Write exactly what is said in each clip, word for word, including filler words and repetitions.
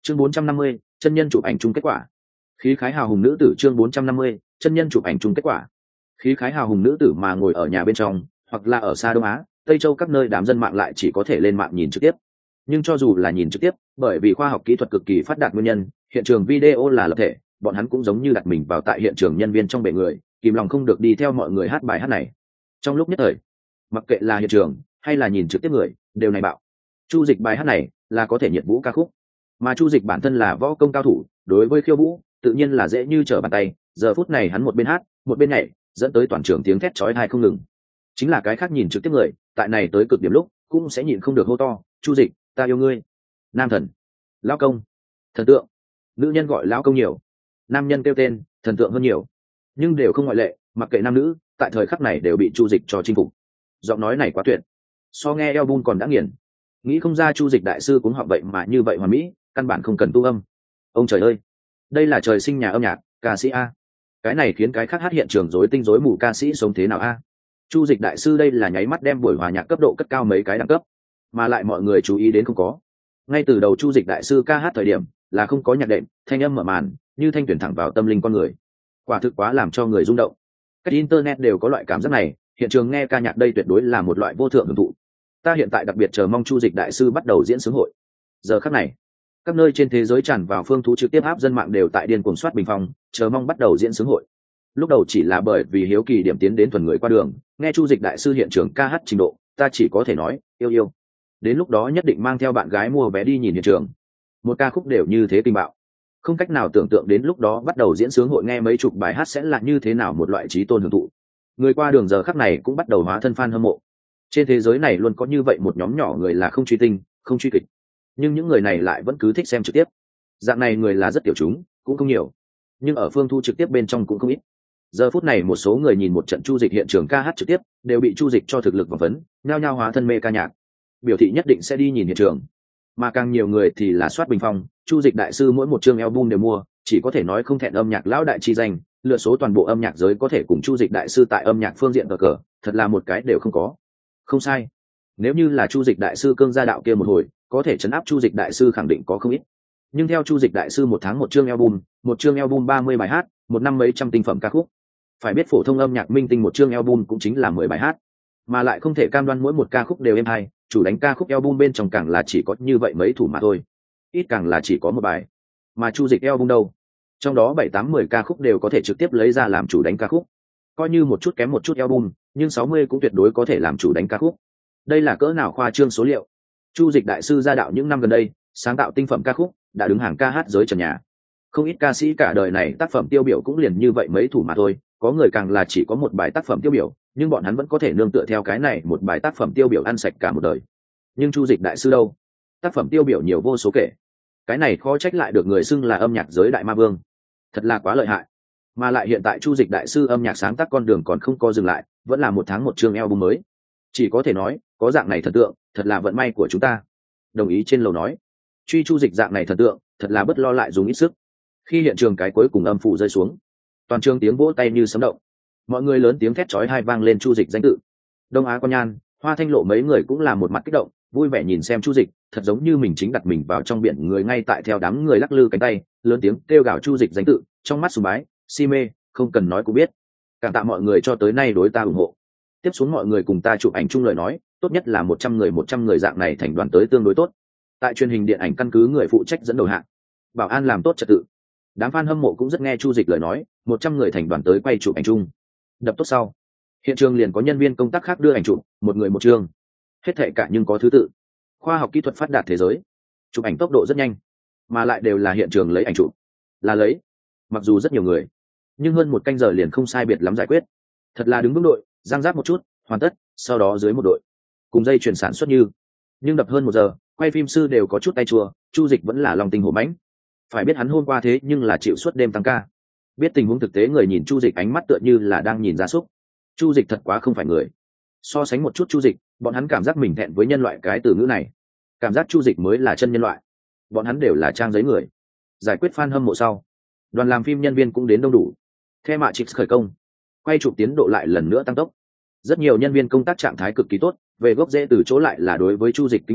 chương bốn trăm năm mươi, chân nhân chụp ảnh chung kết quả. Khí khái hào hùng nữ tử chương bốn trăm năm mươi, chân nhân chụp ảnh chung kết quả. Khí khái hào hùng nữ tử mà ngồi ở nhà bên trong hoặc là ở xa Đông Á, Tây Châu các nơi, đám dân mạng lại chỉ có thể lên mạng nhìn trực tiếp. Nhưng cho dù là nhìn trực tiếp, bởi vì khoa học kỹ thuật cực kỳ phát đạt nguyên nhân, hiện trường video là lập thể, bọn hắn cũng giống như đặt mình vào tại hiện trường nhân viên trong bể người, kìm lòng không được đi theo mọi người hát bài hát này. Trong lúc nhất thời, mặc kệ là hiện trường hay là nhìn trực tiếp người, đều này bảo Chu Dịch bài hát này là có thể nhiệt vũ ca khúc. Mà Chu Dịch bản thân là võ công cao thủ, đối với khiêu vũ tự nhiên là dễ như trở bàn tay. Giờ phút này hắn một bên hát một bên nhảy, dẫn tới toàn trường tiếng thét chói tai không ngừng. Chính là cái khác nhìn trực tiếp người, tại này tới cực điểm lúc cũng sẽ nhịn không được hô to: Chu Dịch, ta yêu ngươi! Nam thần, lão công, thần tượng. Nữ nhân gọi lão công nhiều, nam nhân kêu tên thần tượng hơn nhiều, nhưng đều không ngoại lệ. Mặc kệ nam nữ, tại thời khắc này đều bị Chu Dịch cho chinh phục. Giọng nói này quá tuyệt, so nghe album còn đã nghiền. Nghĩ không ra Chu Dịch đại sư cũng học vậy mà như vậy hoàn mỹ, căn bản không cần tu âm. Ông trời ơi, đây là trời sinh nhà âm nhạc, ca sĩ a. Cái này khiến cái khác hát hiện trường rối tinh rối mù ca sĩ sống thế nào a? Chu Dịch đại sư đây là nháy mắt đem buổi hòa nhạc cấp độ cất cao mấy cái đẳng cấp, mà lại mọi người chú ý đến không có. Ngay từ đầu Chu Dịch đại sư ca hát thời điểm là không có nhạc đệm, thanh âm mở màn như thanh tuyển thẳng vào tâm linh con người, quả thực quá làm cho người rung động. Các internet đều có loại cảm giác này, hiện trường nghe ca nhạc đây tuyệt đối là một loại vô thượng hưởng thụ. Ta hiện tại đặc biệt chờ mong Chu Dịch đại sư bắt đầu diễn sướng hội. Giờ khắc này, các nơi trên thế giới tràn vào phương thú trực tiếp áp, dân mạng đều tại điên cuồng soát bình phong, chờ mong bắt đầu diễn sướng hội. Lúc đầu chỉ là bởi vì hiếu kỳ điểm tiến đến thuần người qua đường, nghe Chu Dịch đại sư hiện trường ca hát trình độ, ta chỉ có thể nói yêu yêu. Đến lúc đó nhất định mang theo bạn gái mua vé đi nhìn hiện trường. Một ca khúc đều như thế kinh bạo, không cách nào tưởng tượng đến lúc đó bắt đầu diễn sướng hội nghe mấy chục bài hát sẽ là như thế nào một loại trí tôn hưởng thụ. Người qua đường giờ khắc này cũng bắt đầu hóa thân fan hâm mộ. Trên thế giới này luôn có như vậy một nhóm nhỏ người là không truy tinh, không truy kịch, nhưng những người này lại vẫn cứ thích xem trực tiếp. Dạng này người là rất tiểu chúng, cũng không nhiều, nhưng ở phương thu trực tiếp bên trong cũng không ít. Giờ phút này một số người nhìn một trận Chu Dịch hiện trường ca hát trực tiếp, đều bị Chu Dịch cho thực lực phỏng vấn, nhao nhao hóa thân mê ca nhạc, biểu thị nhất định sẽ đi nhìn hiện trường. Mà càng nhiều người thì là soát bình phong, Chu Dịch đại sư mỗi một chương album đều mua, chỉ có thể nói không thẹn âm nhạc lão đại chi danh, lựa số toàn bộ âm nhạc giới có thể cùng Chu Dịch đại sư tại âm nhạc phương diện cờ cờ, thật là một cái đều không có. Không sai, nếu như là Chu Dịch đại sư cương gia đạo kia một hồi, có thể chấn áp Chu Dịch đại sư khẳng định có không ít. Nhưng theo Chu Dịch đại sư một tháng một chương album, một chương album ba mươi bài hát, một năm mấy trăm tinh phẩm ca khúc. Phải biết phổ thông âm nhạc minh tinh một chương album cũng chính là mười bài hát, mà lại không thể cam đoan mỗi một ca khúc đều êm hay, chủ đánh ca khúc album bên trong càng là chỉ có như vậy mấy thủ mà thôi, ít càng là chỉ có một bài. Mà Chu Dịch album đâu, trong đó bảy tám mười ca khúc đều có thể trực tiếp lấy ra làm chủ đánh ca khúc. Coi như một chút kém một chút album, nhưng sáu mươi cũng tuyệt đối có thể làm chủ đánh ca khúc. Đây là cỡ nào khoa trương số liệu. Chu Dịch đại sư ra đạo những năm gần đây, sáng tạo tinh phẩm ca khúc đã đứng hàng ca hát giới trần nhà. Không ít ca sĩ cả đời này tác phẩm tiêu biểu cũng liền như vậy mấy thủ mà thôi, có người càng là chỉ có một bài tác phẩm tiêu biểu, nhưng bọn hắn vẫn có thể nương tựa theo cái này một bài tác phẩm tiêu biểu ăn sạch cả một đời. Nhưng Chu Dịch đại sư đâu, tác phẩm tiêu biểu nhiều vô số kể. Cái này khó trách lại được người xưng là âm nhạc giới đại ma vương, thật là quá lợi hại. Mà lại hiện tại Chu Dịch đại sư âm nhạc sáng tác con đường còn không có dừng lại, vẫn là một tháng một chương album mới. Chỉ có thể nói, có dạng này thần tượng, thật là vận may của chúng ta. Đồng ý trên lầu nói, truy Chu Dịch dạng này thần tượng, thật là bất lo lại dùng ít sức. Khi hiện trường cái cuối cùng âm phủ rơi xuống, toàn trường tiếng vỗ tay như sấm động, mọi người lớn tiếng thét chói tai vang lên Chu Dịch danh tự. Đông Á Con Nhan, Hoa Thanh Lộ mấy người cũng là một mặt kích động, vui vẻ nhìn xem Chu Dịch, thật giống như mình chính đặt mình vào trong biển người, ngay tại theo đám người lắc lư cánh tay, lớn tiếng kêu gào Chu Dịch danh tự, trong mắt sùng bái, si mê, không cần nói cũng biết. Cảm tạ mọi người cho tới nay đối ta ủng hộ. Tiếp xuống mọi người cùng ta chụp ảnh chung lời nói, tốt nhất là một trăm người một trăm người dạng này thành đoàn tới tương đối tốt. Tại truyền hình điện ảnh căn cứ người phụ trách dẫn đầu hạng, bảo an làm tốt trật tự. Đám fan hâm mộ cũng rất nghe Chu Dịch lời nói, một trăm người thành đoàn tới quay chụp ảnh chung. Đập tốt sau, hiện trường liền có nhân viên công tác khác đưa ảnh chụp, một người một chương. Hết thảy cả nhưng có thứ tự. Khoa học kỹ thuật phát đạt thế giới, chụp ảnh tốc độ rất nhanh, mà lại đều là hiện trường lấy ảnh chụp. Là lấy, mặc dù rất nhiều người, nhưng hơn một canh giờ liền không sai biệt lắm giải quyết. Thật là đứng vững đội, giang giáp một chút, hoàn tất, sau đó dưới một đội. Cùng dây chuyển sản xuất như, nhưng đập hơn một giờ, quay phim sư đều có chút tay chua, Chu Dịch vẫn là lòng tình hổ mãnh. Phải biết hắn hôm qua thế nhưng là chịu suốt đêm tăng ca. Biết tình huống thực tế, người nhìn Chu Dịch ánh mắt tựa như là đang nhìn gia súc. Chu Dịch thật quá không phải người. So sánh một chút Chu Dịch, bọn hắn cảm giác mình thẹn với nhân loại cái từ ngữ này. Cảm giác Chu Dịch mới là chân nhân loại. Bọn hắn đều là trang giấy người. Giải quyết fan hâm mộ sau, đoàn làm phim nhân viên cũng đến đông đủ. The Matrix khởi công, quay chụp tiến độ lại lần nữa tăng tốc. Rất nhiều nhân viên công tác trạng thái cực kỳ tốt, về gốc rễ từ chỗ lại là đối với Chu Dịch kính nể,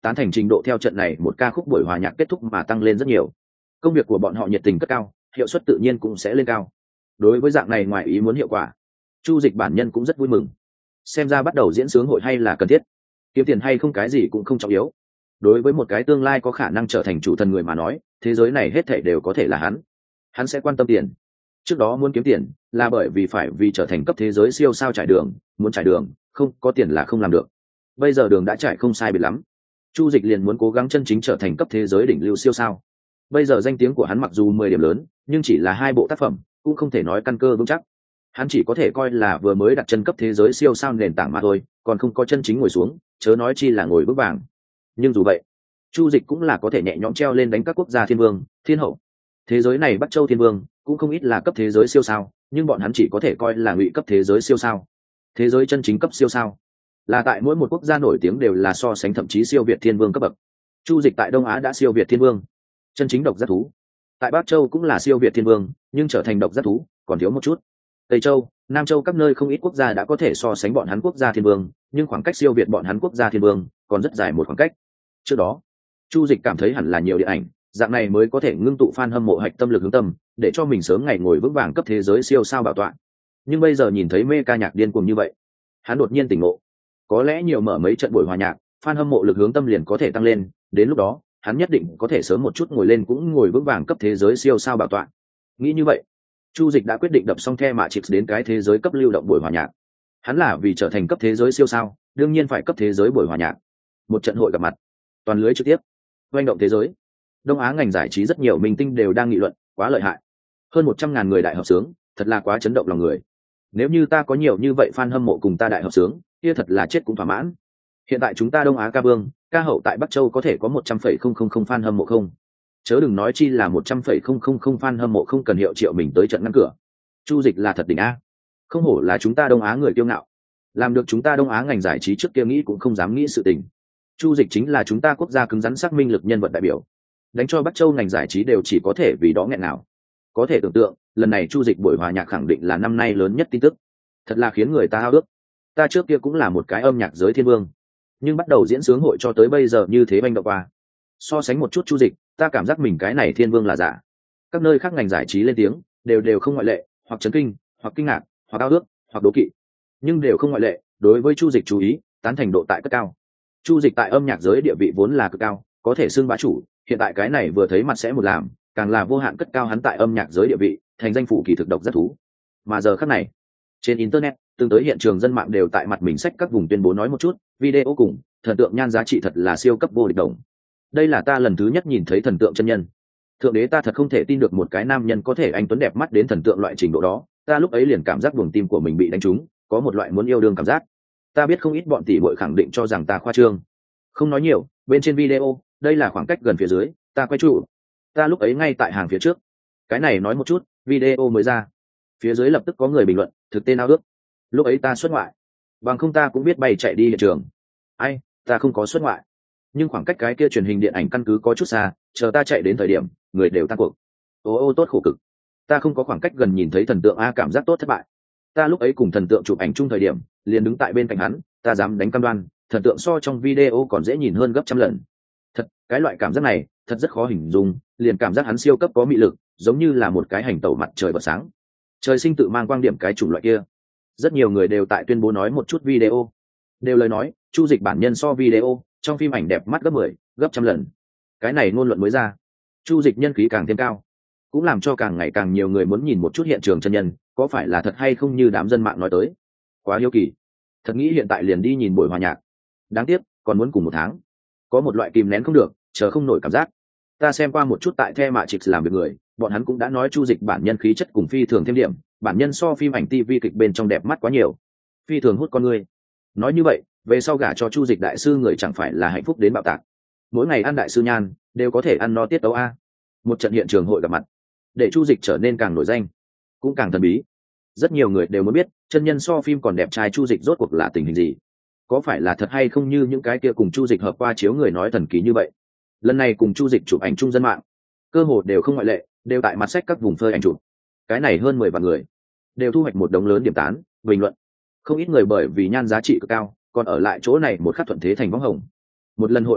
tán thành trình độ theo trận này một ca khúc buổi hòa nhạc kết thúc mà tăng lên rất nhiều. Công việc của bọn họ nhiệt tình cất cao, hiệu suất tự nhiên cũng sẽ lên cao. Đối với dạng này ngoài ý muốn hiệu quả, Chu Dịch bản nhân cũng rất vui mừng. Xem ra bắt đầu diễn sướng hội hay là cần thiết, kiếm tiền hay không cái gì cũng không trọng yếu. Đối với một cái tương lai có khả năng trở thành chủ thần người mà nói, thế giới này hết thảy đều có thể là hắn. Hắn sẽ quan tâm tiền. Trước đó muốn kiếm tiền là bởi vì phải vì trở thành cấp thế giới siêu sao trải đường, muốn trải đường, không có tiền là không làm được. Bây giờ đường đã trải không sai biệt lắm, Chu Dịch liền muốn cố gắng chân chính trở thành cấp thế giới đỉnh lưu siêu sao. Bây giờ danh tiếng của hắn mặc dù mười điểm lớn, nhưng chỉ là hai bộ tác phẩm, cũng không thể nói căn cơ vững chắc. Hắn chỉ có thể coi là vừa mới đặt chân cấp thế giới siêu sao nền tảng mà thôi, còn không có chân chính ngồi xuống, chớ nói chi là ngồi vững vàng. Nhưng dù vậy, Chu Dịch cũng là có thể nhẹ nhõm treo lên đánh các quốc gia thiên vương, thiên hậu. Thế giới này Bắc Châu thiên vương cũng không ít là cấp thế giới siêu sao, nhưng bọn hắn chỉ có thể coi là ngụy cấp thế giới siêu sao. Thế giới chân chính cấp siêu sao là tại mỗi một quốc gia nổi tiếng đều là so sánh thậm chí siêu việt thiên vương cấp bậc. Chu Dịch tại Đông Á đã siêu việt thiên vương, chân chính độc giác thú. Tại Bắc Châu cũng là siêu việt thiên vương, nhưng trở thành độc giác thú còn thiếu một chút. Tây Châu, Nam Châu các nơi không ít quốc gia đã có thể so sánh bọn hắn quốc gia thiên vương, nhưng khoảng cách siêu việt bọn hắn quốc gia thiên vương còn rất dài một khoảng cách. Trước đó, Chu Dịch cảm thấy hẳn là nhiều điện ảnh, dạng này mới có thể ngưng tụ fan hâm mộ hạch tâm lực hướng tâm, để cho mình sớm ngày ngồi vững vàng cấp thế giới siêu sao bảo tọa. Nhưng bây giờ nhìn thấy mê ca nhạc điên cuồng như vậy, hắn đột nhiên tỉnh ngộ, có lẽ nhiều mở mấy trận buổi hòa nhạc, fan hâm mộ lực hướng tâm liền có thể tăng lên, đến lúc đó, hắn nhất định có thể sớm một chút ngồi lên cũng ngồi vững vàng cấp thế giới siêu sao bảo tọa. Nghĩ như vậy, Chu Dịch đã quyết định đập xong The Matrix đến cái thế giới cấp lưu động buổi hòa nhạc. Hắn là vì trở thành cấp thế giới siêu sao, đương nhiên phải cấp thế giới buổi hòa nhạc. Một trận hội gặp mặt, toàn lưới trực tiếp, hoành động thế giới. Đông Á ngành giải trí rất nhiều minh tinh đều đang nghị luận, quá lợi hại. Hơn một trăm ngàn người đại hợp sướng, thật là quá chấn động lòng người. Nếu như ta có nhiều như vậy fan hâm mộ cùng ta đại hợp sướng, kia thật là chết cũng thỏa mãn. Hiện tại chúng ta Đông Á ca vương, ca hậu tại Bắc Châu có thể có một trăm phẩy không không không fan hâm mộ không? Chớ đừng nói chi là một trăm phẩy không không không fan hâm mộ không cần hiệu triệu mình tới trận ngăn cửa. Chu Dịch là thật đỉnh a. Không hổ là chúng ta Đông Á người kiêu ngạo. Làm được chúng ta Đông Á ngành giải trí trước kia nghĩ cũng không dám nghĩ sự tình. Chu Dịch chính là chúng ta quốc gia cứng rắn xác minh lực nhân vật đại biểu. Đánh cho Bắc Châu ngành giải trí đều chỉ có thể vì đó nghẹn nào. Có thể tưởng tượng, lần này Chu Dịch buổi hòa nhạc khẳng định là năm nay lớn nhất tin tức. Thật là khiến người ta háo ước. Ta trước kia cũng là một cái âm nhạc giới thiên vương, nhưng bắt đầu diễn sướng hội cho tới bây giờ như thế banh động qua. So sánh một chút Chu Dịch, ta cảm giác mình cái này thiên vương là giả. Các nơi khác ngành giải trí lên tiếng, đều đều không ngoại lệ, hoặc chấn kinh, hoặc kinh ngạc, hoặc ao ước, hoặc đố kỵ, nhưng đều không ngoại lệ, đối với Chu Dịch chú ý, tán thành độ tại cực cao. Chu Dịch tại âm nhạc giới địa vị vốn là cực cao, có thể xưng bá chủ, hiện tại cái này vừa thấy mặt sẽ một làm, càng là vô hạn cất cao hắn tại âm nhạc giới địa vị, thành danh phủ kỳ thực độc rất thú. Mà giờ khắc này, trên internet, từng tới hiện trường dân mạng đều tại mặt mình sách các vùng tuyên bố nói một chút, video cùng, thần tượng nhan giá trị thật là siêu cấp vô địch đồng. Đây là ta lần thứ nhất nhìn thấy thần tượng chân nhân. Thượng đế, ta thật không thể tin được một cái nam nhân có thể anh tuấn đẹp mắt đến thần tượng loại trình độ đó, ta lúc ấy liền cảm giác buồng tim của mình bị đánh trúng, có một loại muốn yêu đương cảm giác. Ta biết không ít bọn tỷ muội khẳng định cho rằng ta khoa trương. Không nói nhiều, bên trên video, đây là khoảng cách gần phía dưới, ta quay trụ. Ta lúc ấy ngay tại hàng phía trước. Cái này nói một chút, video mới ra. Phía dưới lập tức có người bình luận, thực tên ao ước. Lúc ấy ta xuất ngoại, bằng không ta cũng biết bay chạy đi hiện trường. Ai, ta không có xuất ngoại. Nhưng khoảng cách cái kia truyền hình điện ảnh căn cứ có chút xa, chờ ta chạy đến thời điểm, người đều tan cuộc. Ô ô tốt khổ cực. Ta không có khoảng cách gần nhìn thấy thần tượng a, cảm giác tốt thất bại. Ta lúc ấy cùng thần tượng chụp ảnh chung thời điểm, liền đứng tại bên cạnh hắn, ta dám đánh cam đoan, thần tượng so trong video còn dễ nhìn hơn gấp trăm lần. Thật, cái loại cảm giác này, thật rất khó hình dung, liền cảm giác hắn siêu cấp có mị lực, giống như là một cái hành tẩu mặt trời bật sáng. Trời sinh tự mang quang điểm cái chủng loại kia. Rất nhiều người đều tại tuyên bố nói một chút video, đều lời nói, Chu Dịch bản nhân so video, trong phim ảnh đẹp mắt gấp mười, gấp trăm lần. Cái này ngôn luận mới ra, Chu Dịch nhân khí càng thêm cao, cũng làm cho càng ngày càng nhiều người muốn nhìn một chút hiện trường chân nhân, có phải là thật hay không như đám dân mạng nói tới. Quá hiếu kỳ, thật nghĩ hiện tại liền đi nhìn buổi hòa nhạc. Đáng tiếc, còn muốn cùng một tháng. Có một loại kìm nén không được, chờ không nổi cảm giác. Ta xem qua một chút tại The Matrix làm việc người, bọn hắn cũng đã nói Chu Dịch bản nhân khí chất cùng phi thường thêm điểm, bản nhân so phim ảnh ti vi kịch bên trong đẹp mắt quá nhiều, phi thường hút con người. Nói như vậy, về sau gả cho Chu Dịch đại sư người chẳng phải là hạnh phúc đến bạo tạc. Mỗi ngày ăn đại sư nhan, đều có thể ăn no tiết tấu a. Một trận hiện trường hội gặp mặt, để Chu Dịch trở nên càng nổi danh, cũng càng thần bí. Rất nhiều người đều muốn biết, chân nhân so phim còn đẹp trai Chu Dịch rốt cuộc là tình hình gì? Có phải là thật hay không như những cái kia cùng Chu Dịch hợp qua chiếu người nói thần kỳ như vậy? Lần này cùng Chu Dịch chụp ảnh chung dân mạng, cơ hồ đều không ngoại lệ, đều tại mặt sách các vùng phơi ảnh chụp. Cái này hơn mười vạn người, đều thu hoạch một đống lớn điểm tán, bình luận. Không ít người bởi vì nhan giá trị cực cao, còn ở lại chỗ này một khắc thuận thế thành võng hồng. Một lần hội gặp mặt,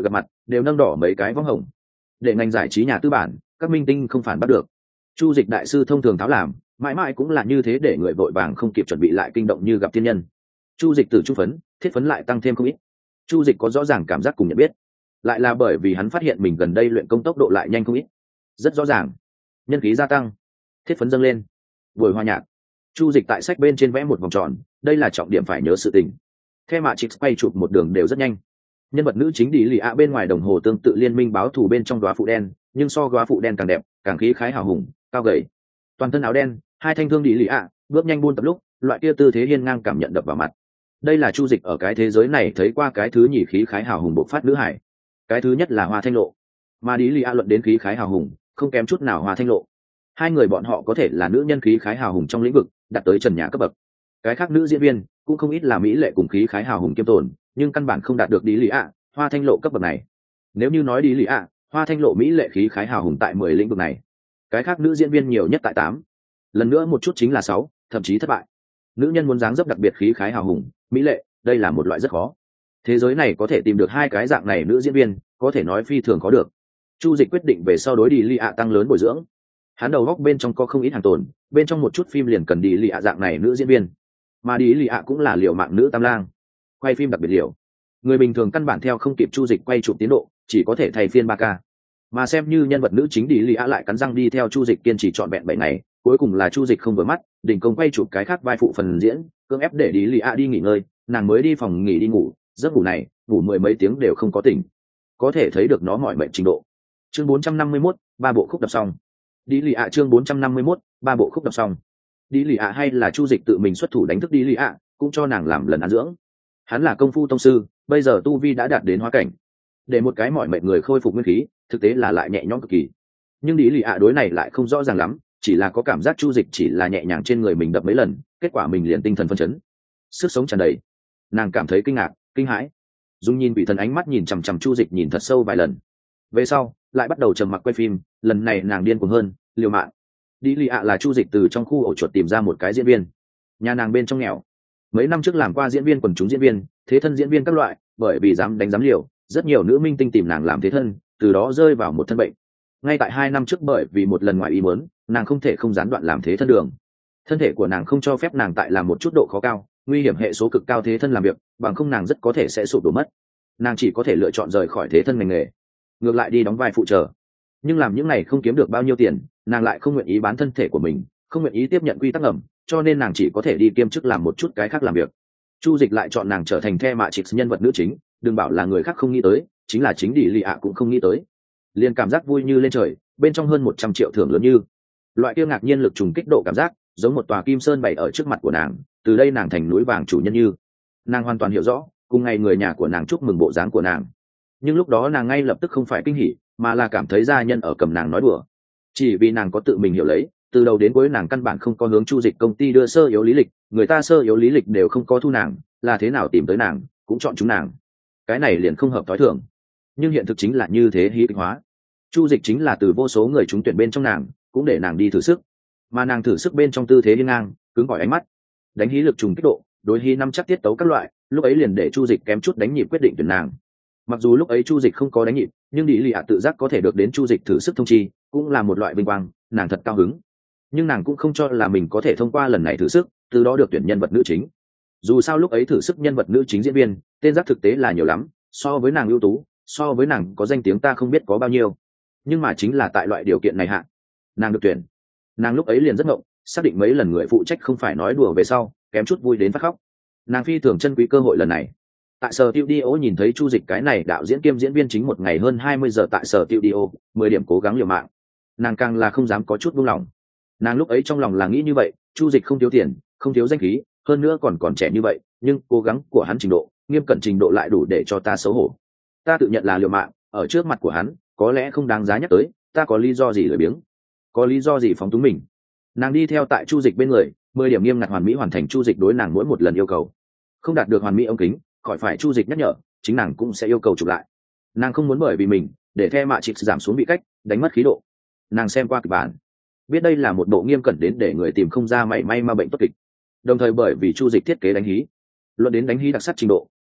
đều nâng đỏ mấy cái võng hồng, để ngành giải trí nhà tư bản các minh tinh không phản bắt được. Chu Dịch đại sư thông thường tháo làm, mãi mãi cũng là như thế, để người vội vàng không kịp chuẩn bị lại kinh động như gặp thiên nhân. Chu Dịch từ chu phấn thiết phấn lại tăng thêm không ít. Chu Dịch có rõ ràng cảm giác cùng nhận biết, lại là bởi vì hắn phát hiện mình gần đây luyện công tốc độ lại nhanh không ít. Rất rõ ràng, nhân khí gia tăng, thiết phấn dâng lên. Buổi hòa nhạc, Chu Dịch tại sách bên trên vẽ một vòng tròn, đây là trọng điểm phải nhớ sự tình. The Matrix quay chụp một đường đều rất nhanh. Nhân vật nữ chính đi lì ạ bên ngoài đồng hồ tương tự liên minh báo thù bên trong đóa phụ đen, nhưng so đóa phụ đen càng đẹp, càng khí khái hào hùng, cao gầy. Toàn thân áo đen, hai thanh thương đi lì ạ, bước nhanh buôn tập lúc, loại kia tư thế hiên ngang cảm nhận đập vào mặt. Đây là Chu Dịch ở cái thế giới này thấy qua cái thứ nhì khí khái hào hùng bộc phát nữ hải. Cái thứ nhất là Hoa Thanh Lộ, mà đi lì ạ luận đến khí khái hào hùng, không kém chút nào Hoa Thanh Lộ. Hai người bọn họ có thể là nữ nhân khí khái hào hùng trong lĩnh vực, đạt tới trần nhà cấp bậc. Cái khác nữ diễn viên cũng không ít là mỹ lệ cùng khí khái hào hùng kiêm tốn, nhưng căn bản không đạt được đi lì ạ, Hoa Thanh Lộ cấp bậc này. Nếu như nói đi lì ạ, Hoa Thanh Lộ mỹ lệ khí khái hào hùng tại mười lĩnh vực này, cái khác nữ diễn viên nhiều nhất tại tám, lần nữa một chút chính là sáu, thậm chí thất bại. Nữ nhân muốn dáng dấp đặc biệt khí khái hào hùng, mỹ lệ, đây là một loại rất khó. Thế giới này có thể tìm được hai cái dạng này nữ diễn viên, có thể nói phi thường có được. Chu Dịch quyết định về sau đối đi lì ạ tăng lớn bồi dưỡng. Hắn đầu góc bên trong có không ít hàng tồn, bên trong một chút phim liền cần đi lì ạ dạng này nữ diễn viên, mà đi lì ạ cũng là liều mạng nữ tam lang, quay phim đặc biệt liều. Người bình thường căn bản theo không kịp Chu Dịch quay chụp tiến độ, chỉ có thể thay phiên ba ca. Mà xem như nhân vật nữ chính đi lì ạ lại cắn răng đi theo Chu Dịch kiên trì trọn vẹn bảy ngày, cuối cùng là Chu Dịch không vừa mắt, đỉnh công quay chụp cái khác vai phụ phần diễn, cưỡng ép để đi lì ạ đi nghỉ ngơi, nàng mới đi phòng nghỉ đi ngủ. Giấc ngủ này, ngủ mười mấy tiếng đều không có tỉnh, có thể thấy được nó mỏi mệt trình độ. Chương bốn trăm năm mươi mốt, ba bộ khúc đọc xong. Đi lì ạ chương bốn trăm năm mươi mốt, ba bộ khúc đọc xong. Đi lì ạ hay là Chu Dịch tự mình xuất thủ đánh thức đi lì ạ, cũng cho nàng làm lần ăn dưỡng. Hắn là công phu tông sư, bây giờ tu vi đã đạt đến hóa cảnh, để một cái mỏi mệt người khôi phục nguyên khí, thực tế là lại nhẹ nhõm cực kỳ. Nhưng đi lì ạ đối này lại không rõ ràng lắm, chỉ là có cảm giác Chu Dịch chỉ là nhẹ nhàng trên người mình đập mấy lần, kết quả mình liền tinh thần phấn chấn, sức sống tràn đầy. Nàng cảm thấy kinh ngạc, kinh hãi, dùng nhìn vị thần ánh mắt nhìn chằm chằm Chu Dịch nhìn thật sâu vài lần, về sau lại bắt đầu trầm mặc quay phim. Lần này nàng điên cuồng hơn, liều mạng. Đi lì ạ là Chu Dịch từ trong khu ổ chuột tìm ra một cái diễn viên, nhà nàng bên trong nghèo, mấy năm trước làm qua diễn viên quần chúng diễn viên, thế thân diễn viên các loại, bởi vì dám đánh dám liều, rất nhiều nữ minh tinh tìm nàng làm thế thân, từ đó rơi vào một thân bệnh. Ngay tại hai năm trước bởi vì một lần ngoài ý muốn, nàng không thể không gián đoạn làm thế thân đường. Thân thể của nàng không cho phép nàng tại làm một chút độ khó cao, nguy hiểm hệ số cực cao thế thân làm việc, bằng không nàng rất có thể sẽ sụp đổ mất. Nàng chỉ có thể lựa chọn rời khỏi thế thân ngành nghề, ngược lại đi đóng vai phụ trợ. Nhưng làm những này không kiếm được bao nhiêu tiền, nàng lại không nguyện ý bán thân thể của mình, không nguyện ý tiếp nhận quy tắc ngầm, cho nên nàng chỉ có thể đi kiêm chức làm một chút cái khác làm việc. Chu Dịch lại chọn nàng trở thành The Matrix nhân vật nữ chính, đừng bảo là người khác không nghĩ tới, chính là chính đi lì ạ cũng không nghĩ tới. Liền cảm giác vui như lên trời, bên trong hơn một trăm triệu thưởng lớn như. Loại kia ngạc nhiên lực trùng kích độ cảm giác, giống một tòa kim sơn bày ở trước mặt của nàng, từ đây nàng thành núi vàng chủ nhân như. Nàng hoàn toàn hiểu rõ, cùng ngày người nhà của nàng chúc mừng bộ dáng của nàng. Nhưng lúc đó nàng ngay lập tức không phải kinh hỉ, mà là cảm thấy gia nhân ở cầm nàng nói đùa. Chỉ vì nàng có tự mình hiểu lấy, từ đầu đến cuối nàng căn bản không có hướng Chu Dịch công ty đưa sơ yếu lý lịch, người ta sơ yếu lý lịch đều không có thu nàng, là thế nào tìm tới nàng, cũng chọn chúng nàng. Cái này liền không hợp tối thường. Nhưng hiện thực chính là như thế hí kịch hóa. Chu Dịch chính là từ vô số người trúng tuyển bên trong nàng, cũng để nàng đi thử sức. Mà nàng thử sức bên trong tư thế đi ngang, cứng cỏi ánh mắt, đánh hí lực trùng kích độ, đối hí năm chắc tiết tấu các loại, lúc ấy liền để Chu Dịch kém chút đánh nhịp quyết định tuyển nàng. Mặc dù lúc ấy Chu Dịch không có đánh nhịp, nhưng đi lì ạ tự giác có thể được đến Chu Dịch thử sức thông chi, cũng là một loại vinh quang, nàng thật cao hứng. Nhưng nàng cũng không cho là mình có thể thông qua lần này thử sức, từ đó được tuyển nhân vật nữ chính. Dù sao lúc ấy thử sức nhân vật nữ chính diễn viên, tên giác thực tế là nhiều lắm, so với nàng ưu tú, so với nàng có danh tiếng ta không biết có bao nhiêu. Nhưng mà chính là tại loại điều kiện này hạ, nàng được tuyển. Nàng lúc ấy liền rất ngộng, xác định mấy lần người phụ trách không phải nói đùa về sau, kém chút vui đến phát khóc. Nàng phi thường trân quý cơ hội lần này. Tại sở studio nhìn thấy Chu Dịch cái này đạo diễn kiêm diễn viên chính một ngày hơn hai mươi giờ tại sở studio, mười điểm cố gắng liều mạng. Nàng càng là không dám có chút buông lỏng. Nàng lúc ấy trong lòng là nghĩ như vậy, Chu Dịch không thiếu tiền, không thiếu danh khí, hơn nữa còn còn trẻ như vậy, nhưng cố gắng của hắn trình độ, nghiêm cẩn trình độ lại đủ để cho ta xấu hổ. Ta tự nhận là liều mạng, ở trước mặt của hắn, có lẽ không đáng giá nhắc tới, ta có lý do gì lười biếng, có lý do gì phóng túng mình. Nàng đi theo tại Chu Dịch bên người, mười điểm nghiêm ngặt hoàn mỹ hoàn thành Chu Dịch đối nàng mỗi một lần yêu cầu. Không đạt được hoàn mỹ ống kính, khỏi phải Chu Dịch nhắc nhở, chính nàng cũng sẽ yêu cầu chụp lại. Nàng không muốn bởi vì mình để The Matrix giảm xuống bị cách, đánh mất khí độ. Nàng xem qua kịch bản, biết đây là một bộ nghiêm cẩn đến để người tìm không ra mảy may ma bệnh tốt kịch. Đồng thời bởi vì Chu Dịch thiết kế đánh hí, luận đến đánh hí đặc sắc trình độ,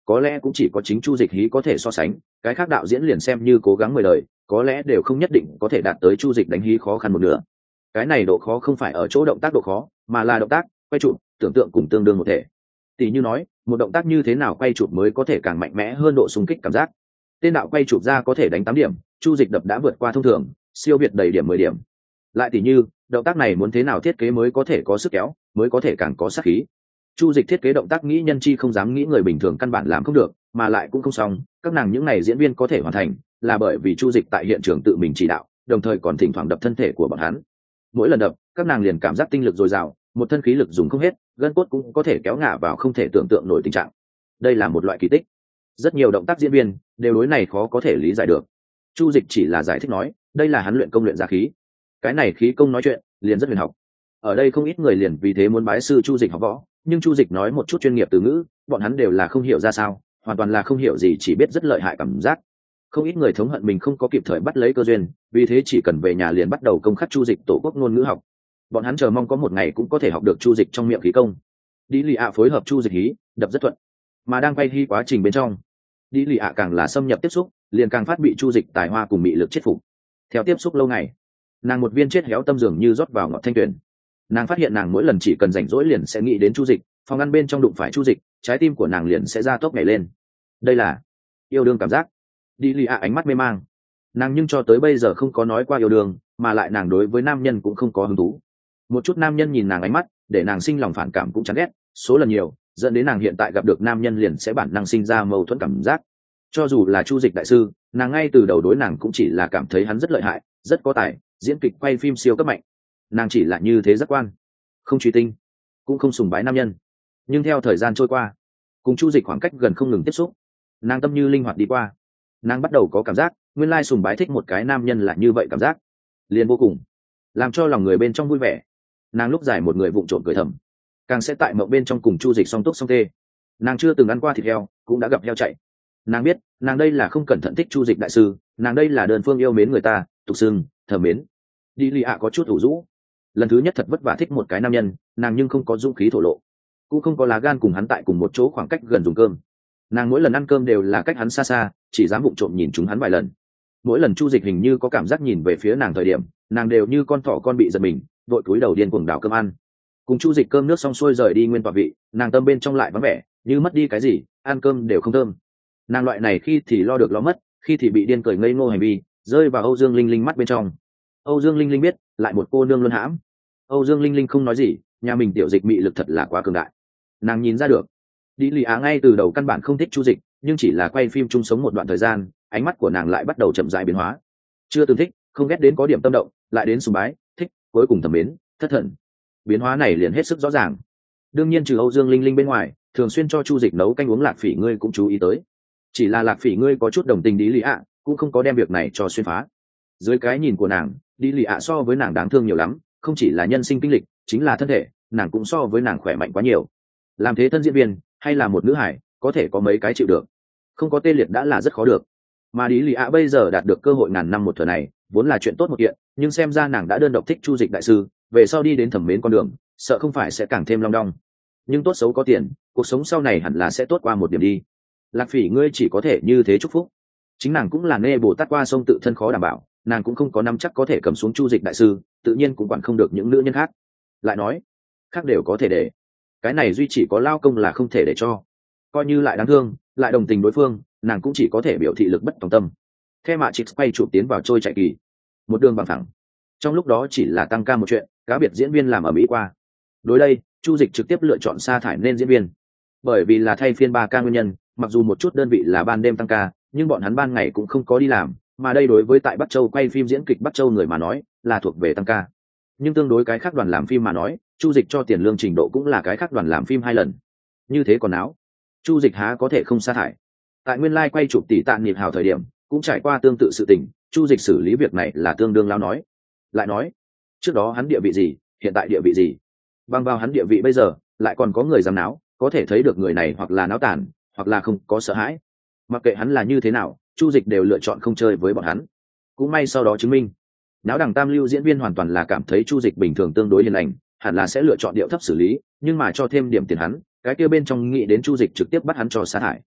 có lẽ cũng chỉ có chính Chu Dịch hí có thể so sánh, cái khác đạo diễn liền xem như cố gắng mười đời, có lẽ đều không nhất định có thể đạt tới Chu Dịch đánh hí khó khăn một nửa. Cái này độ khó không phải ở chỗ động tác độ khó, mà là động tác, quay chụp, tưởng tượng cùng tương đương một thể. Tỷ như nói, một động tác như thế nào quay chụp mới có thể càng mạnh mẽ hơn độ xung kích cảm giác. Tên đạo quay chụp ra có thể đánh tám điểm, Chu Dịch đập đã vượt qua thông thường, siêu việt đầy điểm mười điểm. Lại tỷ như, động tác này muốn thế nào thiết kế mới có thể có sức kéo, mới có thể càng có sát khí. Chu Dịch thiết kế động tác nghĩ nhân chi không dám nghĩ người bình thường căn bản làm không được, mà lại cũng không xong, các nàng những này diễn viên có thể hoàn thành, là bởi vì Chu Dịch tại hiện trường tự mình chỉ đạo, đồng thời còn thỉnh thoảng đập thân thể của bọn hắn. Mỗi lần đập, các nàng liền cảm giác tinh lực dồi dào, một thân khí lực dùng không hết, gân cốt cũng có thể kéo ngả vào không thể tưởng tượng nổi tình trạng. Đây là một loại kỳ tích. Rất nhiều động tác diễn viên đều đối này khó có thể lý giải được. Chu Dịch chỉ là giải thích nói, đây là hắn luyện công luyện ra khí. Cái này khí công nói chuyện, liền rất huyền học. Ở đây không ít người liền vì thế muốn bái sư Chu Dịch học võ, nhưng Chu Dịch nói một chút chuyên nghiệp từ ngữ, bọn hắn đều là không hiểu ra sao, hoàn toàn là không hiểu gì, chỉ biết rất lợi hại cảm giác. Không ít người thống hận mình không có kịp thời bắt lấy cơ duyên, vì thế chỉ cần về nhà liền bắt đầu công khắc Chu Dịch tổ quốc ngôn ngữ học. Bọn hắn chờ mong có một ngày cũng có thể học được Chu Dịch trong miệng khí công. Đi Lì ạ phối hợp Chu Dịch hí, đập rất thuận. Mà đang quay hí quá trình bên trong, Đi Lì ạ càng là xâm nhập tiếp xúc, liền càng phát bị Chu Dịch tài hoa cùng mị lực chết phục. Theo tiếp xúc lâu ngày, nàng một viên chết héo tâm dường như rót vào ngọt thanh tuyền. Nàng phát hiện nàng mỗi lần chỉ cần rảnh rỗi liền sẽ nghĩ đến Chu Dịch, phòng ăn bên trong đụng phải Chu Dịch, trái tim của nàng liền sẽ ra tốc nhảy lên. Đây là yêu đương cảm giác. Đi Lì ạ ánh mắt mê mang. Nàng nhưng cho tới bây giờ không có nói qua yêu đương, mà lại nàng đối với nam nhân cũng không có hứng thú. Một chút nam nhân nhìn nàng ánh mắt, để nàng sinh lòng phản cảm cũng chán ghét, số lần nhiều, dẫn đến nàng hiện tại gặp được nam nhân liền sẽ bản năng sinh ra mâu thuẫn cảm giác. Cho dù là Chu Dịch đại sư, nàng ngay từ đầu đối nàng cũng chỉ là cảm thấy hắn rất lợi hại, rất có tài, diễn kịch quay phim siêu cấp mạnh. Nàng chỉ là như thế giác quan, không truy tinh, cũng không sùng bái nam nhân. Nhưng theo thời gian trôi qua, cùng Chu Dịch khoảng cách gần không ngừng tiếp xúc, nàng tâm như linh hoạt đi qua, nàng bắt đầu có cảm giác nguyên lai sùng bái thích một cái nam nhân là như vậy, cảm giác liền vô cùng làm cho lòng người bên trong vui vẻ. Nàng lúc giải một người vụng trộm cười thầm, càng sẽ tại mộng bên trong cùng Chu Dịch song túc song tê. Nàng chưa từng ăn qua thịt heo, cũng đã gặp heo chạy. Nàng biết nàng đây là không cẩn thận thích Chu Dịch đại sư, nàng đây là đơn phương yêu mến người ta, tục xưng thờ mến. Đi Lì ạ có chút ủ rũ, lần thứ nhất thật vất vả thích một cái nam nhân, nàng nhưng không có dũng khí thổ lộ, cũng không có lá gan cùng hắn tại cùng một chỗ khoảng cách gần dùng cơm. Nàng mỗi lần ăn cơm đều là cách hắn xa xa, chỉ dám vụng trộm nhìn chúng hắn vài lần. Mỗi lần Chu Dịch hình như có cảm giác nhìn về phía nàng thời điểm, nàng đều như con thỏ con bị giật mình, vội cúi đầu điên cuồng đào cơm ăn. Cùng Chu Dịch cơm nước xong xuôi rời đi nguyên tọa vị, nàng tâm bên trong lại vắng vẻ, như mất đi cái gì, ăn cơm đều không thơm. Nàng loại này khi thì lo được lo mất, khi thì bị điên cười ngây ngô hành vi, rơi vào Âu Dương Linh Linh mắt bên trong. Âu Dương Linh Linh biết, lại một cô nương luân hãm. Âu Dương Linh Linh không nói gì, nhà mình tiểu Dịch mị lực thật là quá cường đại. Nàng nhìn ra được, Đi Lì Á ngay từ đầu căn bản không thích Chu Dịch, nhưng chỉ là quay phim chung sống một đoạn thời gian, ánh mắt của nàng lại bắt đầu chậm rãi biến hóa. Chưa từng thích, không ghét đến có điểm tâm động, lại đến sùng bái, thích, cuối cùng thầm mến, thất thần. Biến hóa này liền hết sức rõ ràng. Đương nhiên trừ Âu Dương Linh Linh bên ngoài, thường xuyên cho Chu Dịch nấu canh uống Lạc Phỉ ngươi cũng chú ý tới. Chỉ là Lạc Phỉ ngươi có chút đồng tình Đi Lì Á, cũng không có đem việc này cho xuyên phá. Dưới cái nhìn của nàng, Đi Lì Á so với nàng đáng thương nhiều lắm, không chỉ là nhân sinh kinh lịch, chính là thân thể, nàng cũng so với nàng khỏe mạnh quá nhiều. Làm thế thân diễn viên, hay là một nữ hải, có thể có mấy cái chịu được, không có tê liệt đã là rất khó được. Mà Đi Lì Á bây giờ đạt được cơ hội ngàn năm một thừa này, vốn là chuyện tốt một kiện, nhưng xem ra nàng đã đơn độc thích Chu Dịch đại sư, về sau đi đến thẩm mến con đường, sợ không phải sẽ càng thêm long đong. Nhưng tốt xấu có tiền, cuộc sống sau này hẳn là sẽ tốt qua một điểm đi. Lạc Phỉ ngươi chỉ có thể như thế chúc phúc. Chính nàng cũng là nê Bồ Tát qua sông tự thân khó đảm bảo, nàng cũng không có nắm chắc có thể cầm xuống Chu Dịch đại sư, tự nhiên cũng quản không được những nữ nhân khác. Lại nói, khác đều có thể để, cái này duy chỉ có lao công là không thể để cho. Coi như lại đáng thương, lại đồng tình đối phương, nàng cũng chỉ có thể biểu thị lực bất tòng tâm. The Mạ Trix quay chụp tiến vào trôi chạy kỳ, một đường bằng thẳng. Trong lúc đó chỉ là tăng ca một chuyện, cá biệt diễn viên làm ở Mỹ qua. Đối đây, Chu Dịch trực tiếp lựa chọn sa thải nên diễn viên, bởi vì là thay phiên ba ca nguyên nhân. Mặc dù một chút đơn vị là ban đêm tăng ca, nhưng bọn hắn ban ngày cũng không có đi làm, mà đây đối với tại Bắc Châu quay phim diễn kịch Bắc Châu người mà nói, là thuộc về tăng ca. Nhưng tương đối cái khác đoàn làm phim mà nói, Chu Dịch cho tiền lương trình độ cũng là cái khác đoàn làm phim hai lần. Như thế còn áo, Chu Dịch há có thể không sa thải. Tại nguyên lai quay chụp tỷ Tạ Niệm Hào thời điểm, cũng trải qua tương tự sự tình, Chu Dịch xử lý việc này là tương đương lao nói. Lại nói, trước đó hắn địa vị gì, hiện tại địa vị gì? Bằng vào hắn địa vị bây giờ, lại còn có người dám náo, có thể thấy được người này hoặc là náo tàn, hoặc là không có sợ hãi. Mặc kệ hắn là như thế nào, Chu Dịch đều lựa chọn không chơi với bọn hắn. Cũng may sau đó chứng minh, náo đằng tam lưu diễn viên hoàn toàn là cảm thấy Chu Dịch bình thường tương đối hiền lành, hẳn là sẽ lựa chọn điệu thấp xử lý, nhưng mà cho thêm điểm tiền hắn, cái kia bên trong nghĩ đến Chu Dịch trực tiếp bắt hắn cho sa thải.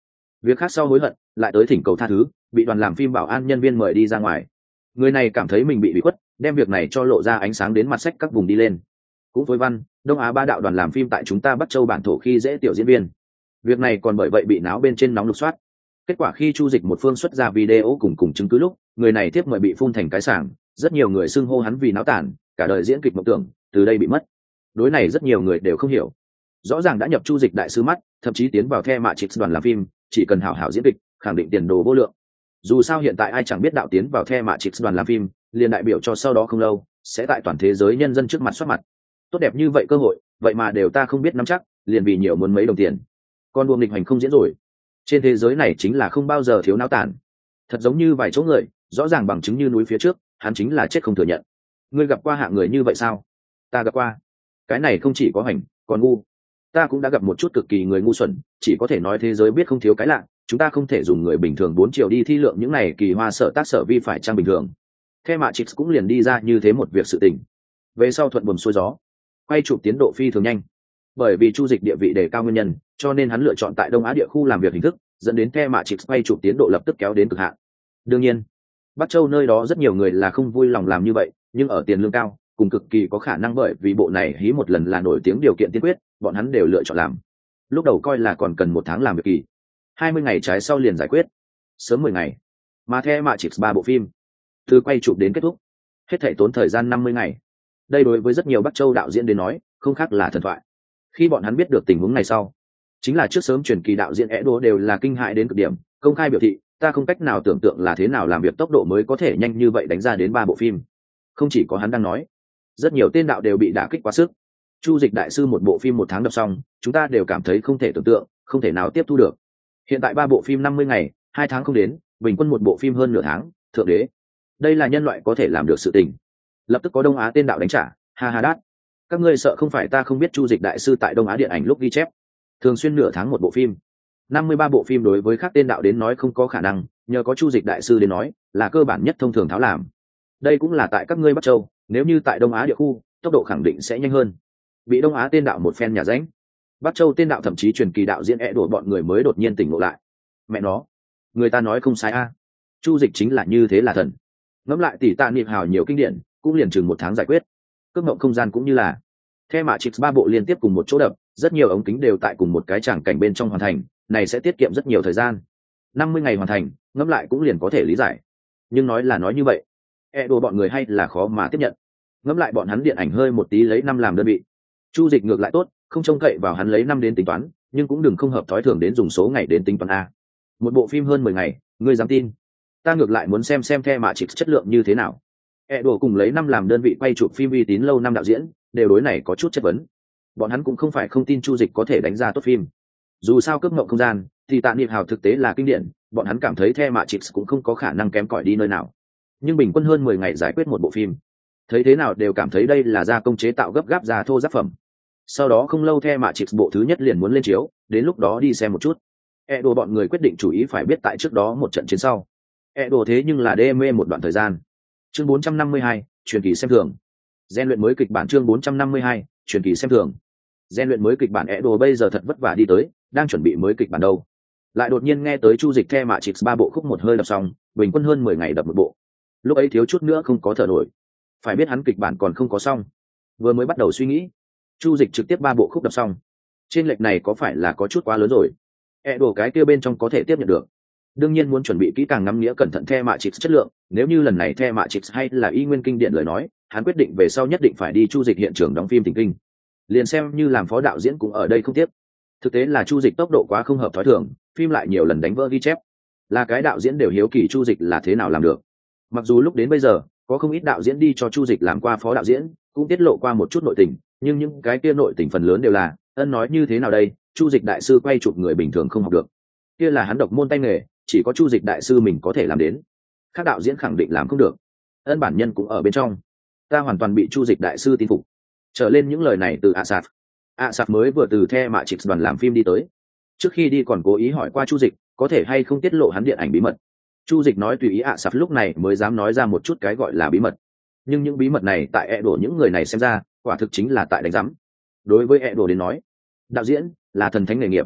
Việc khác sau hối hận, lại tới thỉnh cầu tha thứ, bị đoàn làm phim bảo an nhân viên mời đi ra ngoài. Người này cảm thấy mình bị bị khuất, đem việc này cho lộ ra ánh sáng đến mặt sách các vùng đi lên. Cũng với văn, Đông Á ba đạo đoàn làm phim tại chúng ta Bắc Châu bản thổ khi dễ tiểu diễn viên. Việc này còn bởi vậy bị náo bên trên nóng lục soát. Kết quả khi Chu Dịch một phương xuất ra video cùng cùng chứng cứ lúc, người này tiếp mời bị phun thành cái sảng, rất nhiều người xưng hô hắn vì náo tản, cả đời diễn kịch mộng tưởng, từ đây bị mất. Đối này rất nhiều người đều không hiểu. Rõ ràng đã nhập Chu Dịch đại sư mắt, thậm chí tiến vào The Matrix đoàn làm phim, chỉ cần hảo hảo diễn kịch, khẳng định tiền đồ vô lượng. Dù sao hiện tại ai chẳng biết đạo tiến vào The Matrix đoàn làm phim, liền đại biểu cho sau đó không lâu sẽ tại toàn thế giới nhân dân trước mặt xuất mặt. Tốt đẹp như vậy cơ hội, vậy mà đều ta không biết nắm chắc, liền vì nhiều muốn mấy đồng tiền. Con buông nghịch hành không diễn rồi. Trên thế giới này chính là không bao giờ thiếu náo tản. Thật giống như vài chỗ người, rõ ràng bằng chứng như núi phía trước, hắn chính là chết không thừa nhận. Ngươi gặp qua hạng người như vậy sao? Ta gặp qua. Cái này không chỉ có hành, còn ngu. Ta cũng đã gặp một chút cực kỳ người ngu xuẩn, chỉ có thể nói thế giới biết không thiếu cái lạ, chúng ta không thể dùng người bình thường bốn triệu đi thi lượng những này kỳ hoa sở tác sở vi phải trang bình thường. The Matrix cũng liền đi ra như thế một việc sự tình. Về sau thuận buồm xuôi gió, quay chụp tiến độ phi thường nhanh. Bởi vì Chu Dịch địa vị đề cao nguyên nhân, cho nên hắn lựa chọn tại Đông Á địa khu làm việc hình thức, dẫn đến The Matrix quay chụp tiến độ lập tức kéo đến cực hạn. Đương nhiên, Bắc Châu nơi đó rất nhiều người là không vui lòng làm như vậy, nhưng ở tiền lương cao, cùng cực kỳ có khả năng bởi vì bộ này hí một lần là nổi tiếng điều kiện tiên quyết, bọn hắn đều lựa chọn làm. Lúc đầu coi là còn cần một tháng làm việc kỳ, hai mươi ngày trái sau liền giải quyết, sớm mười ngày. Mà The Matrix ba bộ phim, từ quay chụp đến kết thúc, hết thảy tốn thời gian năm mươi ngày. Đây đối với rất nhiều Bắc Châu đạo diễn đến nói, không khác là thần thoại. Khi bọn hắn biết được tình huống này sau, chính là trước sớm truyền kỳ đạo diễn Edo đều là kinh hại đến cực điểm, công khai biểu thị, ta không cách nào tưởng tượng là thế nào làm việc tốc độ mới có thể nhanh như vậy đánh ra đến ba bộ phim. Không chỉ có hắn đang nói, rất nhiều tên đạo đều bị đả kích quá sức. Chu Dịch đại sư một bộ phim một tháng đọc xong, chúng ta đều cảm thấy không thể tưởng tượng, không thể nào tiếp thu được. Hiện tại ba bộ phim năm mươi ngày, hai tháng không đến, bình quân một bộ phim hơn nửa tháng, thượng đế. Đây là nhân loại có thể làm được sự tình. Lập tức có Đông Á tên đạo đánh trả, ha ha đát. Các ngươi sợ không phải ta không biết Chu Dịch đại sư tại Đông Á điện ảnh lúc ghi chép, thường xuyên nửa tháng một bộ phim. năm mươi ba bộ phim đối với các tên đạo đến nói không có khả năng, nhờ có Chu Dịch đại sư đến nói, là cơ bản nhất thông thường tháo làm. Đây cũng là tại các ngươi Bắc Châu, nếu như tại Đông Á địa khu, tốc độ khẳng định sẽ nhanh hơn. Bị Đông Á tên đạo một phen nhà ránh, Bắc Châu tên đạo thậm chí truyền kỳ đạo diễn ẻ đuổi bọn người mới đột nhiên tỉnh ngộ lại. Mẹ nó, người ta nói không sai a. Chu Dịch chính là như thế là thần. Ngẫm lại tỷ tạ niệm hào nhiều kinh điển, cũng liền chừng một tháng giải quyết. Cướp mộng không gian cũng như là The Matrix ba bộ liên tiếp cùng một chỗ đập, rất nhiều ống kính đều tại cùng một cái tràng cảnh bên trong hoàn thành, này sẽ tiết kiệm rất nhiều thời gian. năm mươi ngày hoàn thành, ngẫm lại cũng liền có thể lý giải. Nhưng nói là nói như vậy, e đồ bọn người hay là khó mà tiếp nhận. Ngẫm lại bọn hắn điện ảnh hơi một tí lấy năm làm đơn vị. Chu Dịch ngược lại tốt, không trông cậy vào hắn lấy năm đến tính toán, nhưng cũng đừng không hợp thói thường đến dùng số ngày đến tính toán a. Một bộ phim hơn mười ngày, ngươi dám tin? Ta ngược lại muốn xem xem The Matrix chất lượng như thế nào. E đồ cùng lấy năm làm đơn vị quay chụp phim uy tín lâu năm đạo diễn, đều đối này có chút chất vấn. Bọn hắn cũng không phải không tin Chu Dịch có thể đánh ra tốt phim. Dù sao cướp mộng không gian, thì Tạ Niệm Hào thực tế là kinh điển, bọn hắn cảm thấy The Matrix cũng không có khả năng kém cỏi đi nơi nào. Nhưng bình quân hơn mười ngày giải quyết một bộ phim, thấy thế nào đều cảm thấy đây là gia công chế tạo gấp gáp ra thô tác phẩm. Sau đó không lâu The Matrix bộ thứ nhất liền muốn lên chiếu, đến lúc đó đi xem một chút. E đồ bọn người quyết định chủ ý phải biết tại trước đó một trận chiến sau. E đồ thế nhưng là đê mê một đoạn thời gian. Chương bốn trăm năm mươi hai, truyền kỳ xem thường. Gen luyện mới kịch bản chương bốn trăm năm mươi hai, truyền kỳ xem thường. Gen luyện mới kịch bản E đồ bây giờ thật vất vả đi tới, đang chuẩn bị mới kịch bản đâu. Lại đột nhiên nghe tới Chu Dịch The Matrix ba bộ khúc một hơi đập xong, bình quân hơn mười ngày đập một bộ. Lúc ấy thiếu chút nữa không có thở nổi. Phải biết hắn kịch bản còn không có xong, vừa mới bắt đầu suy nghĩ, Chu Dịch trực tiếp ba bộ khúc đập xong. Trên lệch này có phải là có chút quá lớn rồi? E đồ cái kia bên trong có thể tiếp nhận được. Đương nhiên muốn chuẩn bị kỹ càng ngắm nghĩa cẩn thận The Matrix chất lượng, nếu như lần này The Matrix hay là y nguyên kinh điển lời nói, hắn quyết định về sau nhất định phải đi Chu Dịch hiện trường đóng phim tình kinh. Liền xem như làm phó đạo diễn cũng ở đây không tiếp. Thực tế là Chu Dịch tốc độ quá không hợp thói thường, phim lại nhiều lần đánh vỡ ghi chép. Là cái đạo diễn đều hiếu kỳ Chu Dịch là thế nào làm được. Mặc dù lúc đến bây giờ, có không ít đạo diễn đi cho Chu Dịch làm qua phó đạo diễn, cũng tiết lộ qua một chút nội tình, nhưng những cái kia nội tình phần lớn đều là, ân nói như thế nào đây, Chu Dịch đại sư quay chụp người bình thường không học được. Kia là hắn độc môn tay nghề, chỉ có Chu Dịch đại sư mình có thể làm đến. Các đạo diễn khẳng định làm không được. Ân bản nhân cũng ở bên trong. Ta hoàn toàn bị Chu Dịch đại sư tin phục. Trở lên những lời này từ Asaf. Asaf mới vừa từ The Matrix đoàn làm phim đi tới. Trước khi đi còn cố ý hỏi qua Chu Dịch, có thể hay không tiết lộ hắn điện ảnh bí mật. Chu Dịch nói tùy ý Asaf lúc này mới dám nói ra một chút cái gọi là bí mật. Nhưng những bí mật này tại e đổ những người này xem ra, quả thực chính là tại đánh giám. Đối với e đổ đến nói, đạo diễn là thần thánh nghề nghiệp.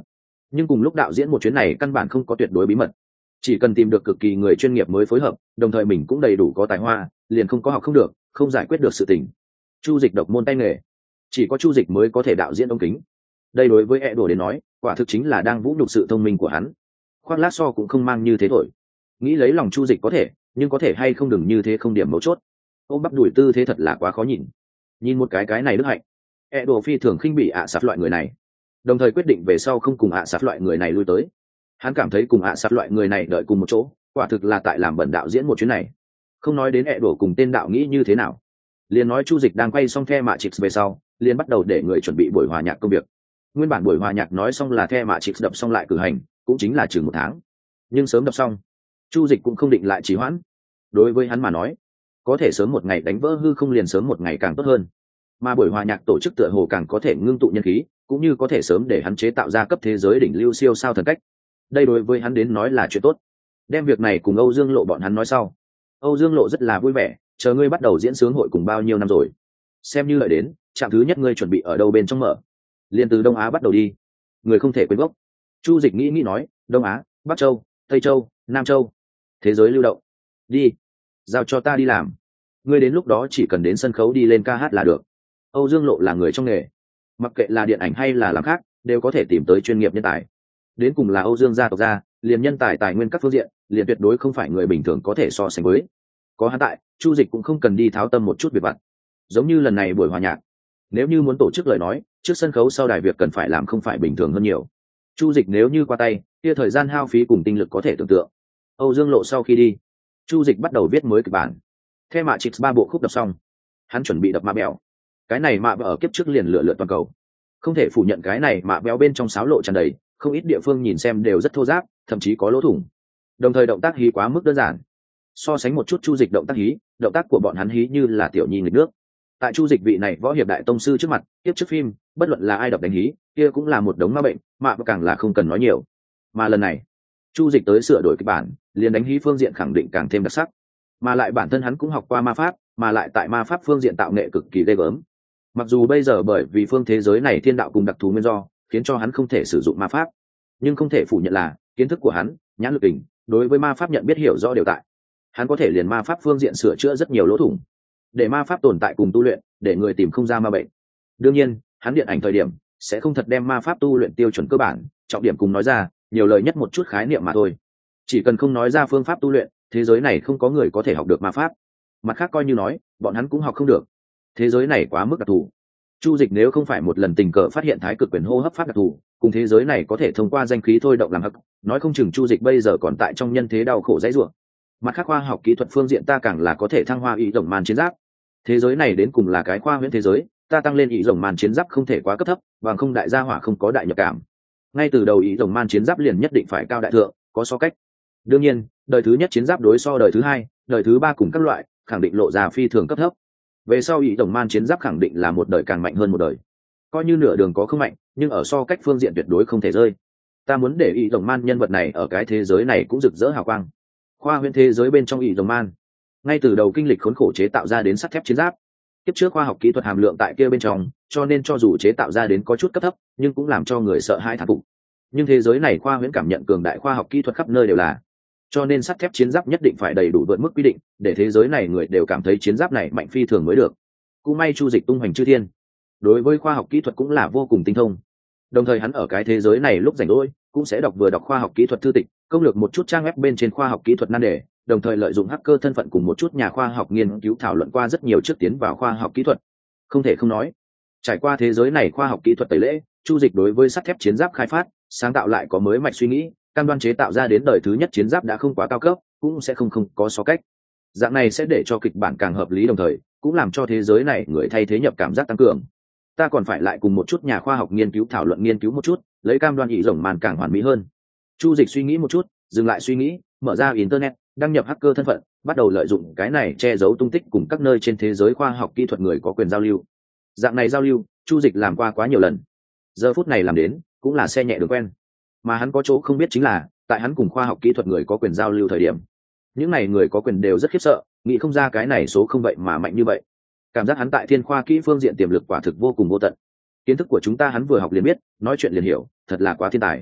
nhưng cùng lúc đạo diễn một chuyến này căn bản không có tuyệt đối bí mật, chỉ cần tìm được cực kỳ người chuyên nghiệp mới phối hợp, đồng thời mình cũng đầy đủ có tài hoa, liền không có học không được, không giải quyết được sự tình. Chu Dịch độc môn tay nghề, chỉ có Chu Dịch mới có thể đạo diễn ống kính. Đây đối với Edo đến nói, quả thực chính là đang vũ nhục sự thông minh của hắn. Khoác lác so cũng không mang như thế thôi. Nghĩ lấy lòng Chu Dịch có thể, nhưng có thể hay không đừng như thế không điểm mấu chốt. Ôm bắp đùi tư thế thật là quá khó nhìn. Nhìn một cái cái này đức hạnh. Edo phi thường khinh bỉ ạ sạp loại người này, đồng thời quyết định về sau không cùng ạ sạp loại người này lui tới. Hắn cảm thấy cùng ạ sạp loại người này đợi cùng một chỗ, quả thực là tại làm bẩn đạo diễn một chuyến này. Không nói đến Edo cùng tên đạo nghĩ như thế nào, liền nói Chu Dịch đang quay xong The Matrix về sau, liền bắt đầu để người chuẩn bị buổi hòa nhạc công việc. Nguyên bản buổi hòa nhạc nói xong là The Matrix đập xong lại cử hành, cũng chính là chừng một tháng. Nhưng sớm đập xong, Chu Dịch cũng không định lại trì hoãn. Đối với hắn mà nói, có thể sớm một ngày đánh vỡ hư không liền sớm một ngày càng tốt hơn. Mà buổi hòa nhạc tổ chức tựa hồ càng có thể ngưng tụ nhân khí, cũng như có thể sớm để hắn chế tạo ra cấp thế giới đỉnh lưu siêu sao thần cách. Đây đối với hắn đến nói là chuyện tốt. Đem việc này cùng Âu Dương Lộ bọn hắn nói sau. Âu Dương Lộ rất là vui vẻ, chờ ngươi bắt đầu diễn sướng hội cùng bao nhiêu năm rồi? Xem như lợi đến, trạm thứ nhất ngươi chuẩn bị ở đâu bên trong mở? Liên từ Đông Á bắt đầu đi. Người không thể quên gốc. Chu Dịch nghĩ nghĩ nói, Đông Á, Bắc Châu, Tây Châu, Nam Châu, thế giới lưu động. Đi, giao cho ta đi làm. Ngươi đến lúc đó chỉ cần đến sân khấu đi lên ca hát là được. Âu Dương Lộ là người trong nghề, mặc kệ là điện ảnh hay là làm khác, đều có thể tìm tới chuyên nghiệp nhân tài. Đến cùng là Âu Dương gia tộc gia, liền nhân tài tài nguyên các phương diện, liền tuyệt đối không phải người bình thường có thể so sánh với. Có hắn tại, Chu Dịch cũng không cần đi tháo tâm một chút việc vặt. Giống như lần này buổi hòa nhạc, nếu như muốn tổ chức lời nói, trước sân khấu sau đài việc cần phải làm không phải bình thường hơn nhiều. Chu Dịch nếu như qua tay, kia thời gian hao phí cùng tinh lực có thể tưởng tượng. Âu Dương Lộ sau khi đi, Chu Dịch bắt đầu viết mới kịch bản. The Matrix ba bộ khúc đập xong, hắn chuẩn bị đập mạ bèo. Cái này mạ bèo ở kiếp trước liền lựa lượn toàn cầu. Không thể phủ nhận cái này mạ bèo bên trong sáo lộ tràn đầy, không ít địa phương nhìn xem đều rất thô ráp, thậm chí có lỗ thủng. Đồng thời động tác hí quá mức đơn giản. So sánh một chút Chu Dịch động tác hí, động tác của bọn hắn hí như là tiểu nhi nghịch nước. Tại Chu Dịch vị này võ hiệp đại tông sư trước mặt, tiếp trước phim, bất luận là ai đập đánh hí, kia cũng là một đống ma bệnh, mạ càng là không cần nói nhiều. Mà lần này, Chu Dịch tới sửa đổi kịch bản, liền đánh hí phương diện khẳng định càng thêm đặc sắc. Mà lại bản thân hắn cũng học qua ma pháp, mà lại tại ma pháp phương diện tạo nghệ cực kỳ ghê gớm. Mặc dù bây giờ bởi vì phương thế giới này thiên đạo cùng đặc thù nguyên do, khiến cho hắn không thể sử dụng ma pháp, nhưng không thể phủ nhận là kiến thức của hắn, nhãn lực đỉnh, đối với ma pháp nhận biết hiểu rõ đều tại. Hắn có thể liền ma pháp phương diện sửa chữa rất nhiều lỗ thủng, để ma pháp tồn tại cùng tu luyện, để người tìm không ra ma bệnh. Đương nhiên, hắn điện ảnh thời điểm sẽ không thật đem ma pháp tu luyện tiêu chuẩn cơ bản, trọng điểm cùng nói ra, nhiều lời nhất một chút khái niệm mà thôi. Chỉ cần không nói ra phương pháp tu luyện, thế giới này không có người có thể học được ma pháp. Mặt khác coi như nói, bọn hắn cũng học không được. Thế giới này quá mức đặc thù. Chu Dịch nếu không phải một lần tình cờ phát hiện thái cực quyền hô hấp pháp đặc thù, cùng thế giới này có thể thông qua danh khí thôi động làm hắc, nói không chừng Chu Dịch bây giờ còn tại trong nhân thế đau khổ dãy rủa. Mặt khác khoa học kỹ thuật phương diện ta càng là có thể thăng hoa ý rồng màn chiến giáp. Thế giới này đến cùng là cái khoa huyễn thế giới, ta tăng lên ý rồng màn chiến giáp không thể quá cấp thấp, bằng không đại gia hỏa không có đại nhập cảm. Ngay từ đầu ý rồng màn chiến giáp liền nhất định phải cao đại thượng, có so cách. Đương nhiên, đời thứ nhất chiến giáp đối so đời thứ hai, đời thứ ba cùng các loại, khẳng định lộ ra phi thường cấp thấp. Về sau ý rồng man chiến giáp khẳng định là một đời càng mạnh hơn một đời. Coi như nửa đường có không mạnh, nhưng ở so cách phương diện tuyệt đối không thể rơi. Ta muốn để ý rồng man nhân vật này ở cái thế giới này cũng rực rỡ hào quang. Khoa huyễn thế giới bên trong ý rồng man, ngay từ đầu kinh lịch khốn khổ chế tạo ra đến sắt thép chiến giáp. Kiếp trước khoa học kỹ thuật hàm lượng tại kia bên trong, cho nên cho dù chế tạo ra đến có chút cấp thấp, nhưng cũng làm cho người sợ hãi thán phục. Nhưng thế giới này khoa huyễn cảm nhận cường đại khoa học kỹ thuật khắp nơi đều là, cho nên sắt thép chiến giáp nhất định phải đầy đủ vượt mức quy định, để thế giới này người đều cảm thấy chiến giáp này mạnh phi thường mới được. Cũng may Chu Dịch tung hoành chư thiên, đối với khoa học kỹ thuật cũng là vô cùng tinh thông. Đồng thời hắn ở cái thế giới này lúc rảnh rỗi cũng sẽ đọc vừa đọc khoa học kỹ thuật thư tịch, công lược một chút trang web bên trên khoa học kỹ thuật nan đề, đồng thời lợi dụng hacker thân phận cùng một chút nhà khoa học nghiên cứu thảo luận qua rất nhiều trước tiến vào khoa học kỹ thuật. Không thể không nói, trải qua thế giới này khoa học kỹ thuật tẩy lễ, Chu Dịch đối với sắt thép chiến giáp khai phát, sáng tạo lại có mới mạch suy nghĩ, cam đoan chế tạo ra đến đời thứ nhất chiến giáp đã không quá cao cấp, cũng sẽ không không có so cách. Dạng này sẽ để cho kịch bản càng hợp lý, đồng thời cũng làm cho thế giới này người thay thế nhập cảm giác tăng cường. Ta còn phải lại cùng một chút nhà khoa học nghiên cứu thảo luận nghiên cứu một chút, lấy cam đoan ý rồng màn càng hoàn mỹ hơn. Chu Dịch suy nghĩ một chút, dừng lại suy nghĩ, mở ra internet, đăng nhập hacker thân phận, bắt đầu lợi dụng cái này che giấu tung tích cùng các nơi trên thế giới khoa học kỹ thuật người có quyền giao lưu. Dạng này giao lưu, Chu Dịch làm qua quá nhiều lần. Giờ phút này làm đến, cũng là xe nhẹ đường quen. Mà hắn có chỗ không biết chính là, tại hắn cùng khoa học kỹ thuật người có quyền giao lưu thời điểm, những này người có quyền đều rất khiếp sợ, nghĩ không ra cái này số không vậy mà mạnh như vậy. Cảm giác hắn tại thiên khoa kỹ phương diện tiềm lực quả thực vô cùng vô tận. Kiến thức của chúng ta hắn vừa học liền biết, nói chuyện liền hiểu, thật là quá thiên tài.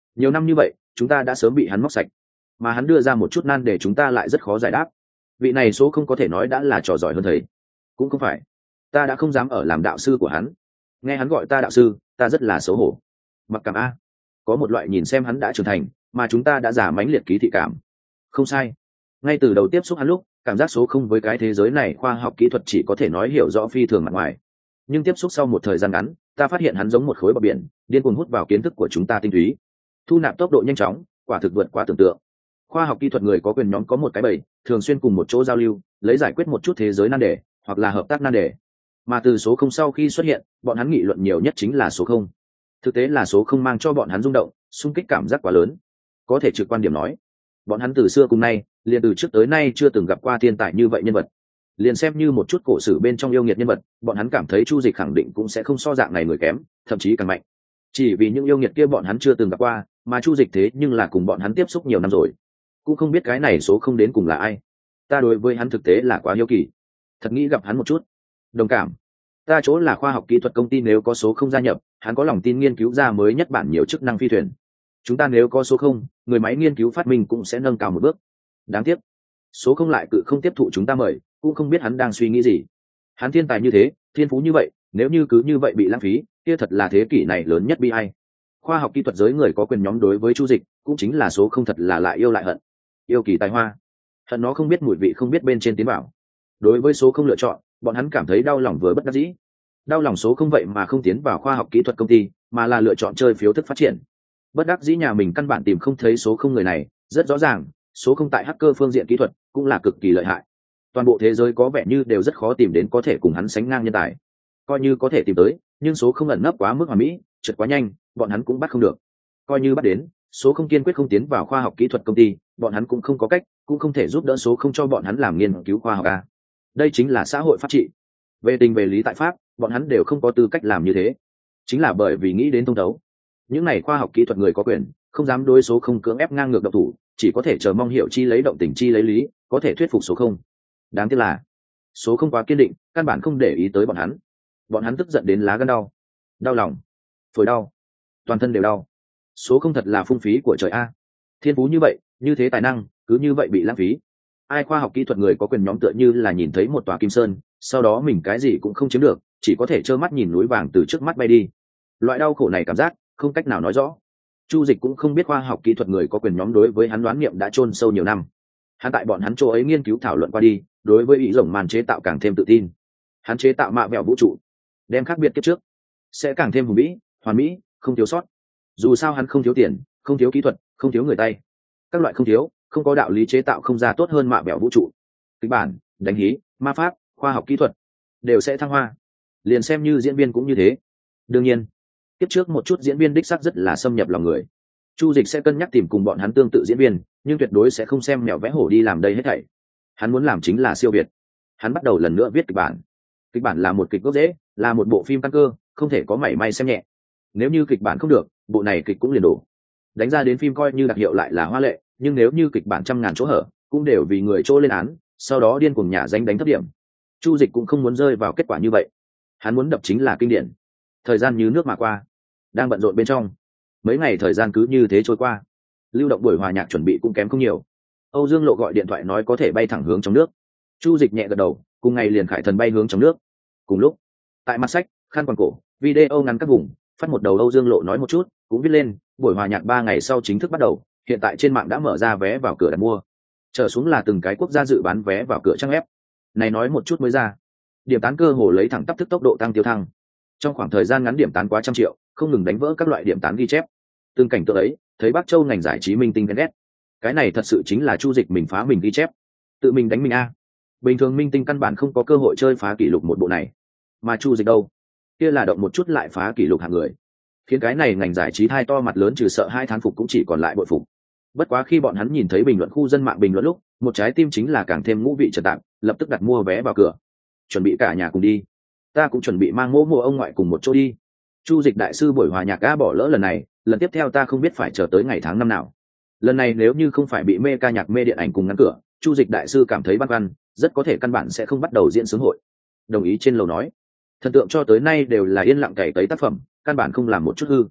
nhiều năm như vậy chúng ta đã sớm bị hắn móc sạch, mà hắn đưa ra một chút nan để chúng ta lại rất khó giải đáp. Vị này số không có thể nói đã là trò giỏi hơn thầy, cũng không phải. Ta đã không dám ở làm đạo sư của hắn, nghe hắn gọi ta đạo sư ta rất là xấu hổ. Mặc cảm a, có một loại nhìn xem hắn đã trưởng thành mà chúng ta đã giả mãnh liệt ký thị cảm. Không sai, ngay từ đầu tiếp xúc hắn lúc cảm giác số không với cái thế giới này khoa học kỹ thuật chỉ có thể nói hiểu rõ phi thường mặt ngoài, nhưng tiếp xúc sau một thời gian ngắn ta phát hiện hắn giống một khối bờ biển điên cuồng hút vào kiến thức của chúng ta tinh túy, thu nạp tốc độ nhanh chóng, quả thực vượt quá tưởng tượng. Khoa học kỹ thuật người có quyền nhóm có một cái bầy thường xuyên cùng một chỗ giao lưu, lấy giải quyết một chút thế giới nan đề hoặc là hợp tác nan đề. Mà từ số không sau khi xuất hiện, bọn hắn nghị luận nhiều nhất chính là số không. Thực tế là số không mang cho bọn hắn rung động, xung kích cảm giác quá lớn. Có thể trực quan điểm nói, bọn hắn từ xưa cùng nay liền từ trước tới nay chưa từng gặp qua thiên tài như vậy nhân vật. Liền xem như một chút cổ sử bên trong yêu nghiệt nhân vật, bọn hắn cảm thấy Chu Dịch khẳng định cũng sẽ không so dạng này người kém, thậm chí càng mạnh. Chỉ vì những yêu nghiệt kia bọn hắn chưa từng gặp qua, mà Chu Dịch thế nhưng là cùng bọn hắn tiếp xúc nhiều năm rồi, cũng không biết cái này số không đến cùng là ai. Ta đối với hắn thực tế là quá hiếu kỳ, thật nghĩ gặp hắn một chút. Đồng cảm, ta chỗ là khoa học kỹ thuật công ty, nếu có số không gia nhập, hắn có lòng tin nghiên cứu ra mới nhất bản nhiều chức năng phi thuyền. Chúng ta nếu có số không, người máy nghiên cứu phát minh cũng sẽ nâng cao một bước. Đáng tiếc số không lại cự không tiếp thụ chúng ta mời, cũng không biết hắn đang suy nghĩ gì. Hắn thiên tài như thế, thiên phú như vậy, nếu như cứ như vậy bị lãng phí, kia thật là thế kỷ này lớn nhất bi ai. Khoa học kỹ thuật giới người có quyền nhóm đối với Chu Dịch cũng chính là số không thật là lại yêu lại hận. Yêu kỳ tài hoa, hận nó không biết mùi vị không biết bên trên tiến bảo. Đối với số không lựa chọn, bọn hắn cảm thấy đau lòng vừa bất đắc dĩ. Đau lòng số không vậy mà không tiến vào khoa học kỹ thuật công ty, mà là lựa chọn chơi phiếu thức phát triển. Bất đắc dĩ nhà mình căn bản tìm không thấy số không người này, rất rõ ràng số không tại hacker phương diện kỹ thuật cũng là cực kỳ lợi hại. Toàn bộ thế giới có vẻ như đều rất khó tìm đến có thể cùng hắn sánh ngang nhân tài. Coi như có thể tìm tới, nhưng số không ẩn nấp quá mức hoàn mỹ, trượt quá nhanh, bọn hắn cũng bắt không được. Coi như bắt đến, số không kiên quyết không tiến vào khoa học kỹ thuật công ty, bọn hắn cũng không có cách, cũng không thể giúp đỡ số không cho bọn hắn làm nghiên cứu khoa học a. Đây chính là xã hội pháp trị. Về tình về lý tại pháp, bọn hắn đều không có tư cách làm như thế. Chính là bởi vì nghĩ đến thông thấu. Những này khoa học kỹ thuật người có quyền, không dám đối số không cưỡng ép ngang ngược độc thủ, chỉ có thể chờ mong hiểu chi lấy động tình chi lấy lý, có thể thuyết phục số không. Đáng tiếc là số không quá kiên định, căn bản không để ý tới bọn hắn. Bọn hắn tức giận đến lá gan đau, đau lòng, phổi đau, toàn thân đều đau. Số không thật là phung phí của trời a. Thiên phú như vậy, như thế tài năng, cứ như vậy bị lãng phí. Ai khoa học kỹ thuật người có quyền nhóm tựa như là nhìn thấy một tòa kim sơn, sau đó mình cái gì cũng không chiếm được, chỉ có thể trơ mắt nhìn núi vàng từ trước mắt bay đi. Loại đau khổ này cảm giác không cách nào nói rõ. Chu Dịch cũng không biết khoa học kỹ thuật người có quyền nhóm đối với hắn đoán niệm đã chôn sâu nhiều năm. Hắn tại bọn hắn chỗ ấy nghiên cứu thảo luận qua đi, đối với ý rồng màn chế tạo càng thêm tự tin. Hắn chế tạo mạ vẹo vũ trụ, đem khác biệt kiếp trước, sẽ càng thêm hùng vĩ, hoàn mỹ, không thiếu sót. Dù sao hắn không thiếu tiền, không thiếu kỹ thuật, không thiếu người tay, các loại không thiếu, không có đạo lý chế tạo không ra tốt hơn mạ vẹo vũ trụ. Kịch bản, đánh hí, ma pháp, khoa học kỹ thuật đều sẽ thăng hoa. Liền xem như diễn viên cũng như thế. Đương nhiên, tiếp trước một chút diễn viên đích xác rất là xâm nhập lòng người. Chu Dịch sẽ cân nhắc tìm cùng bọn hắn tương tự diễn viên, nhưng tuyệt đối sẽ không xem mèo vẽ hổ đi làm đây hết thảy. Hắn muốn làm chính là siêu việt. Hắn bắt đầu lần nữa viết kịch bản. Kịch bản là một kịch gốc rễ, là một bộ phim căn cơ, không thể có mảy may xem nhẹ. Nếu như kịch bản không được, bộ này kịch cũng liền đổ. Đánh ra đến phim coi như đặc hiệu lại là hoa lệ, nhưng nếu như kịch bản trăm ngàn chỗ hở, cũng đều vì người chỗ lên án, sau đó điên cuồng nhả danh đánh thấp điểm. Chu Dịch cũng không muốn rơi vào kết quả như vậy. Hắn muốn đập chính là kinh điển. Thời gian như nước mà qua, đang bận rộn bên trong, mấy ngày thời gian cứ như thế trôi qua. Lưu động buổi hòa nhạc chuẩn bị cũng kém không nhiều. Âu Dương Lộ gọi điện thoại nói có thể bay thẳng hướng trong nước. Chu Dịch nhẹ gật đầu, cùng ngày liền khải thần bay hướng trong nước. Cùng lúc, tại mặt sách, khăn quàng cổ, video ngắn các vùng, phát một đầu Âu Dương Lộ nói một chút, cũng viết lên, buổi hòa nhạc ba ngày sau chính thức bắt đầu, hiện tại trên mạng đã mở ra vé vào cửa đặt mua. Trở xuống là từng cái quốc gia dự bán vé vào cửa trang ép. Này nói một chút mới ra. Điểm tán cơ hồ lấy thẳng tắp thức tốc độ tăng tiêu thăng. Trong khoảng thời gian ngắn điểm tán quá trăm triệu, không ngừng đánh vỡ các loại điểm tán ghi chép. Từng cảnh tượng ấy, thấy Bắc Châu ngành giải trí minh tinh ghen ghét. Cái này thật sự chính là Chu Dịch mình phá mình ghi chép, tự mình đánh mình a. Bình thường minh tinh căn bản không có cơ hội chơi phá kỷ lục một bộ này, mà Chu Dịch đâu, kia là động một chút lại phá kỷ lục hạng người, khiến cái này ngành giải trí thai to mặt lớn trừ sợ hai thán phục cũng chỉ còn lại bội phục. Bất quá khi bọn hắn nhìn thấy bình luận khu dân mạng bình luận lúc, một trái tim chính là càng thêm ngũ vị trật tạp, lập tức đặt mua vé vào cửa, chuẩn bị cả nhà cùng đi. Ta cũng chuẩn bị mang mỗ mùa ông ngoại cùng một chỗ đi. Chu Dịch đại sư buổi hòa nhạc ga bỏ lỡ lần này, lần tiếp theo ta không biết phải chờ tới ngày tháng năm nào. Lần này nếu như không phải bị mê ca nhạc mê điện ảnh cùng ngăn cửa, Chu Dịch đại sư cảm thấy băn khoăn, rất có thể căn bản sẽ không bắt đầu diễn sướng hội. Đồng ý trên lầu nói, thần tượng cho tới nay đều là yên lặng cày tới tác phẩm, căn bản không làm một chút hư.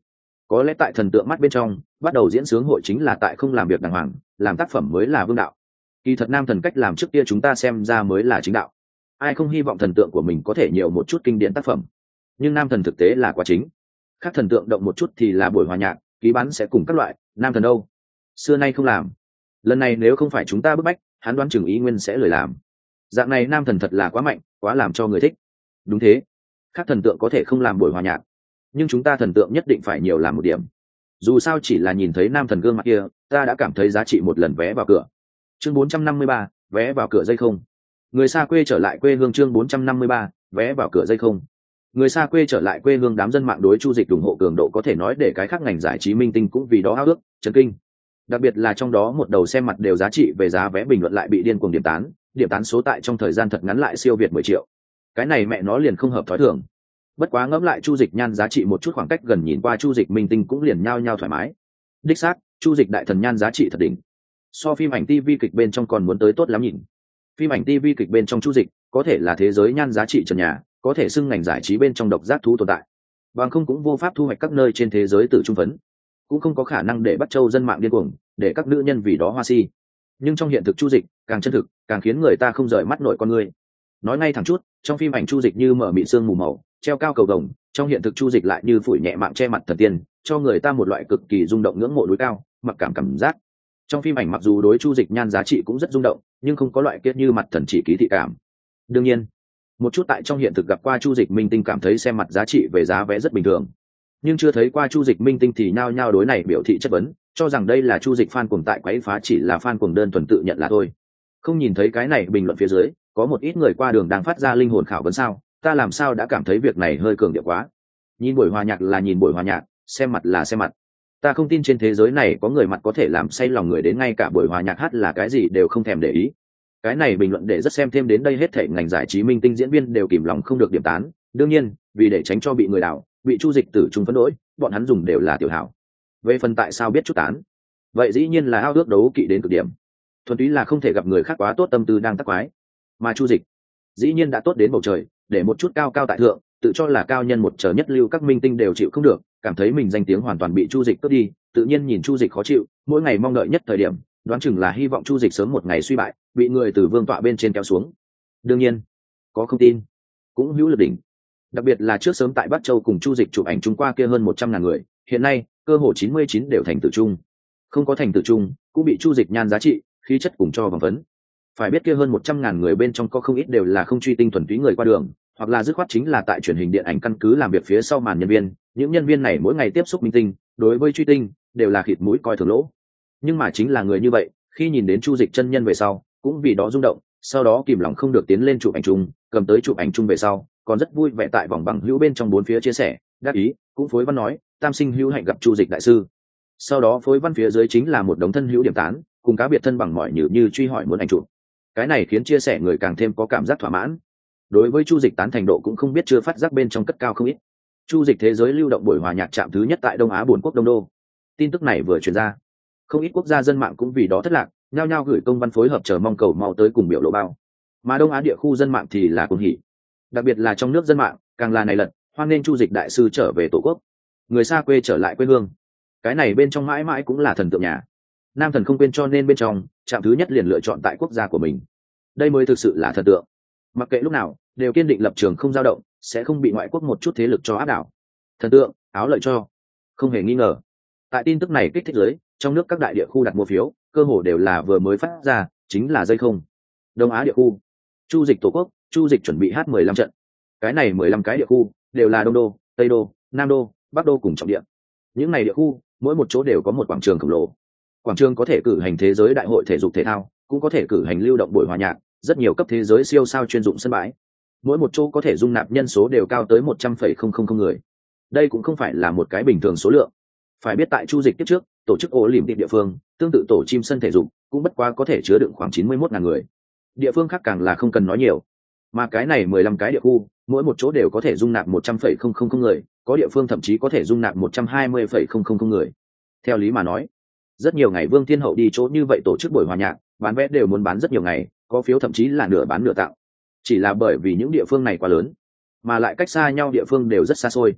Có lẽ tại thần tượng mắt bên trong, bắt đầu diễn sướng hội chính là tại không làm việc đàng hoàng, làm tác phẩm mới là vương đạo. Kỳ thật nam thần cách làm trước kia chúng ta xem ra mới là chính đạo. Ai không hy vọng thần tượng của mình có thể nhiều một chút kinh điển tác phẩm, nhưng nam thần thực tế là quá chính. Khác thần tượng động một chút thì là buổi hòa nhạc, ký bán sẽ cùng các loại, nam thần đâu xưa nay không làm. Lần này nếu không phải chúng ta bức bách, hắn đoán chừng ý nguyên sẽ lười làm. Dạng này nam thần thật là quá mạnh, quá làm cho người thích. Đúng thế, khác thần tượng có thể không làm buổi hòa nhạc, nhưng chúng ta thần tượng nhất định phải nhiều làm một điểm. Dù sao chỉ là nhìn thấy nam thần gương mặt kia, ta đã cảm thấy giá trị một lần vé vào cửa. Chương bốn trăm năm mươi ba, vé vào cửa dây không. Người xa quê trở lại quê hương. Chương bốn trăm năm mươi ba, vé vào cửa dây không. Người xa quê trở lại quê hương. Đám dân mạng đối Chu Dịch ủng hộ cường độ có thể nói để cái khác ngành giải trí minh tinh cũng vì đó háo ước, chấn kinh. Đặc biệt là trong đó một đầu xem mặt đều giá trị về giá vé bình luận lại bị điên cuồng điểm tán, điểm tán số tại trong thời gian thật ngắn lại siêu việt mười triệu. Cái này mẹ nó liền không hợp thói thường. Bất quá ngẫm lại Chu Dịch nhan giá trị một chút, khoảng cách gần nhìn qua Chu Dịch minh tinh cũng liền nhao nhao thoải mái. Đích xác, Chu Dịch đại thần nhan giá trị thật đỉnh. So phim ảnh ti vi kịch bên trong còn muốn tới tốt lắm nhìn. Phim ảnh ti vi kịch bên trong Chu Dịch có thể là thế giới nhan giá trị trần nhà, có thể xưng ngành giải trí bên trong độc giác thú tồn tại. Bằng không cũng vô pháp thu hoạch các nơi trên thế giới từ trung phấn, cũng không có khả năng để bắt châu dân mạng điên cuồng, để các nữ nhân vì đó hoa si. Nhưng trong hiện thực Chu Dịch càng chân thực, càng khiến người ta không rời mắt nổi con người. Nói ngay thẳng chút, trong phim ảnh Chu Dịch như mở mịn sương mù màu, treo cao cầu vồng, trong hiện thực Chu Dịch lại như phủi nhẹ mạng che mặt thần tiên, cho người ta một loại cực kỳ rung động ngưỡng mộ núi cao, mặc cảm cảm giác. Trong phim ảnh mặc dù đối Chu Dịch nhan giá trị cũng rất rung động, nhưng không có loại kiết như mặt thần chỉ ký thị cảm. Đương nhiên, một chút tại trong hiện thực gặp qua Chu Dịch minh tinh cảm thấy xem mặt giá trị về giá vé rất bình thường, nhưng chưa thấy qua Chu Dịch minh tinh thì nhao nhao đối này biểu thị chất vấn, cho rằng đây là Chu Dịch fan cuồng tại quấy phá, chỉ là fan cuồng đơn thuần tự nhận là thôi. Không nhìn thấy cái này bình luận phía dưới, có một ít người qua đường đang phát ra linh hồn khảo vấn sao, ta làm sao đã cảm thấy việc này hơi cường điệu quá. Nhìn buổi hòa nhạc là nhìn buổi hòa nhạc, xem mặt là xem mặt. Ta không tin trên thế giới này có người mặt có thể làm say lòng người đến ngay cả buổi hòa nhạc hát là cái gì đều không thèm để ý. Cái này bình luận để rất xem thêm đến đây hết thảy ngành giải trí minh tinh diễn viên đều kìm lòng không được điểm tán. Đương nhiên, vì để tránh cho bị người đảo, bị Chu Dịch tử trung phấn đối, bọn hắn dùng đều là tiểu hảo. Về phần tại sao biết chút tán, vậy dĩ nhiên là ao ước đấu kỵ đến cực điểm. Thuần túy là không thể gặp người khác quá tốt tâm tư đang tắc quái. Mà Chu Dịch dĩ nhiên đã tốt đến bầu trời, để một chút cao cao tại thượng, tự cho là cao nhân một trời nhất lưu các minh tinh đều chịu không được, cảm thấy mình danh tiếng hoàn toàn bị Chu Dịch cướp đi, tự nhiên nhìn Chu Dịch khó chịu, mỗi ngày mong đợi nhất thời điểm, đoán chừng là hy vọng Chu Dịch sớm một ngày suy bại, bị người từ vương tọa bên trên kéo xuống. Đương nhiên, có không tin, cũng hữu lực đỉnh. Đặc biệt là trước sớm tại Bắc Châu cùng Chu Dịch chụp ảnh chung qua kia hơn một trăm ngàn người, hiện nay, cơ hồ chín mươi chín đều thành tử chung. Không có thành tử chung, cũng bị Chu Dịch nhan giá trị, khí chất cùng cho vòng vấn. Phải biết kia hơn một trăm ngàn người bên trong có không ít đều là không truy tinh thuần túy người qua đường, hoặc là dứt khoát chính là tại truyền hình điện ảnh căn cứ làm việc phía sau màn nhân viên, những nhân viên này mỗi ngày tiếp xúc minh tinh, đối với truy tinh đều là khịt mũi coi thường lỗ. Nhưng mà chính là người như vậy, khi nhìn đến Chu Dịch chân nhân về sau, cũng vì đó rung động, sau đó kìm lòng không được tiến lên chụp ảnh chung, cầm tới chụp ảnh chung về sau, còn rất vui vẻ tại vòng bằng hữu bên trong bốn phía chia sẻ, đáp ý, cũng phối văn nói, tam sinh hữu hạnh gặp Chu Dịch đại sư. Sau đó phối văn phía dưới chính là một đống thân hữu điểm tán, cùng cá biệt thân bằng mọi như như truy hỏi muốn ảnh chụp. Cái này khiến chia sẻ người càng thêm có cảm giác thỏa mãn. Đối với Chu Dịch tán thành độ cũng không biết chưa phát giác bên trong cất cao không ít. Chu Dịch thế giới lưu động buổi hòa nhạc trạm thứ nhất tại Đông Á Buồn Quốc Đông Đô. Tin tức này vừa truyền ra, không ít quốc gia dân mạng cũng vì đó thất lạc, nhao nhao gửi công văn phối hợp chờ mong cầu mau tới cùng biểu lộ bao. Mà Đông Á địa khu dân mạng thì là cuồng hỉ. Đặc biệt là trong nước dân mạng, càng là này lật, hoan nghênh Chu Dịch đại sư trở về tổ quốc. Người xa quê trở lại quê hương. Cái này bên trong mãi mãi cũng là thần tượng nhà. Nam thần không quên, cho nên bên trong, trạm thứ nhất liền lựa chọn tại quốc gia của mình. Đây mới thực sự là thần tượng. Mặc kệ lúc nào, đều kiên định lập trường không dao động, sẽ không bị ngoại quốc một chút thế lực cho áp đảo. Thần tượng, áo lợi cho. Không hề nghi ngờ. Tại tin tức này kích thích giới, trong nước các đại địa khu đặt mua phiếu, cơ hồ đều là vừa mới phát ra, chính là dây không. Đông Á địa khu, Chu Dịch tổ quốc, Chu Dịch chuẩn bị hát mười lăm trận. Cái này mười lăm cái địa khu, đều là Đông Đô, Tây Đô, Nam Đô, Bắc Đô cùng trọng địa. Những này địa khu, mỗi một chỗ đều có một quảng trường khổng lồ. Quảng trường có thể cử hành thế giới đại hội thể dục thể thao, cũng có thể cử hành lưu động buổi hòa nhạc, rất nhiều cấp thế giới siêu sao chuyên dụng sân bãi. Mỗi một chỗ có thể dung nạp nhân số đều cao tới một trăm phẩy không không không người. Đây cũng không phải là một cái bình thường số lượng. Phải biết tại Chu Dịch tiếp trước, tổ chức ô liềm địa phương, tương tự tổ chim sân thể dục, cũng bất quá có thể chứa đựng khoảng chín mươi mốt ngàn người. Địa phương khác càng là không cần nói nhiều. Mà cái này mười lăm cái địa khu, mỗi một chỗ đều có thể dung nạp một trăm phẩy không không không người, có địa phương thậm chí có thể dung nạp một trăm hai mươi phẩy không không không người. Theo lý mà nói, rất nhiều ngày Vương Thiên Hậu đi chỗ như vậy tổ chức buổi hòa nhạc, bán vé đều muốn bán rất nhiều ngày, có phiếu thậm chí là nửa bán nửa tặng. Chỉ là bởi vì những địa phương này quá lớn, mà lại cách xa nhau địa phương đều rất xa xôi.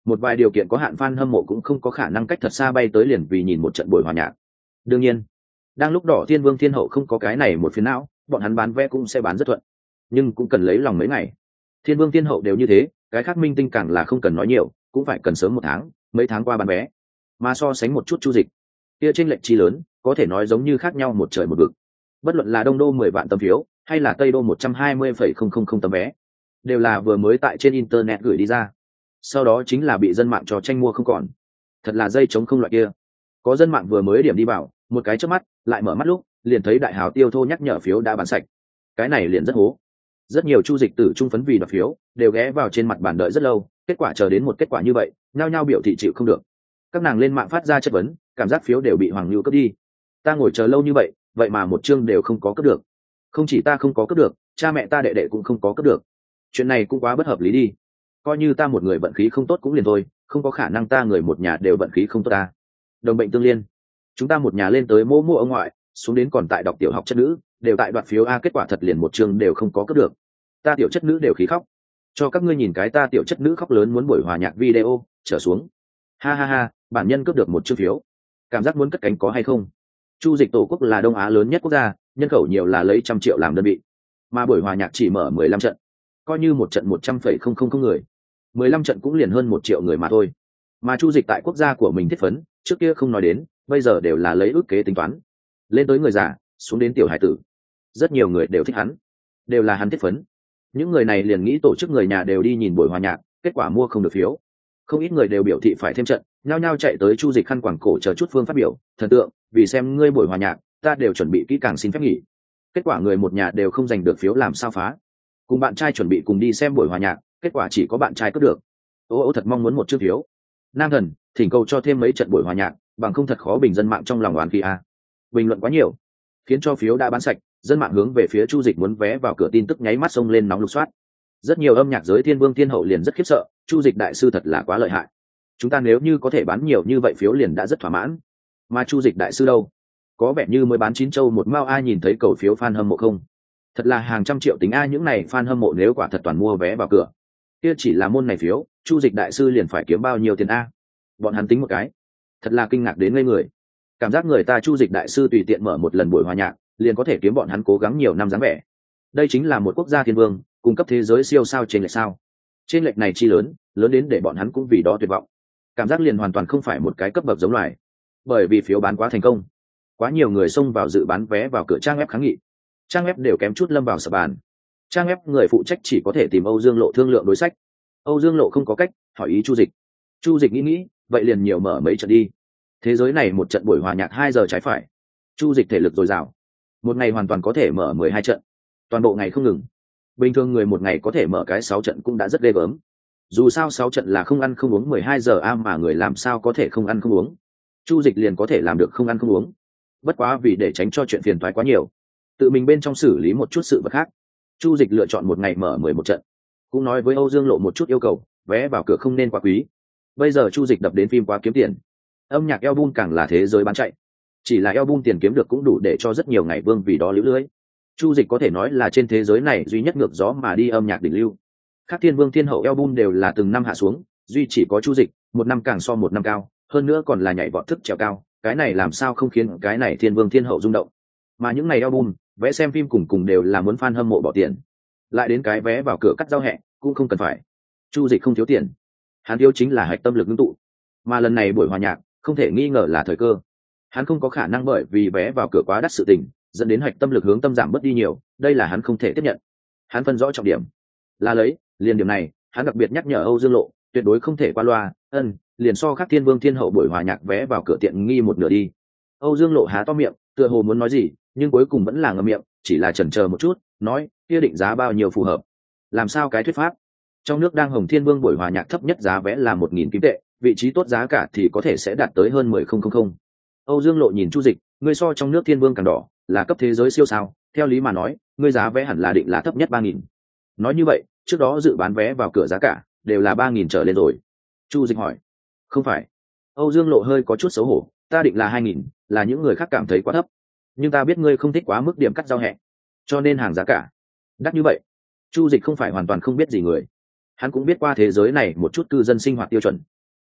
một vài điều kiện có hạn fan hâm mộ cũng không có khả năng cách thật xa bay tới liền vì nhìn một trận buổi hòa nhạc. Đương nhiên, đang lúc đỏ thiên vương thiên hậu không có cái này một phiến não, bọn hắn bán vé cũng sẽ bán rất thuận, nhưng cũng cần lấy lòng mấy ngày. Thiên vương thiên hậu đều như thế, cái khác minh tinh càng là không cần nói nhiều, cũng phải cần sớm một tháng mấy tháng qua bán vé. Mà so sánh một chút Chu Dịch, kia chênh lệch chi lớn, có thể nói giống như khác nhau một trời một vực. Bất luận là đông đô mười vạn tấm phiếu hay là tây đô một trăm hai mươi phẩy không không không tấm vé, đều là vừa mới tại trên internet gửi đi ra, sau đó chính là bị dân mạng cho tranh mua không còn. Thật là dây chống không loại kia. Có dân mạng vừa mới điểm đi vào, một cái chớp mắt lại mở mắt lúc liền thấy đại hào tiêu thô nhắc nhở phiếu đã bán sạch. Cái này liền rất hố. Rất nhiều Chu Dịch tử trung phấn vì đoạt phiếu đều ghé vào trên mặt bàn đợi rất lâu, kết quả chờ đến một kết quả như vậy nhao nhao biểu thị chịu không được. Các nàng lên mạng phát ra chất vấn, cảm giác phiếu đều bị Hoàng Nưu cướp đi. Ta ngồi chờ lâu như vậy, vậy mà một chương đều không có cướp được. Không chỉ ta không có cướp được, cha mẹ ta đệ đệ cũng không có cướp được. Chuyện này cũng quá bất hợp lý đi. Coi như ta một người vận khí không tốt cũng liền thôi, không có khả năng ta người một nhà đều vận khí không tốt ta. Đồng bệnh tương liên. Chúng ta một nhà lên tới mô mô ông ngoại, xuống đến còn tại đọc tiểu học chất nữ, đều tại đoạt phiếu a, kết quả thật liền một chương đều không có cướp được. Ta tiểu chất nữ đều khí khóc. Cho các ngươi nhìn cái ta tiểu chất nữ khóc lớn muốn buổi hòa nhạc video, trở xuống. Ha ha ha, bản nhân cướp được một chương phiếu. Cảm giác muốn cất cánh có hay không? Chu Dịch tổ quốc là Đông Á lớn nhất quốc gia, nhân khẩu nhiều là lấy trăm triệu làm đơn vị, mà buổi hòa nhạc chỉ mở mười lăm trận, coi như một trận một trăm phẩy không không không người, mười lăm trận cũng liền hơn một triệu người mà thôi. Mà Chu Dịch tại quốc gia của mình thiết phấn, trước kia không nói đến, bây giờ đều là lấy ước kế tính toán, lên tới người già, xuống đến tiểu hải tử, rất nhiều người đều thích hắn, đều là hắn thiết phấn. Những người này liền nghĩ tổ chức người nhà đều đi nhìn buổi hòa nhạc, kết quả mua không được phiếu, không ít người đều biểu thị phải thêm trận, nhao nhao chạy tới Chu Dịch khăn quàng cổ chờ chút phương phát biểu, thần tượng, vì xem ngươi buổi hòa nhạc, ta đều chuẩn bị kỹ càng xin phép nghỉ. Kết quả người một nhà đều không giành được phiếu làm sao phá. Cùng bạn trai chuẩn bị cùng đi xem buổi hòa nhạc, kết quả chỉ có bạn trai cướp được. Ô ô thật mong muốn một chiếc phiếu. Nam thần, thỉnh cầu cho thêm mấy trận buổi hòa nhạc, bằng không thật khó bình dân mạng trong lòng oán khí a. Bình luận quá nhiều, khiến cho phiếu đã bán sạch, dân mạng hướng về phía Chu Dịch muốn vé vào cửa tin tức nháy mắt xông lên nóng lục soát. Rất nhiều âm nhạc giới thiên vương thiên hậu liền rất khiếp sợ, Chu Dịch đại sư thật là quá lợi hại. Chúng ta nếu như có thể bán nhiều như vậy phiếu liền đã rất thỏa mãn. Mà Chu Dịch đại sư đâu? Có vẻ như mới bán chín châu một mao, ai nhìn thấy cầu phiếu fan hâm mộ không? Thật là hàng trăm triệu tính a, những này fan hâm mộ nếu quả thật toàn mua vé vào cửa, kia chỉ là môn này phiếu, Chu Dịch đại sư liền phải kiếm bao nhiêu tiền a? Bọn hắn tính một cái, thật là kinh ngạc đến ngây người. Cảm giác người ta Chu Dịch đại sư tùy tiện mở một lần buổi hòa nhạc, liền có thể kiếm bọn hắn cố gắng nhiều năm dáng vẻ. Đây chính là một quốc gia thiên vương, cung cấp thế giới siêu sao trên lệch sao? Trên lệch này chi lớn, lớn đến để bọn hắn cũng vì đó tuyệt vọng. Cảm giác liền hoàn toàn không phải một cái cấp bậc giống loài. Bởi vì phiếu bán quá thành công, quá nhiều người xông vào dự bán vé vào cửa trang web kháng nghị, trang web đều kém chút lâm vào sập bàn. Trang web người phụ trách chỉ có thể tìm Âu Dương Lộ thương lượng đối sách. Âu Dương Lộ không có cách, hỏi ý Chu Dịch. Chu Dịch nghĩ nghĩ, vậy liền nhiều mở mấy trận đi. Thế giới này một trận buổi hòa nhạc hai giờ trái phải. Chu Dịch thể lực dồi dào, một ngày hoàn toàn có thể mở mười hai trận, toàn bộ ngày không ngừng. Bình thường người một ngày có thể mở cái sáu trận cũng đã rất ghê gớm. Dù sao sáu trận là không ăn không uống mười hai giờ a, mà người làm sao có thể không ăn không uống. Chu Dịch liền có thể làm được không ăn không uống. Bất quá vì để tránh cho chuyện phiền toái quá nhiều, tự mình bên trong xử lý một chút sự vật khác, Chu Dịch lựa chọn một ngày mở mười một trận. Cũng nói với Âu Dương Lộ một chút yêu cầu, vé vào cửa không nên quá quý. Bây giờ Chu Dịch đập đến phim quá kiếm tiền, âm nhạc album càng là thế giới bán chạy. Chỉ là album tiền kiếm được cũng đủ để cho rất nhiều ngày vương vì đó liễu lưới. Chu Dịch có thể nói là trên thế giới này duy nhất ngược gió mà đi âm nhạc đỉnh lưu. Các thiên vương thiên hậu album đều là từng năm hạ xuống, duy chỉ có Chu Dịch, một năm càng so một năm cao, hơn nữa còn là nhảy vọt thức trèo cao, cái này làm sao không khiến cái này thiên vương thiên hậu rung động. Mà những ngày album, vé xem phim cùng cùng đều là muốn fan hâm mộ bỏ tiền. Lại đến cái vé vào cửa cắt giao hẹ, cũng không cần phải. Chu Dịch không thiếu tiền, hắn thiếu chính là hạch tâm lực ngưng tụ. Mà lần này buổi hòa nhạc, không thể nghi ngờ là thời cơ. Hắn không có khả năng bởi vì vé vào cửa quá đắt sự tình, dẫn đến hạch tâm lực hướng tâm giảm bớt đi nhiều, đây là hắn không thể tiếp nhận. Hắn phân rõ trọng điểm, là lấy, liền điểm này, hắn đặc biệt nhắc nhở Âu Dương Lộ, tuyệt đối không thể qua loa, ân, liền so khác thiên vương thiên hậu buổi hòa nhạc vé vào cửa tiện nghi một nửa đi. Âu Dương Lộ há to miệng, tựa hồ muốn nói gì, nhưng cuối cùng vẫn là ngậm miệng, chỉ là chần chờ một chút, nói, kia định giá bao nhiêu phù hợp? Làm sao cái thuyết pháp? Trong nước đang hồng thiên vương buổi hòa nhạc thấp nhất giá vé là một nghìn kim tệ, vị trí tốt giá cả thì có thể sẽ đạt tới hơn mười nghìn. Âu Dương Lộ nhìn Chu Dịch, ngươi so trong nước thiên vương càng đỏ, là cấp thế giới siêu sao, theo lý mà nói, ngươi giá vé hẳn là định là thấp nhất ba nghìn. Nói như vậy, trước đó dự bán vé vào cửa giá cả đều là ba nghìn trở lên rồi. Chu Dịch hỏi. Không phải. Âu Dương Lộ hơi có chút xấu hổ, ta định là hai nghìn, là những người khác cảm thấy quá thấp. Nhưng ta biết ngươi không thích quá mức điểm cắt giao hẹ, cho nên hàng giá cả đắt như vậy. Chu Dịch không phải hoàn toàn không biết gì người. Hắn cũng biết qua thế giới này một chút cư dân sinh hoạt tiêu chuẩn,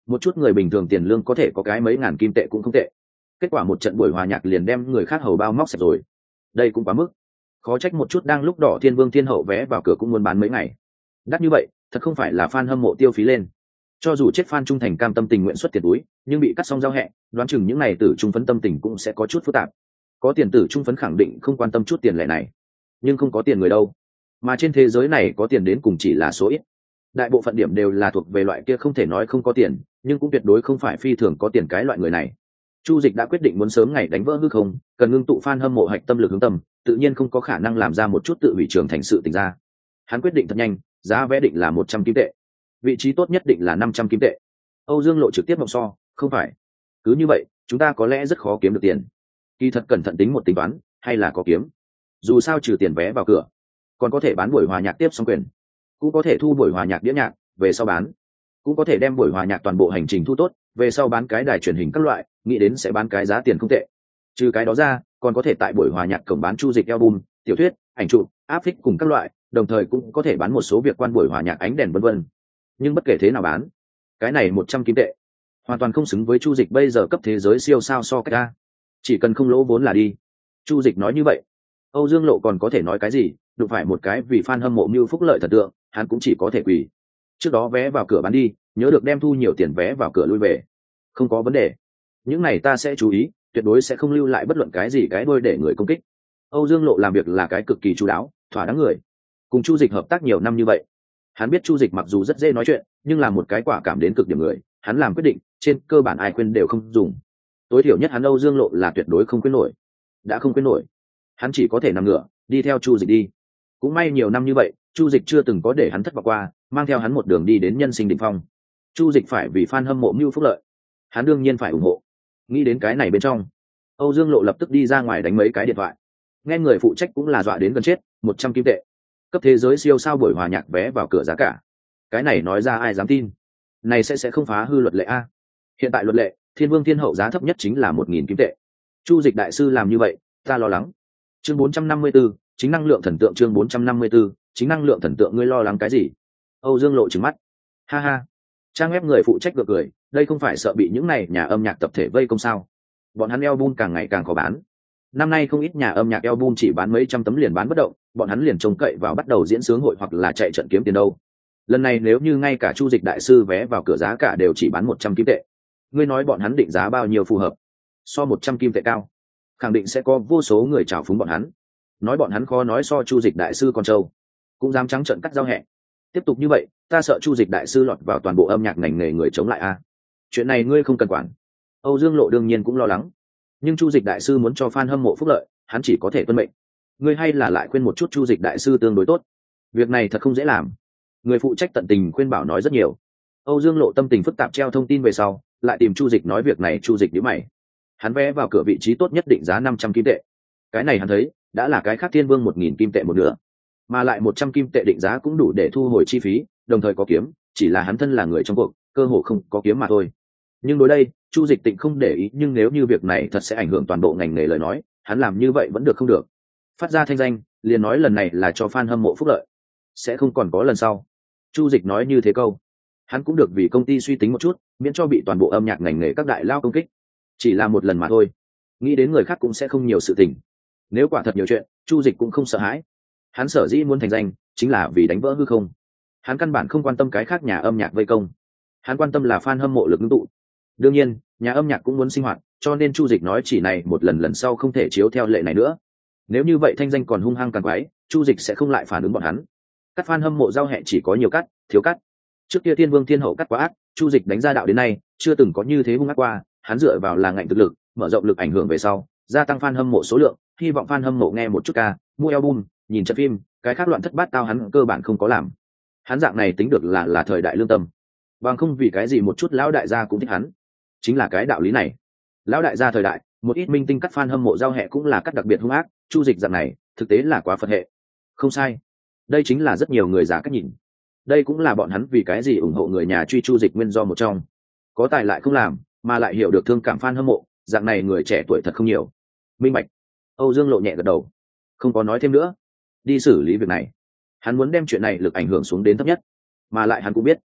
một chút người bình thường tiền lương có thể có cái mấy ngàn kim tệ cũng không tệ, kết quả một trận buổi hòa nhạc liền đem người khác hầu bao móc sạch rồi. Đây cũng quá mức. Khó trách một chút đang lúc đỏ thiên vương thiên hậu vé vào cửa cũng muốn bán mấy ngày. Đắt như vậy thật không phải là fan hâm mộ tiêu phí lên. Cho dù chết fan trung thành cam tâm tình nguyện xuất tiền túi, nhưng bị cắt xong giao hẹ, đoán chừng những này tử trung phấn tâm tình cũng sẽ có chút phức tạp. Có tiền tử trung phấn khẳng định không quan tâm chút tiền lẻ này, nhưng không có tiền người đâu. Mà trên thế giới này có tiền đến cùng chỉ là số ít. Đại bộ phận điểm đều là thuộc về loại kia không thể nói không có tiền, nhưng cũng tuyệt đối không phải phi thường có tiền cái loại người này. Chu Dịch đã quyết định muốn sớm ngày đánh vỡ hư không, cần ngưng tụ fan hâm mộ hạch tâm lực hướng tâm, tự nhiên không có khả năng làm ra một chút tự hủy trường thành sự tình ra. Hắn quyết định thật nhanh, giá vé định là một trăm kim tệ, vị trí tốt nhất định là năm trăm kim tệ. Âu Dương Lộ trực tiếp mộng so, không phải. Cứ như vậy, chúng ta có lẽ rất khó kiếm được tiền. Kỳ thật cẩn thận tính một tính toán, hay là có kiếm. Dù sao trừ tiền vé vào cửa, còn có thể bán buổi hòa nhạc tiếp xong quyền, cũng có thể thu buổi hòa nhạc đĩa nhạc, về sau bán, cũng có thể đem buổi hòa nhạc toàn bộ hành trình thu tốt, về sau bán cái đài truyền hình các loại, nghĩ đến sẽ bán cái giá tiền không tệ. Trừ cái đó ra, còn có thể tại buổi hòa nhạc cổng bán Chu Dịch album, tiểu thuyết, ảnh chụp, áp phích cùng các loại, đồng thời cũng có thể bán một số việc quan buổi hòa nhạc ánh đèn vân vân. Nhưng bất kể thế nào bán, cái này một trăm kim tệ hoàn toàn không xứng với Chu Dịch bây giờ cấp thế giới siêu sao so cách ra. Chỉ cần không lỗ vốn là đi. Chu Dịch nói như vậy, Âu Dương Lộ còn có thể nói cái gì, đụng phải một cái vì fan hâm mộ như phúc lợi thần tượng, hắn cũng chỉ có thể quỳ. Trước đó vé vào cửa bán đi, nhớ được đem thu nhiều tiền vé vào cửa lui về. Không có vấn đề. Những này ta sẽ chú ý, tuyệt đối sẽ không lưu lại bất luận cái gì cái đuôi để người công kích. Âu Dương Lộ làm việc là cái cực kỳ chu đáo, thỏa đáng người. Cùng Chu Dịch hợp tác nhiều năm như vậy, hắn biết Chu Dịch mặc dù rất dễ nói chuyện, nhưng là một cái quả cảm đến cực điểm người, hắn làm quyết định, trên cơ bản ai khuyên đều không dùng. Tối thiểu nhất hắn Âu Dương Lộ là tuyệt đối không khuyên nổi. Đã không khuyên nổi, hắn chỉ có thể nằm ngửa, đi theo Chu Dịch đi. Cũng may nhiều năm như vậy, Chu Dịch chưa từng có để hắn thất vọng qua, mang theo hắn một đường đi đến nhân sinh đỉnh phong. Chu Dịch phải vì fan hâm mộ mưu phúc lợi, hắn đương nhiên phải ủng hộ. Nghĩ đến cái này bên trong, Âu Dương Lộ lập tức đi ra ngoài đánh mấy cái điện thoại. Nghe người phụ trách cũng là dọa đến gần chết, một trăm kim tệ. Cấp thế giới siêu sao buổi hòa nhạc vé vào cửa giá cả. Cái này nói ra ai dám tin? Này sẽ sẽ không phá hư luật lệ a. Hiện tại luật lệ, Thiên Vương Thiên Hậu giá thấp nhất chính là một nghìn kim tệ. Chu Dịch đại sư làm như vậy, ta lo lắng. Chương bốn trăm năm mươi tư, chính năng lượng thần tượng chương bốn trăm năm mươi tư, chính năng lượng thần tượng ngươi lo lắng cái gì? Âu Dương Lộ trừng mắt. Ha ha. Trang web người phụ trách gượng cười, đây không phải sợ bị những này nhà âm nhạc tập thể vây công sao? Bọn hắn album càng ngày càng khó bán. Năm nay không ít nhà âm nhạc album chỉ bán mấy trăm tấm liền bán bất động, bọn hắn liền trông cậy vào bắt đầu diễn sướng hội hoặc là chạy trận kiếm tiền đâu. Lần này nếu như ngay cả Chu Dịch đại sư vé vào cửa giá cả đều chỉ bán một trăm kim tệ, ngươi nói bọn hắn định giá bao nhiêu phù hợp? So một trăm kim tệ cao, khẳng định sẽ có vô số người trào phúng bọn hắn. Nói bọn hắn khó nói so Chu Dịch đại sư con trâu, cũng dám trắng trợn cắt giao hẹn. Tiếp tục như vậy, ta sợ Chu Dịch đại sư lọt vào toàn bộ âm nhạc ngành nghề người chống lại a. Chuyện này ngươi không cần quản. Âu Dương Lộ đương nhiên cũng lo lắng, nhưng Chu Dịch đại sư muốn cho fan hâm mộ phúc lợi, hắn chỉ có thể tuân mệnh. Ngươi hay là lại khuyên một chút Chu Dịch đại sư tương đối tốt. Việc này thật không dễ làm. Người phụ trách tận tình khuyên bảo nói rất nhiều. Âu Dương Lộ tâm tình phức tạp treo thông tin về sau, lại tìm Chu Dịch nói việc này. Chu Dịch nhíu mày. Hắn vé vào cửa vị trí tốt nhất định giá năm trăm kim tệ. Cái này hắn thấy đã là cái khác Thiên Vương một nghìn kim tệ một nửa, mà lại một trăm kim tệ định giá cũng đủ để thu hồi chi phí, đồng thời có kiếm, chỉ là hắn thân là người trong cuộc, cơ hồ không có kiếm mà thôi. Nhưng đối đây, Chu Dịch Tịnh không để ý, nhưng nếu như việc này thật sẽ ảnh hưởng toàn bộ ngành nghề lời nói, hắn làm như vậy vẫn được không được. Phát ra thanh danh, liền nói lần này là cho fan hâm mộ phúc lợi, sẽ không còn có lần sau. Chu Dịch nói như thế câu, hắn cũng được vì công ty suy tính một chút, miễn cho bị toàn bộ âm nhạc ngành nghề các đại lao công kích. Chỉ là một lần mà thôi, nghĩ đến người khác cũng sẽ không nhiều sự tình. Nếu quả thật nhiều chuyện, Chu Dịch cũng không sợ hãi. Hắn sở dĩ muốn thành danh, chính là vì đánh vỡ hư không. Hắn căn bản không quan tâm cái khác nhà âm nhạc vây công, hắn quan tâm là fan hâm mộ lực ngưng tụ. Đương nhiên, nhà âm nhạc cũng muốn sinh hoạt, cho nên Chu Dịch nói chỉ này một lần, lần sau không thể chiếu theo lệ này nữa. Nếu như vậy thanh danh còn hung hăng càng quái, Chu Dịch sẽ không lại phản ứng bọn hắn. Các fan hâm mộ giao hẹn chỉ có nhiều cắt, thiếu cắt. Trước kia Thiên Vương Thiên Hậu cắt quá ác, Chu Dịch đánh ra đạo đến nay, chưa từng có như thế hung ác qua, hắn dựa vào là ngạnh thực lực, mở rộng lực ảnh hưởng về sau, gia tăng fan hâm mộ số lượng, hy vọng fan hâm mộ nghe một chút ca, mua album, nhìn trận phim, cái khác loạn thất bát tao hắn cơ bản không có làm. Hắn dạng này tính được là là thời đại lương tâm. Bằng không vì cái gì một chút lão đại gia cũng thích hắn. Chính là cái đạo lý này. Lão đại gia thời đại, một ít minh tinh cắt fan hâm mộ giao hẹ cũng là cắt đặc biệt hung ác, Chu Dịch dạng này, thực tế là quá phật hệ. Không sai. Đây chính là rất nhiều người giả cách nhìn. Đây cũng là bọn hắn vì cái gì ủng hộ người nhà truy Chu Dịch nguyên do một trong. Có tài lại không làm, mà lại hiểu được thương cảm fan hâm mộ, dạng này người trẻ tuổi thật không nhiều. Minh bạch. Âu Dương Lộ nhẹ gật đầu, không có nói thêm nữa, đi xử lý việc này. Hắn muốn đem chuyện này lực ảnh hưởng xuống đến thấp nhất, mà lại hắn cũng biết,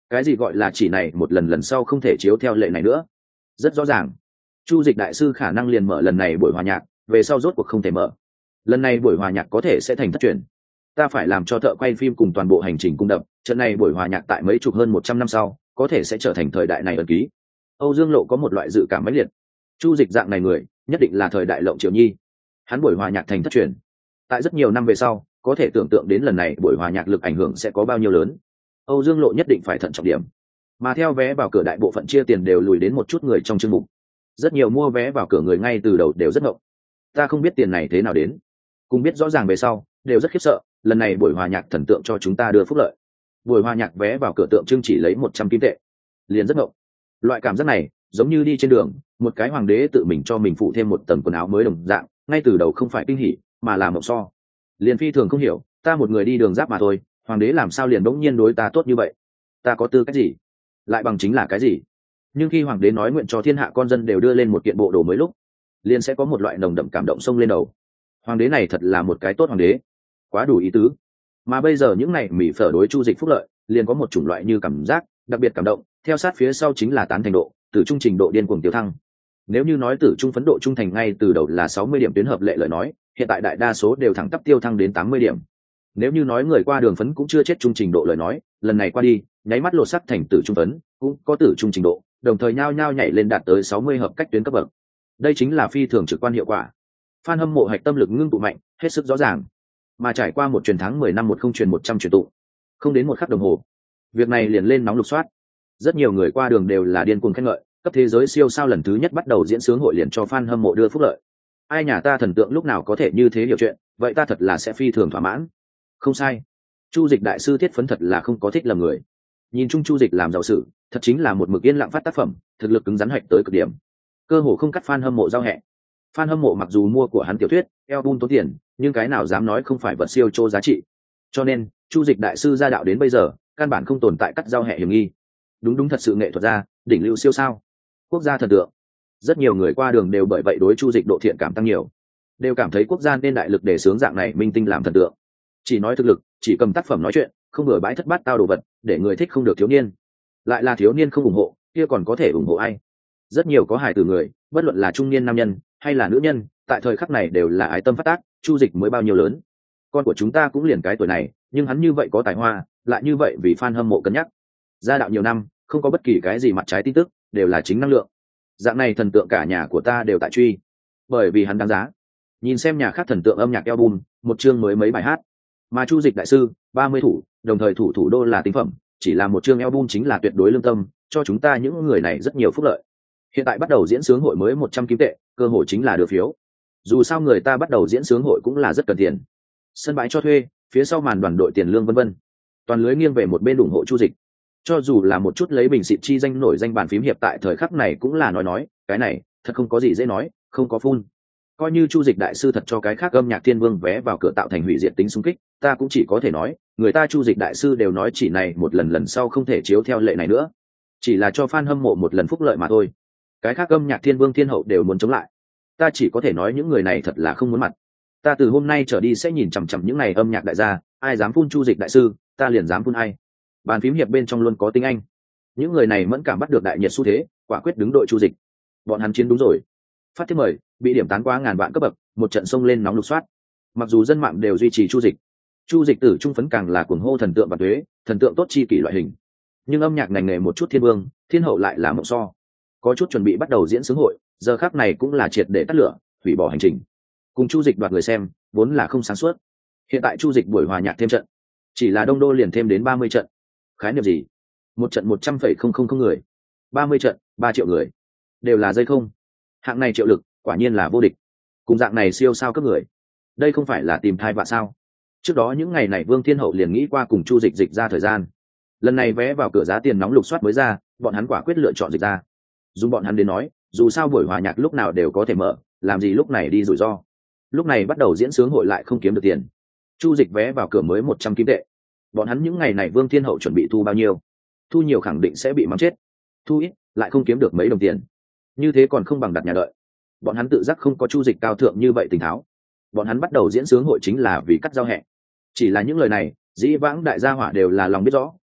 Cái gì gọi là chỉ này một lần, lần sau không thể chiếu theo lệ này nữa? Rất rõ ràng, chu dịch đại sư khả năng liền mở lần này buổi hòa nhạc, về sau rốt cuộc không thể mở. Lần này buổi hòa nhạc có thể sẽ thành thất truyền. Ta phải làm cho thợ quay phim cùng toàn bộ hành trình cung đập, trận này buổi hòa nhạc tại mấy chục hơn một trăm năm sau có thể sẽ trở thành thời đại này ẩn ký. Âu Dương Lộ có một loại dự cảm mãnh liệt, chu dịch dạng này người nhất định là thời đại Lộng Triều Nhi. Hắn buổi hòa nhạc thành thất truyền, tại rất nhiều năm về sau có thể tưởng tượng đến lần này buổi hòa nhạc lực ảnh hưởng sẽ có bao nhiêu lớn. Âu Dương Lộ nhất định phải thận trọng điểm. Mà theo vé vào cửa đại bộ phận chia tiền đều lùi đến một chút người trong chương mục, rất nhiều mua vé vào cửa người ngay từ đầu đều rất ngộng. Ta không biết tiền này thế nào đến, cùng biết rõ ràng về sau đều rất khiếp sợ. Lần này buổi hòa nhạc thần tượng cho chúng ta đưa phúc lợi, buổi hòa nhạc vé vào cửa tượng trưng chỉ lấy một trăm kim tệ, liền rất ngộng. Loại cảm giác này giống như đi trên đường, một cái hoàng đế tự mình cho mình phụ thêm một tầng quần áo mới đồng dạng, ngay từ đầu không phải kinh hỉ mà là mộng so. Liền phi thường không hiểu, ta một người đi đường giáp mà thôi, hoàng đế làm sao liền bỗng nhiên đối ta tốt như vậy? Ta có tư cách gì? Lại bằng chính là cái gì? Nhưng khi hoàng đế nói nguyện cho thiên hạ con dân đều đưa lên một kiện bộ đồ mới lúc, liền sẽ có một loại nồng đậm cảm động xông lên đầu. Hoàng đế này thật là một cái tốt hoàng đế, quá đủ ý tứ. Mà bây giờ những này mỹ phở đối chu dịch phúc lợi liền có một chủng loại như cảm giác đặc biệt cảm động, theo sát phía sau chính là tán thành độ, từ trung trình độ điên cuồng tiêu thăng. Nếu như nói từ trung phấn độ trung thành ngay từ đầu là sáu mươi điểm tuyến hợp lệ lời nói, hiện tại đại đa số đều thẳng tắp tiêu thăng đến tám mươi điểm. Nếu như nói người qua đường phấn cũng chưa chết trung trình độ lời nói, lần này qua đi nháy mắt lột sắc thành tử trung phấn cũng có tử trung trình độ, đồng thời nhao nhao nhảy lên đạt tới sáu mươi hợp cách tuyến cấp bậc. Đây chính là phi thường trực quan hiệu quả. Fan hâm mộ hạch tâm lực ngưng tụ mạnh hết sức rõ ràng, mà trải qua một truyền tháng mười năm một không truyền một trăm truyền tụ, không đến một khắc đồng hồ, việc này liền lên nóng lục soát. Rất nhiều người qua đường đều là điên cuồng khen ngợi, cấp thế giới siêu sao lần thứ nhất bắt đầu diễn sướng hội liền cho fan hâm mộ đưa phúc lợi. Ai nhà ta thần tượng lúc nào có thể như thế hiểu chuyện, vậy ta thật là sẽ phi thường thỏa mãn. Không sai, chu dịch đại sư thiết phấn thật là không có thích lầm người. Nhìn chung chu dịch làm giàu sự thật chính là một mực yên lặng phát tác phẩm, thực lực cứng rắn hạch tới cực điểm, cơ hồ không cắt fan hâm mộ giao hẹ. Fan hâm mộ mặc dù mua của hắn tiểu thuyết album tốn tiền, nhưng cái nào dám nói không phải vật siêu chô giá trị. Cho nên chu dịch đại sư ra đạo đến bây giờ căn bản không tồn tại cắt giao hẹ hiểm nghi. Đúng đúng thật sự nghệ thuật gia, đỉnh lưu siêu sao, quốc gia thần tượng. Rất nhiều người qua đường đều bởi vậy đối chu dịch độ thiện cảm tăng nhiều, đều cảm thấy quốc gia nên đại lực để sướng dạng này minh tinh làm thần tượng. Chỉ nói thực lực, chỉ cầm tác phẩm nói chuyện, không bừa bãi thất bát tao đồ vật để người thích không được thiếu niên. Lại là thiếu niên không ủng hộ, kia còn có thể ủng hộ ai? Rất nhiều có hài từ người, bất luận là trung niên nam nhân hay là nữ nhân, tại thời khắc này đều là ái tâm phát tác. Chu dịch mới bao nhiêu lớn, con của chúng ta cũng liền cái tuổi này, nhưng hắn như vậy có tài hoa, lại như vậy vì fan hâm mộ cân nhắc. Ra đạo nhiều năm, không có bất kỳ cái gì mặt trái tin tức, đều là chính năng lượng. Dạng này thần tượng cả nhà của ta đều tại truy, bởi vì hắn đáng giá. Nhìn xem nhà khác thần tượng âm nhạc album, một chương mới mấy bài hát, mà chu dịch đại sư ba mươi thủ, đồng thời thủ thủ đô là tinh phẩm, chỉ là một chương album chính là tuyệt đối lương tâm, cho chúng ta những người này rất nhiều phúc lợi. Hiện tại bắt đầu diễn sướng hội mới một trăm kim tệ, cơ hội chính là đưa phiếu. Dù sao người ta bắt đầu diễn sướng hội cũng là rất cần tiền, sân bãi cho thuê, phía sau màn đoàn đội tiền lương vân vân, toàn lưới nghiêng về một bên ủng hộ chu dịch. Cho dù là một chút lấy bình xịt chi danh nổi danh bàn phím hiệp tại thời khắc này cũng là nói nói, cái này thật không có gì dễ nói, không có phun. Coi như chu dịch đại sư thật cho cái khác âm nhạc thiên vương vé vào cửa tạo thành hủy diệt tính xung kích, ta cũng chỉ có thể nói, người ta chu dịch đại sư đều nói chỉ này một lần, lần sau không thể chiếu theo lệ này nữa, chỉ là cho fan hâm mộ một lần phúc lợi mà thôi. Cái khác âm nhạc thiên vương thiên hậu đều muốn chống lại, ta chỉ có thể nói những người này thật là không muốn mặt. Ta từ hôm nay trở đi sẽ nhìn chằm chằm những này âm nhạc đại gia, ai dám phun chu dịch đại sư, ta liền dám phun ai. Bàn phím hiệp bên trong luôn có tiếng Anh, những người này mẫn cảm bắt được đại nhiệt xu thế, quả quyết đứng đội chu dịch. Bọn hắn chiến đúng rồi. Phát thiết mời bị điểm tán quá ngàn vạn cấp bậc, một trận sông lên nóng lục soát. Mặc dù dân mạng đều duy trì chu dịch, chu dịch tử trung phấn càng là cuồng hô thần tượng và thuế, thần tượng tốt chi kỷ loại hình, nhưng âm nhạc ngành nghề một chút thiên vương thiên hậu lại là mộng so. Có chút chuẩn bị bắt đầu diễn sướng hội, giờ khác này cũng là triệt để tắt lửa, hủy bỏ hành trình, cùng chu dịch đoạt người xem vốn là không sáng suốt. Hiện tại chu dịch buổi hòa nhạc thêm trận, chỉ là đông đô liền thêm đến ba mươi trận. Khái niệm gì? Một trận một trăm phẩy không không không người, ba mươi trận ba triệu người, đều là dây không. Hạng này triệu lực quả nhiên là vô địch. Cùng dạng này siêu sao cấp người, đây không phải là tìm thai vạ sao? Trước đó những ngày này vương thiên hậu liền nghĩ qua cùng chu dịch dịch ra thời gian, lần này vé vào cửa giá tiền nóng lục soát mới ra, bọn hắn quả quyết lựa chọn dịch ra. Dùng bọn hắn đến nói, dù sao buổi hòa nhạc lúc nào đều có thể mở, làm gì lúc này đi rủi ro. Lúc này bắt đầu diễn sướng hội lại không kiếm được tiền, chu dịch vé vào cửa mới một trăm kim tệ, bọn hắn những ngày này vương thiên hậu chuẩn bị thu bao nhiêu? Thu nhiều khẳng định sẽ bị mắng chết, thu ít lại không kiếm được mấy đồng tiền, như thế còn không bằng đặt nhà đợi. Bọn hắn tự giác không có chu dịch cao thượng như vậy tỉnh tháo, bọn hắn bắt đầu diễn sướng hội chính là vì cắt giao hẹ. Chỉ là những lời này dĩ vãng đại gia hỏa đều là lòng biết rõ,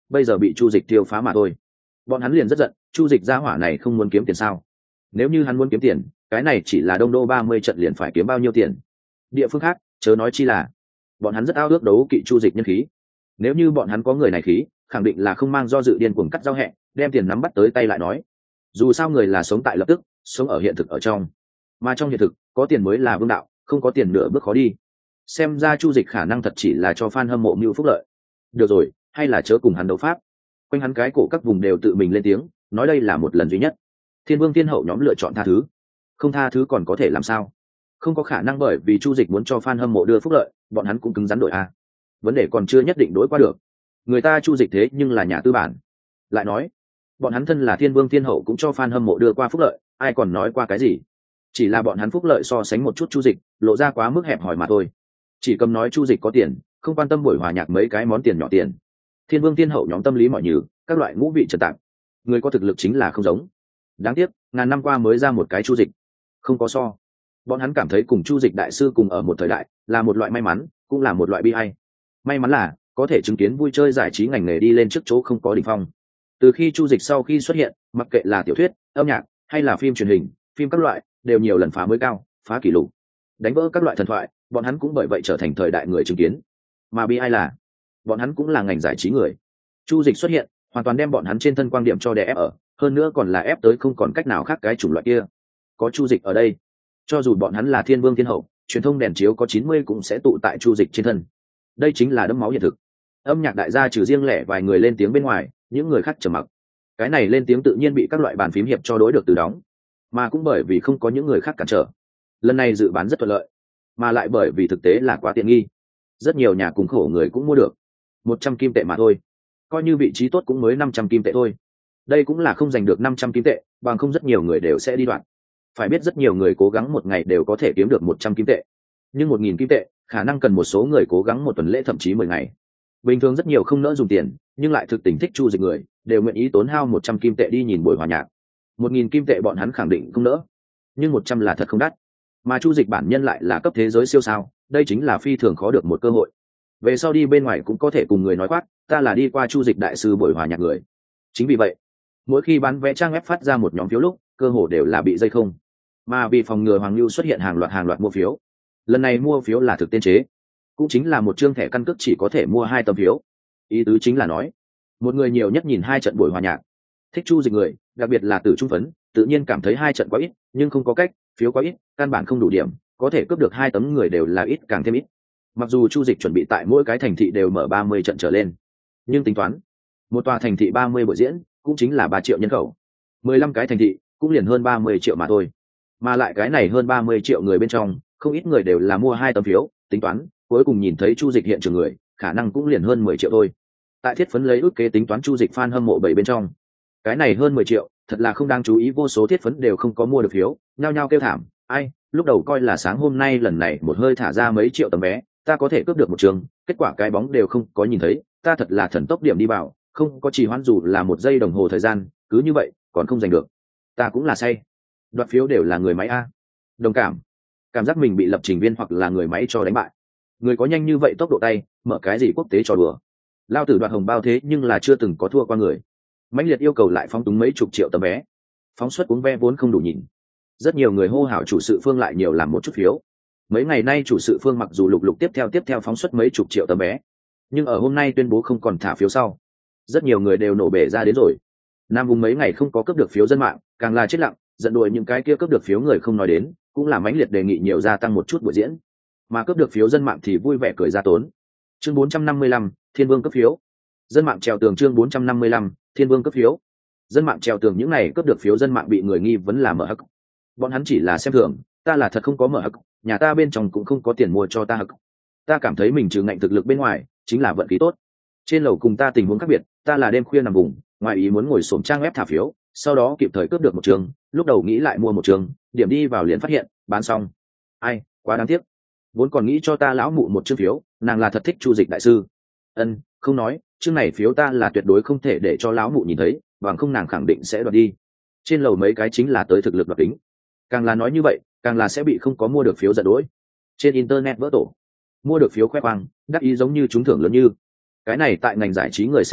bây giờ bị chu dịch tiêu phá mà thôi. Bọn hắn liền rất giận, chu dịch gia hỏa này không muốn kiếm tiền sao? Nếu như hắn muốn kiếm tiền, cái này chỉ là đông đô ba mươi trận liền phải kiếm bao nhiêu tiền? Địa phương khác chớ nói chi là bọn hắn rất ao ước đấu kỵ chu dịch nhân khí. Nếu như bọn hắn có người này khí, khẳng định là không mang do dự điên cuồng cắt giao hẹ, đem tiền nắm bắt tới tay lại nói. Dù sao người là sống tại lập tức, sống ở hiện thực ở trong, mà trong hiện thực có tiền mới là vương đạo, không có tiền nửa bước khó đi. Xem ra chu dịch khả năng thật chỉ là cho fan hâm mộ mưu phúc lợi. Được rồi, hay là chớ cùng hắn đấu pháp. Quanh hắn cái cổ các vùng đều tự mình lên tiếng, nói đây là một lần duy nhất. Thiên vương thiên hậu nhóm lựa chọn tha thứ, không tha thứ còn có thể làm sao? Không có khả năng bởi vì chu dịch muốn cho fan hâm mộ đưa phúc lợi, bọn hắn cũng cứng rắn đổi a. Vấn đề còn chưa nhất định đối qua được. Người ta chu dịch thế nhưng là nhà tư bản. Lại nói, bọn hắn thân là thiên vương thiên hậu cũng cho fan hâm mộ đưa qua phúc lợi, ai còn nói qua cái gì? Chỉ là bọn hắn phúc lợi so sánh một chút chu dịch, lộ ra quá mức hẹp hòi mà thôi. Chỉ cầm nói chu dịch có tiền, không quan tâm buổi hòa nhạc mấy cái món tiền nhỏ tiền. Thiên vương thiên hậu nhóm tâm lý mọi nhừ, các loại ngũ vị trật tạp. Người có thực lực chính là không giống. Đáng tiếc, ngàn năm qua mới ra một cái chu dịch, không có so. Bọn hắn cảm thấy cùng chu dịch đại sư cùng ở một thời đại là một loại may mắn, cũng là một loại bi ai. May mắn là có thể chứng kiến vui chơi giải trí ngành nghề đi lên trước chỗ không có đỉnh phong. Từ khi chu dịch sau khi xuất hiện, mặc kệ là tiểu thuyết, âm nhạc hay là phim truyền hình, phim các loại đều nhiều lần phá mới cao, phá kỷ lục, đánh vỡ các loại thần thoại. Bọn hắn cũng bởi vậy trở thành thời đại người chứng kiến. Mà bi ai là bọn hắn cũng là ngành giải trí người. Chu dịch xuất hiện hoàn toàn đem bọn hắn trên thân quan điểm cho đè ép ở, hơn nữa còn là ép tới không còn cách nào khác cái chủng loại kia. Có chu dịch ở đây, cho dù bọn hắn là thiên vương thiên hậu, truyền thông đèn chiếu có chín mươi cũng sẽ tụ tại chu dịch trên thân. Đây chính là đẫm máu hiện thực. Âm nhạc đại gia trừ riêng lẻ vài người lên tiếng bên ngoài, những người khác trầm mặc. Cái này lên tiếng tự nhiên bị các loại bàn phím hiệp cho đối được từ đóng, mà cũng bởi vì không có những người khác cản trở, lần này dự bán rất thuận lợi, mà lại bởi vì thực tế là quá tiện nghi, rất nhiều nhà cùng khổ người cũng mua được. Một trăm kim tệ mà thôi, coi như vị trí tốt cũng mới năm trăm kim tệ thôi. Đây cũng là không giành được năm trăm kim tệ, bằng không rất nhiều người đều sẽ đi đoạn. Phải biết rất nhiều người cố gắng một ngày đều có thể kiếm được một trăm kim tệ, nhưng một nghìn kim tệ khả năng cần một số người cố gắng một tuần lễ thậm chí mười ngày. Bình thường rất nhiều không nỡ dùng tiền, nhưng lại thực tình thích chu dịch người, đều nguyện ý tốn hao một trăm kim tệ đi nhìn buổi hòa nhạc. Một nghìn kim tệ bọn hắn khẳng định không nỡ, nhưng một trăm là thật không đắt. Mà chu dịch bản nhân lại là cấp thế giới siêu sao, đây chính là phi thường khó được một cơ hội. Về sau đi bên ngoài cũng có thể cùng người nói quát, ta là đi qua chu dịch đại sư buổi hòa nhạc người. Chính vì vậy, mỗi khi bán vé trang web phát ra một nhóm phiếu lúc, cơ hồ đều là bị dây không. Mà vì phòng ngừa Hoàng Lưu xuất hiện hàng loạt hàng loạt mua phiếu, lần này mua phiếu là thực tiên chế, cũng chính là một chương thẻ căn cước chỉ có thể mua hai tấm phiếu. Ý tứ chính là nói, một người nhiều nhất nhìn hai trận buổi hòa nhạc. Thích chu dịch người, đặc biệt là tử trung phấn, tự nhiên cảm thấy hai trận quá ít, nhưng không có cách, phiếu quá ít, căn bản không đủ điểm, có thể cướp được hai tấm người đều là ít càng thêm ít. Mặc dù chu dịch chuẩn bị tại mỗi cái thành thị đều mở ba mươi trận trở lên, nhưng tính toán, một tòa thành thị ba mươi buổi diễn cũng chính là ba triệu nhân khẩu, mười lăm cái thành thị cũng liền hơn ba mươi triệu mà thôi. Mà lại cái này hơn ba mươi triệu người bên trong, không ít người đều là mua hai tấm phiếu, tính toán, cuối cùng nhìn thấy chu dịch hiện trường người, khả năng cũng liền hơn mười triệu thôi. Tại thiết phấn lấy ước kế tính toán chu dịch fan hâm mộ bảy bên trong, cái này hơn mười triệu, thật là không đáng chú ý, vô số thiết phấn đều không có mua được phiếu, nhao nhao kêu thảm, ai, lúc đầu coi là sáng hôm nay lần này một hơi thả ra mấy triệu tấm vé, ta có thể cướp được một trường, kết quả cái bóng đều không có nhìn thấy, ta thật là thần tốc điểm đi vào, không có trì hoãn dù là một giây đồng hồ thời gian, cứ như vậy, còn không giành được. Ta cũng là say. Đoạt phiếu đều là người máy a. Đồng cảm, cảm giác mình bị lập trình viên hoặc là người máy cho đánh bại. Người có nhanh như vậy tốc độ tay, mở cái gì quốc tế trò đùa. Lao tử đoạt hồng bao thế nhưng là chưa từng có thua qua người. Mãnh liệt yêu cầu lại phóng túng mấy chục triệu tấm vé. Phóng suất cuống vé vốn không đủ nhìn. Rất nhiều người hô hào chủ sự phương lại nhiều làm một chút phiếu. Mấy ngày nay chủ sự phương mặc dù lục lục tiếp theo tiếp theo phóng suất mấy chục triệu tấm vé, nhưng ở hôm nay tuyên bố không còn thả phiếu sau, rất nhiều người đều nổ bể ra đến rồi. Nam vùng mấy ngày không có cướp được phiếu dân mạng, càng là chết lặng, giận đuổi những cái kia cướp được phiếu người không nói đến, cũng là mãnh liệt đề nghị nhiều gia tăng một chút buổi diễn. Mà cướp được phiếu dân mạng thì vui vẻ cười ra tốn. Chương bốn trăm năm mươi lăm, Thiên Vương cấp phiếu. Dân mạng trèo tường chương bốn trăm năm mươi lăm, Thiên Vương cấp phiếu. Dân mạng trèo tường những này cướp được phiếu dân mạng bị người nghi vấn là mở hắc. Bọn hắn chỉ là xem thường, ta là thật không có mở hắc, nhà ta bên trong cũng không có tiền mua cho ta hắc. Ta cảm thấy mình trừ ngạnh thực lực bên ngoài, chính là vận khí tốt. Trên lầu cùng ta tình huống khác biệt, ta là đêm khuya nằm vùng, ngoài ý muốn ngồi xổm trang web thả phiếu, sau đó kịp thời cướp được một trường, lúc đầu nghĩ lại mua một trường, điểm đi vào liền phát hiện, bán xong. Ai, quá đáng tiếc. Vốn còn nghĩ cho ta lão mụ một chương phiếu, nàng là thật thích chu dịch đại sư. Ân, không nói, chương này phiếu ta là tuyệt đối không thể để cho lão mụ nhìn thấy, bằng không nàng khẳng định sẽ đoạt đi. Trên lầu mấy cái chính là tới thực lực đoạt tính. Càng là nói như vậy, càng là sẽ bị không có mua được phiếu giận dỗi. Trên internet vỡ tổ, mua được phiếu khoe khoang, đắc ý giống như trúng thưởng lớn như. Cái này tại ngành giải trí người xem ra,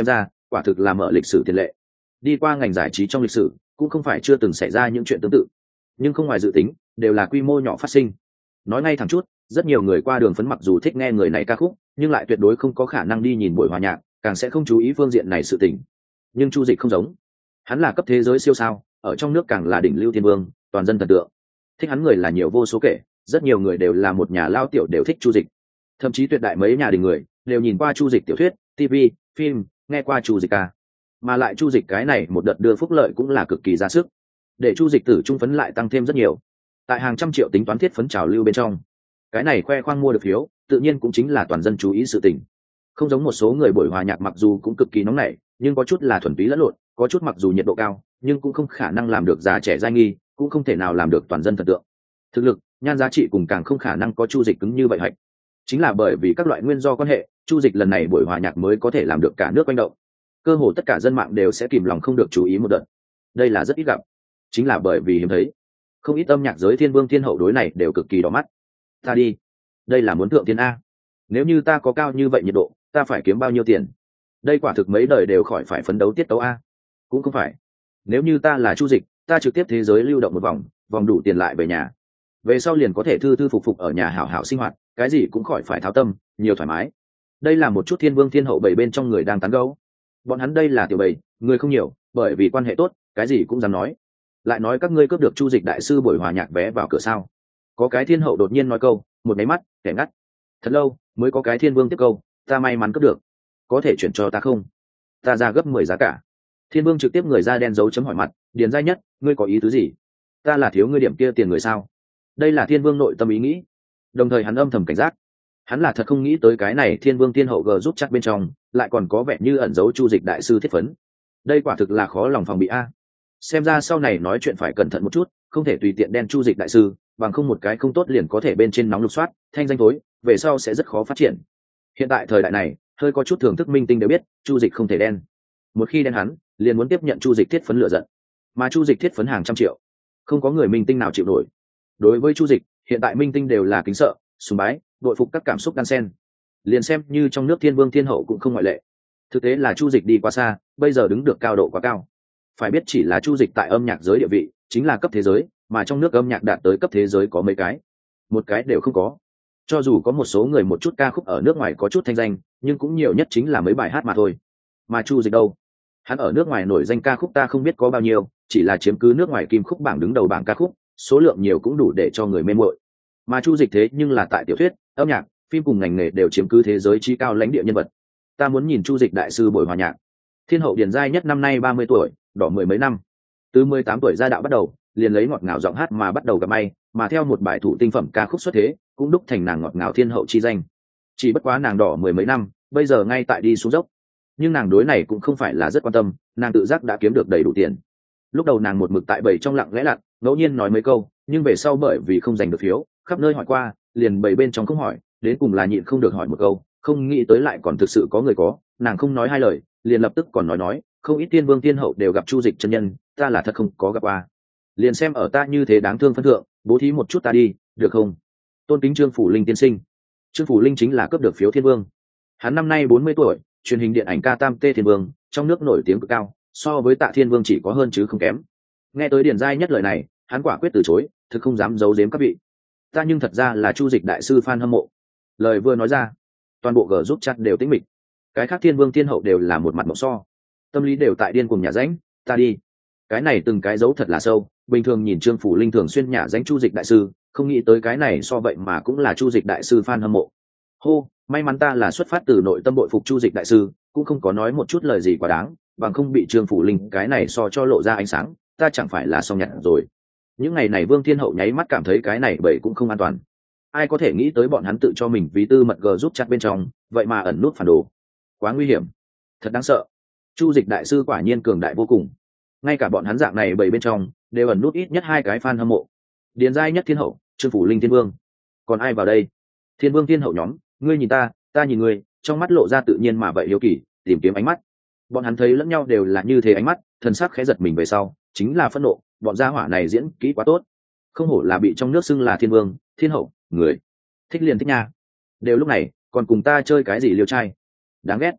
quả thực là mở lịch sử tiền lệ. Đi qua ngành giải trí trong lịch sử cũng không phải chưa từng xảy ra những chuyện tương tự, nhưng không ngoài dự tính đều là quy mô nhỏ phát sinh. Nói ngay thẳng chút, rất nhiều người qua đường phấn mặc dù thích nghe người này ca khúc nhưng lại tuyệt đối không có khả năng đi nhìn buổi hòa nhạc, càng sẽ không chú ý phương diện này sự tình. Nhưng Chu Dịch không giống, hắn là cấp thế giới siêu sao, ở trong nước càng là đỉnh lưu thiên vương, toàn dân thần tượng. Thích hắn người là nhiều vô số kể, rất nhiều người đều là một nhà lao tiểu đều thích Chu Dịch, thậm chí tuyệt đại mấy nhà đình người đều nhìn qua Chu Dịch tiểu thuyết, ti vi, phim, nghe qua Chu Dịch ca. Mà lại Chu Dịch cái này một đợt đưa phúc lợi cũng là cực kỳ ra sức, để Chu Dịch tử trung phấn lại tăng thêm rất nhiều. Tại hàng trăm triệu tính toán thiết phấn trào lưu bên trong, cái này khoe khoang mua được phiếu tự nhiên cũng chính là toàn dân chú ý sự tình. Không giống một số người buổi hòa nhạc mặc dù cũng cực kỳ nóng nảy, nhưng có chút là thuần túy lẫn lộn, có chút mặc dù nhiệt độ cao nhưng cũng không khả năng làm được già trẻ giai nghi, cũng không thể nào làm được toàn dân thần tượng. Thực lực, nhan giá trị cùng càng không khả năng có Chu Dịch cứng như vậy hạch. Chính là bởi vì các loại nguyên do quan hệ, Chu Dịch lần này buổi hòa nhạc mới có thể làm được cả nước quanh động, cơ hồ tất cả dân mạng đều sẽ kìm lòng không được chú ý một đợt. Đây là rất ít gặp, chính là bởi vì hiếm thấy, không ít âm nhạc giới thiên vương thiên hậu đối này đều cực kỳ đỏ mắt. Ta đi, đây là muốn thượng thiên a. Nếu như ta có cao như vậy nhiệt độ, ta phải kiếm bao nhiêu tiền? Đây quả thực mấy đời đều khỏi phải phấn đấu tiết tấu a. Cũng không phải, nếu như ta là Chu Dịch, ta trực tiếp thế giới lưu động một vòng, vòng đủ tiền lại về nhà, về sau liền có thể thư thư phục phục ở nhà hảo hảo sinh hoạt, cái gì cũng khỏi phải tháo tâm, nhiều thoải mái. Đây là một chút thiên vương thiên hậu bảy bên trong người đang tán gẫu. Bọn hắn đây là tiểu bầy, người không nhiều, bởi vì quan hệ tốt, cái gì cũng dám nói. Lại nói các ngươi cướp được Chu Dịch đại sư buổi hòa nhạc vé vào cửa sao? Có cái thiên hậu đột nhiên nói câu, một máy mắt kẻ ngắt. Thật lâu mới có cái thiên vương tiếp câu, ta may mắn cướp được, có thể chuyển cho ta không? Ta ra gấp mười giá cả. Thiên vương trực tiếp người da đen dấu chấm hỏi mặt, điền giai nhất, ngươi có ý tứ gì? Ta là thiếu ngươi điểm kia tiền người sao? Đây là thiên vương nội tâm ý nghĩ, đồng thời hắn âm thầm cảnh giác. Hắn là thật không nghĩ tới cái này thiên vương tiên hậu g giúp chắc bên trong lại còn có vẻ như ẩn giấu Chu Dịch đại sư thiết phấn. Đây quả thực là khó lòng phòng bị a. Xem ra sau này nói chuyện phải cẩn thận một chút, không thể tùy tiện đen Chu Dịch đại sư, bằng không một cái không tốt liền có thể bên trên nóng lục soát thanh danh tối, về sau sẽ rất khó phát triển. Hiện tại thời đại này hơi có chút thưởng thức minh tinh đều biết Chu Dịch không thể đen, một khi đen hắn liền muốn tiếp nhận Chu Dịch thiết phấn lựa giận, mà Chu Dịch thiết phấn hàng trăm triệu, không có người minh tinh nào chịu nổi. Đối với Chu Dịch, hiện tại minh tinh đều là kính sợ, sùng bái, đội phục các cảm xúc đan xen, liền xem như trong nước thiên vương thiên hậu cũng không ngoại lệ. Thực tế là Chu Dịch đi quá xa, bây giờ đứng được cao độ quá cao. Phải biết chỉ là Chu Dịch tại âm nhạc giới địa vị chính là cấp thế giới, mà trong nước âm nhạc đạt tới cấp thế giới có mấy cái, một cái đều không có. Cho dù có một số người một chút ca khúc ở nước ngoài có chút thanh danh, nhưng cũng nhiều nhất chính là mấy bài hát mà thôi. Mà Chu Dịch đâu, hắn ở nước ngoài nổi danh ca khúc ta không biết có bao nhiêu, chỉ là chiếm cứ nước ngoài kim khúc bảng đứng đầu bảng ca khúc, số lượng nhiều cũng đủ để cho người mê muội. Mà Chu Dịch thế nhưng là tại tiểu thuyết, âm nhạc, phim cùng ngành nghề đều chiếm cứ thế giới trí cao lãnh địa nhân vật. Ta muốn nhìn Chu Dịch đại sư buổi hòa nhạc. Thiên hậu điền giai nhất năm nay ba mươi tuổi, đỏ mười mấy năm, từ mười tám tuổi ra đạo bắt đầu liền lấy ngọt ngào giọng hát mà bắt đầu gặp may, mà theo một bài thủ tinh phẩm ca khúc xuất thế cũng đúc thành nàng ngọt ngào thiên hậu chi danh. Chỉ bất quá nàng đỏ mười mấy năm, bây giờ ngay tại đi xuống dốc, nhưng nàng đối này cũng không phải là rất quan tâm, nàng tự giác đã kiếm được đầy đủ tiền. Lúc đầu nàng một mực tại bầy trong lặng lẽ lặn, ngẫu nhiên nói mấy câu, nhưng về sau bởi vì không giành được phiếu, khắp nơi hỏi qua, liền bầy bên trong không hỏi, đến cùng là nhịn không được hỏi một câu, không nghĩ tới lại còn thực sự có người có, nàng không nói hai lời, liền lập tức còn nói nói, không ít tiên vương tiên hậu đều gặp Chu Dịch chân nhân, ta là thật không có gặp qua. Liền xem ở ta như thế đáng thương phân thượng, bố thí một chút ta đi, được không? Tôn kính Trương Phủ Linh tiên sinh. Trương Phủ Linh chính là cướp được phiếu thiên vương. Hắn năm nay bốn mươi tuổi, truyền hình điện ảnh ca tam tê thiên vương, trong nước nổi tiếng cực cao, so với Tạ Thiên Vương chỉ có hơn chứ không kém. Nghe tới điển giai nhất lời này, hắn quả quyết từ chối, thực không dám giấu giếm các vị. Ta nhưng thật ra là Chu Dịch đại sư fan hâm mộ. Lời vừa nói ra, toàn bộ gờ giúp chat đều tĩnh mịch. Cái khác thiên vương thiên hậu đều là một mặt mộng so, tâm lý đều tại điên cuồng nhà ránh, ta đi. Cái này từng cái dấu thật là sâu, bình thường nhìn Trương Phủ Linh thường xuyên nhà ránh Chu Dịch đại sư, không nghĩ tới cái này so vậy mà cũng là Chu Dịch đại sư fan hâm mộ. Hô, may mắn ta là xuất phát từ nội tâm bội phục Chu Dịch đại sư, cũng không có nói một chút lời gì quá đáng, bằng không bị Trương Phủ Linh cái này so cho lộ ra ánh sáng, ta chẳng phải là xong nhặt rồi. Những ngày này Vương Thiên Hậu nháy mắt cảm thấy cái này bởi cũng không an toàn. Ai có thể nghĩ tới bọn hắn tự cho mình vì tư mật g giúp chặt bên trong, vậy mà ẩn nút phản đồ, quá nguy hiểm, thật đáng sợ. Chu Dịch đại sư quả nhiên cường đại vô cùng, ngay cả bọn hắn dạng này bảy bên trong đều ẩn nút ít nhất hai cái fan hâm mộ. Điền giai nhất thiên hậu, Trương Phủ Linh thiên vương, còn ai vào đây? Thiên vương thiên hậu nhóm, ngươi nhìn ta, ta nhìn ngươi, trong mắt lộ ra tự nhiên mà vậy hiếu kỳ, tìm kiếm ánh mắt. Bọn hắn thấy lẫn nhau đều là như thế ánh mắt, thần sắc khẽ giật mình về sau, chính là phẫn nộ, bọn gia hỏa này diễn kỹ quá tốt, không hổ là bị trong nước xưng là thiên vương, thiên hậu, người thích liền thích nha. Đều lúc này, còn cùng ta chơi cái gì liều trai, đáng ghét.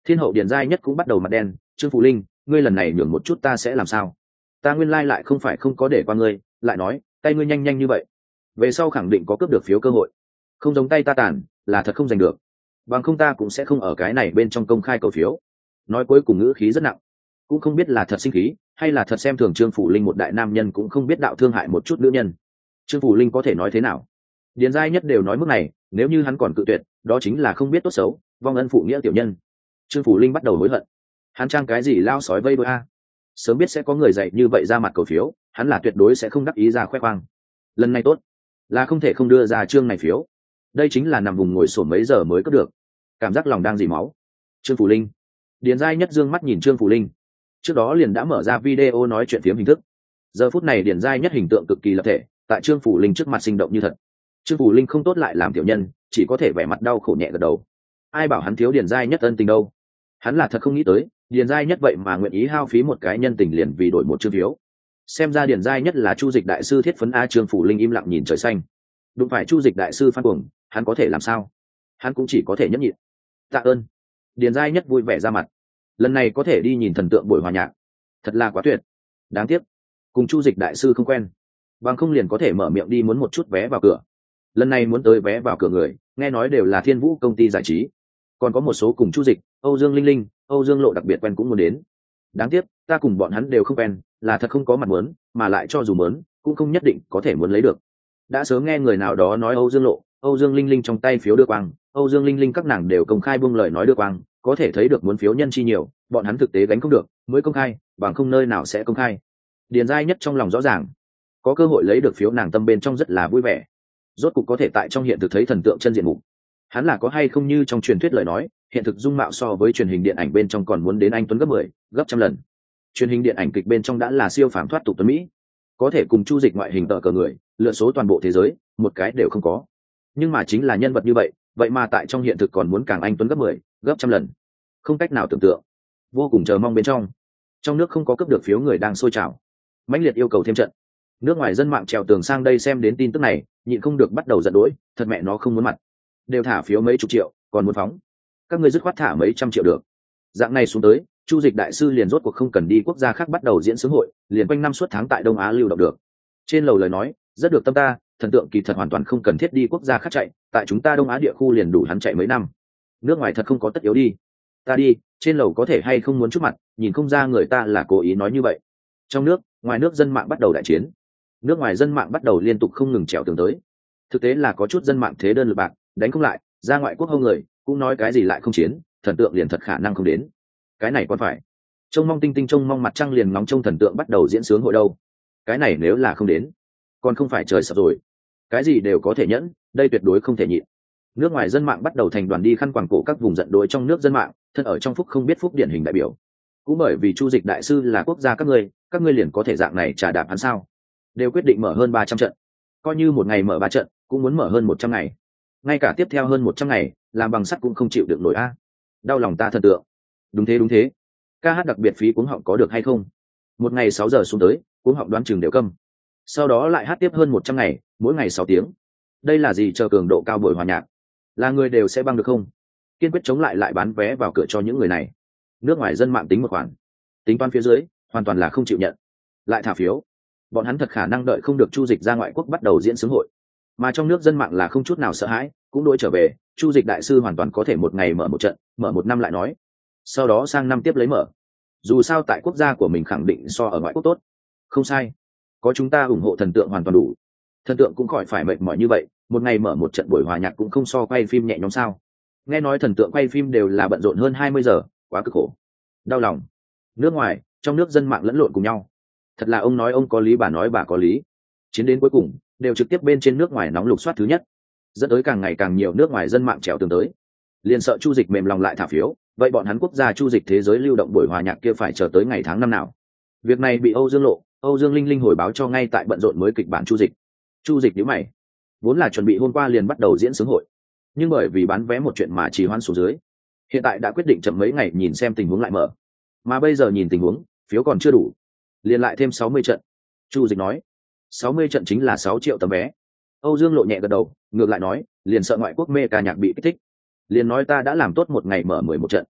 Thiên hậu Điền giai nhất cũng bắt đầu mặt đen. Trương Phủ Linh, ngươi lần này nhường một chút ta sẽ làm sao? Ta nguyên lai lại không phải không có để qua ngươi, lại nói tay ngươi nhanh nhanh như vậy, về sau khẳng định có cướp được phiếu cơ hội. Không giống tay ta tàn, là thật không giành được, bằng không ta cũng sẽ không ở cái này bên trong công khai cầu phiếu. Nói cuối cùng ngữ khí rất nặng, cũng không biết là thật sinh khí hay là thật xem thường Trương Phủ Linh một đại nam nhân cũng không biết đạo thương hại một chút nữ nhân. Trương Phủ Linh có thể nói thế nào? Điền giai nhất đều nói mức này, nếu như hắn còn cự tuyệt, đó chính là không biết tốt xấu, vong ân phụ nghĩa tiểu nhân. Trương Phủ Linh bắt đầu hối hận, hắn trang cái gì lao sói vây đôi a? Sớm biết sẽ có người dạy như vậy ra mặt cầu phiếu, hắn là tuyệt đối sẽ không đắc ý ra khoe khoang. Lần này tốt, là không thể không đưa ra chương này phiếu. Đây chính là nằm vùng ngồi sổm mấy giờ mới cướp được, cảm giác lòng đang dỉ máu. Trương Phủ Linh, Điền giai nhất dương mắt nhìn Trương Phủ Linh, trước đó liền đã mở ra video nói chuyện phiếm hình thức. Giờ phút này Điền giai nhất hình tượng cực kỳ lập thể, tại Trương Phủ Linh trước mặt sinh động như thật. Trương Phủ Linh không tốt lại làm tiểu nhân, chỉ có thể vẻ mặt đau khổ nhẹ gật đầu. Ai bảo hắn thiếu Điền giai nhất ân tình đâu? Hắn là thật không nghĩ tới, Điền giai nhất vậy mà nguyện ý hao phí một cái nhân tình liền vì đổi một chương phiếu. Xem ra Điền giai nhất là Chu Dịch đại sư thiết phấn a. Trương Phủ Linh im lặng nhìn trời xanh. Đúng phải Chu Dịch đại sư Phan Cuồng, hắn có thể làm sao? Hắn cũng chỉ có thể nhẫn nhịn. Tạ ơn. Điền giai nhất vui vẻ ra mặt. Lần này có thể đi nhìn thần tượng buổi hòa nhạc, thật là quá tuyệt. Đáng tiếc, cùng Chu Dịch đại sư không quen, bằng không liền có thể mở miệng đi muốn một chút vé vào cửa. Lần này muốn tới vé vào cửa người, nghe nói đều là Thiên Vũ công ty giải trí, còn có một số cùng Chu Dịch, Âu Dương Linh Linh, Âu Dương Lộ đặc biệt quen cũng muốn đến. Đáng tiếc, ta cùng bọn hắn đều không quen, là thật không có mặt muốn, mà lại cho dù muốn, cũng không nhất định có thể muốn lấy được. Đã sớm nghe người nào đó nói Âu Dương Lộ, Âu Dương Linh Linh trong tay phiếu đưa quang, Âu Dương Linh Linh các nàng đều công khai buông lời nói đưa quang, có thể thấy được muốn phiếu nhân chi nhiều, bọn hắn thực tế gánh không được, mới công khai, bằng không nơi nào sẽ công khai. Điền giai nhất trong lòng rõ ràng, có cơ hội lấy được phiếu nàng tâm bên trong rất là vui vẻ. Rốt cục có thể tại trong hiện thực thấy thần tượng chân diện mục. Hắn là có hay không như trong truyền thuyết lời nói, hiện thực dung mạo so với truyền hình điện ảnh bên trong còn muốn đến anh tuấn gấp mười, gấp trăm lần. Truyền hình điện ảnh kịch bên trong đã là siêu phàm thoát tục tuấn mỹ, có thể cùng Chu Dịch ngoại hình tờ cờ người, lựa số toàn bộ thế giới, một cái đều không có. Nhưng mà chính là nhân vật như vậy, vậy mà tại trong hiện thực còn muốn càng anh tuấn gấp mười, gấp trăm lần. Không cách nào tưởng tượng. Vô cùng chờ mong bên trong. Trong nước không có cướp được phiếu người đang sôi trào, mãnh liệt yêu cầu thêm trận. Nước ngoài dân mạng trèo tường sang đây xem đến tin tức này, nhịn không được bắt đầu giận dỗi, thật mẹ nó không muốn mặt. Đều thả phiếu mấy chục triệu, còn muốn phóng. Các ngươi dứt khoát thả mấy trăm triệu được. Dạng này xuống tới, Chu Dịch đại sư liền rốt cuộc không cần đi quốc gia khác bắt đầu diễn sướng hội, liền quanh năm suốt tháng tại Đông Á lưu động được. Trên lầu lời nói, rất được tâm ta, thần tượng kỳ thật hoàn toàn không cần thiết đi quốc gia khác chạy, tại chúng ta Đông Á địa khu liền đủ hắn chạy mấy năm. Nước ngoài thật không có tất yếu đi. Ta đi, trên lầu có thể hay không muốn chút mặt, nhìn không ra người ta là cố ý nói như vậy. Trong nước, ngoài nước dân mạng bắt đầu đại chiến. Nước ngoài dân mạng bắt đầu liên tục không ngừng trèo tường tới. Thực tế là có chút dân mạng thế đơn lực bạc, đánh không lại, ra ngoại quốc hông người, cũng nói cái gì lại không chiến, thần tượng liền thật khả năng không đến. Cái này còn phải. Trông mong tinh tinh trông mong mặt trăng liền ngóng trông thần tượng bắt đầu diễn sướng hội đâu. Cái này nếu là không đến, còn không phải trời sập rồi. Cái gì đều có thể nhẫn, đây tuyệt đối không thể nhịn. Nước ngoài dân mạng bắt đầu thành đoàn đi khăn quàng cổ các vùng giận đối trong nước dân mạng, thân ở trong phúc không biết phúc điển hình đại biểu. Cũng bởi vì Chu Dịch đại sư là quốc gia các ngươi, các ngươi liền có thể dạng này trả đạp hắn sao? Đều quyết định mở hơn ba trăm trận. Coi như một ngày mở ba trận, cũng muốn mở hơn một trăm ngày. Ngay cả tiếp theo hơn một trăm ngày, làm bằng sắt cũng không chịu được nổi a. Đau lòng ta thần tượng. Đúng thế đúng thế. Ca hát đặc biệt phí cuống họng có được hay không? Một ngày sáu giờ xuống tới, cuống họng đoán chừng đều câm. Sau đó lại hát tiếp hơn một trăm ngày, mỗi ngày sáu tiếng. Đây là gì chờ cường độ cao buổi hòa nhạc? Là người đều sẽ băng được không? Kiên quyết chống lại lại bán vé vào cửa cho những người này. Nước ngoài dân mạng tính một khoản, tính toán phía dưới, hoàn toàn là không chịu nhận. Lại thả phiếu. Bọn hắn thật khả năng đợi không được Chu Dịch ra ngoại quốc bắt đầu diễn sướng hội. Mà trong nước dân mạng là không chút nào sợ hãi, cũng đối trở về, Chu Dịch đại sư hoàn toàn có thể một ngày mở một trận, mở một năm lại nói. Sau đó sang năm tiếp lấy mở. Dù sao tại quốc gia của mình khẳng định so ở ngoại quốc tốt. Không sai. Có chúng ta ủng hộ thần tượng hoàn toàn đủ. Thần tượng cũng khỏi phải mệt mỏi như vậy, một ngày mở một trận buổi hòa nhạc cũng không so quay phim nhẹ nhõm sao? Nghe nói thần tượng quay phim đều là bận rộn hơn hai mươi giờ, quá cực khổ. Đau lòng. Nước ngoài, trong nước dân mạng lẫn lộn cùng nhau. Thật là ông nói ông có lý bà nói bà có lý. Chiến đến cuối cùng, đều trực tiếp bên trên nước ngoài nóng lục soát thứ nhất, dẫn tới càng ngày càng nhiều nước ngoài dân mạng trèo tường tới. Liền sợ Chu Dịch mềm lòng lại thả phiếu, vậy bọn hắn quốc gia Chu Dịch thế giới lưu động buổi hòa nhạc kia phải chờ tới ngày tháng năm nào? Việc này bị Âu Dương Lộ, Âu Dương Linh Linh hồi báo cho ngay tại bận rộn mới kịch bản Chu Dịch. Chu Dịch nhíu mày, vốn là chuẩn bị hôm qua liền bắt đầu diễn sướng hội, nhưng bởi vì bán vé một chuyện mà trì hoãn xuống dưới. Hiện tại đã quyết định chậm mấy ngày nhìn xem tình huống lại mở. Mà bây giờ nhìn tình huống, phiếu còn chưa đủ, liền lại thêm sáu mươi trận. Chu Dịch nói, sáu mươi trận chính là sáu triệu tấm vé. Âu Dương Lộ nhẹ gật đầu, ngược lại nói, liền sợ ngoại quốc mê ca nhạc bị kích thích. Liền nói ta đã làm tốt một ngày mở mười một trận.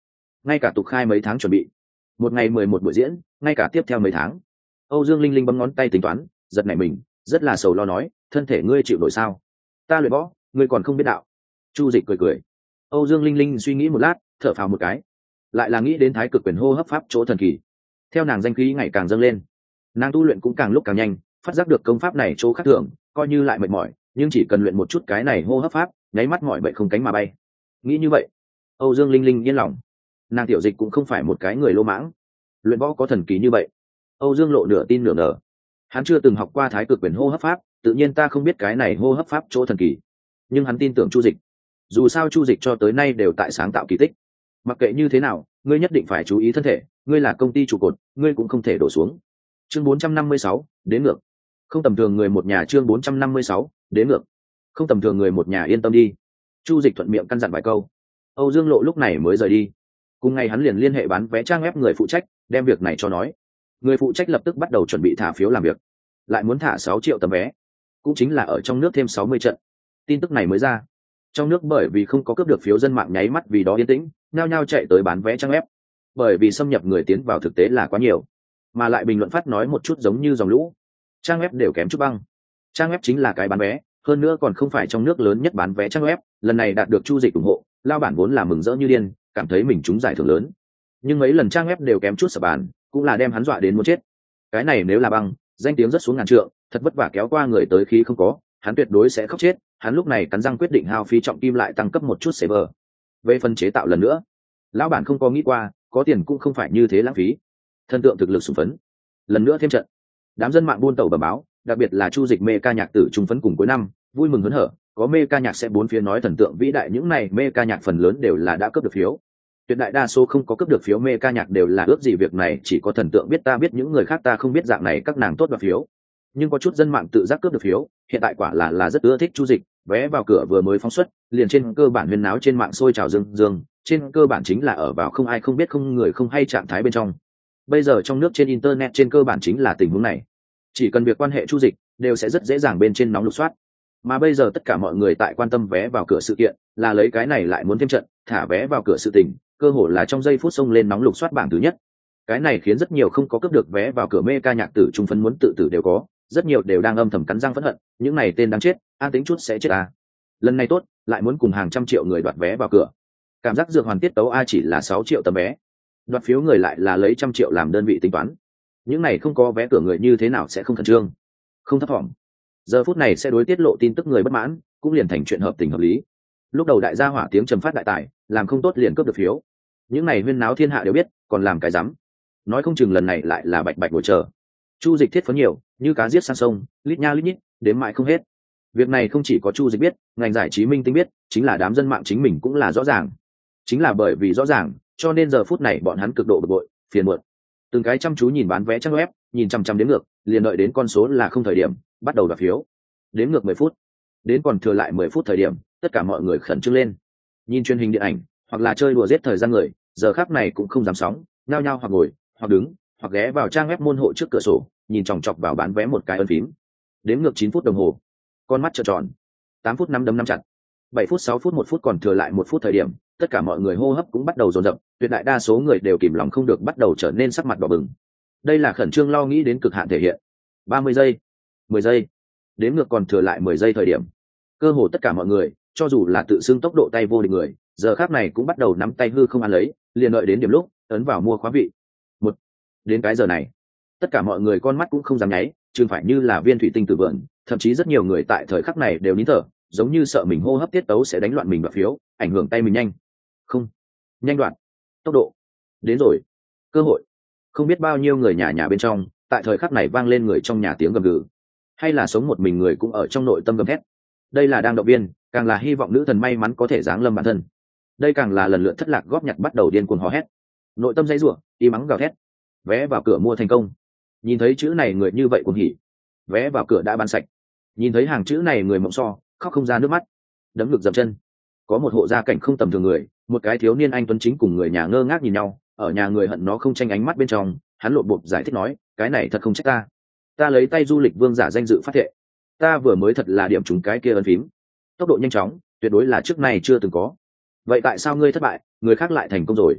ngay cả tục khai mấy tháng chuẩn bị, một ngày mười một buổi diễn, ngay cả tiếp theo mấy tháng. Âu Dương Linh Linh bấm ngón tay tính toán, giật nảy mình, rất là sầu lo nói, thân thể ngươi chịu nổi sao? Ta luyện võ, ngươi còn không biết đạo. Chu Dịch cười cười. Âu Dương Linh Linh suy nghĩ một lát, thở phào một cái, lại là nghĩ đến Thái Cực Quyền hô hấp pháp chỗ thần kỳ. Theo nàng danh khí ngày càng dâng lên, nàng tu luyện cũng càng lúc càng nhanh, phát giác được công pháp này chỗ khác thường, coi như lại mệt mỏi, nhưng chỉ cần luyện một chút cái này hô hấp pháp, nháy mắt mỏi bệnh không cánh mà bay. Nghĩ như vậy, Âu Dương Linh Linh yên lòng. Nàng Tiểu Dịch cũng không phải một cái người lô mãng, luyện võ có thần kỳ như vậy. Âu Dương Lộ nửa tin nửa ngờ. Hắn chưa từng học qua Thái Cực Quyền hô hấp pháp, tự nhiên ta không biết cái này hô hấp pháp chỗ thần kỳ, nhưng hắn tin tưởng Chu Dịch. Dù sao Chu Dịch cho tới nay đều tại sáng tạo kỳ tích. Mặc kệ như thế nào, ngươi nhất định phải chú ý thân thể, ngươi là công ty trụ cột, ngươi cũng không thể đổ xuống. Chương bốn trăm năm mươi sáu, đến ngược. Không tầm thường người một nhà. Chương bốn trăm năm mươi sáu, đến ngược. Không tầm thường người một nhà, yên tâm đi. Chu Dịch thuận miệng căn dặn vài câu. Âu Dương Lộ lúc này mới rời đi. Cùng ngày hắn liền liên hệ bán vé trang web người phụ trách, đem việc này cho nói. Người phụ trách lập tức bắt đầu chuẩn bị thả phiếu làm việc, lại muốn thả sáu triệu tấm vé, cũng chính là ở trong nước thêm sáu mươi trận. Tin tức này mới ra, trong nước bởi vì không có cướp được phiếu, dân mạng nháy mắt vì đó yên tĩnh, nhao nhao chạy tới bán vé trang web. Bởi vì xâm nhập người tiến vào thực tế là quá nhiều, mà lại bình luận phát nói một chút giống như dòng lũ, trang web đều kém chút băng. Trang web chính là cái bán vé, hơn nữa còn không phải trong nước lớn nhất bán vé trang web, lần này đạt được Chu Dịch ủng hộ, lao bản vốn là mừng rỡ như điên, cảm thấy mình trúng giải thưởng lớn. Nhưng mấy lần trang web đều kém chút sập bàn, cũng là đem hắn dọa đến muốn chết. Cái này nếu là băng, danh tiếng rất xuống ngàn trượng, thật vất vả kéo qua người tới khi không có, hắn tuyệt đối sẽ khóc chết. Hắn lúc này cắn răng quyết định hao phí trọng kim lại tăng cấp một chút server. Về phần chế tạo lần nữa, lão bản không có nghĩ qua, có tiền cũng không phải như thế lãng phí. Thần tượng thực lực sùng phấn, lần nữa thêm trận. Đám dân mạng buôn tàu bẩm báo, đặc biệt là Chu Dịch mê ca nhạc tử trung phấn cùng cuối năm, vui mừng hớn hở, có mê ca nhạc sẽ bốn phía nói thần tượng vĩ đại, những này mê ca nhạc phần lớn đều là đã cướp được phiếu. Tuyệt đại đa số không có cướp được phiếu mê ca nhạc đều là ước gì việc này chỉ có thần tượng biết, ta biết những người khác ta không biết, dạng này các nàng tốt đoạt phiếu. Nhưng có chút dân mạng tự giác cướp được phiếu, hiện tại quả là là rất ưa thích Chu Dịch, vé vào cửa vừa mới phóng xuất, liền trên cơ bản huyên náo trên mạng sôi trào dương dương, trên cơ bản chính là ở vào không ai không biết không người không hay trạng thái bên trong. Bây giờ trong nước trên internet trên cơ bản chính là tình huống này, chỉ cần việc quan hệ Chu Dịch đều sẽ rất dễ dàng bên trên nóng lục soát. Mà bây giờ tất cả mọi người tại quan tâm vé vào cửa sự kiện, là lấy cái này lại muốn thêm trận, thả vé vào cửa sự tình, cơ hội là trong giây phút xông lên nóng lục soát bảng thứ nhất. Cái này khiến rất nhiều không có cướp được vé vào cửa mê ca nhạc tử trung phấn muốn tự tử đều có, rất nhiều đều đang âm thầm cắn răng phẫn hận, những này tên đáng chết, an tính chút sẽ chết à. Lần này tốt, lại muốn cùng hàng trăm triệu người đoạt vé vào cửa. Cảm giác dược hoàn tiết tấu a chỉ là sáu triệu tấm vé, đoạt phiếu người lại là lấy trăm triệu làm đơn vị tính toán. Những này không có vé cửa người như thế nào sẽ không khẩn trương, không thấp thỏm. Giờ phút này sẽ đối tiết lộ tin tức người bất mãn, cũng liền thành chuyện hợp tình hợp lý. Lúc đầu đại gia hỏa tiếng trầm phát đại tài, làm không tốt liền cướp được phiếu. Những này huyên náo thiên hạ đều biết, còn làm cái rắm. Nói không chừng lần này lại là bạch bạch ngồi chờ. Chu Dịch thiết phấn nhiều, như cá giết sang sông, lít nha lít nhít, đến mãi không hết. Việc này không chỉ có Chu Dịch biết, ngành giải trí minh tinh biết, chính là đám dân mạng chính mình cũng là rõ ràng. Chính là bởi vì rõ ràng, cho nên giờ phút này bọn hắn cực độ bực bội, phiền muộn. Từng cái chăm chú nhìn bán vé trang web, nhìn chằm chằm đến ngược, liền đợi đến con số là không thời điểm, bắt đầu đặt phiếu. Đến ngược mười phút, đến còn thừa lại mười phút thời điểm, tất cả mọi người khẩn trương lên. Nhìn truyền hình điện ảnh, hoặc là chơi đùa giết thời gian người, giờ khắc này cũng không dám sóng, nhao nhao hoặc ngồi, hoặc đứng, hoặc ghé vào trang web môn hộ trước cửa sổ, nhìn chòng chọc vào bán vé một cái ấn phím. Đếm ngược chín phút đồng hồ, con mắt trợn tròn. Tám phút năm đấm năm chặt. Bảy phút sáu phút một phút còn thừa lại một phút thời điểm, tất cả mọi người hô hấp cũng bắt đầu dồn dập, tuyệt đại đa số người đều kìm lòng không được bắt đầu trở nên sắc mặt đỏ bừng. Đây là khẩn trương lo nghĩ đến cực hạn thể hiện. Ba mươi giây, mười giây. Đếm ngược còn thừa lại mười giây thời điểm, cơ hồ tất cả mọi người, cho dù là tự xưng tốc độ tay vô địch người, giờ khắc này cũng bắt đầu nắm tay hư không ăn lấy, liền đợi đến điểm lúc ấn vào mua khóa vị. Một, đến cái giờ này, tất cả mọi người con mắt cũng không dám nháy, chừng phải như là viên thủy tinh từ vườn, thậm chí rất nhiều người tại thời khắc này đều nín thở, giống như sợ mình hô hấp tiết tấu sẽ đánh loạn mình vào phiếu, ảnh hưởng tay mình nhanh. Không, nhanh đoạn, tốc độ, đến rồi, cơ hội. Không biết bao nhiêu người nhà nhà bên trong, tại thời khắc này vang lên người trong nhà tiếng gầm gừ, hay là sống một mình người cũng ở trong nội tâm gầm thét. Đây là đang động viên, càng là hy vọng nữ thần may mắn có thể giáng lâm bản thân. Đây càng là lần lượt thất lạc góp nhặt bắt đầu điên cuồng hò hét, nội tâm dãy rủa, y mắng gào thét. Vé vào cửa mua thành công. Nhìn thấy chữ này người như vậy cuồng hỉ. Vé vào cửa đã bán sạch. Nhìn thấy hàng chữ này người mộng so, khóc không ra nước mắt, đấm ngực dậm chân. Có một hộ gia cảnh không tầm thường người, một cái thiếu niên anh tuấn chính cùng người nhà ngơ ngác nhìn nhau, ở nhà người hận nó không tranh ánh mắt bên trong, hắn lộn bộp giải thích nói, cái này thật không trách ta, ta lấy tay du lịch vương giả danh dự phát thệ, ta vừa mới thật là điểm trúng cái kia ấn phím, tốc độ nhanh chóng, tuyệt đối là trước này chưa từng có. Vậy tại sao ngươi thất bại, người khác lại thành công rồi?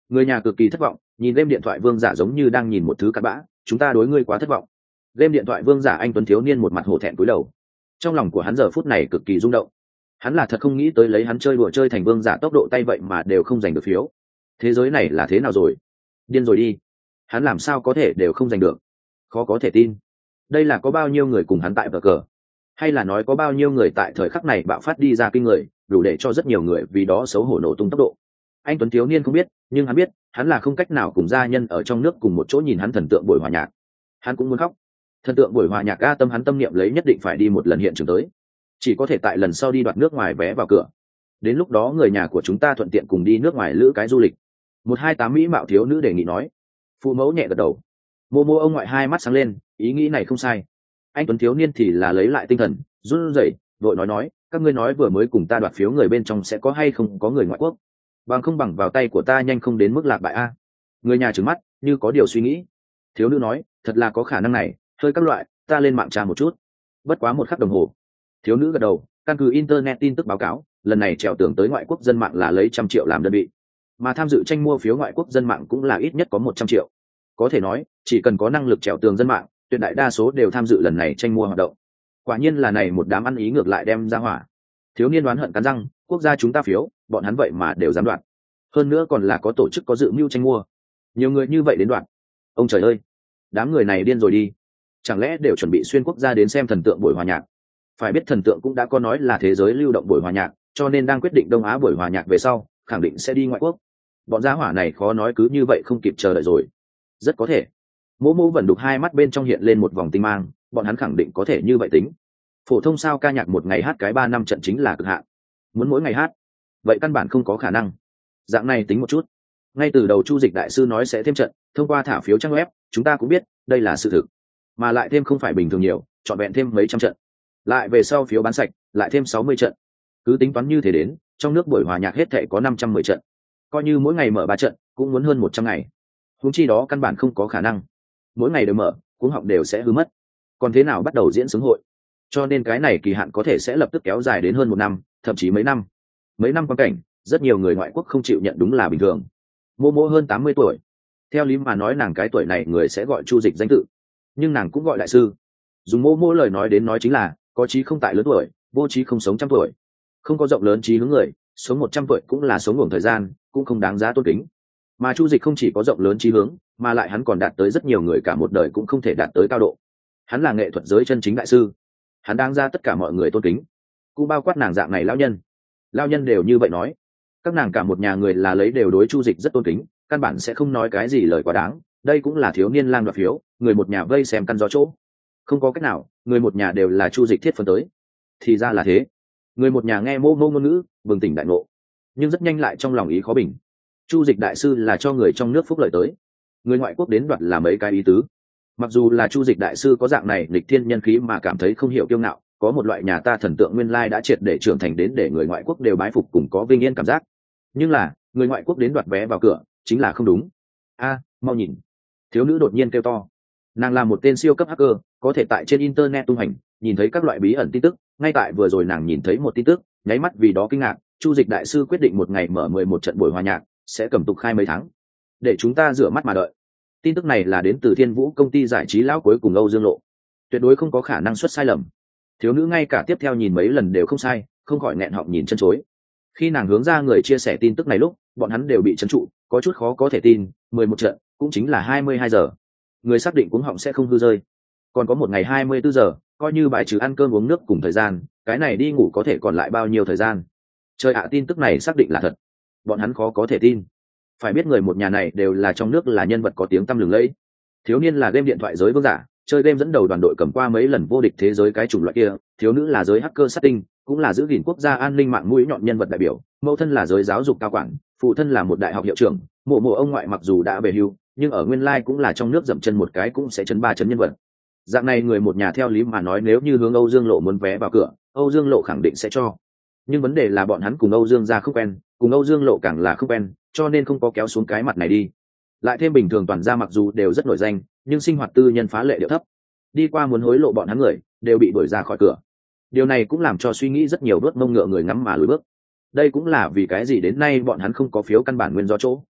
Người nhà cực kỳ thất vọng, nhìn game điện thoại vương giả giống như đang nhìn một thứ cặn bã. Chúng ta đối ngươi quá thất vọng. Game điện thoại vương giả anh tuấn thiếu niên một mặt hổ thẹn cúi đầu. Trong lòng của hắn giờ phút này cực kỳ rung động. Hắn là thật không nghĩ tới lấy hắn chơi đùa chơi thành vương giả tốc độ tay vậy mà đều không giành được phiếu. Thế giới này là thế nào rồi? Điên rồi đi. Hắn làm sao có thể đều không giành được? Khó có thể tin. Đây là có bao nhiêu người cùng hắn tại vở cờ, hay là nói có bao nhiêu người tại thời khắc này bạo phát đi ra kinh người, đủ để cho rất nhiều người vì đó xấu hổ nổ tung tốc độ. Anh tuấn thiếu niên không biết, nhưng hắn biết hắn là không cách nào cùng gia nhân ở trong nước cùng một chỗ nhìn hắn thần tượng buổi hòa nhạc. Hắn cũng muốn khóc. Thần tượng buổi hòa nhạc ga tâm hắn tâm niệm lấy nhất định phải đi một lần hiện trường tới, chỉ có thể tại lần sau đi đoạt nước ngoài vé vào cửa. Đến lúc đó người nhà của chúng ta thuận tiện cùng đi nước ngoài lữ cái du lịch. Một hai tám mỹ mạo thiếu nữ đề nghị nói. Phụ mẫu nhẹ gật đầu. Mô mô ông ngoại hai mắt sáng lên, ý nghĩ này không sai. Anh tuấn thiếu niên thì là lấy lại tinh thần, run rẩy vội nói nói, các ngươi nói vừa mới cùng ta đoạt phiếu người bên trong sẽ có hay không có người ngoại quốc, bằng không bằng vào tay của ta nhanh không đến mức lạc bại a. Người nhà trừng mắt như có điều suy nghĩ. Thiếu nữ nói, thật là có khả năng này, hơi các loại, ta lên mạng tra một chút. Bất quá một khắc đồng hồ. Thiếu nữ gật đầu, căn cứ internet tin tức báo cáo, lần này trèo tường tới ngoại quốc dân mạng là lấy trăm triệu làm đơn vị, mà tham dự tranh mua phiếu ngoại quốc dân mạng cũng là ít nhất có một trăm triệu. Có thể nói, chỉ cần có năng lực trèo tường dân mạng, tuyệt đại đa số đều tham dự lần này tranh mua hoạt động. Quả nhiên là này một đám ăn ý ngược lại đem ra hỏa. Thiếu niên đoán hận cắn răng, quốc gia chúng ta phiếu, bọn hắn vậy mà đều dám đoạt. Hơn nữa còn là có tổ chức có dự mưu tranh mua. Nhiều người như vậy đến đoạt. Ông trời ơi, đám người này điên rồi đi. Chẳng lẽ đều chuẩn bị xuyên quốc gia đến xem thần tượng buổi hòa nhạc? Phải biết thần tượng cũng đã có nói là thế giới lưu động buổi hòa nhạc, cho nên đang quyết định Đông Á buổi hòa nhạc về sau, khẳng định sẽ đi ngoại quốc. Bọn gia hỏa này khó nói cứ như vậy không kịp chờ đợi rồi. Rất có thể. Mỗ mỗ vẫn đục hai mắt bên trong hiện lên một vòng tinh mang, bọn hắn khẳng định có thể như vậy tính. Phổ thông sao ca nhạc một ngày hát cái ba năm trận chính là cực hạn. Muốn mỗi ngày hát, vậy căn bản không có khả năng. Dạng này tính một chút. Ngay từ đầu Chu Dịch đại sư nói sẽ thêm trận, thông qua thả phiếu trang web, chúng ta cũng biết, đây là sự thực. Mà lại thêm không phải bình thường nhiều, chọn vẹn thêm mấy trăm trận. Lại về sau phiếu bán sạch, lại thêm sáu mươi trận. Cứ tính toán như thế đến, trong nước buổi hòa nhạc hết thảy có năm trăm mười trận. Coi như mỗi ngày mở ba trận, cũng muốn hơn một trăm ngày. Huống chi đó căn bản không có khả năng. Mỗi ngày đều mở, cuống họng đều sẽ hư mất. Còn thế nào bắt đầu diễn xướng hội? Cho nên cái này kỳ hạn có thể sẽ lập tức kéo dài đến hơn một năm, thậm chí mấy năm. Mấy năm quan cảnh, rất nhiều người ngoại quốc không chịu nhận đúng là bình thường. Mô mô hơn tám mươi tuổi. Theo lý mà nói nàng cái tuổi này người sẽ gọi Chu Dịch danh tự, nhưng nàng cũng gọi đại sư. Dùng mô mô lời nói đến nói chính là, có trí không tại lớn tuổi, vô trí không sống trăm tuổi. Không có rộng lớn trí hướng người, sống một trăm tuổi cũng là sống ngủ thời gian, cũng không đáng giá tôn kính. Mà Chu Dịch không chỉ có rộng lớn trí hướng, mà lại hắn còn đạt tới rất nhiều người cả một đời cũng không thể đạt tới cao độ. Hắn là nghệ thuật giới chân chính đại sư, hắn đáng ra tất cả mọi người tôn kính, cũng bao quát nàng dạng này lão nhân. Lão nhân đều như vậy nói, các nàng cả một nhà người là lấy đều đối Chu Dịch rất tôn kính, căn bản sẽ không nói cái gì lời quá đáng. Đây cũng là thiếu niên lang đoạt phiếu, người một nhà vây xem căn gió chỗ. Không có cách nào, người một nhà đều là Chu Dịch thiết phân tới. Thì ra là thế. Người một nhà nghe mô mô ngôn ngữ, bừng tỉnh đại ngộ, nhưng rất nhanh lại trong lòng ý khó bình. Chu Dịch đại sư là cho người trong nước phúc lợi tới, người ngoại quốc đến đoạt là mấy cái ý tứ. Mặc dù là Chu Dịch đại sư có dạng này lịch thiên nhân khí mà cảm thấy không hiểu kiêu ngạo, có một loại nhà ta thần tượng nguyên lai đã triệt để trưởng thành đến để người ngoại quốc đều bái phục cùng có vinh yên cảm giác. Nhưng là người ngoại quốc đến đoạt vé vào cửa chính là không đúng. A, mau nhìn! Thiếu nữ đột nhiên kêu to. Nàng là một tên siêu cấp hacker, có thể tại trên internet tung hành, nhìn thấy các loại bí ẩn tin tức. Ngay tại vừa rồi nàng nhìn thấy một tin tức, nháy mắt vì đó kinh ngạc. Chu Dịch đại sư quyết định một ngày mở mười một trận buổi hòa nhạc, sẽ cầm tục khai mấy tháng, để chúng ta rửa mắt mà đợi. Tin tức này là đến từ Thiên Vũ công ty giải trí lão cuối cùng Âu Dương Lộ, tuyệt đối không có khả năng xuất sai lầm. Thiếu nữ ngay cả tiếp theo nhìn mấy lần đều không sai, không khỏi nghẹn họng nhìn chân chối. Khi nàng hướng ra người chia sẻ tin tức này lúc, bọn hắn đều bị trấn trụ, có chút khó có thể tin. Mười một trận cũng chính là hai mươi hai giờ, người xác định cuống họng sẽ không hư rơi. Còn có một ngày hai mươi bốn giờ, coi như bài trừ ăn cơm uống nước cùng thời gian, cái này đi ngủ có thể còn lại bao nhiêu thời gian? Trời ạ, tin tức này xác định là thật, bọn hắn khó có thể tin. Phải biết người một nhà này đều là trong nước là nhân vật có tiếng tăm lừng lẫy. Thiếu niên là game điện thoại giới vương giả, chơi game dẫn đầu đoàn đội cầm qua mấy lần vô địch thế giới cái chủng loại kia. Thiếu nữ là giới hacker sát tinh, cũng là giữ gìn quốc gia an ninh mạng mũi nhọn nhân vật đại biểu. Mẫu thân là giới giáo dục cao quản, phụ thân là một đại học hiệu trưởng. Mộ mộ ông ngoại mặc dù đã về hưu, nhưng ở nguyên lai cũng là trong nước dậm chân một cái cũng sẽ chấn ba chấn nhân vật. Dạng này người một nhà theo lý mà nói nếu như hướng Âu Dương Lộ muốn vé vào cửa, Âu Dương Lộ khẳng định sẽ cho. Nhưng vấn đề là bọn hắn cùng Âu Dương gia không quen, cùng Âu Dương Lộ càng là không quen, cho nên không có kéo xuống cái mặt này đi. Lại thêm bình thường toàn gia mặc dù đều rất nổi danh, nhưng sinh hoạt tư nhân phá lệ điệu thấp, đi qua muốn hối lộ bọn hắn người đều bị đuổi ra khỏi cửa. Điều này cũng làm cho suy nghĩ rất nhiều đốt mông ngựa người ngắm mà lùi bước. Đây cũng là vì cái gì đến nay bọn hắn không có phiếu căn bản nguyên do chỗ.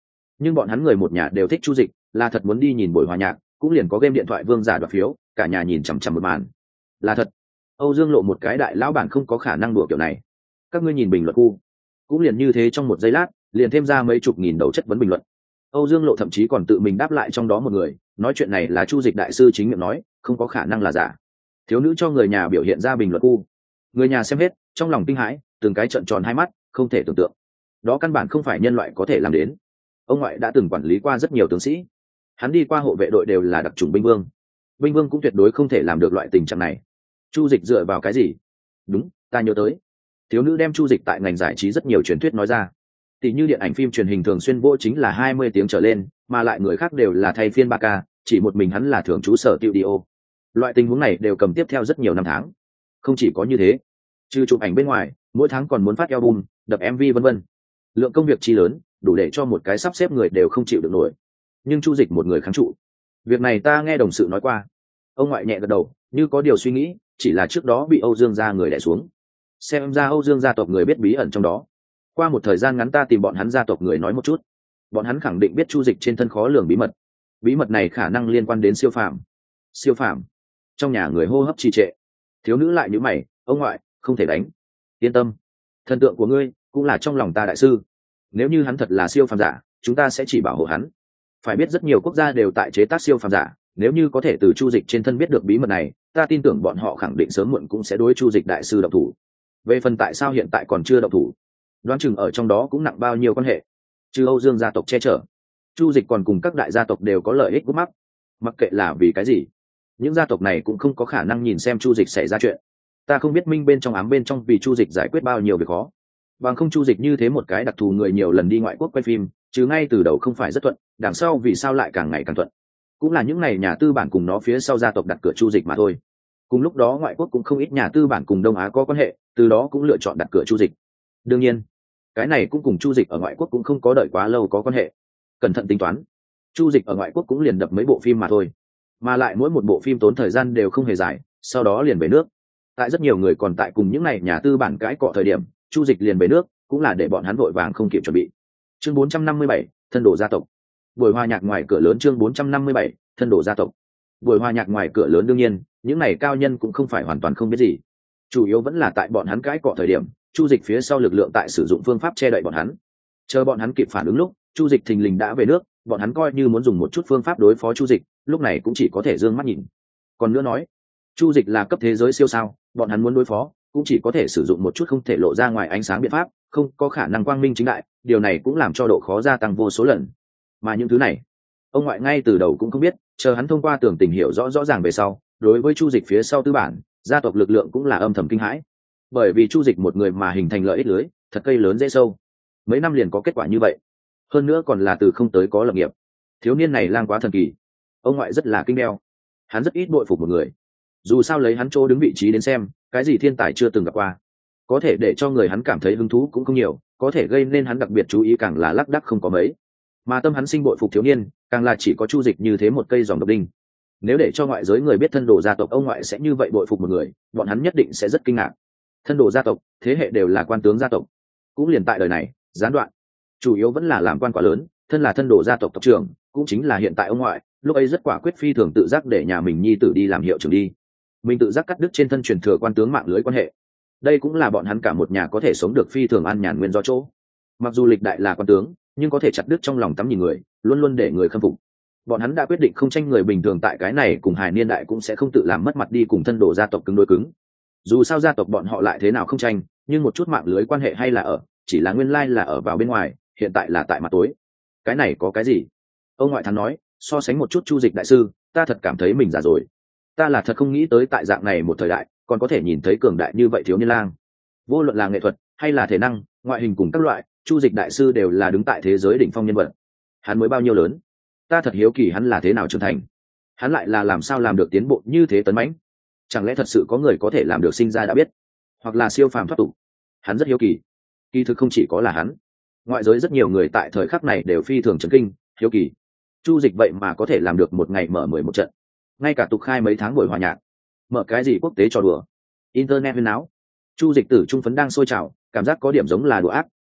nhưng bọn hắn người một nhà đều thích Chu Dịch, là thật muốn đi nhìn buổi hòa nhạc, cũng liền có game điện thoại vương giả đoạt phiếu, cả nhà nhìn chằm chằm một màn. Là thật. Âu Dương Lộ một cái đại lão bản không có khả năng đùa kiểu này. Các ngươi nhìn bình luận khu, cũng liền như thế trong một giây lát, liền thêm ra mấy chục nghìn đầu chất vấn bình luận. Âu Dương Lộ thậm chí còn tự mình đáp lại trong đó một người, nói chuyện này là Chu Dịch đại sư chính miệng nói, không có khả năng là giả. Thiếu nữ cho người nhà biểu hiện ra bình luận khu. Người nhà xem hết, trong lòng kinh hãi, từng cái trợn tròn hai mắt, không thể tưởng tượng. Đó căn bản không phải nhân loại có thể làm đến. Ông ngoại đã từng quản lý qua rất nhiều tướng sĩ, hắn đi qua hộ vệ đội đều là đặc chủng binh vương, binh vương cũng tuyệt đối không thể làm được loại tình trạng này. Chu Dịch dựa vào cái gì? Đúng, ta nhớ tới. Thiếu nữ đem Chu Dịch tại ngành giải trí rất nhiều truyền thuyết nói ra, tỷ như điện ảnh phim truyền hình thường xuyên vô chính là hai mươi tiếng trở lên, mà lại người khác đều là thay phiên ba ca, chỉ một mình hắn là thường trú sở studio. Loại tình huống này đều cầm tiếp theo rất nhiều năm tháng. Không chỉ có như thế, trừ chụp ảnh bên ngoài, mỗi tháng còn muốn phát album, đập em vê vân vân. Lượng công việc chi lớn, đủ để cho một cái sắp xếp người đều không chịu được nổi. Nhưng Chu Dịch một người kháng trụ. Việc này ta nghe đồng sự nói qua. Ông ngoại nhẹ gật đầu, như có điều suy nghĩ, chỉ là trước đó bị Âu Dương gia người đè xuống. Xem ra Âu Dương gia tộc người biết bí ẩn trong đó. Qua một thời gian ngắn ta tìm bọn hắn gia tộc người nói một chút. Bọn hắn khẳng định biết Chu Dịch trên thân khó lường bí mật. Bí mật này khả năng liên quan đến siêu phàm. Siêu phàm? Trong nhà người hô hấp trì trệ. Thiếu nữ lại nhíu mày, ông ngoại, không thể đánh. Yên tâm, thần tượng của ngươi cũng là trong lòng ta đại sư. Nếu như hắn thật là siêu phàm giả, chúng ta sẽ chỉ bảo hộ hắn. Phải biết rất nhiều quốc gia đều tại chế tác siêu phàm giả, nếu như có thể từ Chu Dịch trên thân biết được bí mật này, ta tin tưởng bọn họ khẳng định sớm muộn cũng sẽ đối Chu Dịch đại sư động thủ. Về phần tại sao hiện tại còn chưa động thủ, đoán chừng ở trong đó cũng nặng bao nhiêu quan hệ. Trừ Âu Dương gia tộc che chở, Chu Dịch còn cùng các đại gia tộc đều có lợi ích gút mắc. Mặc kệ là vì cái gì, những gia tộc này cũng không có khả năng nhìn xem Chu Dịch xảy ra chuyện. Ta không biết minh bên trong ám bên trong vì Chu Dịch giải quyết bao nhiêu việc khó. Bằng không Chu Dịch như thế một cái đặc thù người nhiều lần đi ngoại quốc quay phim, chứ ngay từ đầu không phải rất thuận, đằng sau vì sao lại càng ngày càng thuận. Cũng là những này nhà tư bản cùng nó phía sau gia tộc đặt cửa Chu Dịch mà thôi. Cùng lúc đó ngoại quốc cũng không ít nhà tư bản cùng Đông Á có quan hệ, từ đó cũng lựa chọn đặt cửa Chu Dịch. Đương nhiên, cái này cũng cùng Chu Dịch ở ngoại quốc cũng không có đợi quá lâu có quan hệ. Cẩn thận tính toán, Chu Dịch ở ngoại quốc cũng liền đập mấy bộ phim mà thôi, mà lại mỗi một bộ phim tốn thời gian đều không hề dài, sau đó liền về nước. Tại rất nhiều người còn tại cùng những này nhà tư bản cãi cọ thời điểm, Chu Dịch liền về nước, cũng là để bọn hắn vội vàng không kịp chuẩn bị. Chương bốn trăm năm mươi bảy, thân đồ gia tộc. Buổi hòa nhạc ngoài cửa lớn. Chương bốn trăm năm mươi bảy, thân đồ gia tộc. Buổi hòa nhạc ngoài cửa lớn, đương nhiên, những này cao nhân cũng không phải hoàn toàn không biết gì. Chủ yếu vẫn là tại bọn hắn cãi cọ thời điểm, Chu Dịch phía sau lực lượng tại sử dụng phương pháp che đậy bọn hắn. Chờ bọn hắn kịp phản ứng lúc, Chu Dịch thình lình đã về nước, bọn hắn coi như muốn dùng một chút phương pháp đối phó Chu Dịch, lúc này cũng chỉ có thể dương mắt nhìn. Còn nữa nói, Chu Dịch là cấp thế giới siêu sao, bọn hắn muốn đối phó, cũng chỉ có thể sử dụng một chút không thể lộ ra ngoài ánh sáng biện pháp, không có khả năng quang minh chính đại, điều này cũng làm cho độ khó gia tăng vô số lần. Mà những thứ này, ông ngoại ngay từ đầu cũng không biết, chờ hắn thông qua tưởng tình hiểu rõ rõ ràng về sau, đối với Chu Dịch phía sau tư bản, gia tộc lực lượng cũng là âm thầm kinh hãi. Bởi vì Chu Dịch một người mà hình thành lợi ích lưới, thật cây lớn dễ sâu. Mấy năm liền có kết quả như vậy, hơn nữa còn là từ không tới có lập nghiệp. Thiếu niên này lang quá thần kỳ, ông ngoại rất là kinh đeo. Hắn rất ít bội phục một người. Dù sao lấy hắn chỗ đứng vị trí đến xem, cái gì thiên tài chưa từng gặp qua, có thể để cho người hắn cảm thấy hứng thú cũng không nhiều, có thể gây nên hắn đặc biệt chú ý càng là lác đác không có mấy. Mà tâm hắn sinh bội phục thiếu niên, càng là chỉ có Chu Dịch như thế một cây dòng độc đinh. Nếu để cho ngoại giới người biết thân đồ gia tộc ông ngoại sẽ như vậy bội phục một người, bọn hắn nhất định sẽ rất kinh ngạc. Thân đồ gia tộc, thế hệ đều là quan tướng gia tộc, cũng liền tại đời này gián đoạn, chủ yếu vẫn là làm quan quả lớn. Thân là thân đồ gia tộc tộc trưởng, cũng chính là hiện tại ông ngoại, lúc ấy rất quả quyết phi thường tự giác để nhà mình nhi tử đi làm hiệu trưởng đi. Mình tự giác cắt đứt trên thân truyền thừa quan tướng mạng lưới quan hệ. Đây cũng là bọn hắn cả một nhà có thể sống được phi thường an nhàn nguyên do chỗ. Mặc dù lịch đại là quan tướng, nhưng có thể chặt đứt trong lòng tắm nhìn người, luôn luôn để người khâm phục. Bọn hắn đã quyết định không tranh người bình thường tại cái này cùng hài niên đại cũng sẽ không tự làm mất mặt đi cùng thân đồ gia tộc cứng đối cứng. Dù sao gia tộc bọn họ lại thế nào không tranh, nhưng một chút mạng lưới quan hệ hay là ở, chỉ là nguyên lai là ở vào bên ngoài, hiện tại là tại mặt tối. Cái này có cái gì? Ông ngoại thắn nói, so sánh một chút Chu Dịch đại sư, ta thật cảm thấy mình già rồi. Ta là thật không nghĩ tới tại dạng này một thời đại, còn có thể nhìn thấy cường đại như vậy thiếu niên lang. Vô luận là nghệ thuật hay là thể năng, ngoại hình cùng các loại, Chu Dịch đại sư đều là đứng tại thế giới đỉnh phong nhân vật. Hắn mới bao nhiêu lớn? Ta thật hiếu kỳ hắn là thế nào trưởng thành. Hắn lại là làm sao làm được tiến bộ như thế tấn mãnh? Chẳng lẽ thật sự có người có thể làm được sinh ra đã biết, hoặc là siêu phàm thoát tục? Hắn rất hiếu kỳ. Kỳ thực không chỉ có là hắn, ngoại giới rất nhiều người tại thời khắc này đều phi thường chấn kinh, hiếu kỳ. Chu Dịch vậy mà có thể làm được một ngày mở mười một trận, ngay cả tục khai mấy tháng buổi hòa nhạc, mở cái gì quốc tế trò đùa, internet huyên náo. Chu Dịch tử trung phấn đang sôi trào, cảm giác có điểm giống là đùa ác,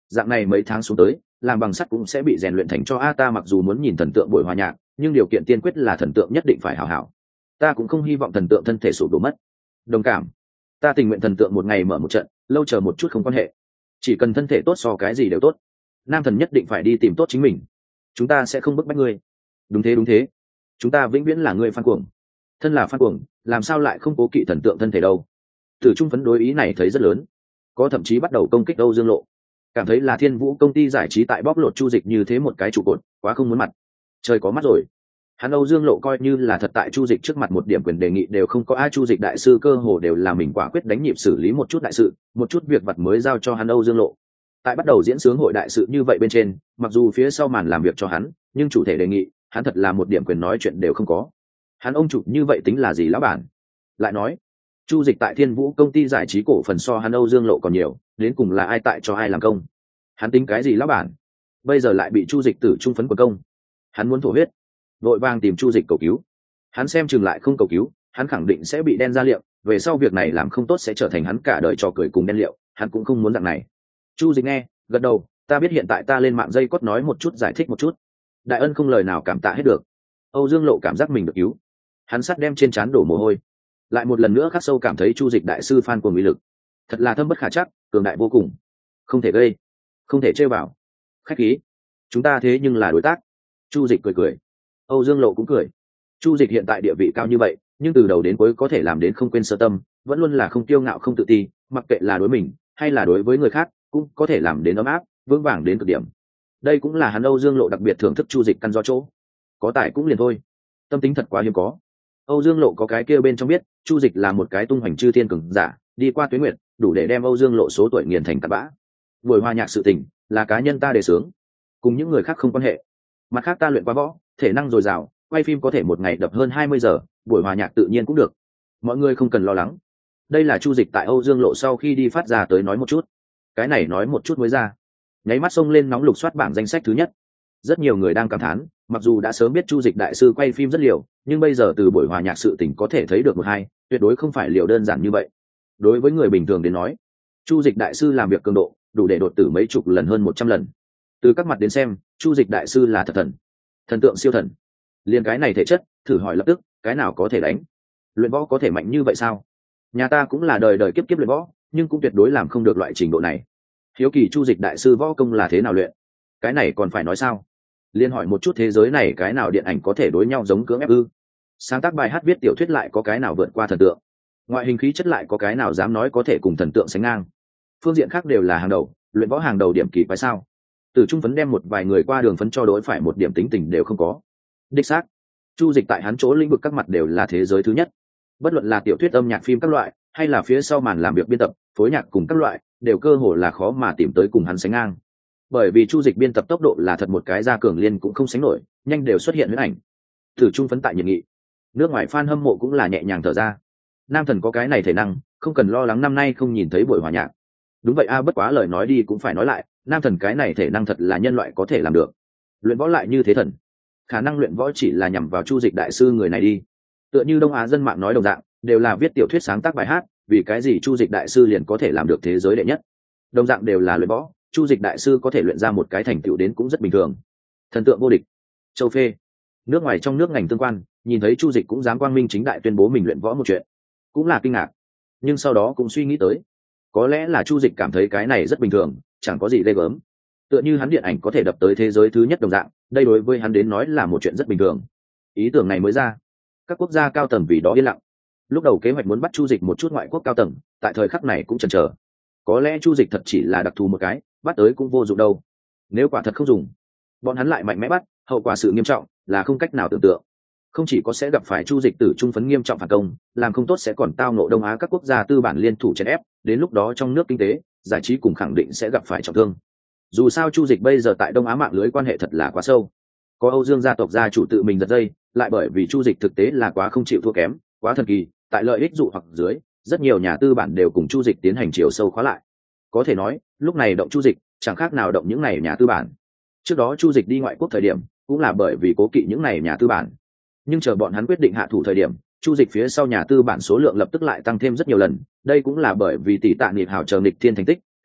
dạng này mấy tháng xuống tới làm bằng sắt cũng sẽ bị rèn luyện thành cho a ta mặc dù muốn nhìn thần tượng buổi hòa nhạc nhưng điều kiện tiên quyết là thần tượng nhất định phải hảo hảo, ta cũng không hy vọng thần tượng thân thể sụp đổ mất. Đồng cảm, ta tình nguyện thần tượng một ngày mở một trận, lâu chờ một chút không quan hệ, chỉ cần thân thể tốt so cái gì đều tốt. Nam thần nhất định phải đi tìm tốt chính mình, chúng ta sẽ không bức bách ngươi. Đúng thế đúng thế, chúng ta vĩnh viễn là ngươi fan cuồng. Thân là fan cuồng làm sao lại không cố kỵ thần tượng thân thể đâu. Tử Trung phấn đối ý này thấy rất lớn, có thậm chí bắt đầu công kích Âu Dương Lộ, cảm thấy là Thiên Vũ công ty giải trí tại bóc lột Chu Dịch như thế một cái trụ cột, quá không muốn mặt. Trời có mắt rồi, hắn Âu Dương Lộ coi như là thật tại Chu Dịch trước mặt một điểm quyền đề nghị đều không có. A Chu Dịch đại sư cơ hồ đều là mình quả quyết đánh nhịp xử lý một chút đại sự, một chút việc vặt mới giao cho hắn Âu Dương Lộ. Tại bắt đầu diễn sướng hội đại sự như vậy bên trên, mặc dù phía sau màn làm việc cho hắn, nhưng chủ thể đề nghị hắn thật là một điểm quyền nói chuyện đều không có. Hắn ông chủ như vậy tính là gì lão bản? Lại nói Chu Dịch tại Thiên Vũ công ty giải trí cổ phần so hắn Âu Dương Lộ còn nhiều, đến cùng là ai tại cho ai làm công? Hắn tính cái gì lão bản? Bây giờ lại bị Chu Dịch Tử Trung phấn của công, hắn muốn thổ huyết, vội vàng tìm Chu Dịch cầu cứu. Hắn xem chừng lại không cầu cứu, hắn khẳng định sẽ bị đen ra liệu, về sau việc này làm không tốt sẽ trở thành hắn cả đời trò cười cùng đen liệu, hắn cũng không muốn dạng này. Chu Dịch nghe, gật đầu, ta biết hiện tại ta lên mạng dây cốt nói một chút giải thích một chút. Đại ân không lời nào cảm tạ hết được. Âu Dương Lộ cảm giác mình được cứu, hắn sắt đem trên trán đổ mồ hôi, lại một lần nữa khắc sâu cảm thấy Chu Dịch đại sư fan của mỹ lực thật là thâm bất khả chắc, cường đại vô cùng, không thể gây, không thể chơi vào. Khách khí, chúng ta thế nhưng là đối tác. Chu Dịch cười cười, Âu Dương Lộ cũng cười. Chu Dịch hiện tại địa vị cao như vậy, nhưng từ đầu đến cuối có thể làm đến không quên sơ tâm, vẫn luôn là không kiêu ngạo không tự ti, mặc kệ là đối mình hay là đối với người khác cũng có thể làm đến ấm áp vững vàng đến cực điểm. Đây cũng là hắn Âu Dương Lộ đặc biệt thưởng thức Chu Dịch căn do chỗ, có tài cũng liền thôi, tâm tính thật quá hiếm có. Âu Dương Lộ có cái kia bên trong biết Chu Dịch là một cái tung hoành chư thiên cường giả, đi qua tuyến nguyệt đủ để đem Âu Dương Lộ số tuổi nghiền thành tạt bã. Buổi hòa nhạc sự tình là cá nhân ta đề xướng, cùng những người khác không quan hệ. Mặt khác ta luyện qua võ, thể năng dồi dào, quay phim có thể một ngày đập hơn hai mươi giờ, buổi hòa nhạc tự nhiên cũng được, mọi người không cần lo lắng. Đây là Chu Dịch tại Âu Dương Lộ sau khi đi phát ra tới nói một chút, cái này nói một chút mới ra, nháy mắt xông lên nóng lục soát bảng danh sách thứ nhất. Rất nhiều người đang cảm thán, mặc dù đã sớm biết Chu Dịch đại sư quay phim rất liều, nhưng bây giờ từ buổi hòa nhạc sự tình có thể thấy được một hai, tuyệt đối không phải liều đơn giản như vậy. Đối với người bình thường đến nói, Chu Dịch đại sư làm việc cường độ đủ để đột tử mấy chục lần hơn một trăm lần. Từ các mặt đến xem, Chu Dịch đại sư là thật thần, thần tượng siêu thần. Liên cái này thể chất, thử hỏi lập tức, cái nào có thể đánh? Luyện võ có thể mạnh như vậy sao? Nhà ta cũng là đời đời kiếp kiếp luyện võ, nhưng cũng tuyệt đối làm không được loại trình độ này. Hiếu kỳ Chu Dịch đại sư võ công là thế nào luyện? Cái này còn phải nói sao? Liên hỏi một chút thế giới này cái nào điện ảnh có thể đối nhau giống cưỡng ép ư? Sáng tác bài hát viết tiểu thuyết lại có cái nào vượt qua thần tượng? Ngoại hình khí chất lại có cái nào dám nói có thể cùng thần tượng sánh ngang? Phương diện khác đều là hàng đầu, luyện võ hàng đầu điểm kỳ quái sao? Từ Trung phấn đem một vài người qua đường phấn cho đối phải một điểm tính tình đều không có. Đích xác, Chu Dịch tại hắn chỗ lĩnh vực các mặt đều là thế giới thứ nhất. Bất luận là tiểu thuyết, âm nhạc, phim các loại, hay là phía sau màn làm việc biên tập, phối nhạc cùng các loại, đều cơ hồ là khó mà tìm tới cùng hắn sánh ngang. Bởi vì Chu Dịch biên tập tốc độ là thật một cái ra cường liên cũng không sánh nổi, nhanh đều xuất hiện huyễn ảnh. Từ Trung phấn tại nhiệt nghị, nước ngoài fan hâm mộ cũng là nhẹ nhàng thở ra. Nam thần có cái này thể năng, không cần lo lắng năm nay không nhìn thấy buổi hòa nhạc. Đúng vậy a, bất quá lời nói đi cũng phải nói lại, Nam thần cái này thể năng thật là nhân loại có thể làm được. Luyện võ lại như thế thần, khả năng luyện võ chỉ là nhằm vào Chu Dịch đại sư người này đi. Tựa như Đông Á dân mạng nói đồng dạng, đều là viết tiểu thuyết sáng tác bài hát, vì cái gì Chu Dịch đại sư liền có thể làm được thế giới đệ nhất? Đồng dạng đều là luyện võ, Chu Dịch đại sư có thể luyện ra một cái thành tựu đến cũng rất bình thường. Thần tượng vô địch. Châu Phê, nước ngoài trong nước ngành tương quan, nhìn thấy Chu Dịch cũng dám quang minh chính đại tuyên bố mình luyện võ một chuyện, cũng là kinh ngạc. Nhưng sau đó cũng suy nghĩ tới, có lẽ là Chu Dịch cảm thấy cái này rất bình thường, chẳng có gì ghê gớm. Tựa như hắn điện ảnh có thể đập tới thế giới thứ nhất đồng dạng, đây đối với hắn đến nói là một chuyện rất bình thường. Ý tưởng này mới ra, các quốc gia cao tầng vì đó yên lặng. Lúc đầu kế hoạch muốn bắt Chu Dịch một chút ngoại quốc cao tầng, tại thời khắc này cũng chần chờ. Có lẽ Chu Dịch thật chỉ là đặc thù một cái, bắt tới cũng vô dụng đâu. Nếu quả thật không dùng, bọn hắn lại mạnh mẽ bắt, hậu quả sự nghiêm trọng là không cách nào tưởng tượng. Không chỉ có sẽ gặp phải Chu Dịch Tử Trung phấn nghiêm trọng phản công, làm không tốt sẽ còn tao ngộ Đông Á các quốc gia tư bản liên thủ chèn ép, đến lúc đó trong nước kinh tế, giải trí cùng khẳng định sẽ gặp phải trọng thương. Dù sao Chu Dịch bây giờ tại Đông Á mạng lưới quan hệ thật là quá sâu. Có Âu Dương gia tộc gia chủ tự mình giật dây, lại bởi vì Chu Dịch thực tế là quá không chịu thua kém, quá thần kỳ, tại lợi ích dụ hoặc dưới, rất nhiều nhà tư bản đều cùng Chu Dịch tiến hành chiều sâu khóa lại. Có thể nói, lúc này động Chu Dịch, chẳng khác nào động những này nhà tư bản. Trước đó Chu Dịch đi ngoại quốc thời điểm, cũng là bởi vì cố kỵ những này nhà tư bản. Nhưng chờ bọn hắn quyết định hạ thủ thời điểm, Chu Dịch phía sau nhà tư bản số lượng lập tức lại tăng thêm rất nhiều lần, đây cũng là bởi vì tỷ tạ nghiệp hảo chờ nghịch thiên thành tích,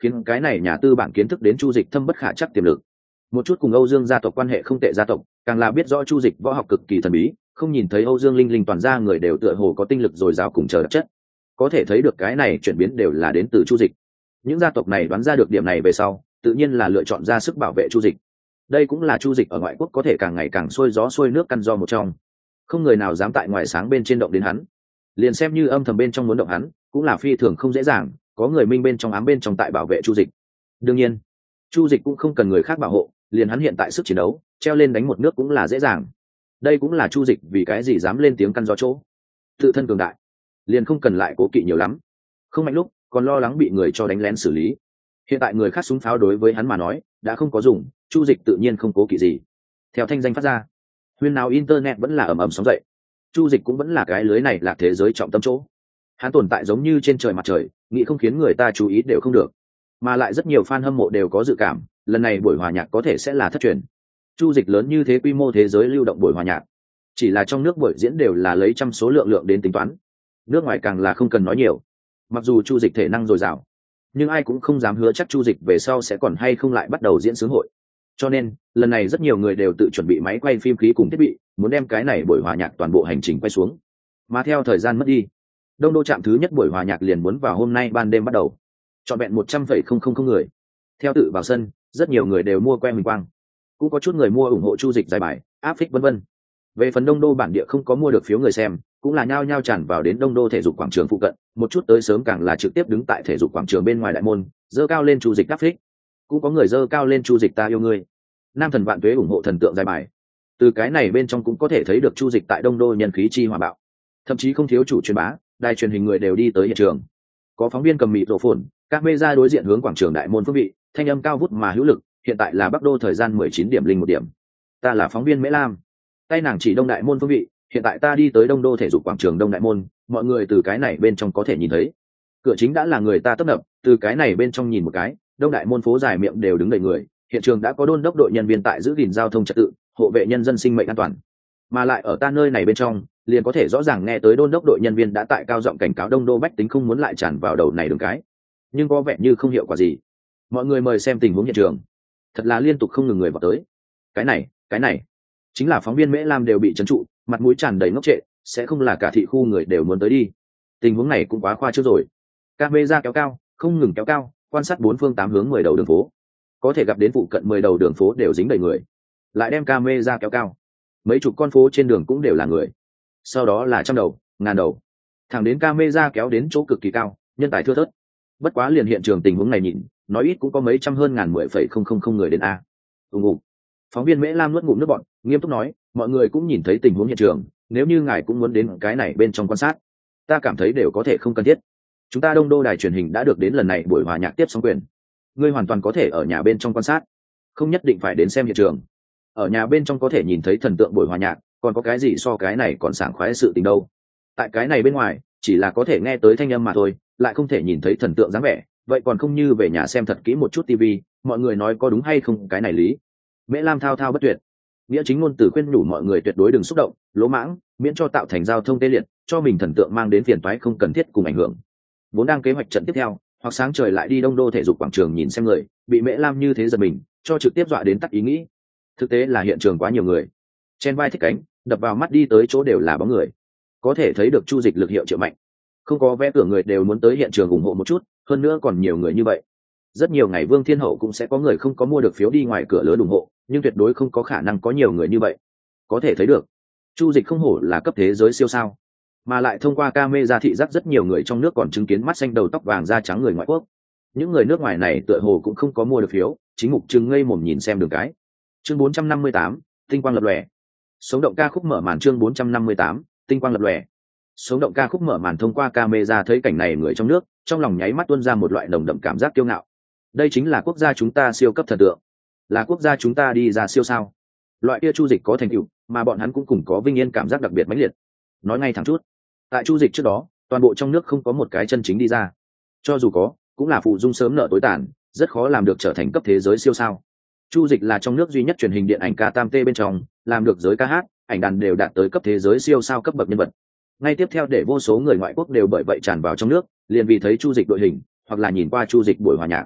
khiến cái này nhà tư bản kiến thức đến Chu Dịch thâm bất khả chắc tiềm lực. Một chút cùng Âu Dương gia tộc quan hệ không tệ gia tộc, càng là biết rõ Chu Dịch võ học cực kỳ thần bí, không nhìn thấy Âu Dương Linh Linh toàn ra người đều tựa hồ có tinh lực dồi dào cùng chờ đặc chất. Có thể thấy được cái này chuyển biến đều là đến từ Chu Dịch. Những gia tộc này đoán ra được điểm này về sau, tự nhiên là lựa chọn ra sức bảo vệ Chu Dịch. Đây cũng là Chu Dịch ở ngoại quốc có thể càng ngày càng xuôi gió xuôi nước căn do một trong. Không người nào dám tại ngoài sáng bên trên động đến hắn. Liền xem như âm thầm bên trong muốn động hắn, cũng là phi thường không dễ dàng, có người minh bên trong ám bên trong tại bảo vệ Chu Dịch. Đương nhiên, Chu Dịch cũng không cần người khác bảo hộ, liền hắn hiện tại sức chiến đấu, treo lên đánh một nước cũng là dễ dàng. Đây cũng là Chu Dịch vì cái gì dám lên tiếng căn do chỗ. Tự thân cường đại, liền không cần lại cố kỵ nhiều lắm. Không mạnh lúc, còn lo lắng bị người cho đánh lén xử lý. Hiện tại người khác súng pháo đối với hắn mà nói, đã không có dùng, Chu Dịch tự nhiên không cố kỵ gì. Theo thanh danh phát ra, huyên náo internet vẫn là ầm ầm sóng dậy. Chu Dịch cũng vẫn là cái lưới này là thế giới trọng tâm chỗ. Hắn tồn tại giống như trên trời mặt trời, nghĩ không khiến người ta chú ý đều không được. Mà lại rất nhiều fan hâm mộ đều có dự cảm, lần này buổi hòa nhạc có thể sẽ là thất truyền. Chu Dịch lớn như thế quy mô thế giới lưu động buổi hòa nhạc, chỉ là trong nước buổi diễn đều là lấy trăm số lượng lượng đến tính toán. Nước ngoài càng là không cần nói nhiều. Mặc dù Chu Dịch thể năng dồi dào, nhưng ai cũng không dám hứa chắc Chu Dịch về sau sẽ còn hay không lại bắt đầu diễn sướng hội. Cho nên, lần này rất nhiều người đều tự chuẩn bị máy quay phim khí cùng thiết bị, muốn đem cái này buổi hòa nhạc toàn bộ hành trình quay xuống. Mà theo thời gian mất đi, Đông Đô trạm thứ nhất buổi hòa nhạc liền muốn vào hôm nay ban đêm bắt đầu. Trọn vẹn một trăm phẩy không không không người. Theo tự vào sân, rất nhiều người đều mua que huỳnh quang. Cũng có chút người mua ủng hộ Chu Dịch giải bài, áp phích vân vân. Về phần Đông Đô bản địa không có mua được phiếu người xem, cũng là nhao nhao tràn vào đến Đông Đô thể dục quảng trường phụ cận, một chút tới sớm càng là trực tiếp đứng tại thể dục quảng trường bên ngoài đại môn, giơ cao lên Chu Dịch áp phích. Cũng có người giơ cao lên Chu Dịch ta yêu ngươi. Nam thần vạn tuế ủng hộ thần tượng giải bài. Từ cái này bên trong cũng có thể thấy được Chu Dịch tại Đông Đô nhân khí chi hòa bạo. Thậm chí không thiếu chủ truyền bá, đài truyền hình người đều đi tới hiện trường. Có phóng viên cầm mịt rộ phồn, các mê ra đối diện hướng quảng trường đại môn phương vị, thanh âm cao vút mà hữu lực, hiện tại là Bắc Đô thời gian mười chín điểm linh một điểm. Ta là phóng viên Mễ Lam. Tay nàng chỉ đông đại môn phương vị, hiện tại ta đi tới Đông Đô thể dục quảng trường đông đại môn, mọi người từ cái này bên trong có thể nhìn thấy. Cửa chính đã là người ta tấp nập, từ cái này bên trong nhìn một cái, đông đại môn phố dài miệng đều đứng đầy người, hiện trường đã có đôn đốc đội nhân viên tại giữ gìn giao thông trật tự, hộ vệ nhân dân sinh mệnh an toàn. Mà lại ở ta nơi này bên trong, liền có thể rõ ràng nghe tới đôn đốc đội nhân viên đã tại cao giọng cảnh cáo Đông Đô bách tính không muốn lại tràn vào đầu này đường cái. Nhưng có vẻ như không hiệu quả gì. Mọi người mời xem tình huống hiện trường. Thật là liên tục không ngừng người vào tới. Cái này, cái này, chính là phóng viên Mễ Lam đều bị trấn trụ, mặt mũi tràn đầy ngốc trệ, sẽ không là cả thị khu người đều muốn tới đi. Tình huống này cũng quá khoa trương rồi. Camera kéo cao, không ngừng kéo cao, quan sát bốn phương tám hướng mười đầu đường phố. Có thể gặp đến phụ cận mười đầu đường phố đều dính đầy người. Lại đem camera kéo cao. Mấy chục con phố trên đường cũng đều là người. Sau đó là trăm đầu, ngàn đầu. Thẳng đến camera kéo đến chỗ cực kỳ cao, nhân tài thưa thớt. Bất quá liền hiện trường tình huống này nhìn, nói ít cũng có mấy trăm hơn ngàn mười phẩy không không không người đến a. Ùng ục. Phóng viên Mễ Lam nuốt ngụm nước bọt, nghiêm túc nói, mọi người cũng nhìn thấy tình huống hiện trường, nếu như ngài cũng muốn đến cái này bên trong quan sát, ta cảm thấy đều có thể không cần thiết. Chúng ta Đông Đô đài truyền hình đã được đến lần này buổi hòa nhạc tiếp sóng quyền. Ngươi hoàn toàn có thể ở nhà bên trong quan sát, không nhất định phải đến xem hiện trường. Ở nhà bên trong có thể nhìn thấy thần tượng buổi hòa nhạc, còn có cái gì so cái này còn sảng khoái sự tình đâu. Tại cái này bên ngoài, chỉ là có thể nghe tới thanh âm mà thôi, lại không thể nhìn thấy thần tượng dáng vẻ, vậy còn không như về nhà xem thật kỹ một chút tivi, mọi người nói có đúng hay không cái này lý. Mễ Lam thao thao bất tuyệt, nghĩa chính ngôn từ khuyên nhủ mọi người tuyệt đối đừng xúc động, lỗ mãng, miễn cho tạo thành giao thông tê liệt, cho mình thần tượng mang đến phiền toái không cần thiết cùng ảnh hưởng. Vốn đang kế hoạch trận tiếp theo, hoặc sáng trời lại đi Đông Đô thể dục quảng trường nhìn xem người, bị Mễ Lam như thế giật mình, cho trực tiếp dọa đến tắt ý nghĩ. Thực tế là hiện trường quá nhiều người, chen vai thích cánh, đập vào mắt đi tới chỗ đều là bóng người, có thể thấy được Chu Dịch lực hiệu triệu mạnh. Không có vé cửa người đều muốn tới hiện trường ủng hộ một chút, hơn nữa còn nhiều người như vậy. Rất nhiều ngày Vương Thiên Hậu cũng sẽ có người không có mua được phiếu đi ngoài cửa lớn ủng hộ, nhưng tuyệt đối không có khả năng có nhiều người như vậy. Có thể thấy được, Chu Dịch không hổ là cấp thế giới siêu sao, mà lại thông qua camera thị giác rất nhiều người trong nước còn chứng kiến mắt xanh đầu tóc vàng da trắng người ngoại quốc. Những người nước ngoài này tựa hồ cũng không có mua được phiếu, chính mục trừng ngây mồm nhìn xem đường cái. Chương bốn trăm năm mươi tám, tinh quang lập lòe. Sống động ca khúc mở màn chương bốn trăm năm mươi tám, tinh quang lập lòe. Sống động ca khúc mở màn thông qua camera thấy cảnh này người trong nước, trong lòng nháy mắt tuôn ra một loại nồng đậm cảm giác kiêu ngạo. Đây chính là quốc gia chúng ta siêu cấp thần tượng, là quốc gia chúng ta đi ra siêu sao. Loại kia Chu Dịch có thành tựu, mà bọn hắn cũng cùng có vinh yên cảm giác đặc biệt mãnh liệt. Nói ngay thẳng chút, tại Chu Dịch trước đó, toàn bộ trong nước không có một cái chân chính đi ra. Cho dù có, cũng là phụ dung sớm nợ tối tàn, rất khó làm được trở thành cấp thế giới siêu sao. Chu Dịch là trong nước duy nhất truyền hình điện ảnh ca tam tê bên trong, làm được giới ca hát, ảnh đàn đều đạt tới cấp thế giới siêu sao cấp bậc nhân vật. Ngay tiếp theo để vô số người ngoại quốc đều bởi vậy tràn vào trong nước, liền vì thấy Chu Dịch đội hình, hoặc là nhìn qua Chu Dịch buổi hòa nhạc.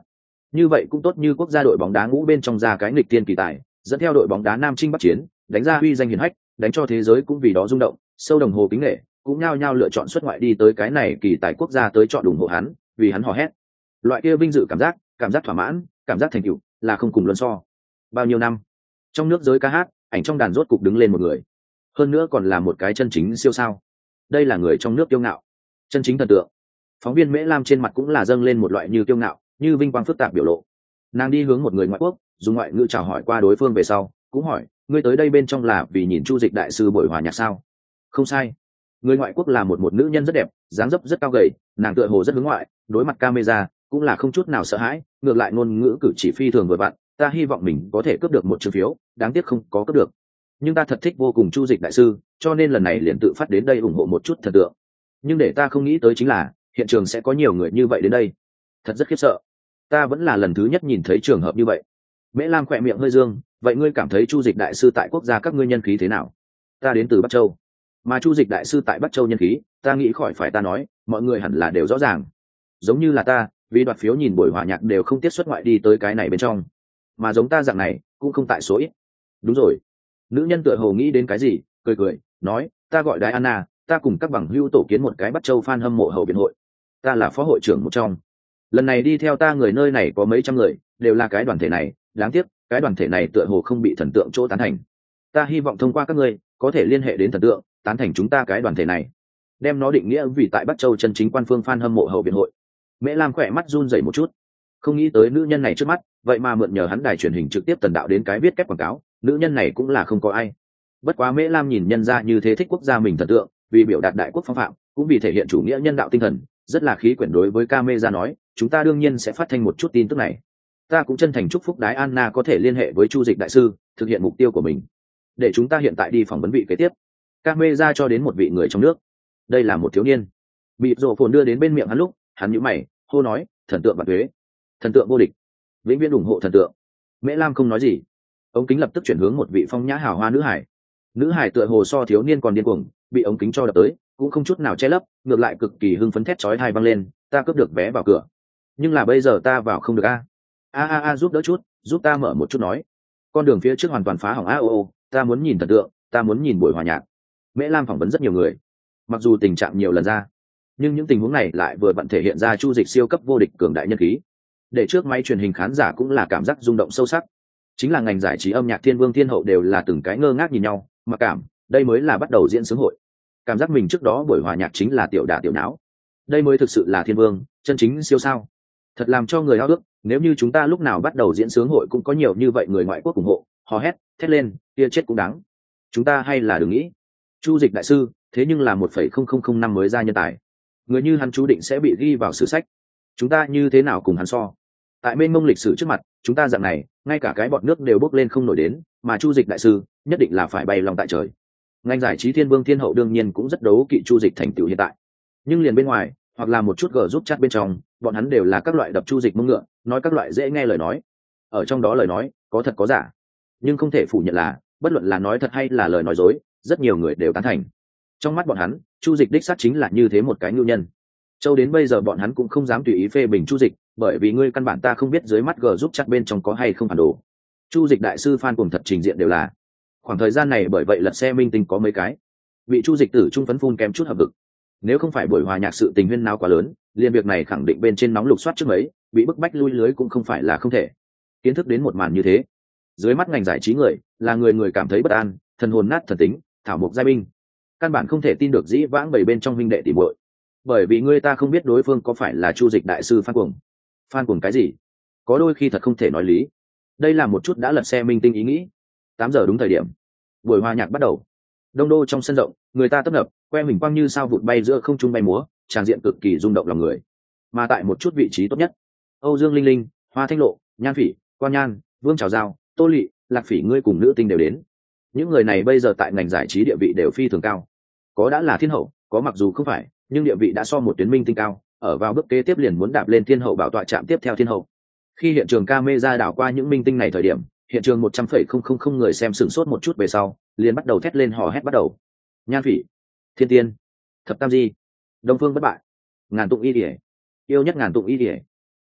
Như vậy cũng tốt, như quốc gia đội bóng đá ngũ bên trong ra cái nghịch tiên kỳ tài, dẫn theo đội bóng đá Nam Trinh Bắc Chiến, đánh ra uy danh hiển hách, đánh cho thế giới cũng vì đó rung động, sâu đồng hồ kính nể, cũng nhao nhao lựa chọn xuất ngoại đi tới cái này kỳ tài quốc gia tới chọn ủng hộ hắn, vì hắn hò hét. Loại kia vinh dự cảm giác, cảm giác thỏa mãn, cảm giác thành tựu, là không cùng luân so. Bao nhiêu năm, trong nước giới ca hát, ảnh trong đàn rốt cục đứng lên một người, hơn nữa còn là một cái chân chính siêu sao. Đây là người trong nước kiêu ngạo, chân chính thần tượng. Phóng viên Mễ Lam trên mặt cũng là dâng lên một loại như kiêu ngạo, như vinh quang phức tạp biểu lộ. Nàng đi hướng một người ngoại quốc, dùng ngoại ngữ chào hỏi qua đối phương về sau, cũng hỏi, ngươi tới đây bên trong là vì nhìn Chu Dịch đại sư buổi hòa nhạc sao? Không sai. Người ngoại quốc là một một nữ nhân rất đẹp, dáng dấp rất cao gầy, nàng tựa hồ rất hướng ngoại, đối mặt camera cũng là không chút nào sợ hãi, ngược lại ngôn ngữ cử chỉ phi thường vừa vặn. Ta hy vọng mình có thể cướp được một chứng phiếu, đáng tiếc không có cướp được. Nhưng ta thật thích vô cùng Chu Dịch đại sư, cho nên lần này liền tự phát đến đây ủng hộ một chút thần tượng. Nhưng để ta không nghĩ tới chính là hiện trường sẽ có nhiều người như vậy đến đây, thật rất khiếp sợ. Ta vẫn là lần thứ nhất nhìn thấy trường hợp như vậy. Mễ Lam khỏe miệng hơi dương, vậy ngươi cảm thấy Chu Dịch đại sư tại quốc gia các ngươi nhân khí thế nào? Ta đến từ Bắc Châu, mà Chu Dịch đại sư tại Bắc Châu nhân khí, ta nghĩ khỏi phải ta nói, mọi người hẳn là đều rõ ràng. Giống như là ta, vì đoạt phiếu nhìn buổi hòa nhạc đều không tiết xuất ngoại đi tới cái này bên trong, mà giống ta dạng này cũng không tại số ít. Đúng rồi. Nữ nhân tựa hồ nghĩ đến cái gì, cười cười, nói, ta gọi Diana, ta cùng các bằng hữu tổ kiến một cái Bắc Châu fan hâm mộ hậu viện hội. Ta là phó hội trưởng một trong. Lần này đi theo ta người nơi này có mấy trăm người, đều là cái đoàn thể này, đáng tiếc cái đoàn thể này tựa hồ không bị thần tượng chỗ tán thành. Ta hy vọng thông qua các ngươi có thể liên hệ đến thần tượng, tán thành chúng ta cái đoàn thể này, đem nó định nghĩa vì tại Bắc Châu chân chính quan phương fan hâm mộ hậu viện hội. Mễ Lam khỏe mắt run rẩy một chút, không nghĩ tới nữ nhân này trước mắt vậy mà mượn nhờ hắn đài truyền hình trực tiếp tần đạo đến cái viết kép quảng cáo, nữ nhân này cũng là không có ai. Bất quá Mễ Lam nhìn nhân ra như thế thích quốc gia mình thần tượng, vì biểu đạt đại quốc phong phạm, cũng vì thể hiện chủ nghĩa nhân đạo tinh thần, rất là khí quyển đối với camera nói, chúng ta đương nhiên sẽ phát thanh một chút tin tức này. Ta cũng chân thành chúc phúc Đái Anna có thể liên hệ với Chu Dịch đại sư, thực hiện mục tiêu của mình. Để chúng ta hiện tại đi phỏng vấn vị kế tiếp. Camera cho đến một vị người trong nước. Đây là một thiếu niên. Bị rổ phồn đưa đến bên miệng hắn lúc, hắn nhíu mày, hô nói, thần tượng vạn tuế, thần tượng vô địch, vĩnh viễn ủng hộ thần tượng. Mễ Lam không nói gì. Ống kính lập tức chuyển hướng một vị phong nhã hào hoa nữ hải. Nữ hải tựa hồ so thiếu niên còn điên cuồng, bị ống kính cho đập tới, cũng không chút nào che lấp, ngược lại cực kỳ hưng phấn thét chói tai vang lên, ta cướp được vé vào cửa, nhưng là bây giờ ta vào không được a. A a a, giúp đỡ chút, giúp ta mở một chút nói. Con đường phía trước hoàn toàn phá hỏng a, ô ô, ta muốn nhìn thần tượng, ta muốn nhìn buổi hòa nhạc. Mễ Lam phỏng vấn rất nhiều người, mặc dù tình trạng nhiều lần ra, nhưng những tình huống này lại vừa vặn thể hiện ra Chu Dịch siêu cấp vô địch cường đại nhân khí, để trước máy truyền hình khán giả cũng là cảm giác rung động sâu sắc. Chính là ngành giải trí âm nhạc thiên vương thiên hậu đều là từng cái ngơ ngác nhìn nhau, mà cảm đây mới là bắt đầu diễn sướng hội. Cảm giác mình trước đó buổi hòa nhạc chính là tiểu đả tiểu não, đây mới thực sự là thiên vương, chân chính siêu sao. Thật làm cho người ao ước, nếu như chúng ta lúc nào bắt đầu diễn sướng hội cũng có nhiều như vậy người ngoại quốc ủng hộ, hò hét, thét lên, kia chết cũng đáng. Chúng ta hay là đừng nghĩ. Chu Dịch đại sư, thế nhưng là một phẩy không không không năm mới ra nhân tài. Người như hắn chú định sẽ bị ghi vào sử sách. Chúng ta như thế nào cùng hắn so? Tại mênh mông lịch sử trước mặt, chúng ta dạng này, ngay cả cái bọt nước đều bốc lên không nổi đến, mà Chu Dịch đại sư, nhất định là phải bay lòng tại trời. Ngành giải trí thiên vương thiên hậu đương nhiên cũng rất đấu kỵ Chu Dịch thành tựu hiện tại. Nhưng liền bên ngoài, hoặc là một chút gờ giúp chat bên trong, bọn hắn đều là các loại đập Chu Dịch mông ngựa, nói các loại dễ nghe lời nói. Ở trong đó lời nói, có thật có giả. Nhưng không thể phủ nhận là, bất luận là nói thật hay là lời nói dối, rất nhiều người đều tán thành. Trong mắt bọn hắn, Chu Dịch đích xác chính là như thế một cái nhu nhân. Châu đến bây giờ bọn hắn cũng không dám tùy ý phê bình Chu Dịch, bởi vì ngươi căn bản ta không biết dưới mắt gờ giúp chat bên trong có hay không phản đồ. Chu Dịch đại sư fan cùng thật trình diện đều là. Khoảng thời gian này bởi vậy lật xe minh tinh có mấy cái. Bị Chu Dịch tử trung phấn phun kém chút hợp vực. Nếu không phải buổi hòa nhạc sự tình huyên náo quá lớn, liên việc này khẳng định bên trên nóng lục soát trước mấy, bị bức bách lui lưới cũng không phải là không thể. Kiến thức đến một màn như thế, dưới mắt ngành giải trí người, là người người cảm thấy bất an, thần hồn nát thần tính, thảo mộc giai binh. Căn bản không thể tin được dĩ vãng bảy bên trong huynh đệ tỉ muội. Bởi vì người ta không biết đối phương có phải là Chu Dịch đại sư fan cuồng. Fan cuồng cái gì? Có đôi khi thật không thể nói lý. Đây là một chút đã lật xe minh tinh ý nghĩ. Tám giờ đúng thời điểm, buổi hòa nhạc bắt đầu. Đông đô trong sân rộng, người ta tấp nập, que huỳnh quang như sao vụt bay giữa không trung bay múa, tràng diện cực kỳ rung động lòng người. Mà tại một chút vị trí tốt nhất, Âu Dương Linh Linh, Hoa Thanh Lộ, Nhan Phỉ, Quan Nhan, Vương Trào Giao, Tô Lệ, Lạc Phỉ ngươi cùng nữ tinh đều đến. Những người này bây giờ tại ngành giải trí địa vị đều phi thường cao. Có đã là thiên hậu, có mặc dù không phải, nhưng địa vị đã so một tuyến minh tinh cao, ở vào bước kế tiếp liền muốn đạp lên thiên hậu bảo tọa chạm tiếp theo thiên hậu. Khi hiện trường camera đảo qua những minh tinh này thời điểm, hiện trường một trăm phẩy không không không người xem sửng sốt một chút về sau, liền bắt đầu thét lên hò hét bắt đầu. Nhan Phỉ, Thiên Tiên, Thập Tam Di, Đông Phương Bất Bại, Ngàn Tụng Y Điệp, yêu nhất Ngàn Tụng Y Điệp,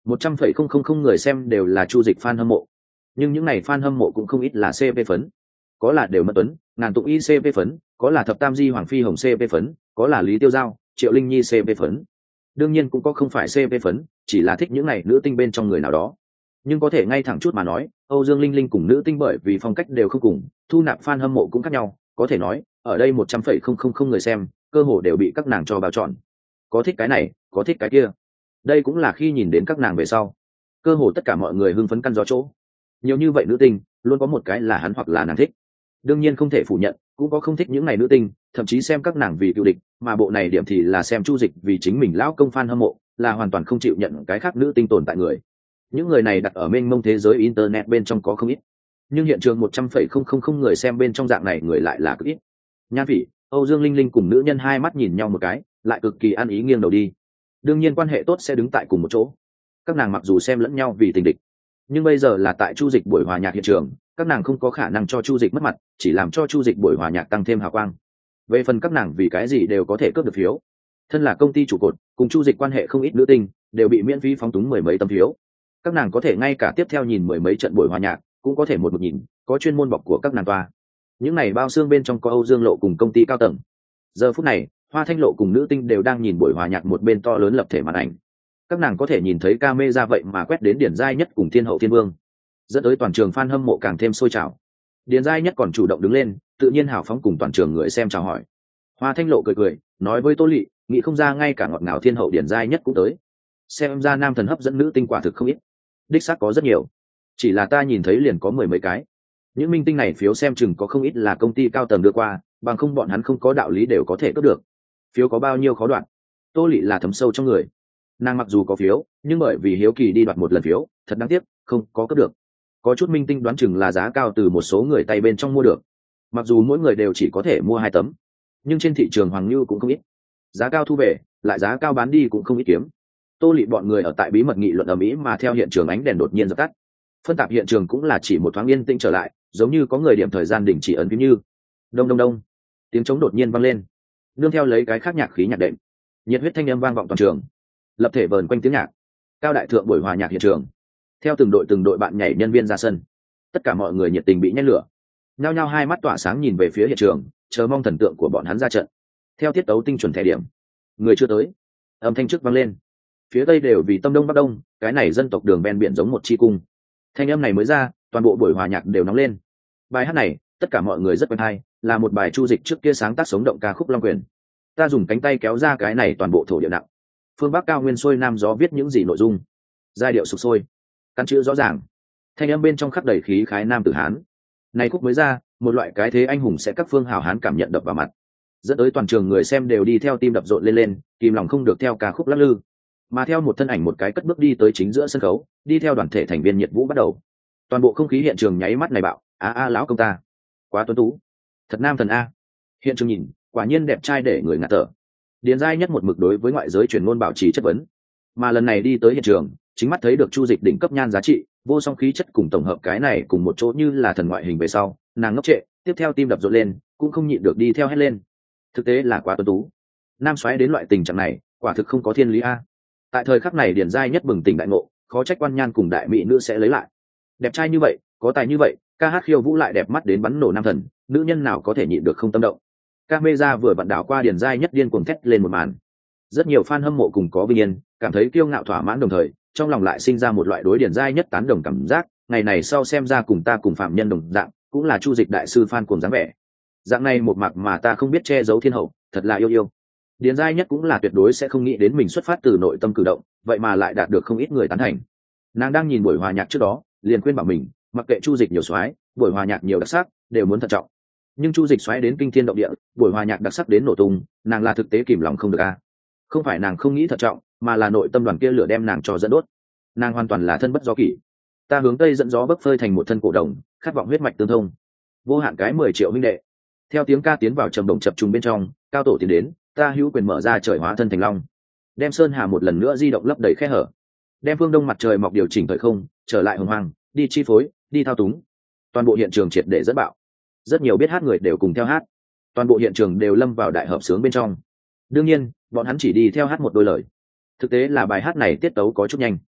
một trăm phẩy không không không người xem đều là Chu Dịch fan hâm mộ, nhưng những này fan hâm mộ cũng không ít là xê pê phấn, có là đều Mật Tuấn, Ngàn Tụng Y xê pê phấn, có là Thập Tam Di Hoàng Phi Hồng xê pê phấn, có là Lý Tiêu Giao, Triệu Linh Nhi xê pê phấn. Đương nhiên cũng có không phải xê pê phấn, chỉ là thích những này nữ tinh bên trong người nào đó. Nhưng có thể ngay thẳng chút mà nói, Âu Dương Linh Linh cùng nữ tinh bởi vì phong cách đều không cùng, thu nạp fan hâm mộ cũng khác nhau, có thể nói, ở đây một trăm phẩy không không không người xem, cơ hồ đều bị các nàng cho bao trọn. Có thích cái này, có thích cái kia. Đây cũng là khi nhìn đến các nàng về sau, cơ hồ tất cả mọi người hưng phấn căn gió chỗ. Nhiều như vậy nữ tinh, luôn có một cái là hắn hoặc là nàng thích. Đương nhiên không thể phủ nhận, cũng có không thích những này nữ tinh, thậm chí xem các nàng vì cựu địch, mà bộ này điểm thì là xem Chu Dịch vì chính mình lão công fan hâm mộ, là hoàn toàn không chịu nhận cái khác nữ tinh tồn tại người. Những người này đặt ở mênh mông thế giới internet bên trong có không ít, nhưng hiện trường một trăm phẩy không không không người xem bên trong dạng này người lại là cực ít. Nhan Phỉ, Âu Dương Linh Linh cùng nữ nhân hai mắt nhìn nhau một cái, lại cực kỳ ăn ý nghiêng đầu đi. Đương nhiên quan hệ tốt sẽ đứng tại cùng một chỗ. Các nàng mặc dù xem lẫn nhau vì tình địch, nhưng bây giờ là tại Chu Dịch buổi hòa nhạc hiện trường, các nàng không có khả năng cho Chu Dịch mất mặt, chỉ làm cho Chu Dịch buổi hòa nhạc tăng thêm hào quang. Về phần các nàng vì cái gì đều có thể cướp được phiếu, thân là công ty trụ cột, cùng Chu Dịch quan hệ không ít nữ tinh, đều bị miễn phí phóng túng mười mấy tấm phiếu. Các nàng có thể ngay cả tiếp theo nhìn mười mấy trận buổi hòa nhạc, cũng có thể một một nhìn, có chuyên môn bọc của các nàng toa. Những này bao xương bên trong có Âu Dương Lộ cùng công ty cao tầng. Giờ phút này, Hoa Thanh Lộ cùng nữ tinh đều đang nhìn buổi hòa nhạc một bên to lớn lập thể màn ảnh. Các nàng có thể nhìn thấy camera vậy mà quét đến Điển Giai Nhất cùng Thiên Hậu Thiên Vương, dẫn tới toàn trường fan hâm mộ càng thêm sôi trào. Điển Giai Nhất còn chủ động đứng lên, tự nhiên hào phóng cùng toàn trường người xem chào hỏi. Hoa Thanh Lộ cười cười, nói với Tô Lị, nghĩ không ra ngay cả ngọt ngào Thiên Hậu Điển Giai Nhất cũng tới. Xem ra nam thần hấp dẫn nữ tinh quả thực không ít. Đích xác có rất nhiều, chỉ là ta nhìn thấy liền có mười mấy cái. Những minh tinh này phiếu xem chừng có không ít là công ty cao tầng đưa qua, bằng không bọn hắn không có đạo lý đều có thể cướp được. Phiếu có bao nhiêu khó đoạt. Tô Lị là thấm sâu trong người, nàng mặc dù có phiếu, nhưng bởi vì hiếu kỳ đi đoạt một lần phiếu, thật đáng tiếc, không có cướp được. Có chút minh tinh đoán chừng là giá cao từ một số người tay bên trong mua được, mặc dù mỗi người đều chỉ có thể mua hai tấm, nhưng trên thị trường hoàng lưu cũng không ít. Giá cao thu về, lại giá cao bán đi cũng không ít kiếm. Tô Lị bọn người ở tại bí mật nghị luận ầm ĩ, mà theo hiện trường ánh đèn đột nhiên dập tắt, phân tạp hiện trường cũng là chỉ một thoáng yên tĩnh trở lại, giống như có người điểm thời gian đình chỉ ấn phím như. Đông đông đông, tiếng trống đột nhiên vang lên, nương theo lấy cái khác nhạc khí nhạc đệm, nhiệt huyết thanh âm vang vọng toàn trường, lập thể vờn quanh tiếng nhạc. Cao đại thượng buổi hòa nhạc hiện trường, theo từng đội từng đội bạn nhảy nhân viên ra sân, tất cả mọi người nhiệt tình bị nhét lửa, nhao nhao hai mắt tỏa sáng nhìn về phía hiện trường, chờ mong thần tượng của bọn hắn ra trận. Theo tiết tấu tinh chuẩn thẻ điểm, người chưa tới, âm thanh trước vang lên. Phía tây đều vì tâm đông bắc đông, cái này dân tộc đường ven biển giống một chi cung. Thanh âm này mới ra, toàn bộ buổi hòa nhạc đều nóng lên. Bài hát này, tất cả mọi người rất quen hay, là một bài Chu Dịch trước kia sáng tác sống động ca khúc Long Quyền. Ta dùng cánh tay kéo ra cái này toàn bộ thổ địa nặng. Phương Bắc cao nguyên xuôi nam gió viết những gì nội dung. Giai điệu sục sôi, căn chữ rõ ràng. Thanh âm bên trong khắc đầy khí khái nam tử Hán. Này khúc mới ra, một loại cái thế anh hùng sẽ các phương hào hán cảm nhận đập vào mặt. Dẫn tới toàn trường người xem đều đi theo tim đập rộn lên lên, kìm lòng không được theo ca khúc lắc lư. Mà theo một thân ảnh một cái cất bước đi tới chính giữa sân khấu, đi theo đoàn thể thành viên nhiệt vũ bắt đầu. Toàn bộ không khí hiện trường nháy mắt này bạo, a a lão công ta, quá tuấn tú, thật nam thần a. Hiện trường nhìn, quả nhiên đẹp trai để người ngạt thở. Điền Giai Nhất một mực đối với ngoại giới truyền ngôn bảo trì chất vấn, mà lần này đi tới hiện trường, chính mắt thấy được Chu Dịch đỉnh cấp nhan giá trị, vô song khí chất cùng tổng hợp cái này cùng một chỗ như là thần ngoại hình về sau, nàng ngốc trệ, tiếp theo tim đập rộn lên, cũng không nhịn được đi theo hét lên. Thực tế là quá tuấn tú, nam soái đến loại tình trạng này, quả thực không có thiên lý a. Tại thời khắc này Điền Giai Nhất bừng tỉnh đại ngộ, khó trách quan nhan cùng đại mỹ nữ sẽ lấy lại. Đẹp trai như vậy, có tài như vậy, ca hát khiêu vũ lại đẹp mắt đến bắn nổ nam thần, nữ nhân nào có thể nhịn được không tâm động. Camera vừa vặn đảo qua Điền Giai Nhất điên cuồng thét lên một màn. Rất nhiều fan hâm mộ cùng có vinh yên, cảm thấy kiêu ngạo thỏa mãn, đồng thời trong lòng lại sinh ra một loại đối Điền Giai Nhất tán đồng cảm giác, ngày này sau xem ra cùng ta cùng phạm nhân đồng dạng, cũng là Chu Dịch đại sư fan cuồng dáng vẻ. Dạng này một mặt mà ta không biết che giấu thiên hậu, thật là yêu yêu. Điền Giai Nhất cũng là tuyệt đối sẽ không nghĩ đến mình xuất phát từ nội tâm cử động, vậy mà lại đạt được không ít người tán thành. Nàng đang nhìn buổi hòa nhạc trước đó, liền khuyên bảo mình, mặc kệ Chu Dịch nhiều soái, buổi hòa nhạc nhiều đặc sắc, đều muốn thận trọng. Nhưng Chu Dịch soái đến kinh thiên động địa, buổi hòa nhạc đặc sắc đến nổ tung, nàng là thực tế kìm lòng không được a. Không phải nàng không nghĩ thận trọng, mà là nội tâm đoàn kia lửa đem nàng cho dẫn đốt. Nàng hoàn toàn là thân bất do kỷ. Ta hướng tây dẫn gió bấc phơi thành một thân cổ đồng, khát vọng huyết mạch tương thông. Vô hạn cái mười triệu huynh đệ. Theo tiếng ca tiến vào trầm đồng chập trùng bên trong, cao tổ tiến đến, ta hữu quyền mở ra trời hóa thân thành long, đem sơn hà một lần nữa di động lấp đầy khe hở, đem phương đông mặt trời mọc điều chỉnh thời không trở lại hồng hoang, đi chi phối, đi thao túng. Toàn bộ hiện trường triệt để dẫn bạo, rất nhiều biết hát người đều cùng theo hát, toàn bộ hiện trường đều lâm vào đại hợp sướng bên trong. Đương nhiên bọn hắn chỉ đi theo hát một đôi lời, thực tế là bài hát này tiết tấu có chút nhanh,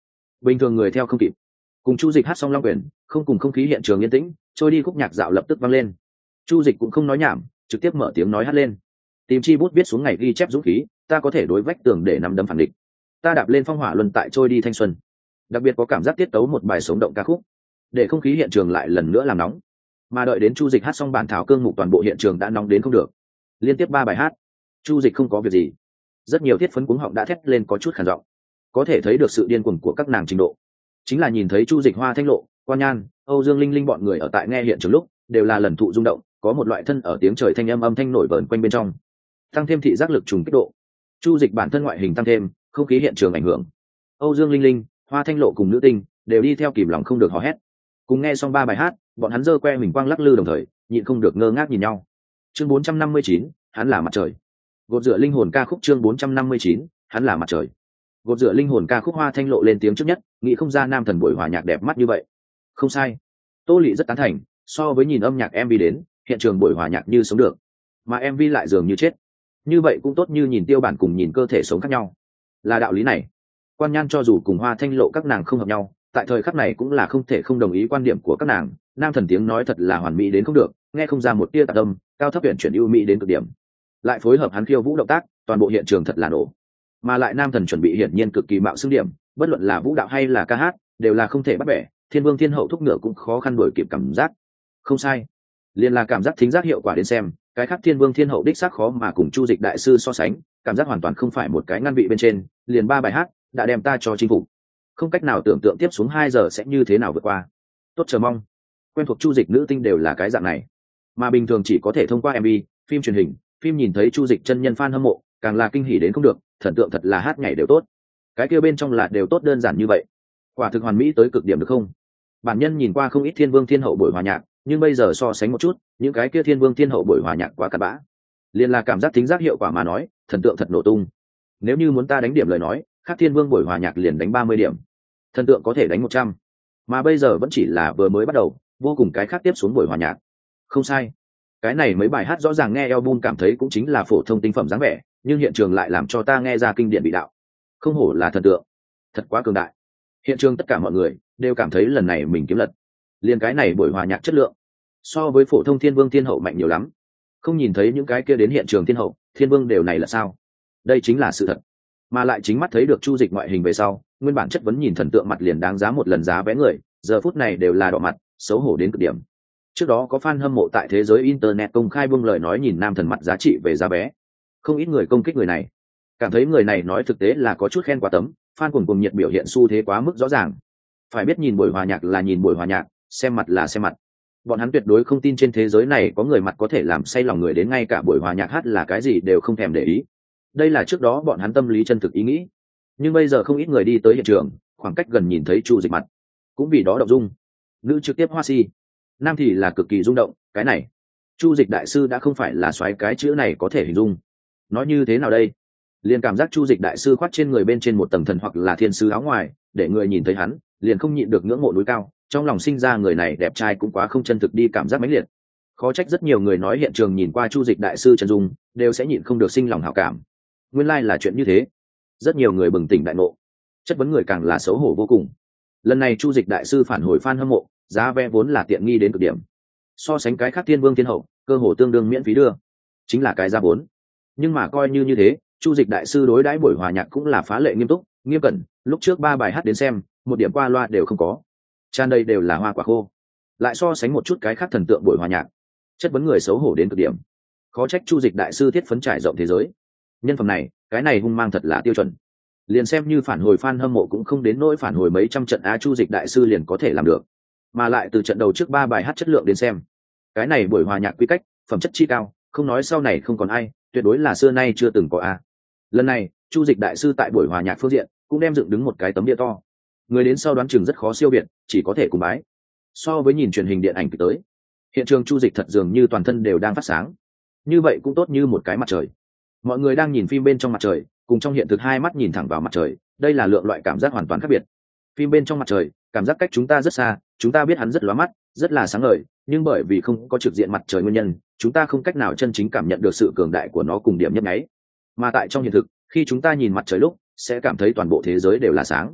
bình thường người theo không kịp. Cùng Chu Dịch hát xong Long Quyền, không cùng không khí hiện trường yên tĩnh, trôi đi khúc nhạc dạo lập tức vang lên. Chu Dịch cũng không nói nhảm, trực tiếp mở tiếng nói hát lên. Tìm chi bút viết xuống ngày ghi chép dũng khí, ta có thể đối vách tường để nắm đấm phản địch. Ta đạp lên phong hỏa luân tại trôi đi thanh xuân. Đặc biệt có cảm giác tiết tấu một bài sống động ca khúc, để không khí hiện trường lại lần nữa làm nóng. Mà đợi đến Chu Dịch hát xong bản thảo cương mục toàn bộ hiện trường đã nóng đến không được. Liên tiếp ba bài hát, Chu Dịch không có việc gì. Rất nhiều thiết phấn cuống họng đã thét lên có chút khàn giọng. Có thể thấy được sự điên cuồng của các nàng trình độ. Chính là nhìn thấy Chu Dịch, Hoa Thanh Lộ, Quan Nhan, Âu Dương Linh Linh bọn người ở tại nghe hiện trường lúc, đều là lần thụ rung động, có một loại thân ở tiếng trời thanh âm âm thanh nổi vờn quanh bên trong. Tăng thêm thị giác lực trùng kích độ. Chu Dịch bản thân ngoại hình tăng thêm, không khí hiện trường ảnh hưởng. Âu Dương Linh Linh, Hoa Thanh Lộ cùng nữ tinh đều đi theo kìm lòng không được hò hét. Cùng nghe xong ba bài hát, bọn hắn giơ que mình quang lắc lư đồng thời, nhịn không được ngơ ngác nhìn nhau. Chương bốn trăm năm mươi chín, hắn là mặt trời. Gột rửa linh hồn ca khúc chương bốn trăm năm mươi chín, hắn là mặt trời. Gột rửa linh hồn ca khúc Hoa Thanh Lộ lên tiếng trước nhất, nghĩ không ra nam thần buổi hòa nhạc đẹp mắt như vậy. Không sai, Tô Lệ rất tán thành, so với nhìn âm nhạc em vê đến, hiện trường buổi hòa nhạc như sống được, mà em vê lại dường như chết. Như vậy cũng tốt như nhìn tiêu bản cùng nhìn cơ thể sống khác nhau. Là đạo lý này. Quan Nhan cho dù cùng Hoa Thanh Lộ các nàng không hợp nhau, tại thời khắc này cũng là không thể không đồng ý quan điểm của các nàng. Nam thần tiếng nói thật là hoàn mỹ đến không được, nghe không ra một tia tạp âm, cao thấp huyền chuyển ưu mỹ đến cực điểm. Lại phối hợp hắn khiêu vũ động tác, toàn bộ hiện trường thật là nổ. Mà lại nam thần chuẩn bị hiển nhiên cực kỳ mạo xưng điểm, bất luận là vũ đạo hay là ca hát, đều là không thể bắt bẻ, thiên vương thiên hậu thúc ngựa cũng khó khăn đuổi kịp cảm giác. Không sai, liền là cảm giác thính giác hiệu quả đến xem, cái khác thiên vương thiên hậu đích xác khó mà cùng Chu Dịch đại sư so sánh, cảm giác hoàn toàn không phải một cái ngăn vị bên trên, liền ba bài hát đã đem ta cho chinh phục. Không cách nào tưởng tượng tiếp xuống hai giờ sẽ như thế nào vượt qua. Tốt chờ mong. Quen thuộc Chu Dịch nữ tinh đều là cái dạng này, mà bình thường chỉ có thể thông qua em vê, phim truyền hình, phim nhìn thấy Chu Dịch chân nhân fan hâm mộ, càng là kinh hỉ đến không được, thần tượng thật là hát nhảy đều tốt. Cái kia bên trong là đều tốt đơn giản như vậy. Quả thực hoàn mỹ tới cực điểm được không? Bản nhân nhìn qua không ít thiên vương thiên hậu buổi hòa nhạc, nhưng bây giờ so sánh một chút, những cái kia thiên vương thiên hậu buổi hòa nhạc quá cặn bã. Liên là cảm giác thính giác hiệu quả mà nói, thần tượng thật nổ tung. Nếu như muốn ta đánh điểm lời nói, khác thiên vương buổi hòa nhạc liền đánh ba mươi điểm, thần tượng có thể đánh một trăm. Mà bây giờ vẫn chỉ là vừa mới bắt đầu, vô cùng cái khác tiếp xuống buổi hòa nhạc. Không sai. Cái này mấy bài hát rõ ràng nghe album cảm thấy cũng chính là phổ thông tinh phẩm dáng vẻ, nhưng hiện trường lại làm cho ta nghe ra kinh điển bị đạo. Không hổ là thần tượng, thật quá cường đại. Hiện trường tất cả mọi người đều cảm thấy lần này mình kiếm lật. Liên cái này buổi hòa nhạc chất lượng so với phổ thông thiên vương thiên hậu mạnh nhiều lắm. Không nhìn thấy những cái kia đến hiện trường thiên hậu thiên vương đều này là sao? Đây chính là sự thật. Mà lại chính mắt thấy được Chu Dịch ngoại hình về sau, nguyên bản chất vấn nhìn thần tượng mặt liền đáng giá một lần giá vé người, giờ phút này đều là đỏ mặt, xấu hổ đến cực điểm. Trước đó có fan hâm mộ tại thế giới internet công khai buông lời nói nhìn nam thần mặt giá trị về giá vé, không ít người công kích người này, cảm thấy người này nói thực tế là có chút khen quá tấm, fan cuồng cuồng nhiệt biểu hiện xu thế quá mức rõ ràng. Phải biết nhìn buổi hòa nhạc là nhìn buổi hòa nhạc, xem mặt là xem mặt. Bọn hắn tuyệt đối không tin trên thế giới này có người mặt có thể làm say lòng người đến ngay cả buổi hòa nhạc hát là cái gì đều không thèm để ý. Đây là trước đó bọn hắn tâm lý chân thực ý nghĩ, nhưng bây giờ không ít người đi tới hiện trường, khoảng cách gần nhìn thấy Chu Dịch mặt, cũng vì đó động dung. Nữ trực tiếp hoa si, nam thì là cực kỳ rung động. Cái này Chu Dịch đại sư đã không phải là soái cái chữ này có thể hình dung. Nói như thế nào đây? Liền cảm giác Chu Dịch đại sư khoác trên người bên trên một tầng thần hoặc là thiên sứ áo ngoài, để người nhìn thấy hắn liền không nhịn được ngưỡng mộ núi cao, trong lòng sinh ra người này đẹp trai cũng quá không chân thực đi cảm giác mãnh liệt. Khó trách rất nhiều người nói hiện trường nhìn qua Chu Dịch đại sư chân dung đều sẽ nhịn không được sinh lòng hảo cảm. Nguyên lai like là chuyện như thế. Rất nhiều người bừng tỉnh đại ngộ, chất vấn người càng là xấu hổ vô cùng. Lần này Chu Dịch đại sư phản hồi fan hâm mộ, giá vé vốn là tiện nghi đến cực điểm, so sánh cái khác thiên vương thiên hậu cơ hồ tương đương miễn phí đưa, chính là cái giá vốn. Nhưng mà coi như như thế, Chu Dịch đại sư đối đãi buổi hòa nhạc cũng là phá lệ nghiêm túc, nghiêm cẩn. Lúc trước ba bài hát đến xem, một điểm qua loa đều không có, tràn đầy đều là hoa quả khô. Lại so sánh một chút cái khác thần tượng buổi hòa nhạc, chất vấn người xấu hổ đến cực điểm. Khó trách Chu Dịch đại sư thiết phấn trải rộng thế giới. Nhân phẩm này, cái này hung mang thật là tiêu chuẩn. Liền xem như phản hồi fan hâm mộ cũng không đến nỗi phản hồi mấy trăm trận á Chu Dịch đại sư liền có thể làm được. Mà lại từ trận đầu trước ba bài hát chất lượng đến xem, cái này buổi hòa nhạc quy cách, phẩm chất chi cao, không nói sau này không còn ai, tuyệt đối là xưa nay chưa từng có a. Lần này, Chu Dịch đại sư tại buổi hòa nhạc phương diện cũng đem dựng đứng một cái tấm địa to. Người đến sau đoán chừng rất khó siêu biệt, chỉ có thể cùng bái. So với nhìn truyền hình điện ảnh kịch tới, hiện trường Chu Dịch thật dường như toàn thân đều đang phát sáng. Như vậy cũng tốt như một cái mặt trời. Mọi người đang nhìn phim bên trong mặt trời, cùng trong hiện thực hai mắt nhìn thẳng vào mặt trời, đây là lượng loại cảm giác hoàn toàn khác biệt. Phim bên trong mặt trời, cảm giác cách chúng ta rất xa, chúng ta biết hắn rất lóa mắt, rất là sáng ngời, nhưng bởi vì không có trực diện mặt trời nguyên nhân, chúng ta không cách nào chân chính cảm nhận được sự cường đại của nó cùng điểm nhấp nháy. Mà tại trong hiện thực, khi chúng ta nhìn mặt trời lúc, sẽ cảm thấy toàn bộ thế giới đều là sáng.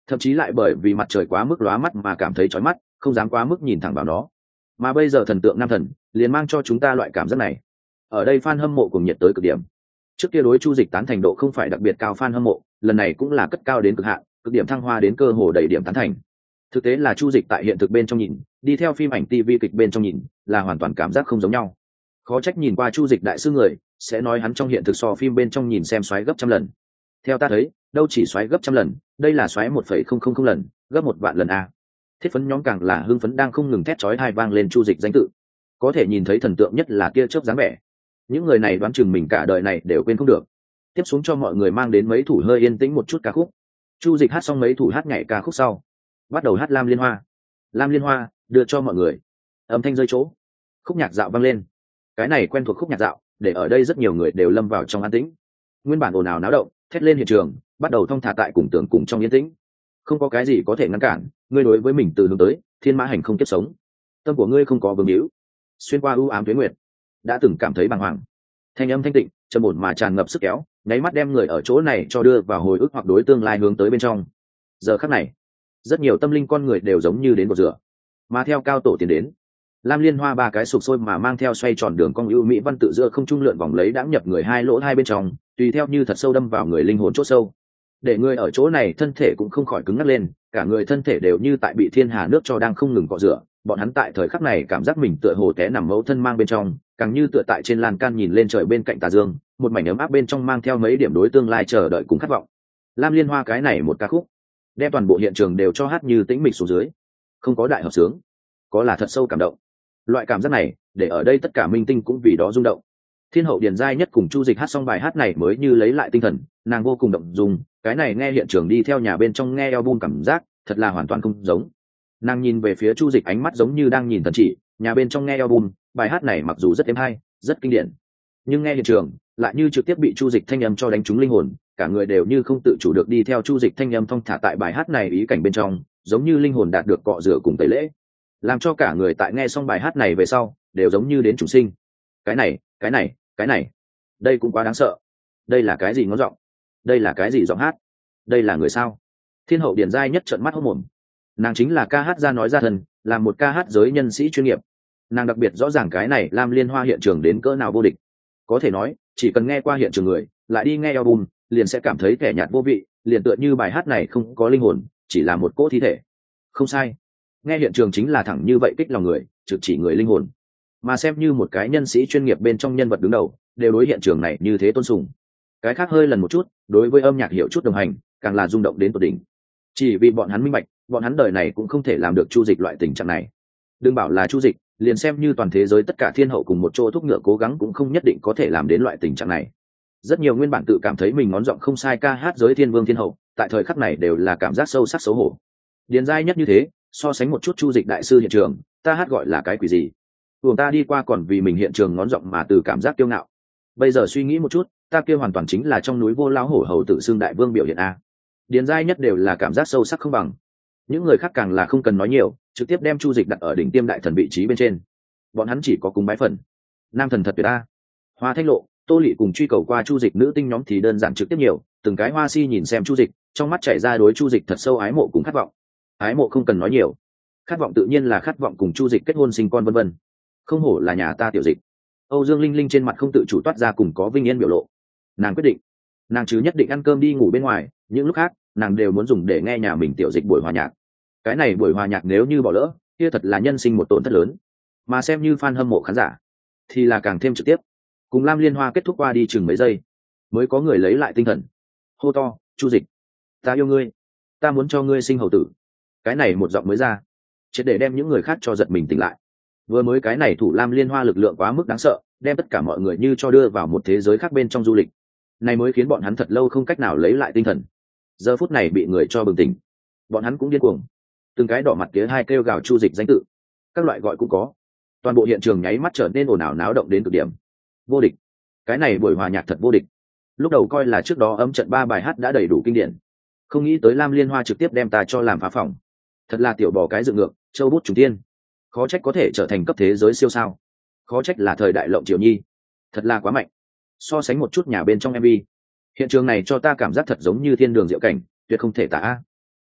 thậm chí lại bởi vì mặt trời quá mức lóa mắt mà cảm thấy chói mắt, không dám quá mức nhìn thẳng vào nó. Mà bây giờ thần tượng nam thần liền mang cho chúng ta loại cảm giác này. Ở đây fan hâm mộ cùng nhiệt tới cực điểm. Trước kia đối Chu Dịch tán thành độ không phải đặc biệt cao, fan hâm mộ lần này cũng là cất cao đến cực hạn, cực điểm thăng hoa đến cơ hồ đầy điểm tán thành. Thực tế là Chu Dịch tại hiện thực bên trong nhìn, đi theo phim ảnh ti vi kịch bên trong nhìn, là hoàn toàn cảm giác không giống nhau. Khó trách nhìn qua Chu Dịch đại sư người sẽ nói hắn trong hiện thực so phim bên trong nhìn xem xoáy gấp trăm lần. Theo ta thấy, đâu chỉ xoáy gấp trăm lần, đây là xoáy một phẩy không không không lần, gấp một vạn lần a. Thiết phấn nhóm càng là hưng phấn đang không ngừng thét chói tai vang lên Chu Dịch danh tự. Có thể nhìn thấy thần tượng nhất là tia chớp dáng vẻ. Những người này đoán chừng mình cả đời này đều quên không được. Tiếp xuống cho mọi người mang đến mấy thủ hơi yên tĩnh một chút ca khúc. Chu Dịch hát xong mấy thủ hát nhảy ca khúc sau, bắt đầu hát Lam Liên Hoa. Lam Liên Hoa đưa cho mọi người. Âm thanh rơi chỗ, khúc nhạc dạo vang lên. Cái này quen thuộc khúc nhạc dạo, để ở đây rất nhiều người đều lâm vào trong an tĩnh. Nguyên bản ồn ào náo động, thét lên hiện trường, bắt đầu thong thả tại cùng tưởng cùng trong yên tĩnh. Không có cái gì có thể ngăn cản, ngươi đối với mình từ hướng tới, thiên mã hành không kiếp sống. Tâm của ngươi không có vương hữu, xuyên qua ưu ám tuyết nguyệt, đã từng cảm thấy bàng hoàng. Thanh âm thanh tịnh, trầm ổn mà tràn ngập sức kéo, nháy mắt đem người ở chỗ này cho đưa vào hồi ức hoặc đối tương lai hướng tới bên trong. Giờ khắc này, rất nhiều tâm linh con người đều giống như đến một rửa, mà theo cao tổ tiến đến, Lam Liên Hoa ba cái sụp sôi mà mang theo xoay tròn đường cong ưu mỹ văn tự giữa không trung lượn vòng lấy đãng nhập người hai lỗ hai bên trong, tùy theo như thật sâu đâm vào người linh hồn chỗ sâu. Để người ở chỗ này thân thể cũng không khỏi cứng ngắc lên, cả người thân thể đều như tại bị thiên hà nước cho đang không ngừng cọ rửa. Bọn hắn tại thời khắc này cảm giác mình tựa hồ té nằm mẫu thân mang bên trong, càng như tựa tại trên lan can nhìn lên trời bên cạnh tà dương, một mảnh ấm áp bên trong mang theo mấy điểm đối tương lai chờ đợi cùng khát vọng. Lam Liên Hoa cái này một ca khúc, đem toàn bộ hiện trường đều cho hát như tĩnh mịch xuống dưới, không có đại hợp sướng, có là thật sâu cảm động. Loại cảm giác này, để ở đây tất cả minh tinh cũng vì đó rung động. Thiên hậu Điền Giai Nhất cùng Chu Dịch hát xong bài hát này mới như lấy lại tinh thần, nàng vô cùng động dung, cái này nghe hiện trường đi theo nhà bên trong nghe album cảm giác, thật là hoàn toàn không giống. Nàng nhìn về phía Chu Dịch ánh mắt giống như đang nhìn thần chỉ, nhà bên trong nghe album, bài hát này mặc dù rất êm hay, rất kinh điển, nhưng nghe hiện trường, lại như trực tiếp bị Chu Dịch thanh âm cho đánh trúng linh hồn, cả người đều như không tự chủ được đi theo Chu Dịch thanh âm thong thả tại bài hát này ý cảnh bên trong, giống như linh hồn đạt được cọ rửa cùng tẩy lễ, làm cho cả người tại nghe xong bài hát này về sau, đều giống như đến chủ sinh. Cái này, cái này, cái này, đây cũng quá đáng sợ. Đây là cái gì ngón giọng? Đây là cái gì giọng hát? Đây là người sao? Thiên hậu Điền Giai Nhất trợn mắt hốt mồm. Nàng chính là ca hát ra nói ra thần, là một ca hát giới nhân sĩ chuyên nghiệp. Nàng đặc biệt rõ ràng cái này Lam Liên Hoa hiện trường đến cỡ nào vô địch. Có thể nói, chỉ cần nghe qua hiện trường người, lại đi nghe album, liền sẽ cảm thấy kẻ nhạt vô vị, liền tựa như bài hát này không có linh hồn, chỉ là một cỗ thi thể. Không sai, nghe hiện trường chính là thẳng như vậy kích lòng người, trực chỉ người linh hồn. Mà xem như một cái nhân sĩ chuyên nghiệp bên trong nhân vật đứng đầu, đều đối hiện trường này như thế tôn sùng. Cái khác hơi lần một chút, đối với âm nhạc hiểu chút đồng hành, càng là rung động đến tột đỉnh. Chỉ vì bọn hắn minh bạch, bọn hắn đời này cũng không thể làm được Chu Dịch loại tình trạng này. Đừng bảo là Chu Dịch, liền xem như toàn thế giới tất cả thiên hậu cùng một chỗ thúc ngựa cố gắng cũng không nhất định có thể làm đến loại tình trạng này. Rất nhiều nguyên bản tự cảm thấy mình ngón giọng không sai ca hát giới thiên vương thiên hậu, tại thời khắc này đều là cảm giác sâu sắc xấu hổ. Điền Giai Nhất như thế, so sánh một chút Chu Dịch đại sư hiện trường, ta hát gọi là cái quỷ gì? Thường ta đi qua còn vì mình hiện trường ngón giọng mà từ cảm giác kiêu ngạo. Bây giờ suy nghĩ một chút, ta kia hoàn toàn chính là trong núi vô lão hổ hầu tự xưng đại vương biểu hiện a. Điền Giai Nhất đều là cảm giác sâu sắc không bằng. Những người khác càng là không cần nói nhiều, trực tiếp đem Chu Dịch đặt ở đỉnh tiêm đại thần vị trí bên trên. Bọn hắn chỉ có cùng bái phần. Nam thần thật tuyệt a. Hoa Thanh Lộ, Tô Lệ cùng truy cầu qua Chu Dịch nữ tinh nhóm thì đơn giản trực tiếp nhiều, từng cái hoa si nhìn xem Chu Dịch, trong mắt chảy ra đối Chu Dịch thật sâu ái mộ cùng khát vọng. Ái mộ không cần nói nhiều, khát vọng tự nhiên là khát vọng cùng Chu Dịch kết hôn sinh con vân vân. Không hổ là nhà ta tiểu Dịch. Âu Dương Linh Linh trên mặt không tự chủ toát ra cùng có vinh yên biểu lộ. Nàng quyết định, nàng chứ nhất định ăn cơm đi ngủ bên ngoài, những lúc khác, nàng đều muốn dùng để nghe nhà mình tiểu Dịch buổi hòa nhạc. Cái này buổi hòa nhạc nếu như bỏ lỡ, kia thật là nhân sinh một tổn thất lớn. Mà xem như fan hâm mộ khán giả, thì là càng thêm trực tiếp. Cùng Lam Liên Hoa kết thúc qua đi chừng mấy giây, mới có người lấy lại tinh thần. Hô to, Chu Dịch, ta yêu ngươi, ta muốn cho ngươi sinh hầu tử. Cái này một giọng mới ra, chỉ để đem những người khác cho giật mình tỉnh lại. Vừa mới cái này thủ Lam Liên Hoa lực lượng quá mức đáng sợ, đem tất cả mọi người như cho đưa vào một thế giới khác bên trong du lịch. Này mới khiến bọn hắn thật lâu không cách nào lấy lại tinh thần. Giờ phút này bị người cho bừng tỉnh, bọn hắn cũng điên cuồng. Từng cái đỏ mặt tía hai kêu gào Chu Dịch danh tự, các loại gọi cũng có. Toàn bộ hiện trường nháy mắt trở nên ồn ào náo động đến cực điểm. Vô địch, cái này buổi hòa nhạc thật vô địch. Lúc đầu coi là trước đó ấm trận ba bài hát đã đầy đủ kinh điển, không nghĩ tới Lam Liên Hoa trực tiếp đem ta cho làm phá phòng. Thật là tiểu bò cái dựng ngược, châu bút trùng tiên. Khó trách có thể trở thành cấp thế giới siêu sao. Khó trách là thời đại lộng triều nhi. Thật là quá mạnh. So sánh một chút nhà bên trong em vê, hiện trường này cho ta cảm giác thật giống như thiên đường diệu cảnh, tuyệt không thể tả.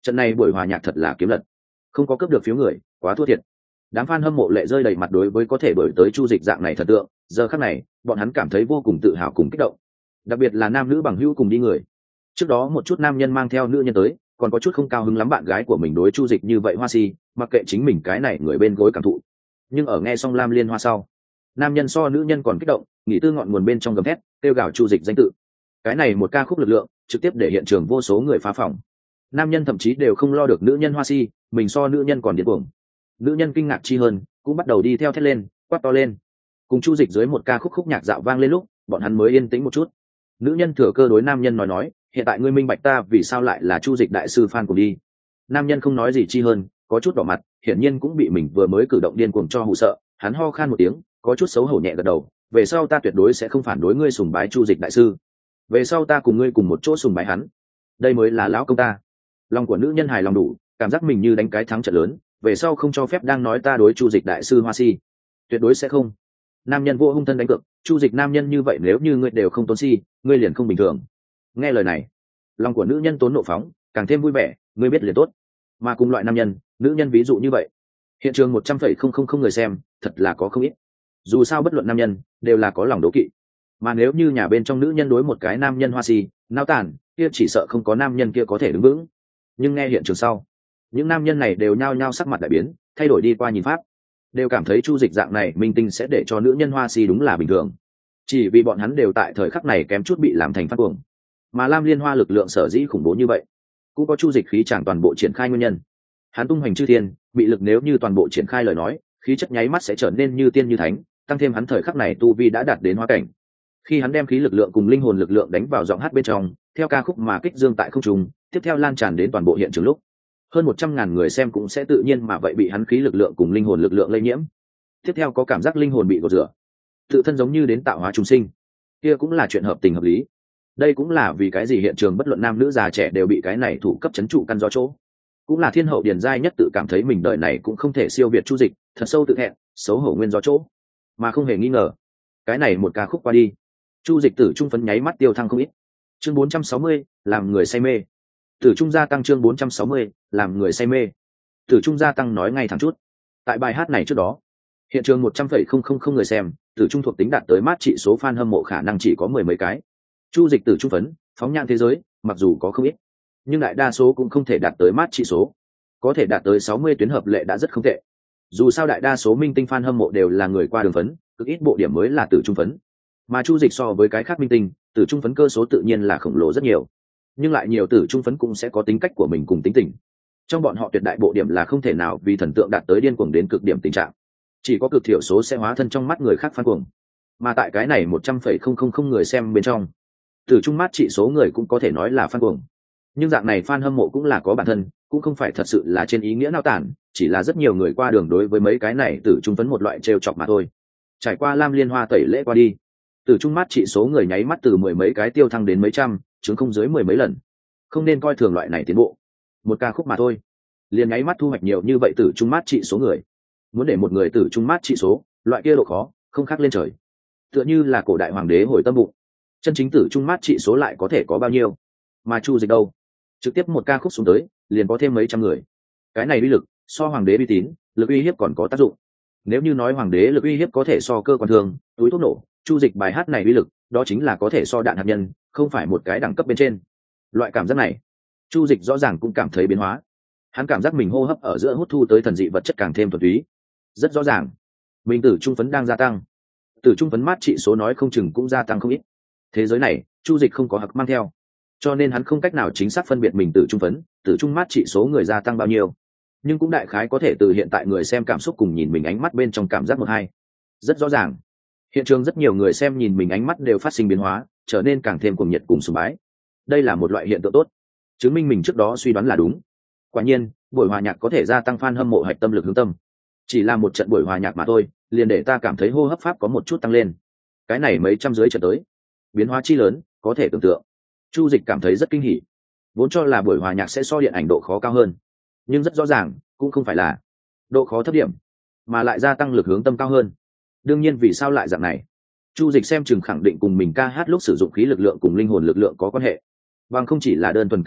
Trận này buổi hòa nhạc thật là kiếm lật, không có cướp được phiếu người quá thua thiệt. Đám fan hâm mộ lệ rơi đầy mặt đối với có thể đổi tới Chu Dịch dạng này thần tượng, giờ khắc này bọn hắn cảm thấy vô cùng tự hào cùng kích động, đặc biệt là nam nữ bằng hữu cùng đi người. Trước đó một chút nam nhân mang theo nữ nhân tới, còn có chút không cao hứng lắm bạn gái của mình đối Chu Dịch như vậy hoa si, mặc kệ chính mình cái này người bên gối cảm thụ. Nhưng ở nghe xong Lam Liên Hoa sau, nam nhân so nữ nhân còn kích động, nghĩ tư ngọn nguồn bên trong gầm thét, kêu gào Chu Dịch danh tự. Cái này một ca khúc lực lượng, trực tiếp để hiện trường vô số người phá phòng. Nam nhân thậm chí đều không lo được nữ nhân hoa si, mình so nữ nhân còn điên cuồng. Nữ nhân kinh ngạc chi hơn, cũng bắt đầu đi theo thét lên, quát to lên. Cùng Chu Dịch dưới một ca khúc khúc nhạc dạo vang lên lúc, bọn hắn mới yên tĩnh một chút. Nữ nhân thừa cơ đối nam nhân nói nói, hiện tại ngươi minh bạch ta vì sao lại là Chu Dịch đại sư fan cùng đi. Nam nhân không nói gì chi hơn, có chút đỏ mặt, hiển nhiên cũng bị mình vừa mới cử động điên cuồng cho hù sợ, hắn ho khan một tiếng, có chút xấu hổ nhẹ gật đầu, về sau ta tuyệt đối sẽ không phản đối ngươi sùng bái Chu Dịch đại sư. Về sau ta cùng ngươi cùng một chỗ sùng bái hắn. Đây mới là lão công ta. Lòng của nữ nhân hài lòng đủ, cảm giác mình như đánh cái thắng trận lớn, về sau không cho phép đang nói ta đối Chu Dịch đại sư hoa si. Tuyệt đối sẽ không. Nam nhân vô hung thân đánh cược, Chu Dịch nam nhân như vậy nếu như ngươi đều không tôn si, ngươi liền không bình thường. Nghe lời này, lòng của nữ nhân tốn nộ phóng, càng thêm vui vẻ, ngươi biết liền tốt. Mà cùng loại nam nhân, nữ nhân ví dụ như vậy, hiện trường một trăm phẩy không không không người xem, thật là có không ít. Dù sao bất luận nam nhân đều là có lòng đố kỵ, mà nếu như nhà bên trong nữ nhân đối một cái nam nhân hoa si, nao tàn, kia chỉ sợ không có nam nhân kia có thể đứng vững. Nhưng nghe hiện trường sau, những nam nhân này đều nhao nhao sắc mặt đại biến, thay đổi đi qua nhìn pháp, đều cảm thấy Chu Dịch dạng này minh tinh sẽ để cho nữ nhân hoa si đúng là bình thường, chỉ vì bọn hắn đều tại thời khắc này kém chút bị làm thành phát cuồng. Mà Lam Liên Hoa lực lượng sở dĩ khủng bố như vậy, cũng có Chu Dịch khí tràng toàn bộ triển khai nguyên nhân. Hắn tung hoành chư thiên, bị lực nếu như toàn bộ triển khai lời nói, khí chất nháy mắt sẽ trở nên như tiên như thánh, tăng thêm hắn thời khắc này tu vi đã đạt đến hóa cảnh. Khi hắn đem khí lực lượng cùng linh hồn lực lượng đánh vào giọng hát bên trong, theo ca khúc mà kích dương tại không trung, tiếp theo lan tràn đến toàn bộ hiện trường lúc, hơn một trăm ngàn người xem cũng sẽ tự nhiên mà vậy bị hắn khí lực lượng cùng linh hồn lực lượng lây nhiễm. Tiếp theo có cảm giác linh hồn bị gột rửa, tự thân giống như đến tạo hóa trùng sinh, kia cũng là chuyện hợp tình hợp lý. Đây cũng là vì cái gì hiện trường bất luận nam nữ già trẻ đều bị cái này thủ cấp chấn trụ căn do chỗ. Cũng là thiên hậu điền giai nhất tự cảm thấy mình đời này cũng không thể siêu việt Chu Dịch, thật sâu tự hẹn, xấu hổ nguyên do chỗ. Mà không hề nghi ngờ, cái này một ca khúc qua đi, Chu Dịch tử trung phấn nháy mắt tiêu thăng không ít. Chương bốn trăm sáu mươi, làm người say mê. Tử trung gia tăng chương bốn trăm sáu mươi, làm người say mê. Tử trung gia tăng nói ngay thẳng chút. Tại bài hát này trước đó, hiện trường một trăm phẩy không không không người xem, tử trung thuộc tính đạt tới mát trị số fan hâm mộ khả năng chỉ có mười mấy cái. Chu Dịch tử trung phấn, phóng nhãn thế giới, mặc dù có không ít, nhưng đại đa số cũng không thể đạt tới mát trị số. Có thể đạt tới sáu mươi tuyến hợp lệ đã rất không tệ. Dù sao đại đa số minh tinh fan hâm mộ đều là người qua đường phấn, cực ít bộ điểm mới là tử trung phấn. Mà Chu Dịch so với cái khác minh tinh, tử trung phấn cơ số tự nhiên là khổng lồ rất nhiều. Nhưng lại nhiều tử trung phấn cũng sẽ có tính cách của mình cùng tính tình. Trong bọn họ tuyệt đại bộ điểm là không thể nào vì thần tượng đạt tới điên cuồng đến cực điểm tình trạng. Chỉ có cực thiểu số sẽ hóa thân trong mắt người khác fan cuồng. Mà tại cái này một trăm phẩy không không không người xem bên trong, tử trung mát trị số người cũng có thể nói là fan cuồng. Nhưng dạng này fan hâm mộ cũng là có bản thân, cũng không phải thật sự là trên ý nghĩa nao tản, chỉ là rất nhiều người qua đường đối với mấy cái này tử trung phấn một loại trêu chọc mà thôi. Trải qua Lam Liên Hoa tẩy lễ qua đi, tử trung mát trị số người nháy mắt từ mười mấy cái tiêu thăng đến mấy trăm, chứng không dưới mười mấy lần. Không nên coi thường loại này tiến bộ. Một ca khúc mà thôi, liền nháy mắt thu hoạch nhiều như vậy tử trung mát trị số người. Muốn để một người tử trung mát trị số, loại kia độ khó, không khác lên trời. Tựa như là cổ đại hoàng đế hồi tâm bụng. Chân chính tử trung mát trị số lại có thể có bao nhiêu? Mà Chu Dịch đâu? Trực tiếp một ca khúc xuống tới, liền có thêm mấy trăm người. Cái này uy lực, so hoàng đế uy tín, lực uy hiếp còn có tác dụng. Nếu như nói hoàng đế lực uy hiếp có thể so cơ quan thường, túi thuốc nổ, Chu Dịch bài hát này uy lực, đó chính là có thể so đạn hạt nhân, không phải một cái đẳng cấp bên trên. Loại cảm giác này, Chu Dịch rõ ràng cũng cảm thấy biến hóa. Hắn cảm giác mình hô hấp ở giữa hút thu tới thần dị vật chất càng thêm thuần túy. Rất rõ ràng, mình tử trung phấn đang gia tăng. Tử trung phấn mát trị số nói không chừng cũng gia tăng không ít. Thế giới này, Chu Dịch không có hặc mang theo, cho nên hắn không cách nào chính xác phân biệt mình tử trung phấn, tử trung mát trị số người gia tăng bao nhiêu. Nhưng cũng đại khái có thể từ hiện tại người xem cảm xúc cùng nhìn mình ánh mắt bên trong cảm giác một hai. Rất rõ ràng, hiện trường rất nhiều người xem nhìn mình ánh mắt đều phát sinh biến hóa, trở nên càng thêm cuồng nhiệt cùng sùng bái. Đây là một loại hiện tượng tốt, chứng minh mình trước đó suy đoán là đúng. Quả nhiên, buổi hòa nhạc có thể gia tăng fan hâm mộ hạch tâm lực hướng tâm. Chỉ là một trận buổi hòa nhạc mà thôi, liền để ta cảm thấy hô hấp pháp có một chút tăng lên. Cái này mấy trăm dưới trận tới, biến hóa chi lớn, có thể tưởng tượng. Chu Dịch cảm thấy rất kinh hỉ. Vốn cho là buổi hòa nhạc sẽ so điện ảnh độ khó cao hơn, nhưng rất rõ ràng, cũng không phải là độ khó thấp điểm, mà lại gia tăng lực hướng tâm cao hơn. Đương nhiên vì sao lại dạng này? Chu Dịch xem chừng khẳng định cùng mình ca hát lúc sử dụng khí lực lượng cùng linh hồn lực lượng có quan hệ. Bằng không chỉ là đơn thuần ca hát,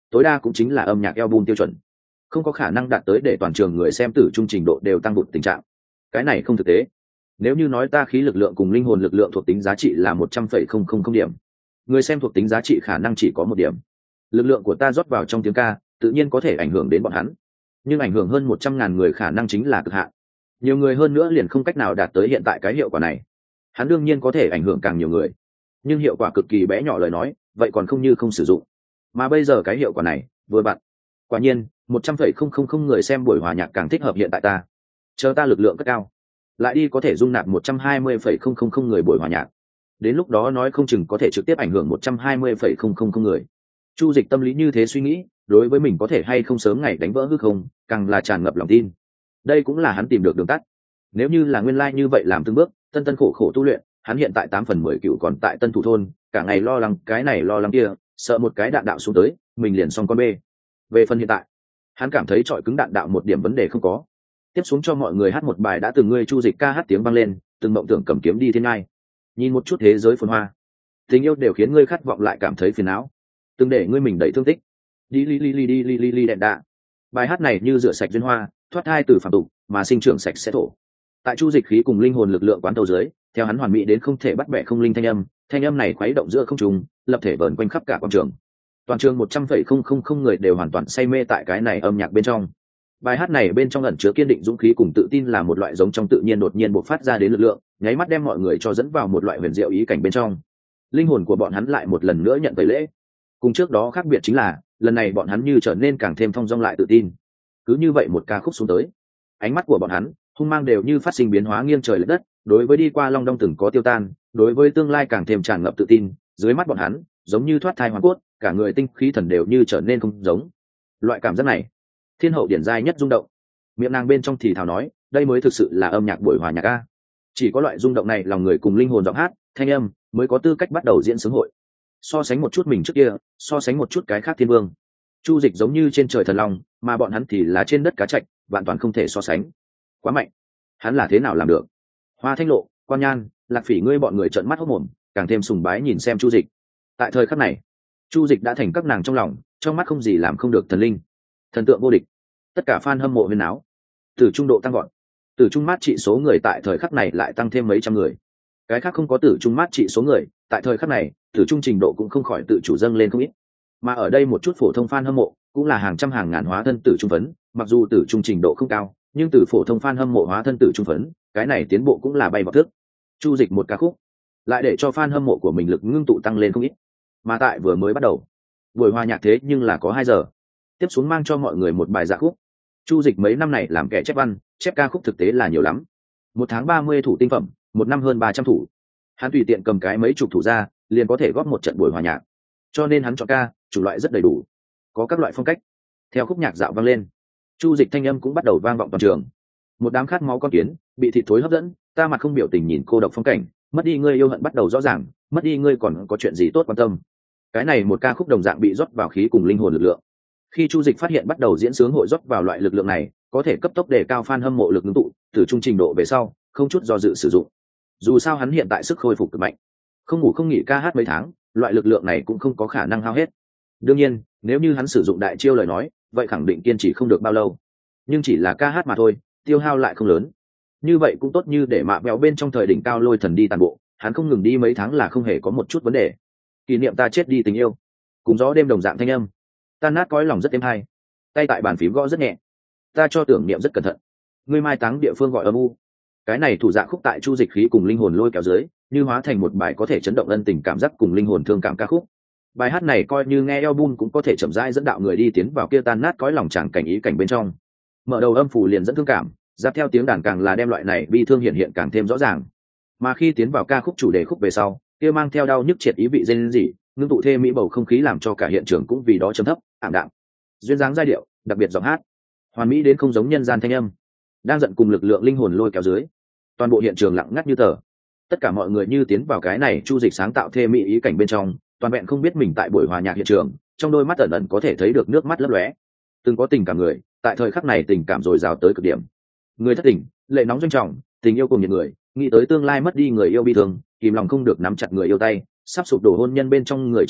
tối đa cũng chính là âm nhạc album tiêu chuẩn, không có khả năng đạt tới để toàn trường người xem tử trung trình độ đều tăng vụt tình trạng. Cái này không thực tế. Nếu như nói ta khí lực lượng cùng linh hồn lực lượng thuộc tính giá trị là một trăm phẩy không không không điểm, người xem thuộc tính giá trị khả năng chỉ có một điểm. Lực lượng của ta rót vào trong tiếng ca tự nhiên có thể ảnh hưởng đến bọn hắn, nhưng ảnh hưởng hơn một trăm ngàn người khả năng chính là cực hạn. Nhiều người hơn nữa liền không cách nào đạt tới hiện tại cái hiệu quả này. Hắn đương nhiên có thể ảnh hưởng càng nhiều người, nhưng hiệu quả cực kỳ bé nhỏ lời nói vậy còn không như không sử dụng. Mà bây giờ cái hiệu quả này vừa vặn. Quả nhiên một trăm phẩy không không không người xem buổi hòa nhạc càng thích hợp hiện tại ta. Chờ ta lực lượng cất cao lại đi có thể dung nạp một trăm hai mươi phẩy không không không người buổi hòa nhạc, đến lúc đó nói không chừng có thể trực tiếp ảnh hưởng một trăm hai mươi phẩy không không không người. Chu Dịch tâm lý như thế suy nghĩ, đối với mình có thể hay không sớm ngày đánh vỡ hư không càng là tràn ngập lòng tin. Đây cũng là hắn tìm được đường tắt. Nếu như là nguyên lai như vậy làm từng bước tân tân khổ khổ tu luyện, hắn hiện tại tám phần mười cựu còn tại Tân Thủ thôn, cả ngày lo lắng cái này lo lắng kia, sợ một cái đạn đạo xuống tới mình liền xong con bê. Về phần hiện tại, hắn cảm thấy trọi cứng đạn đạo một điểm vấn đề không có. Tiếp xuống cho mọi người hát một bài đã từng ngươi Chu Dịch ca hát tiếng vang lên, từng mộng tưởng cầm kiếm đi thiên ngai, nhìn một chút thế giới phồn hoa, tình yêu đều khiến ngươi khát vọng lại cảm thấy phiền não, từng để ngươi mình đầy thương tích, đi li li li đi li li li đẹn đạ. Bài hát này như rửa sạch duyên hoa, thoát thai từ phàm tục mà sinh trưởng sạch sẽ thổ. Tại Chu Dịch khí cùng linh hồn lực lượng quán thâu dưới, theo hắn hoàn mỹ đến không thể bắt bẻ không linh thanh âm, thanh âm này khuấy động giữa không trung, lập thể vờn quanh khắp cả quảng trường. Toàn trường một trăm phẩy không không không người đều hoàn toàn say mê tại cái này âm nhạc bên trong. Bài hát này bên trong ẩn chứa kiên định dũng khí cùng tự tin là một loại giống trong tự nhiên đột nhiên bộc phát ra đến lực lượng, nháy mắt đem mọi người cho dẫn vào một loại huyền diệu ý cảnh bên trong. Linh hồn của bọn hắn lại một lần nữa nhận tẩy lễ. Cùng trước đó khác biệt chính là, lần này bọn hắn như trở nên càng thêm thong dong lại tự tin. Cứ như vậy một ca khúc xuống tới, ánh mắt của bọn hắn hung mang đều như phát sinh biến hóa nghiêng trời lệch đất, đối với đi qua long đong từng có tiêu tan, đối với tương lai càng thêm tràn ngập tự tin, dưới mắt bọn hắn giống như thoát thai hoàn cốt, cả người tinh khí thần đều như trở nên không giống. Loại cảm giác này, thiên hậu điển giai nhất rung động. Miệng nàng bên trong thì thào nói, đây mới thực sự là âm nhạc buổi hòa nhạc a. Chỉ có loại rung động này lòng người cùng linh hồn giọng hát, thanh âm mới có tư cách bắt đầu diễn sướng hội. So sánh một chút mình trước kia, so sánh một chút cái khác thiên vương. Chu Dịch giống như trên trời thần long, mà bọn hắn thì là trên đất cá trạch, hoàn toàn không thể so sánh. Quá mạnh. Hắn là thế nào làm được? Hoa Thanh Lộ, Quan Nhan, Lạc Phỉ ngươi bọn người trợn mắt hốt mồm, càng thêm sùng bái nhìn xem Chu Dịch. Tại thời khắc này, Chu Dịch đã thành các nàng trong lòng, trong mắt không gì làm không được thần linh, thần tượng vô địch. Tất cả fan hâm mộ huyên náo, từ trung độ tăng gọn, từ trung mát trị số người tại thời khắc này lại tăng thêm mấy trăm người. Cái khác không có tử trung mát trị số người, tại thời khắc này, tử trung trình độ cũng không khỏi tự chủ dâng lên không ít. Mà ở đây một chút phổ thông fan hâm mộ, cũng là hàng trăm hàng ngàn hóa thân tử trung phấn, mặc dù tử trung trình độ không cao, nhưng từ phổ thông fan hâm mộ hóa thân tử trung phấn, cái này tiến bộ cũng là bay vọt thức. Chu Dịch một ca khúc, lại để cho fan hâm mộ của mình lực ngưng tụ tăng lên không ít. Mà tại vừa mới bắt đầu, buổi hòa nhạc thế nhưng là có hai giờ. Tiếp xuống mang cho mọi người một bài dạ khúc. Chu Dịch mấy năm này làm kẻ chép văn, chép ca khúc thực tế là nhiều lắm. Một tháng ba mươi thủ tinh phẩm, một năm hơn ba trăm thủ. Hắn tùy tiện cầm cái mấy chục thủ ra, liền có thể góp một trận buổi hòa nhạc. Cho nên hắn chọn ca, chủ loại rất đầy đủ, có các loại phong cách. Theo khúc nhạc dạo vang lên, Chu Dịch thanh âm cũng bắt đầu vang vọng toàn trường. Một đám khát máu con kiến, bị thịt thối hấp dẫn, ta mặt không biểu tình nhìn cô độc phong cảnh, mất đi ngươi yêu hận bắt đầu rõ ràng, mất đi ngươi còn có chuyện gì tốt quan tâm. Cái này một ca khúc đồng dạng bị rót vào khí cùng linh hồn lực lượng. Khi Chu Dịch phát hiện bắt đầu diễn sướng hội rót vào loại lực lượng này, có thể cấp tốc đề cao fan hâm mộ lực ngưng tụ, từ trung trình độ về sau, không chút do dự sử dụng. Dù sao hắn hiện tại sức khôi phục cực mạnh, không ngủ không nghỉ ca hát mấy tháng, loại lực lượng này cũng không có khả năng hao hết. Đương nhiên, nếu như hắn sử dụng đại chiêu lời nói, vậy khẳng định kiên trì không được bao lâu. Nhưng chỉ là ca hát mà thôi, tiêu hao lại không lớn. Như vậy cũng tốt như để mạ béo bên trong thời đỉnh cao lôi thần đi tàn bộ, hắn không ngừng đi mấy tháng là không hề có một chút vấn đề. Kỷ niệm ta chết đi tình yêu, cùng gió đêm đồng dạng thanh âm, tan nát cõi lòng rất êm hay, tay tại bàn phím gõ rất nhẹ, ta cho tưởng niệm rất cẩn thận, ngươi mai táng địa phương gọi âm u. Cái này thủ dạ khúc tại Chu Dịch khí cùng linh hồn lôi kéo dưới, như hóa thành một bài có thể chấn động ân tình cảm giác cùng linh hồn thương cảm ca khúc. Bài hát này coi như nghe album cũng có thể chậm rãi dẫn đạo người đi tiến vào kia tan nát cõi lòng chẳng cảnh ý cảnh bên trong. Mở đầu âm phủ liền dẫn thương cảm, giáp theo tiếng đàn càng là đem loại này bi thương hiện hiện càng thêm rõ ràng. Mà khi tiến vào ca khúc chủ đề khúc về sau, kia mang theo đau nhức triệt ý vị rên rỉ, ngưng tụ thê mỹ bầu không khí làm cho cả hiện trường cũng vì đó trầm thấp, ảm đạm. Duyên dáng giai điệu, đặc biệt giọng hát, hoàn mỹ đến không giống nhân gian thanh âm, đang giận cùng lực lượng linh hồn lôi kéo dưới, toàn bộ hiện trường lặng ngắt như tờ. Tất cả mọi người như tiến vào cái này Chu Dịch sáng tạo thê mỹ ý cảnh bên trong, toàn vẹn không biết mình tại buổi hòa nhạc hiện trường, trong đôi mắt ẩn ẩn có thể thấy được nước mắt lấp lóe. Từng có tình cảm người, tại thời khắc này tình cảm dồi dào tới cực điểm. Người thất tình, lệ nóng doanh trọng, tình yêu cùng nhiệt người, nghĩ tới tương lai mất đi người yêu bi thương, kìm lòng không được nắm chặt người yêu tay, sắp sụp đổ hôn nhân bên trong người trong cuộc,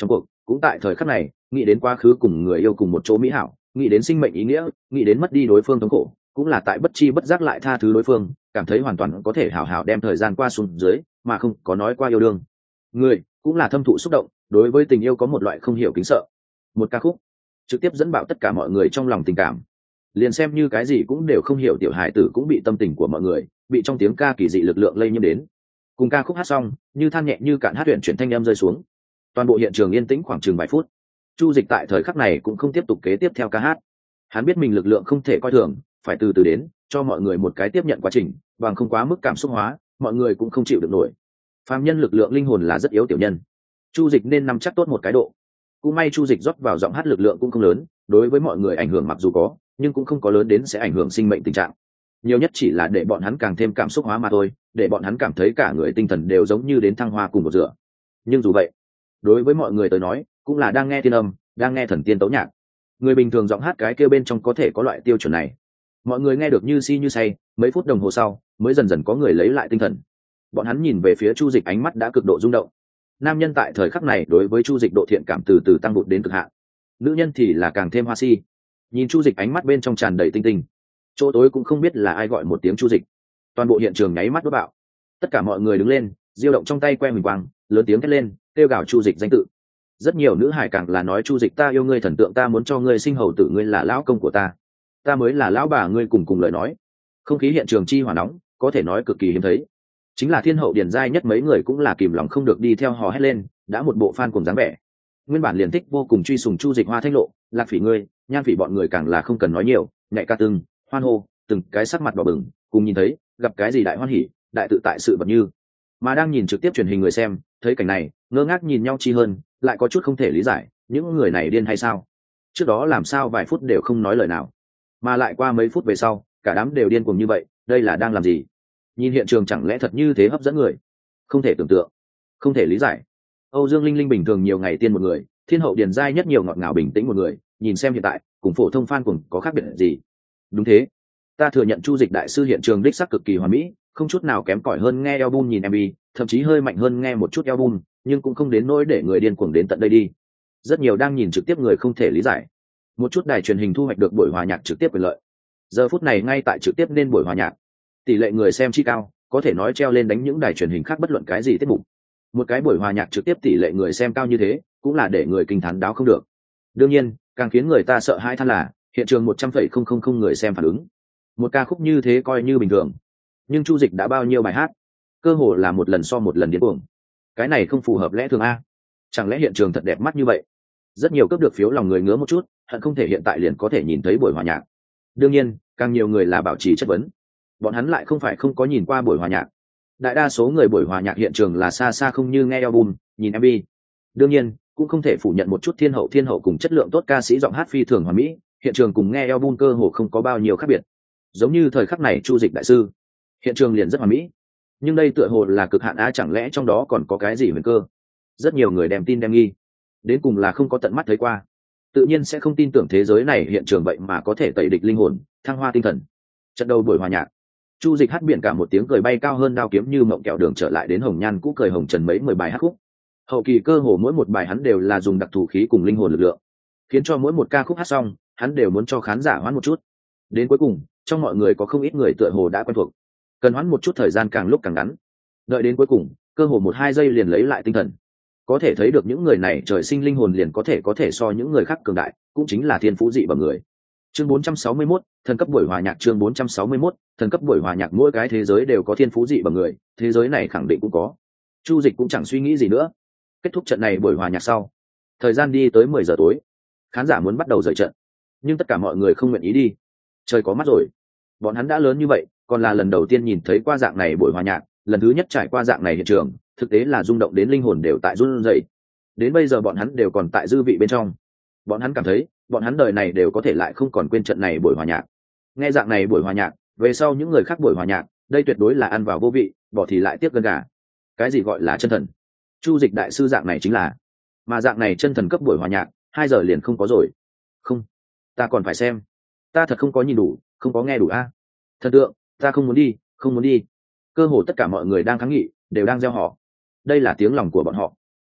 cũng tại thời khắc này nghĩ đến quá khứ cùng người yêu cùng một chỗ mỹ hảo, nghĩ đến sinh mệnh ý nghĩa, nghĩ đến mất đi đối phương thống khổ, cũng là tại bất chi bất giác lại tha thứ đối phương, cảm thấy hoàn toàn có thể hảo hảo đem thời gian qua xuống dưới mà không có nói qua yêu đương. Người cũng là thâm thụ xúc động, đối với tình yêu có một loại không hiểu kính sợ. Một ca khúc trực tiếp dẫn bạo tất cả mọi người trong lòng tình cảm, liền xem như cái gì cũng đều không hiểu tiểu hải tử cũng bị tâm tình của mọi người bị trong tiếng ca kỳ dị lực lượng lây nhiễm đến. Cùng ca khúc hát xong, như than nhẹ như cạn hát huyện chuyển thanh âm rơi xuống, toàn bộ hiện trường yên tĩnh khoảng chừng vài phút. Chu Dịch tại thời khắc này cũng không tiếp tục kế tiếp theo ca hát, hắn biết mình lực lượng không thể coi thường, phải từ từ đến, cho mọi người một cái tiếp nhận quá trình, bằng không quá mức cảm xúc hóa, mọi người cũng không chịu được nổi. Phàm nhân lực lượng linh hồn là rất yếu tiểu nhân, Chu Dịch nên nắm chắc tốt một cái độ. Cũng may Chu Dịch rót vào giọng hát lực lượng cũng không lớn, đối với mọi người ảnh hưởng mặc dù có, nhưng cũng không có lớn đến sẽ ảnh hưởng sinh mệnh tình trạng. Nhiều nhất chỉ là để bọn hắn càng thêm cảm xúc hóa mà thôi, để bọn hắn cảm thấy cả người tinh thần đều giống như đến thăng hoa cùng một rửa. Nhưng dù vậy, đối với mọi người tới nói, cũng là đang nghe thiên âm, đang nghe thần tiên tấu nhạc. Người bình thường giọng hát cái kêu bên trong có thể có loại tiêu chuẩn này. Mọi người nghe được như si như say, mấy phút đồng hồ sau, mới dần dần có người lấy lại tinh thần. Bọn hắn nhìn về phía Chu Dịch, ánh mắt đã cực độ rung động. Nam nhân tại thời khắc này đối với Chu Dịch độ thiện cảm từ từ tăng vụt đến cực hạn. Nữ nhân thì là càng thêm hoa si. Nhìn Chu Dịch ánh mắt bên trong tràn đầy tinh tinh. Chỗ tối cũng không biết là ai gọi một tiếng Chu Dịch. Toàn bộ hiện trường nháy mắt đốt bạo. Tất cả mọi người đứng lên, diêu động trong tay que huỳnh quang, lớn tiếng thét lên, kêu gào Chu Dịch danh tự. Rất nhiều nữ hải càng là nói Chu Dịch, ta yêu ngươi thần tượng, ta muốn cho ngươi sinh hầu tử, ngươi là lão công của ta, ta mới là lão bà ngươi, cùng cùng lời nói. Không khí hiện trường chi hỏa nóng, có thể nói cực kỳ hiếm thấy. Chính là thiên hậu điển giai nhất mấy người cũng là kìm lòng không được đi theo hò hét lên, đã một bộ fan cùng dáng vẻ. Nguyên bản liền thích vô cùng truy sùng Chu Dịch Hoa Thanh Lộ, Lạc Phỉ ngươi, Nhan Phỉ bọn người càng là không cần nói nhiều, nhạy ca từng hoan hô, từng cái sắc mặt đỏ bừng, cùng nhìn thấy gặp cái gì đại hoan hỉ, đại tự tại sự vật như. Mà đang nhìn trực tiếp truyền hình người xem, thấy cảnh này, ngơ ngác nhìn nhau chi hơn, lại có chút không thể lý giải, những người này điên hay sao? Trước đó làm sao vài phút đều không nói lời nào, mà lại qua mấy phút về sau, cả đám đều điên cuồng như vậy, đây là đang làm gì? Nhìn hiện trường chẳng lẽ thật như thế hấp dẫn người? Không thể tưởng tượng, không thể lý giải. Âu Dương Linh Linh bình thường nhiều ngày tiên một người, thiên hậu điền giai nhất nhiều ngọt ngào bình tĩnh một người, nhìn xem hiện tại, cùng phổ thông fan cùng có khác biệt gì? Đúng thế, ta thừa nhận Chu Dịch đại sư hiện trường đích xác cực kỳ hoàn mỹ, không chút nào kém cỏi hơn nghe album nhìn em vê, thậm chí hơi mạnh hơn nghe một chút album, nhưng cũng không đến nỗi để người điên cuồng đến tận đây đi. Rất nhiều đang nhìn trực tiếp người không thể lý giải. Một chút đài truyền hình thu hoạch được buổi hòa nhạc trực tiếp quyền lợi. Giờ phút này ngay tại trực tiếp nên buổi hòa nhạc, tỷ lệ người xem chi cao, có thể nói treo lên đánh những đài truyền hình khác bất luận cái gì tiết mục. Một cái buổi hòa nhạc trực tiếp tỷ lệ người xem cao như thế, cũng là để người kinh thán đáo không được. Đương nhiên, càng khiến người ta sợ hãi than là hiện trường một trăm phẩy không không không người xem phản ứng. Một ca khúc như thế coi như bình thường, nhưng Chu Dịch đã bao nhiêu bài hát, cơ hồ là một lần so một lần điên cuồng. Cái này không phù hợp lẽ thường a. Chẳng lẽ hiện trường thật đẹp mắt như vậy? Rất nhiều cướp được phiếu lòng người ngứa một chút, hận không thể hiện tại liền có thể nhìn thấy buổi hòa nhạc. Đương nhiên, càng nhiều người là bảo trì chất vấn. Bọn hắn lại không phải không có nhìn qua buổi hòa nhạc. Đại đa số người buổi hòa nhạc hiện trường là xa xa không như nghe album, nhìn em vê. Đương nhiên, cũng không thể phủ nhận một chút thiên hậu thiên hậu cùng chất lượng tốt ca sĩ giọng hát phi thường hoàn mỹ, hiện trường cùng nghe album cơ hồ không có bao nhiêu khác biệt. Giống như thời khắc này Chu Dịch đại sư, hiện trường liền rất hoàn mỹ. Nhưng đây tựa hồ là cực hạn a, chẳng lẽ trong đó còn có cái gì huyền cơ? Rất nhiều người đem tin đem nghi, đến cùng là không có tận mắt thấy qua, tự nhiên sẽ không tin tưởng thế giới này hiện trường vậy mà có thể tẩy địch linh hồn, thăng hoa tinh thần. Trận đầu buổi hòa nhạc, Chu Dịch hát biển cả một tiếng cười bay cao hơn đao kiếm như mộng kẹo đường trở lại đến hồng nhan cũ cười hồng trần mấy mười bài hát khúc. Hậu kỳ cơ hồ mỗi một bài hắn đều là dùng đặc thù khí cùng linh hồn lực lượng, khiến cho mỗi một ca khúc hát xong, hắn đều muốn cho khán giả hoãn một chút. Đến cuối cùng, trong mọi người có không ít người tựa hồ đã quen thuộc, cần hoãn một chút thời gian càng lúc càng ngắn. Đợi đến cuối cùng, cơ hồ một hai giây liền lấy lại tinh thần. Có thể thấy được những người này trời sinh linh hồn liền có thể có thể so những người khác cường đại, cũng chính là thiên phú dị bẩm người. Chương bốn trăm sáu mươi mốt, thần cấp buổi hòa nhạc. Chương bốn trăm sáu mươi mốt, thần cấp buổi hòa nhạc. Mỗi cái thế giới đều có thiên phú dị bẩm người, thế giới này khẳng định cũng có. Chu Dịch cũng chẳng suy nghĩ gì nữa. Kết thúc trận này buổi hòa nhạc sau, thời gian đi tới mười giờ tối, khán giả muốn bắt đầu rời trận, nhưng tất cả mọi người không nguyện ý đi. Trời có mắt rồi, bọn hắn đã lớn như vậy, còn là lần đầu tiên nhìn thấy qua dạng này buổi hòa nhạc, lần thứ nhất trải qua dạng này hiện trường, thực tế là rung động đến linh hồn đều tại run rẩy. Đến bây giờ bọn hắn đều còn tại dư vị bên trong. Bọn hắn cảm thấy, bọn hắn đời này đều có thể lại không còn quên trận này buổi hòa nhạc. Nghe dạng này buổi hòa nhạc, về sau những người khác buổi hòa nhạc, đây tuyệt đối là ăn vào vô vị, bỏ thì lại tiếc gân gà. Cái gì gọi là chân thần? Chu Dịch đại sư dạng này chính là, mà dạng này chân thần cấp buổi hòa nhạc, hai giờ liền không có rồi. Không, ta còn phải xem. Ta thật không có nhìn đủ, không có nghe đủ a. Thần tượng, ta không muốn đi, không muốn đi. Cơ hồ tất cả mọi người đang kháng nghị, đều đang gieo họ. Đây là tiếng lòng của bọn họ.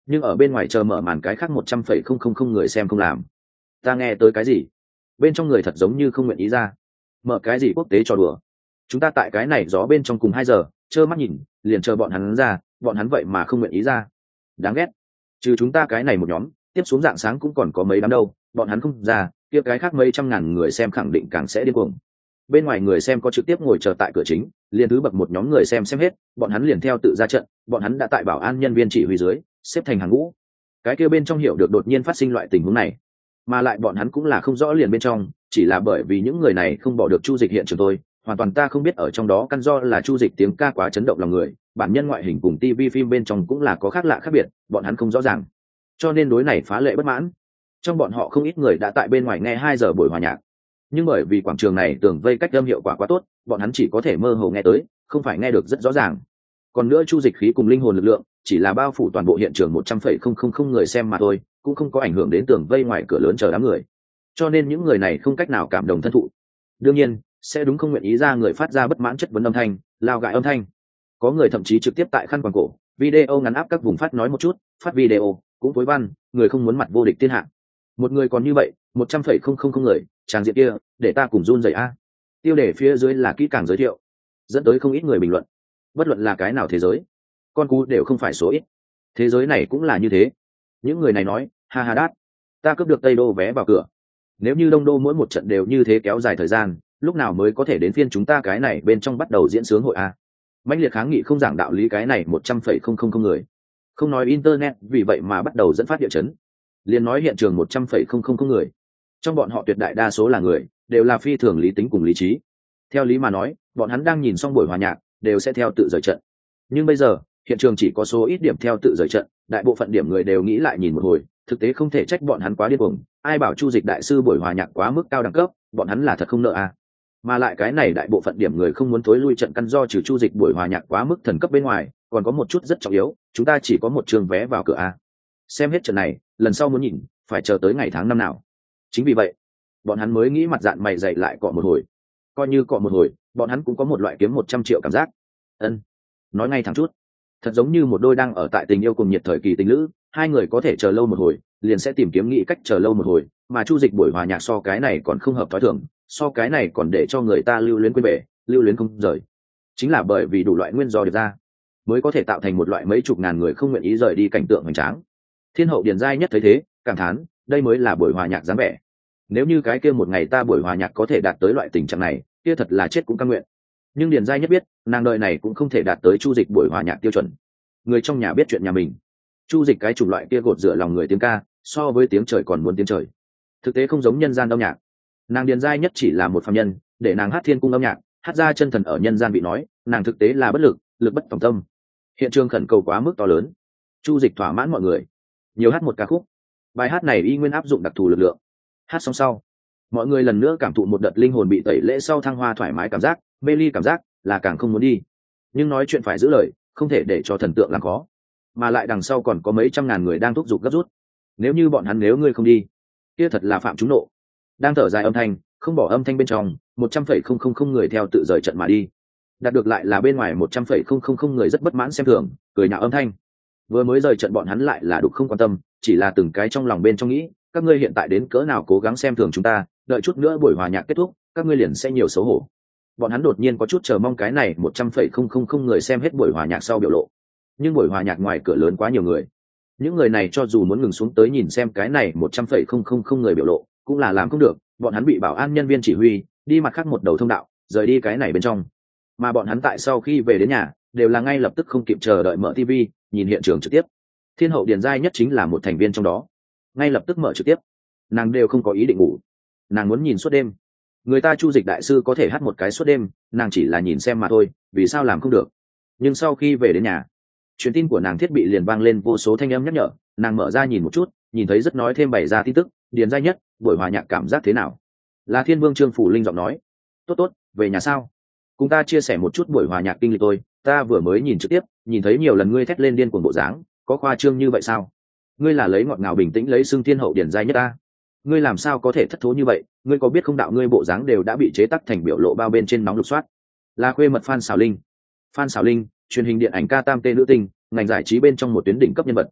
nhưng ở bên ngoài chờ mở màn cái khác một trăm phẩy không không không người xem không làm. Ta nghe tới cái gì bên trong người thật giống như không nguyện ý ra. Mở cái gì quốc tế trò đùa, chúng ta tại cái này gió bên trong cùng hai giờ trơ mắt nhìn liền chờ bọn hắn ra, bọn hắn vậy mà không nguyện ý ra. Đáng ghét. Trừ chúng ta cái này một nhóm, tiếp xuống dạng sáng cũng còn có mấy đám đâu, bọn hắn không ra kia cái khác mấy trăm ngàn người xem khẳng định càng sẽ điên cuồng. Bên ngoài người xem có trực tiếp ngồi chờ tại cửa chính, liền thứ bậc một nhóm người xem xem hết, bọn hắn liền theo tự ra trận, bọn hắn đã tại bảo an nhân viên chỉ huy dưới xếp thành hàng ngũ. Cái kia bên trong hiểu được đột nhiên phát sinh loại tình huống này, mà lại bọn hắn cũng là không rõ liền bên trong, chỉ là bởi vì những người này không bỏ được Chu Dịch hiện trường thôi, hoàn toàn ta không biết ở trong đó căn do là Chu Dịch tiếng ca quá chấn động lòng người, bản nhân ngoại hình cùng ti vi phim bên trong cũng là có khác lạ khác biệt, bọn hắn không rõ ràng, cho nên đối này phá lệ bất mãn. Trong bọn họ không ít người đã tại bên ngoài nghe hai giờ buổi hòa nhạc, nhưng bởi vì quảng trường này tường vây cách âm hiệu quả quá tốt, bọn hắn chỉ có thể mơ hồ nghe tới, không phải nghe được rất rõ ràng. Còn nữa Chu Dịch khí cùng linh hồn lực lượng chỉ là bao phủ toàn bộ hiện trường một trăm phẩy không không không người xem mà thôi, cũng không có ảnh hưởng đến tường vây ngoài cửa lớn chờ đám người, cho nên những người này không cách nào cảm động thân thụ. Đương nhiên sẽ đúng không nguyện ý ra người phát ra bất mãn chất vấn âm thanh, lao gại âm thanh. Có người thậm chí trực tiếp tại khăn quàng cổ video ngắn áp các vùng phát nói một chút, phát video cũng tối văn, người không muốn mặt vô địch thiên hạ. Một người còn như vậy một trăm phẩy không không không người, tràng diện kia để ta cùng run rẩy a. Tiêu đề phía dưới là kỹ càng giới thiệu, dẫn tới không ít người bình luận. Bất luận là cái nào thế giới, con cú đều không phải số ít, thế giới này cũng là như thế. Những người này nói ha ha đát, ta cướp được Tây Đô vé vào cửa, nếu như Đông Đô mỗi một trận đều như thế kéo dài thời gian, lúc nào mới có thể đến phiên chúng ta cái này bên trong bắt đầu diễn sướng hội a. Mãnh liệt kháng nghị không giảng đạo lý cái này một trăm phẩy không không không người, không nói internet vì vậy mà bắt đầu dẫn phát địa chấn, liền nói hiện trường một trăm phẩy không không không người, trong bọn họ tuyệt đại đa số là người đều là phi thường lý tính cùng lý trí. Theo lý mà nói bọn hắn đang nhìn xong buổi hòa nhạc đều sẽ theo tự rời trận, nhưng bây giờ hiện trường chỉ có số ít điểm theo tự rời trận, đại bộ phận điểm người đều nghĩ lại nhìn một hồi. Thực tế không thể trách bọn hắn quá điên cuồng, ai bảo Chu Dịch đại sư buổi hòa nhạc quá mức cao đẳng cấp, bọn hắn là thật không nợ à. Mà lại cái này đại bộ phận điểm người không muốn thối lui trận căn do trừ Chu Dịch buổi hòa nhạc quá mức thần cấp bên ngoài, còn có một chút rất trọng yếu, chúng ta chỉ có một trường vé vào cửa a. Xem hết trận này, lần sau muốn nhìn phải chờ tới ngày tháng năm nào. Chính vì vậy bọn hắn mới nghĩ mặt dạn mày dày lại cọ một hồi, coi như cọ một hồi bọn hắn cũng có một loại kiếm một trăm triệu cảm giác. Ân, nói ngay thẳng chút, thật giống như một đôi đang ở tại tình yêu cùng nhiệt thời kỳ tình lữ, hai người có thể chờ lâu một hồi liền sẽ tìm kiếm nghĩ cách chờ lâu một hồi, mà Chu Dịch buổi hòa nhạc so cái này còn không hợp thói thường, so cái này còn để cho người ta lưu luyến quên bể, lưu luyến không rời. Chính là bởi vì đủ loại nguyên do được ra, mới có thể tạo thành một loại mấy chục ngàn người không nguyện ý rời đi cảnh tượng hoành tráng. Thiên hậu Điền Giai Nhất thấy thế cảm thán, đây mới là buổi hòa nhạc dáng vẻ. Nếu như cái kia một ngày ta buổi hòa nhạc có thể đạt tới loại tình trạng này, kia thật là chết cũng cam nguyện. Nhưng Điền Giai Nhất biết, nàng đời này cũng không thể đạt tới Chu Dịch buổi hòa nhạc tiêu chuẩn. Người trong nhà biết chuyện nhà mình, Chu Dịch cái chủng loại kia gột rửa lòng người tiếng ca, so với tiếng trời còn muốn tiếng trời. Thực tế không giống nhân gian âm nhạc. Nàng Điền Giai Nhất chỉ là một phàm nhân, để nàng hát thiên cung âm nhạc, hát ra chân thần ở nhân gian bị nói, nàng thực tế là bất lực, lực bất tòng tâm. Hiện trường khẩn cầu quá mức to lớn, Chu Dịch thỏa mãn mọi người, nhiều hát một ca khúc. Bài hát này y nguyên áp dụng đặc thù lực lượng. Hát xong sau, mọi người lần nữa cảm thụ một đợt linh hồn bị tẩy lễ sau thăng hoa thoải mái cảm giác, mê ly cảm giác, là càng không muốn đi. Nhưng nói chuyện phải giữ lời, không thể để cho thần tượng làm khó. Mà lại đằng sau còn có mấy trăm ngàn người đang thúc giục gấp rút. Nếu như bọn hắn nếu ngươi không đi, kia thật là phạm chúng nộ. Đang thở dài âm thanh, không bỏ âm thanh bên trong, một trăm phẩy không không không người theo tự rời trận mà đi. Đạt được lại là bên ngoài một trăm phẩy không không không người rất bất mãn xem thường, cười nhạo âm thanh. Vừa mới rời trận bọn hắn lại là đục không quan tâm, chỉ là từng cái trong lòng bên trong nghĩ, các ngươi hiện tại đến cỡ nào cố gắng xem thường chúng ta, đợi chút nữa buổi hòa nhạc kết thúc, các ngươi liền sẽ nhiều xấu hổ. Bọn hắn đột nhiên có chút chờ mong cái này một trăm phẩy không không không người xem hết buổi hòa nhạc sau biểu lộ. Nhưng buổi hòa nhạc ngoài cửa lớn quá nhiều người, những người này cho dù muốn ngừng xuống tới nhìn xem cái này một trăm phẩy không không không người biểu lộ cũng là làm không được, bọn hắn bị bảo an nhân viên chỉ huy đi mặt khác một đầu thông đạo rời đi cái này bên trong. Mà bọn hắn tại sau khi về đến nhà đều là ngay lập tức không kịp chờ đợi mở tivi nhìn hiện trường trực tiếp. Thiên hậu Điền Giai Nhất chính là một thành viên trong đó, ngay lập tức mở trực tiếp. Nàng đều không có ý định ngủ, nàng muốn nhìn suốt đêm. Người ta Chu Dịch đại sư có thể hát một cái suốt đêm, nàng chỉ là nhìn xem mà thôi, vì sao làm không được. Nhưng sau khi về đến nhà, truyền tin của nàng thiết bị liền vang lên vô số thanh âm nhắc nhở. Nàng mở ra nhìn một chút, nhìn thấy rất nói thêm bày ra tin tức. Điền Giai Nhất buổi hòa nhạc cảm giác thế nào? Là Thiên Vương Trương Phủ Linh giọng nói. Tốt tốt, về nhà sao? Cùng ta chia sẻ một chút buổi hòa nhạc kinh lịch tôi, ta vừa mới nhìn trực tiếp, nhìn thấy nhiều lần ngươi thét lên điên cuồng bộ dáng, có khoa trương như vậy sao? Ngươi là lấy ngọt ngào bình tĩnh lấy xưng thiên hậu Điền Giai Nhất ta. Ngươi làm sao có thể thất thố như vậy? Ngươi có biết không đạo ngươi bộ dáng đều đã bị chế tác thành biểu lộ bao bên trên nóng lục soát. Là khuê mật Phan Xảo Linh. Phan Xảo Linh, truyền hình điện ảnh ca tam tê nữ tinh, ngành giải trí bên trong một tuyến đỉnh cấp nhân vật.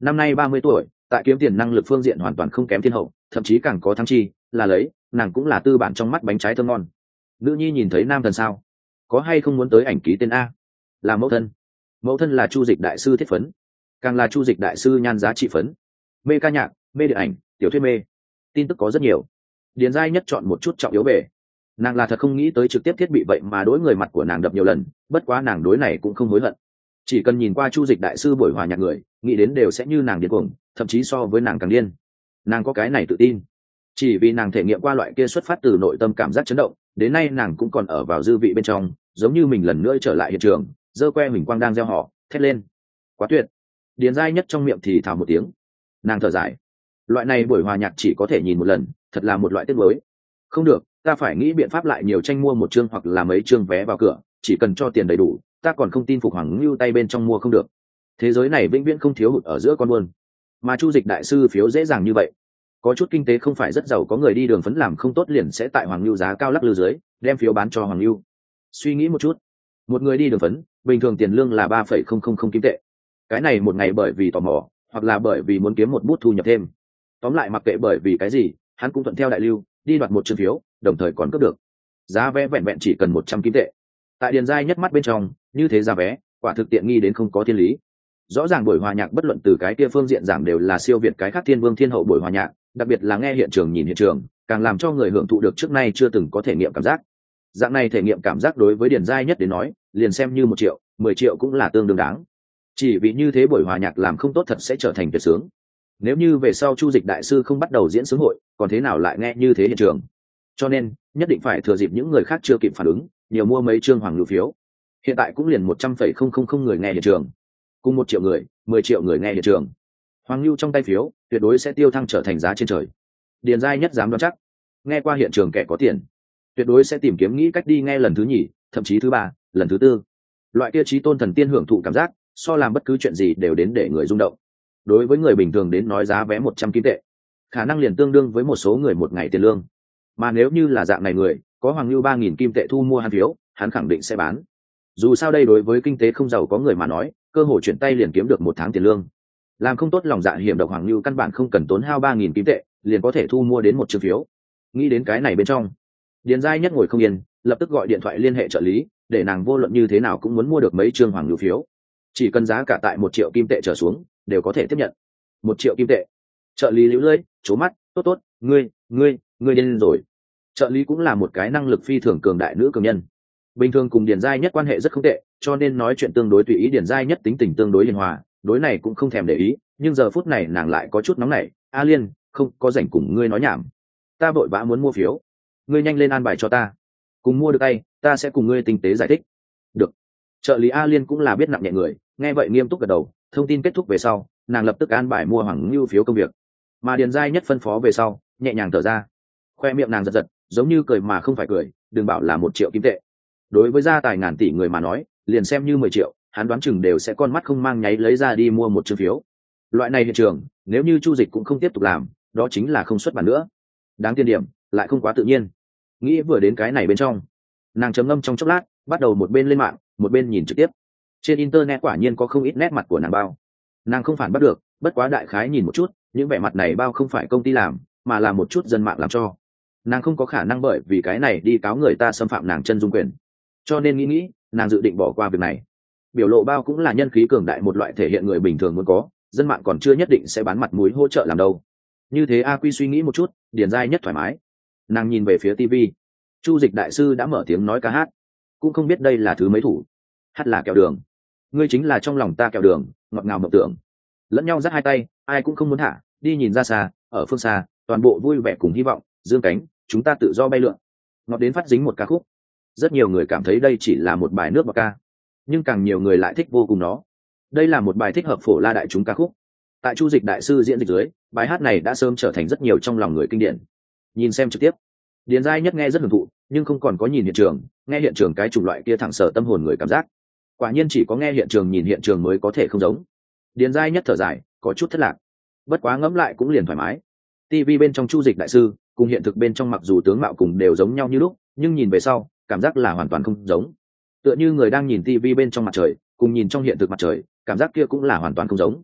năm nay ba mươi tuổi, tại kiếm tiền năng lực phương diện hoàn toàn không kém thiên hậu, thậm chí càng có thắng chi, là lấy, nàng cũng là tư bản trong mắt bánh trái thơm ngon. Nữ nhi nhìn thấy nam thần sao? Có hay không muốn tới ảnh ký tên a? Là mẫu thân. Mẫu thân là Chu Dịch đại sư thiết phấn, càng là Chu Dịch đại sư nhan giá trị phấn. Mê ca nhạc, mê điện ảnh, tiểu thuyết mê. Tin tức có rất nhiều. Điền Giai Nhất chọn một chút trọng yếu về. Nàng là thật không nghĩ tới trực tiếp thiết bị vậy mà đối người mặt của nàng đập nhiều lần, bất quá nàng đối này cũng không hối hận. Chỉ cần nhìn qua Chu Dịch đại sư buổi hòa nhạc người, nghĩ đến đều sẽ như nàng điên cuồng, thậm chí so với nàng càng điên. Nàng có cái này tự tin, chỉ vì nàng thể nghiệm qua loại kia xuất phát từ nội tâm cảm giác chấn động, đến nay nàng cũng còn ở vào dư vị bên trong, giống như mình lần nữa trở lại hiện trường, giơ que huỳnh quang đang gieo họ, thét lên. Quá tuyệt. Điền Giai Nhất trong miệng thì thào một tiếng. Nàng thở dài. Loại này buổi hòa nhạc chỉ có thể nhìn một lần, thật là một loại tiếc nuối. Không được, ta phải nghĩ biện pháp lại nhiều tranh mua một chương hoặc là mấy chương vé vào cửa, chỉ cần cho tiền đầy đủ, ta còn không tin Phục Hoàng Lưu tay bên trong mua không được. Thế giới này vĩnh viễn không thiếu hụt ở giữa con buôn, mà Chu Dịch đại sư phiếu dễ dàng như vậy. Có chút kinh tế không phải rất giàu có người đi đường phấn làm không tốt liền sẽ tại Hoàng Lưu giá cao lắc lư dưới, đem phiếu bán cho Hoàng Lưu. Suy nghĩ một chút, một người đi đường phấn, bình thường tiền lương là ba phẩy không không không kim tệ. Cái này một ngày bởi vì tò mò, hoặc là bởi vì muốn kiếm một bút thu nhập thêm. Tóm lại mặc kệ bởi vì cái gì, hắn cũng thuận theo đại lưu, đi đoạt một chương phiếu, đồng thời còn cướp được. Giá vé vẹn vẹn chỉ cần một trăm kim tệ. Tại Điền Giai Nhất mắt bên trong, như thế giá vé, quả thực tiện nghi đến không có thiên lý. Rõ ràng buổi hòa nhạc bất luận từ cái kia phương diện giảng đều là siêu việt cái khác thiên vương thiên hậu buổi hòa nhạc, đặc biệt là nghe hiện trường nhìn hiện trường, càng làm cho người hưởng thụ được trước nay chưa từng có thể nghiệm cảm giác. Dạng này thể nghiệm cảm giác đối với Điền Giai Nhất đến nói, liền xem như một triệu, mười triệu cũng là tương đương đáng. Chỉ vì như thế buổi hòa nhạc làm không tốt thật sẽ trở thành tuyệt sướng. Nếu như về sau Chu Dịch đại sư không bắt đầu diễn sướng hội, còn thế nào lại nghe như thế hiện trường? Cho nên, nhất định phải thừa dịp những người khác chưa kịp phản ứng, nhiều mua mấy chương Hoàng Lưu phiếu. Hiện tại cũng liền một trăm phẩy không không không người nghe hiện trường, cùng một triệu người, mười triệu người nghe hiện trường. Hoàng Lưu trong tay phiếu, tuyệt đối sẽ tiêu thăng trở thành giá trên trời. Điền Giai Nhất dám đoán chắc, nghe qua hiện trường kẻ có tiền, tuyệt đối sẽ tìm kiếm nghĩ cách đi nghe lần thứ nhì, thậm chí thứ ba, lần thứ tư. Loại kia chí tôn thần tiên hưởng thụ cảm giác, so làm bất cứ chuyện gì đều đến để người rung động. Đối với người bình thường đến nói giá vé một trăm kim tệ, khả năng liền tương đương với một số người một ngày tiền lương. Mà nếu như là dạng này người, có Hoàng Lưu ba nghìn kim tệ thu mua hắn phiếu, hắn khẳng định sẽ bán. Dù sao đây đối với kinh tế không giàu có người mà nói, cơ hội chuyển tay liền kiếm được một tháng tiền lương. Làm không tốt lòng dạ hiểm độc Hoàng Lưu căn bản không cần tốn hao ba nghìn kim tệ, liền có thể thu mua đến một chương phiếu. Nghĩ đến cái này bên trong, Điền Giai Nhất ngồi không yên, lập tức gọi điện thoại liên hệ trợ lý, để nàng vô luận như thế nào cũng muốn mua được mấy chương Hoàng Lưu phiếu. Chỉ cần giá cả tại một triệu kim tệ trở xuống, đều có thể tiếp nhận. Một triệu kim tệ. Trợ lý liễu lưỡi, trố mắt, tốt tốt, ngươi, ngươi, ngươi điên rồi. Trợ lý cũng là một cái năng lực phi thường cường đại nữ cường nhân. Bình thường cùng Điền Giai Nhất quan hệ rất không tệ, cho nên nói chuyện tương đối tùy ý. Điền Giai Nhất tính tình tương đối hiền hòa, đối này cũng không thèm để ý, nhưng giờ phút này nàng lại có chút nóng nảy. A Liên, không có rảnh cùng ngươi nói nhảm. Ta vội vã muốn mua phiếu, ngươi nhanh lên an bài cho ta. Cùng mua được tay, ta sẽ cùng ngươi tinh tế giải thích. Được. Trợ lý A Liên cũng là biết nặng nhẹ người, nghe vậy nghiêm túc gật đầu. Thông tin kết thúc về sau, nàng lập tức an bài mua Hoàng Lưu phiếu công việc. Mà Điền Giai Nhất phân phó về sau, nhẹ nhàng thở ra, khoe miệng nàng giật giật, giống như cười mà không phải cười. Đừng bảo là một triệu kim tệ, đối với gia tài ngàn tỷ người mà nói, liền xem như mười triệu, hắn đoán chừng đều sẽ con mắt không mang nháy lấy ra đi mua một chương phiếu. Loại này hiện trường, nếu như Chu Dịch cũng không tiếp tục làm, đó chính là không xuất bản nữa. Đáng tiền điểm, lại không quá tự nhiên. Nghĩ vừa đến cái này bên trong, nàng trầm ngâm trong chốc lát, bắt đầu một bên lên mạng, một bên nhìn trực tiếp. Trên internet quả nhiên có không ít nét mặt của nàng bao. Nàng không phản bắt được, bất quá đại khái nhìn một chút, những vẻ mặt này bao không phải công ty làm, mà là một chút dân mạng làm cho. Nàng không có khả năng bởi vì cái này đi cáo người ta xâm phạm nàng chân dung quyền. Cho nên nghĩ nghĩ, nàng dự định bỏ qua việc này. Biểu lộ bao cũng là nhân khí cường đại một loại thể hiện người bình thường muốn có, dân mạng còn chưa nhất định sẽ bán mặt mũi hỗ trợ làm đâu. Như thế A Quy suy nghĩ một chút, Điền Giai Nhất thoải mái. Nàng nhìn về phía tivi, Chu Dịch đại sư đã mở tiếng nói ca hát, cũng không biết đây là thứ mấy thủ. Hát là kẹo đường, ngươi chính là trong lòng ta kẹo đường, ngọt ngào mộng tưởng. Lẫn nhau dắt hai tay, ai cũng không muốn thả, đi nhìn ra xa, ở phương xa, toàn bộ vui vẻ cùng hy vọng, dương cánh, chúng ta tự do bay lượn. Ngọt đến phát dính một ca khúc. Rất nhiều người cảm thấy đây chỉ là một bài nước bạc ca, nhưng càng nhiều người lại thích vô cùng nó. Đây là một bài thích hợp phổ la đại chúng ca khúc. Tại Chu Dịch đại sư diễn dịch dưới, bài hát này đã sớm trở thành rất nhiều trong lòng người kinh điển. Nhìn xem trực tiếp, Điền Giai Nhất nghe rất hưởng thụ, nhưng không còn có nhìn hiện trường, nghe hiện trường cái chủng loại kia thẳng sở tâm hồn người cảm giác. Quả nhiên chỉ có nghe hiện trường nhìn hiện trường mới có thể không giống. Điền Giai Nhất thở dài, có chút thất lạc. Bất quá ngẫm lại cũng liền thoải mái. ti vi bên trong Chu Dịch đại sư, cùng hiện thực bên trong mặc dù tướng mạo cùng đều giống nhau như lúc, nhưng nhìn về sau, cảm giác là hoàn toàn không giống. Tựa như người đang nhìn ti vi bên trong mặt trời, cùng nhìn trong hiện thực mặt trời, cảm giác kia cũng là hoàn toàn không giống.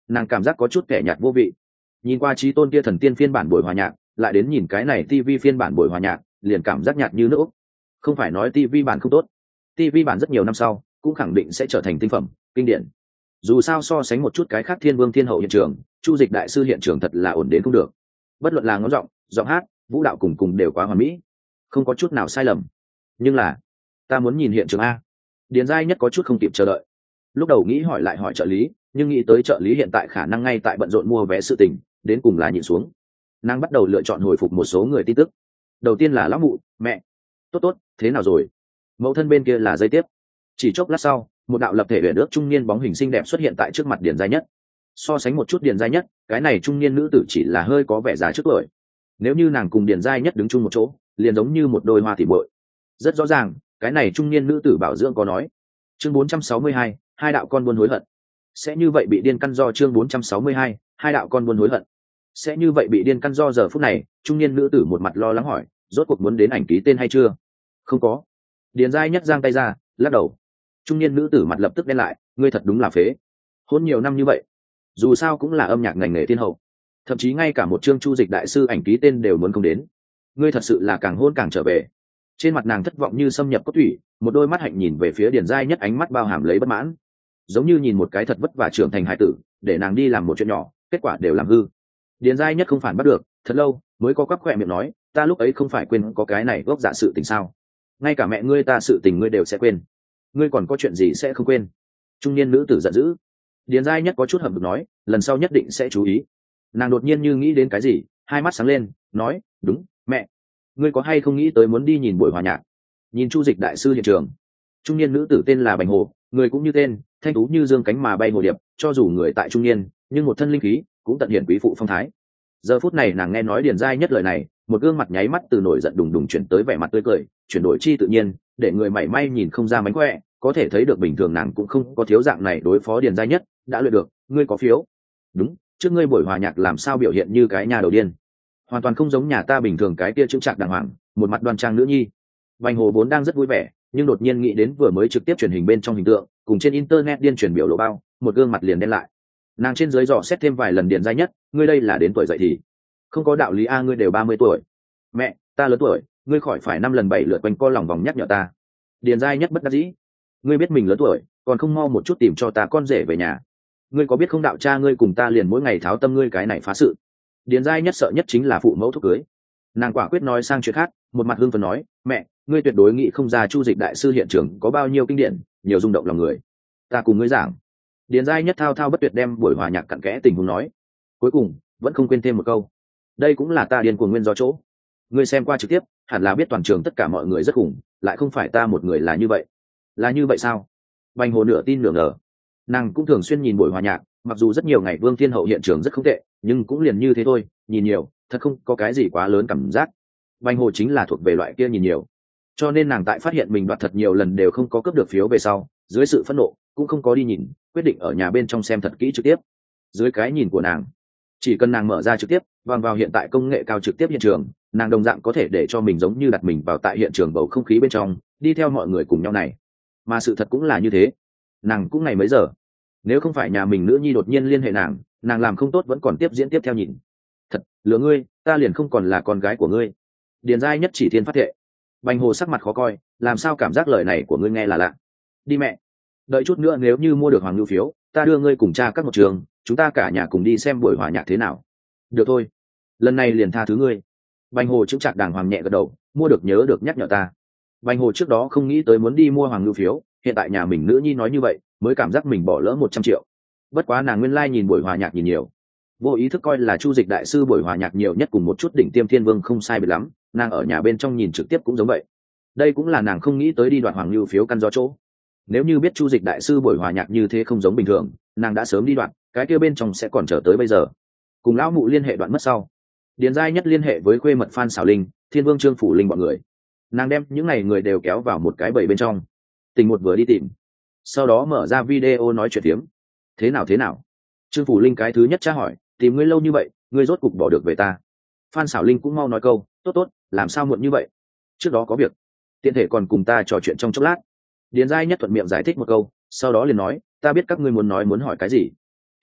nàng cảm giác có chút kẻ nhạt vô vị. Nhìn qua trí tôn kia thần tiên phiên bản buổi hòa nhạc, lại đến nhìn cái này tivi phiên bản buổi hòa nhạc, liền cảm giác nhạt như nước. Không phải nói tivi bản không tốt, tivi bản rất nhiều năm sau cũng khẳng định sẽ trở thành tinh phẩm kinh điển. Dù sao so sánh một chút cái khác thiên vương thiên hậu hiện trường, Chu Dịch đại sư hiện trường thật là ổn đến không được. Bất luận là ngón giọng, giọng hát, vũ đạo cùng cùng đều quá hoàn mỹ, không có chút nào sai lầm. Nhưng là ta muốn nhìn hiện trường a. Điền Giai Nhất có chút không kịp chờ đợi. Lúc đầu nghĩ hỏi lại hỏi trợ lý, nhưng nghĩ tới trợ lý hiện tại khả năng ngay tại bận rộn mua vé sự tình, đến cùng là nhịn xuống. Nàng bắt đầu lựa chọn hồi phục một số người tin tức. Đầu tiên là lão mụ, mẹ. Tốt tốt, thế nào rồi? Mẫu thân bên kia là dây tiếp. Chỉ chốc lát sau, một đạo lập thể huyền ước trung niên bóng hình xinh đẹp xuất hiện tại trước mặt Điền Giai Nhất. So sánh một chút Điền Giai Nhất, cái này trung niên nữ tử chỉ là hơi có vẻ già trước tuổi. Nếu như nàng cùng Điền Giai Nhất đứng chung một chỗ, liền giống như một đôi hoa tỉ muội. Rất rõ ràng, cái này trung niên nữ tử bảo dưỡng có nói. Chương bốn trăm sáu mươi hai, hai đạo con buôn hối hận. Sẽ như vậy bị điên căn do chương bốn trăm sáu mươi hai, hai đạo con buôn hối hận. Sẽ như vậy bị điên căn do giờ phút này, trung niên nữ tử một mặt lo lắng hỏi, rốt cuộc muốn đến ảnh ký tên hay chưa? Không có. Điền Giai Nhất giang tay ra, lắc đầu. Trung niên nữ tử mặt lập tức đen lại, ngươi thật đúng là phế. Hôn nhiều năm như vậy, dù sao cũng là âm nhạc ngành nghề thiên hậu, thậm chí ngay cả một chương Chu Dịch đại sư ảnh ký tên đều muốn không đến. Ngươi thật sự là càng hôn càng trở về. Trên mặt nàng thất vọng như xâm nhập cốt thủy, một đôi mắt hạnh nhìn về phía Điền Giai Nhất, ánh mắt bao hàm lấy bất mãn, giống như nhìn một cái thật vất vả trưởng thành hải tử, để nàng đi làm một chuyện nhỏ, kết quả đều làm hư. Điền Giai Nhất không phản bắt được, thật lâu mới có quắc khỏe miệng nói, ta lúc ấy không phải quên có cái này gốc dạ sự tình sao? Ngay cả mẹ ngươi ta sự tình ngươi đều sẽ quên, ngươi còn có chuyện gì sẽ không quên? Trung niên nữ tử giận dữ. Điền Giai Nhất có chút hậm hực nói, lần sau nhất định sẽ chú ý. Nàng đột nhiên như nghĩ đến cái gì, hai mắt sáng lên, nói, đúng, mẹ, ngươi có hay không nghĩ tới muốn đi nhìn buổi hòa nhạc, nhìn Chu Dịch đại sư hiện trường? Trung niên nữ tử tên là Bành Hồ, người cũng như tên, thanh tú như dương cánh mà bay hồ điệp, cho dù người tại trung niên, nhưng một thân linh khí cũng tận hiển quý phụ phong thái. Giờ phút này nàng nghe nói Điền Giai Nhất lời này, một gương mặt nháy mắt từ nổi giận đùng đùng chuyển tới vẻ mặt tươi cười, chuyển đổi chi tự nhiên, để người mảy may nhìn không ra mánh khỏe, có thể thấy được bình thường nàng cũng không có thiếu dạng này đối phó Điền Giai Nhất. Đã luyện được, ngươi có phiếu. Đúng, trước ngươi buổi hòa nhạc làm sao biểu hiện như cái nhà đầu điên, hoàn toàn không giống nhà ta bình thường cái kia chững chạc đàng hoàng, một mặt đoan trang nữ nhi. Bành Hồ vốn đang rất vui vẻ, nhưng đột nhiên nghĩ đến vừa mới trực tiếp truyền hình bên trong hình tượng, cùng trên internet điên truyền biểu lộ bao, một gương mặt liền đen lại. Nàng trên dưới dò xét thêm vài lần Điền Giai Nhất, ngươi đây là đến tuổi dậy thì không có đạo lý a, ngươi đều ba mươi tuổi. Mẹ, ta lớn tuổi, ngươi khỏi phải năm lần bảy lượt quanh co lòng vòng nhắc nhở ta. Điền Giai Nhất bất đắc dĩ, ngươi biết mình lớn tuổi, còn không mau một chút tìm cho ta con rể về nhà. Ngươi có biết không, đạo cha ngươi cùng ta liền mỗi ngày tháo tâm ngươi cái này phá sự. Điền Giai Nhất sợ nhất chính là phụ mẫu thúc cưới. Nàng quả quyết nói sang chuyện khác, một mặt hưng phấn nói, mẹ, ngươi tuyệt đối nghĩ không ra Chu Dịch đại sư hiện trường có bao nhiêu kinh điển, nhiều rung động lòng người. Ta cùng ngươi giảng. Điền Giai Nhất thao thao bất tuyệt đem buổi hòa nhạc cặn kẽ tình huống nói, cuối cùng vẫn không quên thêm một câu, đây cũng là ta điên cuồng nguyên do chỗ. Ngươi xem qua trực tiếp, hẳn là biết toàn trường tất cả mọi người rất khủng, lại không phải ta một người là như vậy. Là như vậy sao? Bành Hồ nửa tin nửa ngờ. Nàng cũng thường xuyên nhìn buổi hòa nhạc, mặc dù rất nhiều ngày Vương Thiên Hậu hiện trường rất không tệ, nhưng cũng liền như thế thôi, nhìn nhiều, thật không có cái gì quá lớn cảm giác. Bành Hồ chính là thuộc về loại kia nhìn nhiều, cho nên nàng tại phát hiện mình đoạt thật nhiều lần đều không có cướp được phiếu về sau, dưới sự phẫn nộ cũng không có đi nhìn, quyết định ở nhà bên trong xem thật kỹ trực tiếp. Dưới cái nhìn của nàng, chỉ cần nàng mở ra trực tiếp, bằng vào hiện tại công nghệ cao trực tiếp hiện trường, nàng đồng dạng có thể để cho mình giống như đặt mình vào tại hiện trường bầu không khí bên trong, đi theo mọi người cùng nhau này. Mà sự thật cũng là như thế, nàng cũng ngày mấy giờ, nếu không phải nhà mình nữ nhi đột nhiên liên hệ nàng, nàng làm không tốt vẫn còn tiếp diễn tiếp theo nhìn. Thật, lừa ngươi, ta liền không còn là con gái của ngươi. Điền Giai Nhất chỉ thiên phát thệ. Bành Hồ sắc mặt khó coi, làm sao cảm giác lời này của ngươi nghe là lạ. Đi mẹ, đợi chút nữa nếu như mua được hoàng lưu phiếu, ta đưa ngươi cùng cha các một trường, chúng ta cả nhà cùng đi xem buổi hòa nhạc thế nào. Được thôi, lần này liền tha thứ ngươi. Bành Hồ chững chạc đàng hoàng nhẹ gật đầu, mua được nhớ được nhắc nhở ta. Bành Hồ trước đó không nghĩ tới muốn đi mua hoàng lưu phiếu, hiện tại nhà mình nữ nhi nói như vậy, mới cảm giác mình bỏ lỡ một trăm triệu. Bất quá nàng nguyên lai nhìn buổi hòa nhạc nhìn nhiều, vô ý thức coi là Chu Dịch đại sư buổi hòa nhạc nhiều nhất cùng một chút đỉnh tiêm thiên vương không sai biệt lắm, nàng ở nhà bên trong nhìn trực tiếp cũng giống vậy. Đây cũng là nàng không nghĩ tới đi đoạt hoàng lưu phiếu căn do chỗ. Nếu như biết Chu Dịch đại sư buổi hòa nhạc như thế không giống bình thường, nàng đã sớm đi đoạt, cái kia bên trong sẽ còn chờ tới bây giờ. Cùng lão mụ liên hệ đoạn mất sau, Điền Giai Nhất liên hệ với khuê mật Phan Xảo Linh, Thiên Vương Trương Phủ Linh bọn người. Nàng đem những này người đều kéo vào một cái bầy bên trong, tình một vừa đi tìm, sau đó mở ra video nói chuyện tiếm. Thế nào thế nào? Trương Phủ Linh cái thứ nhất tra hỏi, tìm ngươi lâu như vậy, ngươi rốt cục bỏ được về ta. Phan Xảo Linh cũng mau nói câu, tốt tốt, làm sao muộn như vậy? Trước đó có việc, tiện thể còn cùng ta trò chuyện trong chốc lát. Điền Giai Nhất thuận miệng giải thích một câu, sau đó liền nói, ta biết các ngươi muốn nói muốn hỏi cái gì.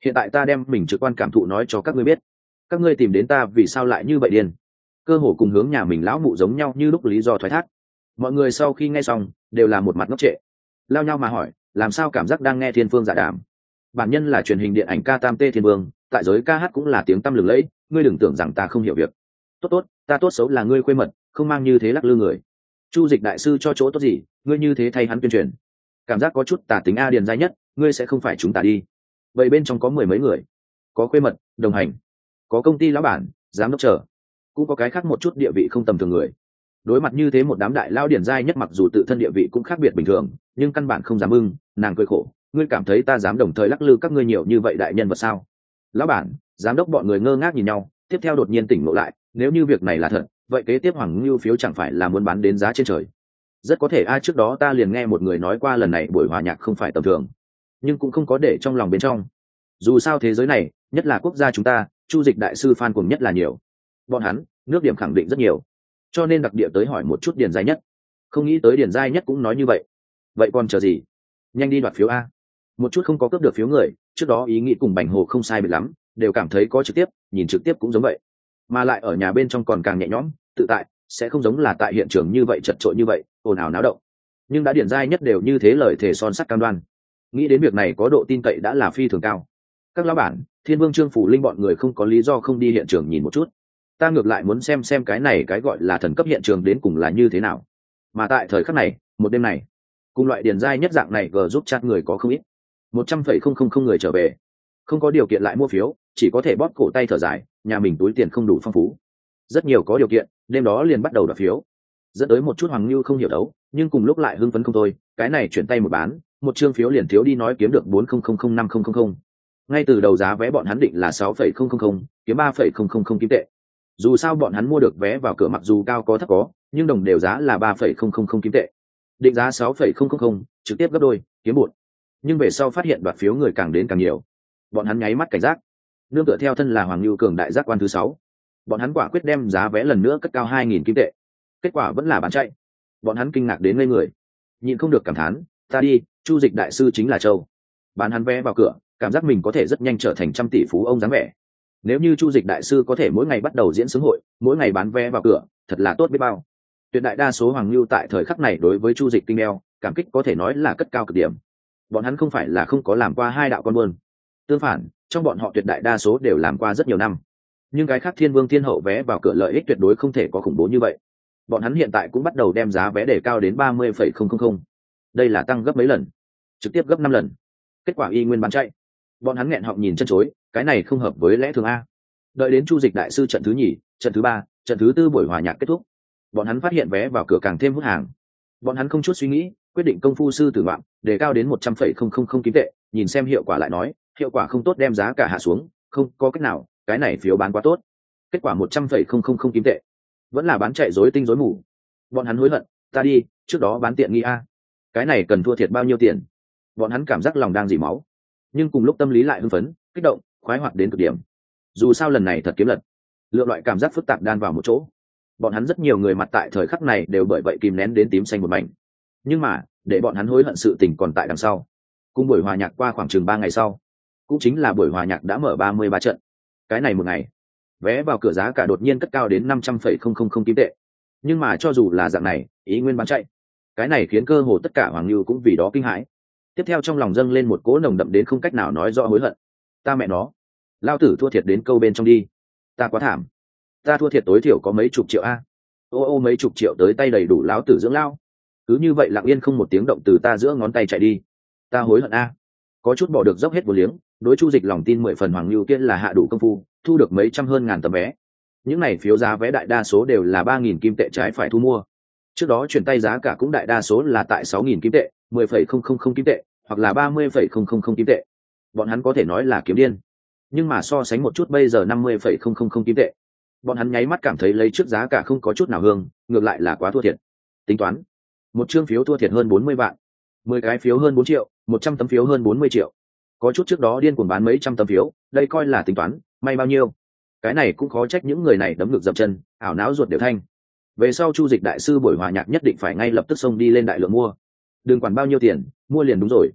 hiện tại ta đem mình trực quan cảm thụ nói cho các ngươi biết. Các ngươi tìm đến ta vì sao lại như vậy điên? Cơ hồ cùng hướng nhà mình lão mụ giống nhau như lúc lý do thoái thác. Mọi người sau khi nghe xong đều là một mặt ngốc trệ, lao nhau mà hỏi làm sao cảm giác đang nghe thiên phương dạ đàm. Bản nhân là truyền hình điện ảnh ca tam tê thiên vương, tại giới ca hát cũng là tiếng tăm lừng lẫy, ngươi đừng tưởng rằng ta không hiểu việc. Tốt tốt, ta tốt xấu là ngươi khuê mật, không mang như thế lắc lư người. Chu Dịch đại sư cho chỗ tốt gì, ngươi như thế thay hắn tuyên truyền. Cảm giác có chút tà tính a điền dai nhất, ngươi sẽ không phải chúng ta đi. Vậy bên trong có mười mấy người, có khuê mật, đồng hành, có công ty lão bản, giám đốc trở, cũng có cái khác một chút địa vị không tầm thường người. Đối mặt như thế một đám đại lao điển giai nhất, mặc dù tự thân địa vị cũng khác biệt bình thường, nhưng căn bản không dám ưng, nàng cười khổ, ngươi cảm thấy ta dám đồng thời lắc lư các ngươi nhiều như vậy đại nhân vật sao? Lão bản, giám đốc bọn người ngơ ngác nhìn nhau, tiếp theo đột nhiên tỉnh ngộ lại, nếu như việc này là thật, vậy kế tiếp Hoàng Lưu phiếu chẳng phải là muốn bán đến giá trên trời. Rất có thể ai trước đó ta liền nghe một người nói qua lần này buổi hòa nhạc không phải tầm thường, nhưng cũng không có để trong lòng bên trong. Dù sao thế giới này, nhất là quốc gia chúng ta, Chu Dịch đại sư fan cùng nhất là nhiều. Bọn hắn, nước điểm khẳng định rất nhiều, cho nên đặc địa tới hỏi một chút điền giai nhất. Không nghĩ tới điền giai nhất cũng nói như vậy. Vậy còn chờ gì? Nhanh đi đoạt phiếu a. Một chút không có cướp được phiếu người, trước đó ý nghĩ cùng Bành Hồ không sai biệt lắm, đều cảm thấy có trực tiếp, nhìn trực tiếp cũng giống vậy. Mà lại ở nhà bên trong còn càng nhẹ nhõm, tự tại, sẽ không giống là tại hiện trường như vậy chật chội như vậy, ồn ào náo động. Nhưng đã điền giai nhất đều như thế lời thề son sắt cam đoan. Nghĩ đến việc này có độ tin cậy đã là phi thường cao. Các lão bản, Thiên Vương Trương Phủ Linh bọn người không có lý do không đi hiện trường nhìn một chút. Ta ngược lại muốn xem xem cái này cái gọi là thần cấp hiện trường đến cùng là như thế nào. Mà tại thời khắc này, một đêm này, cùng loại điền giai nhất dạng này g giúp chat người có không ít. Một trăm phẩy không không không người trở về, không có điều kiện lại mua phiếu, chỉ có thể bóp cổ tay thở dài, nhà mình túi tiền không đủ phong phú. Rất nhiều có điều kiện, đêm đó liền bắt đầu đoạt phiếu, dẫn tới một chút Hoàng Lưu không hiểu đấu, nhưng cùng lúc lại hưng phấn không thôi. Cái này chuyển tay một bán, một chương phiếu liền thiếu đi nói kiếm được bốn không không không năm không không không. Ngay từ đầu giá vé bọn hắn định là sáu phẩy không không không, kiếm ba phẩy không không không kim tệ. Dù sao bọn hắn mua được vé vào cửa mặc dù cao có thấp có, nhưng đồng đều giá là ba phẩy không không không kim tệ. Định giá sáu phẩy không không không, trực tiếp gấp đôi, kiếm một. Nhưng về sau phát hiện đoạt phiếu người càng đến càng nhiều. Bọn hắn nháy mắt cảnh giác. Nương tựa theo thân là Hoàng Lưu cường đại giác quan thứ sáu, bọn hắn quả quyết đem giá vé lần nữa cất cao hai nghìn kim tệ. Kết quả vẫn là bán chạy. Bọn hắn kinh ngạc đến ngây người, nhịn không được cảm thán, ta đi, Chu Dịch đại sư chính là châu. Bán hắn vé vào cửa, cảm giác mình có thể rất nhanh trở thành trăm tỷ phú ông dáng vẻ. Nếu như Chu Dịch đại sư có thể mỗi ngày bắt đầu diễn sướng hội, mỗi ngày bán vé vào cửa, thật là tốt biết bao. Tuyệt đại đa số Hoàng Lưu tại thời khắc này đối với Chu Dịch kinh đeo, cảm kích có thể nói là cất cao cực điểm. Bọn hắn không phải là không có làm qua hai đạo con buôn, tương phản, trong bọn họ tuyệt đại đa số đều làm qua rất nhiều năm. Nhưng cái khác Thiên Vương Thiên Hậu vé vào cửa lợi ích tuyệt đối không thể có khủng bố như vậy. Bọn hắn hiện tại cũng bắt đầu đem giá vé để cao đến ba mươi phẩy không không không. Đây là tăng gấp mấy lần, trực tiếp gấp năm lần. Kết quả y nguyên bán chạy. Bọn hắn nghẹn họng nhìn chân chối, cái này không hợp với lẽ thường a. Đợi đến Chu Dịch đại sư trận thứ nhì, trận thứ ba, trận thứ tư buổi hòa nhạc kết thúc, bọn hắn phát hiện vé vào cửa càng thêm hút hàng. Bọn hắn không chút suy nghĩ, quyết định công phu sư tử ngoạm, đề cao đến một trăm phẩy không không không kim tệ, nhìn xem hiệu quả lại nói, hiệu quả không tốt đem giá cả hạ xuống, không có cách nào, cái này phiếu bán quá tốt. Kết quả một trăm phẩy không không không kim tệ, vẫn là bán chạy rối tinh rối mù. Bọn hắn hối hận, ta đi, trước đó bán tiện nghi a. Cái này cần thua thiệt bao nhiêu tiền? Bọn hắn cảm giác lòng đang dỉ máu, nhưng cùng lúc tâm lý lại hưng phấn, kích động, khoái hoạt đến cực điểm. Dù sao lần này thật kiếm lật, lượng loại cảm giác phức tạp đan vào một chỗ. Bọn hắn rất nhiều người mặt tại thời khắc này đều bởi vậy kìm nén đến tím xanh một mảnh. Nhưng mà, để bọn hắn hối hận sự tình còn tại đằng sau. Cùng buổi hòa nhạc qua khoảng chừng ba ngày sau, cũng chính là buổi hòa nhạc đã mở ba mươi ba trận. Cái này một ngày, vé vào cửa giá cả đột nhiên cất cao đến năm trăm phẩy không không không kim tệ. Nhưng mà cho dù là dạng này, ý nguyên bán chạy. Cái này khiến cơ hồ tất cả Hoàng Lưu cũng vì đó kinh hãi. Tiếp theo trong lòng dâng lên một cỗ nồng đậm đến không cách nào nói rõ hối hận. Ta mẹ nó, lao tử thua thiệt đến câu bên trong đi. Ta quá thảm. Ta thua thiệt tối thiểu có mấy chục triệu a. Ô ô mấy chục triệu tới tay đầy đủ lão tử dưỡng lao. Cứ như vậy lặng yên không một tiếng động từ ta giữa ngón tay chạy đi. Ta hối hận a. Có chút bỏ được dốc hết vô liếng, đối Chu Dịch lòng tin mười phần Hoàng Lưu kia là hạ đủ công phu, thu được mấy trăm hơn ngàn tấm vé. Những này phiếu giá vé đại đa số đều là ba nghìn kim tệ trái phải thu mua. Trước đó chuyển tay giá cả cũng đại đa số là tại sáu nghìn kim tệ, mười phẩy không không không kim tệ, hoặc là ba mươi phẩy không không không kim tệ. Bọn hắn có thể nói là kiếm điên. Nhưng mà so sánh một chút bây giờ năm mươi phẩy không không không kim tệ, bọn hắn nháy mắt cảm thấy lấy trước giá cả không có chút nào hương, ngược lại là quá thua thiệt. Tính toán, một chương phiếu thua thiệt hơn bốn mươi vạn, mười cái phiếu hơn bốn triệu, một trăm tấm phiếu hơn bốn mươi triệu. Có chút trước đó điên cuồng bán mấy trăm tấm phiếu, đây coi là tính toán, may bao nhiêu. Cái này cũng khó trách những người này đấm ngược dậm chân, ảo não ruột đều thanh. Về sau Chu Dịch đại sư buổi hòa nhạc nhất định phải ngay lập tức xông đi lên đại lượng mua. Đừng quản bao nhiêu tiền, mua liền đúng rồi.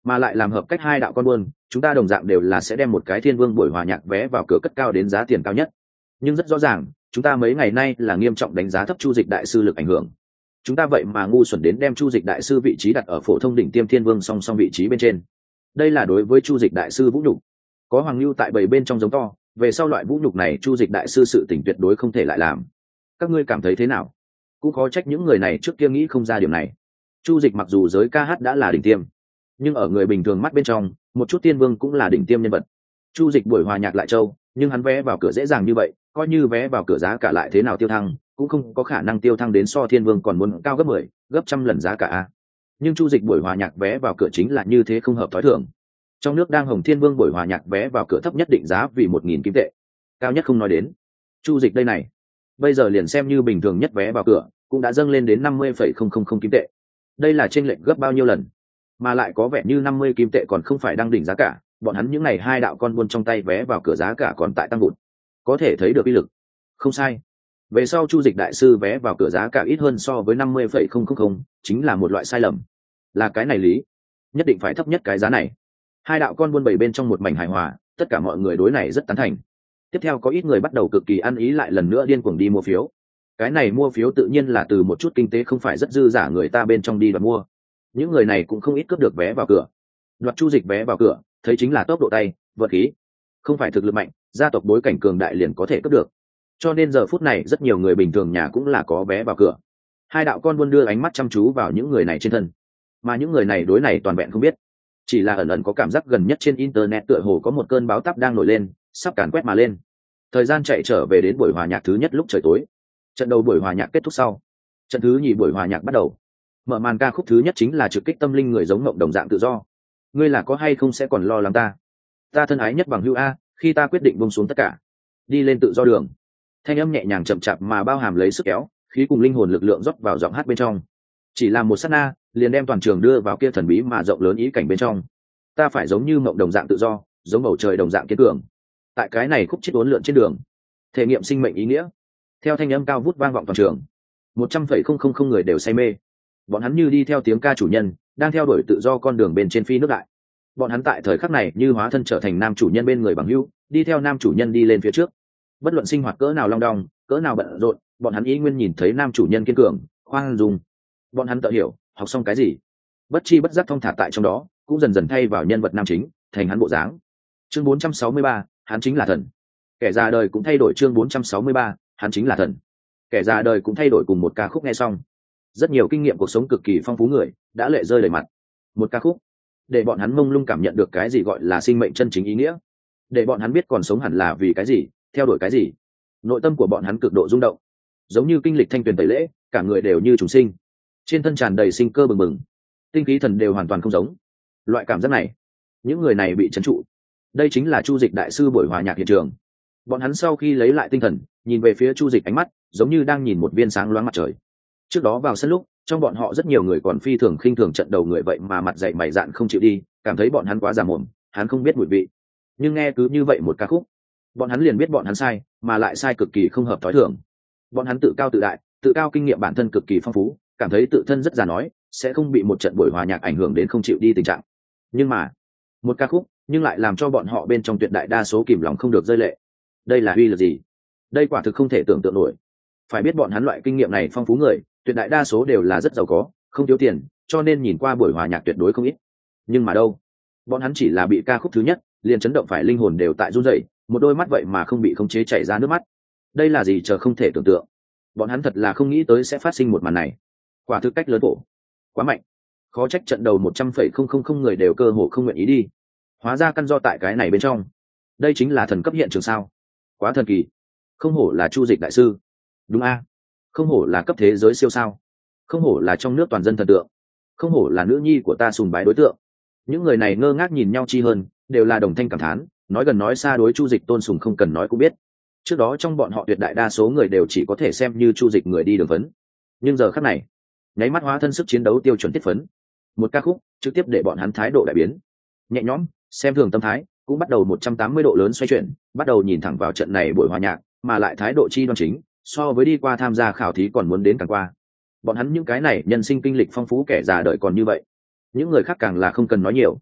mà lại làm hợp cách hai đạo con buôn, chúng ta đồng dạng đều là sẽ đem một cái thiên vương buổi hòa nhạc vé vào cửa cất cao đến giá tiền cao nhất. Nhưng rất rõ ràng chúng ta mấy ngày nay là nghiêm trọng đánh giá thấp Chu Dịch đại sư lực ảnh hưởng. Chúng ta vậy mà ngu xuẩn đến đem Chu Dịch đại sư vị trí đặt ở phổ thông đỉnh tiêm thiên vương song song vị trí bên trên. Đây là đối với Chu Dịch đại sư vũ nhục. Có Hoàng Lưu tại bầy bên trong giống to, về sau loại vũ nhục này Chu Dịch đại sư sự tình tuyệt đối không thể lại làm. Các ngươi cảm thấy thế nào? Cũng khó trách những người này trước kia nghĩ không ra điểm này. Chu Dịch mặc dù giới ca hát đã là đỉnh tiêm, nhưng ở người bình thường mắt bên trong, một chút tiên vương cũng là đỉnh tiêm nhân vật. Chu Dịch buổi hòa nhạc lại châu, nhưng hắn vé vào cửa dễ dàng như vậy, coi như vé vào cửa giá cả lại thế nào tiêu thăng, cũng không có khả năng tiêu thăng đến so thiên vương còn muốn cao gấp mười, gấp trăm lần giá cả a. Nhưng Chu Dịch buổi hòa nhạc vé vào cửa chính là như thế không hợp thói thường. Trong nước đang hồng thiên vương buổi hòa nhạc vé vào cửa thấp nhất định giá vì một nghìn kim tệ, cao nhất không nói đến. Chu Dịch đây này, bây giờ liền xem như bình thường nhất vé vào cửa cũng đã dâng lên đến năm mươi phẩy không không không kim tệ. Đây là chênh lệch gấp bao nhiêu lần, mà lại có vẻ như năm mươi kim tệ còn không phải đang đỉnh giá cả, bọn hắn những ngày hai đạo con buôn trong tay vé vào cửa giá cả còn tại tăng vụt, có thể thấy được uy lực. Không sai, về sau Chu Dịch đại sư vé vào cửa giá cả ít hơn so với năm mươi phẩy không không không chính là một loại sai lầm. Là cái này lý, nhất định phải thấp nhất cái giá này. Hai đạo con buôn bảy bên trong một mảnh hài hòa, tất cả mọi người đối này rất tán thành. Tiếp theo có ít người bắt đầu cực kỳ ăn ý lại lần nữa điên cuồng đi mua phiếu. Cái này mua phiếu tự nhiên là từ một chút kinh tế không phải rất dư giả người ta bên trong đi đoạt mua. Những người này cũng không ít cướp được vé vào cửa. Đoạt Chu Dịch vé vào cửa, thấy chính là tốc độ tay, vật khí, không phải thực lực mạnh, gia tộc bối cảnh cường đại liền có thể cướp được. Cho nên giờ phút này rất nhiều người bình thường nhà cũng là có vé vào cửa. Hai đạo con buôn đưa ánh mắt chăm chú vào những người này trên thân, mà những người này đối này toàn vẹn không biết, chỉ là ẩn ẩn có cảm giác gần nhất trên internet tựa hồ có một cơn báo táp đang nổi lên, sắp càn quét mà lên. Thời gian chạy trở về đến buổi hòa nhạc thứ nhất lúc trời tối. Trận đầu buổi hòa nhạc kết thúc sau, trận thứ nhì buổi hòa nhạc bắt đầu. Mở màn ca khúc thứ nhất chính là trực kích tâm linh người giống ngộng đồng dạng tự do. Ngươi là có hay không sẽ còn lo lắng ta? Ta thân ái nhất bằng hữu a, khi ta quyết định buông xuống tất cả, đi lên tự do đường. Thanh âm nhẹ nhàng chậm chạp mà bao hàm lấy sức kéo, khí cùng linh hồn lực lượng rót vào giọng hát bên trong. Chỉ là một sát na, liền đem toàn trường đưa vào kia thần bí mà rộng lớn ý cảnh bên trong. Ta phải giống như mộng đồng dạng tự do, giống bầu trời đồng dạng kiên cường. Tại cái này khúc chết uốn lượn trên đường, thể nghiệm sinh mệnh ý nghĩa. Theo thanh âm cao vút vang vọng toàn trường, một trăm phẩy không không không người đều say mê. Bọn hắn như đi theo tiếng ca chủ nhân, đang theo đuổi tự do con đường bên trên phi nước đại. Bọn hắn tại thời khắc này như hóa thân trở thành nam chủ nhân bên người bằng hữu, đi theo nam chủ nhân đi lên phía trước. Bất luận sinh hoạt cỡ nào long đong, cỡ nào bận rộn, bọn hắn ý nguyên nhìn thấy nam chủ nhân kiên cường, khoan dung. Bọn hắn tự hiểu, học xong cái gì, bất chi bất giác thong thả tại trong đó, cũng dần dần thay vào nhân vật nam chính, thành hắn bộ dáng. Chương bốn trăm sáu mươi ba, hắn chính là thần. Kẻ già đời cũng thay đổi. Chương bốn trăm sáu mươi ba, hắn chính là thần. Kẻ già đời cũng thay đổi cùng một ca khúc nghe xong. Rất nhiều kinh nghiệm cuộc sống cực kỳ phong phú người đã lệ rơi đầy mặt. Một ca khúc để bọn hắn mông lung cảm nhận được cái gì gọi là sinh mệnh chân chính ý nghĩa, để bọn hắn biết còn sống hẳn là vì cái gì, theo đuổi cái gì. Nội tâm của bọn hắn cực độ rung động, giống như kinh lịch thanh tuyền tẩy lễ, cả người đều như trùng sinh, trên thân tràn đầy sinh cơ bừng bừng, tinh khí thần đều hoàn toàn không giống. Loại cảm giác này, những người này bị trấn trụ. Đây chính là Chu Dịch đại sư buổi hòa nhạc hiện trường. Bọn hắn sau khi lấy lại tinh thần, nhìn về phía Chu Dịch, ánh mắt giống như đang nhìn một viên sáng loáng mặt trời. Trước đó vào sân lúc, trong bọn họ rất nhiều người còn phi thường khinh thường trận đầu người vậy mà mặt dày mày dạn không chịu đi, cảm thấy bọn hắn quá già mồm, hắn không biết mùi vị. Nhưng nghe cứ như vậy một ca khúc, bọn hắn liền biết bọn hắn sai, mà lại sai cực kỳ không hợp thói thường. Bọn hắn tự cao tự đại, tự cao kinh nghiệm bản thân cực kỳ phong phú, cảm thấy tự thân rất già nói, sẽ không bị một trận buổi hòa nhạc ảnh hưởng đến không chịu đi tình trạng. Nhưng mà, một ca khúc, nhưng lại làm cho bọn họ bên trong tuyệt đại đa số kìm lòng không được rơi lệ. Đây là uy lực gì? Đây quả thực không thể tưởng tượng nổi. Phải biết bọn hắn loại kinh nghiệm này phong phú người, tuyệt đại đa số đều là rất giàu có, không thiếu tiền, cho nên nhìn qua buổi hòa nhạc tuyệt đối không ít. Nhưng mà đâu, bọn hắn chỉ là bị ca khúc thứ nhất, liền chấn động phải linh hồn đều tại run rẩy, một đôi mắt vậy mà không bị khống chế chảy ra nước mắt. Đây là gì chờ không thể tưởng tượng. Bọn hắn thật là không nghĩ tới sẽ phát sinh một màn này. Quả thực cách lớn bộ, quá mạnh. Khó trách trận đầu một trăm phẩy không không không người đều cơ hồ không nguyện ý đi. Hóa ra căn do tại cái này bên trong. Đây chính là thần cấp hiện trường sao? Quá thần kỳ. Không hổ là Chu Dịch đại sư. Đúng a, không hổ là cấp thế giới siêu sao, không hổ là trong nước toàn dân thần tượng, không hổ là nữ nhi của ta sùng bái đối tượng. Những người này ngơ ngác nhìn nhau chi hơn, đều là đồng thanh cảm thán, nói gần nói xa đối Chu Dịch tôn sùng không cần nói cũng biết. Trước đó trong bọn họ tuyệt đại đa số người đều chỉ có thể xem như Chu Dịch người đi đường phấn, nhưng giờ khắc này, nháy mắt hóa thân sức chiến đấu tiêu chuẩn tiết phấn. Một ca khúc trực tiếp để bọn hắn thái độ đại biến, nhẹ nhõm, xem thường tâm thái cũng bắt đầu một trăm tám mươi độ lớn xoay chuyển, bắt đầu nhìn thẳng vào trận này buổi hòa nhạc, mà lại thái độ chi đoan chính, so với đi qua tham gia khảo thí còn muốn đến càng qua. Bọn hắn những cái này nhân sinh kinh lịch phong phú kẻ già đời còn như vậy, những người khác càng là không cần nói nhiều,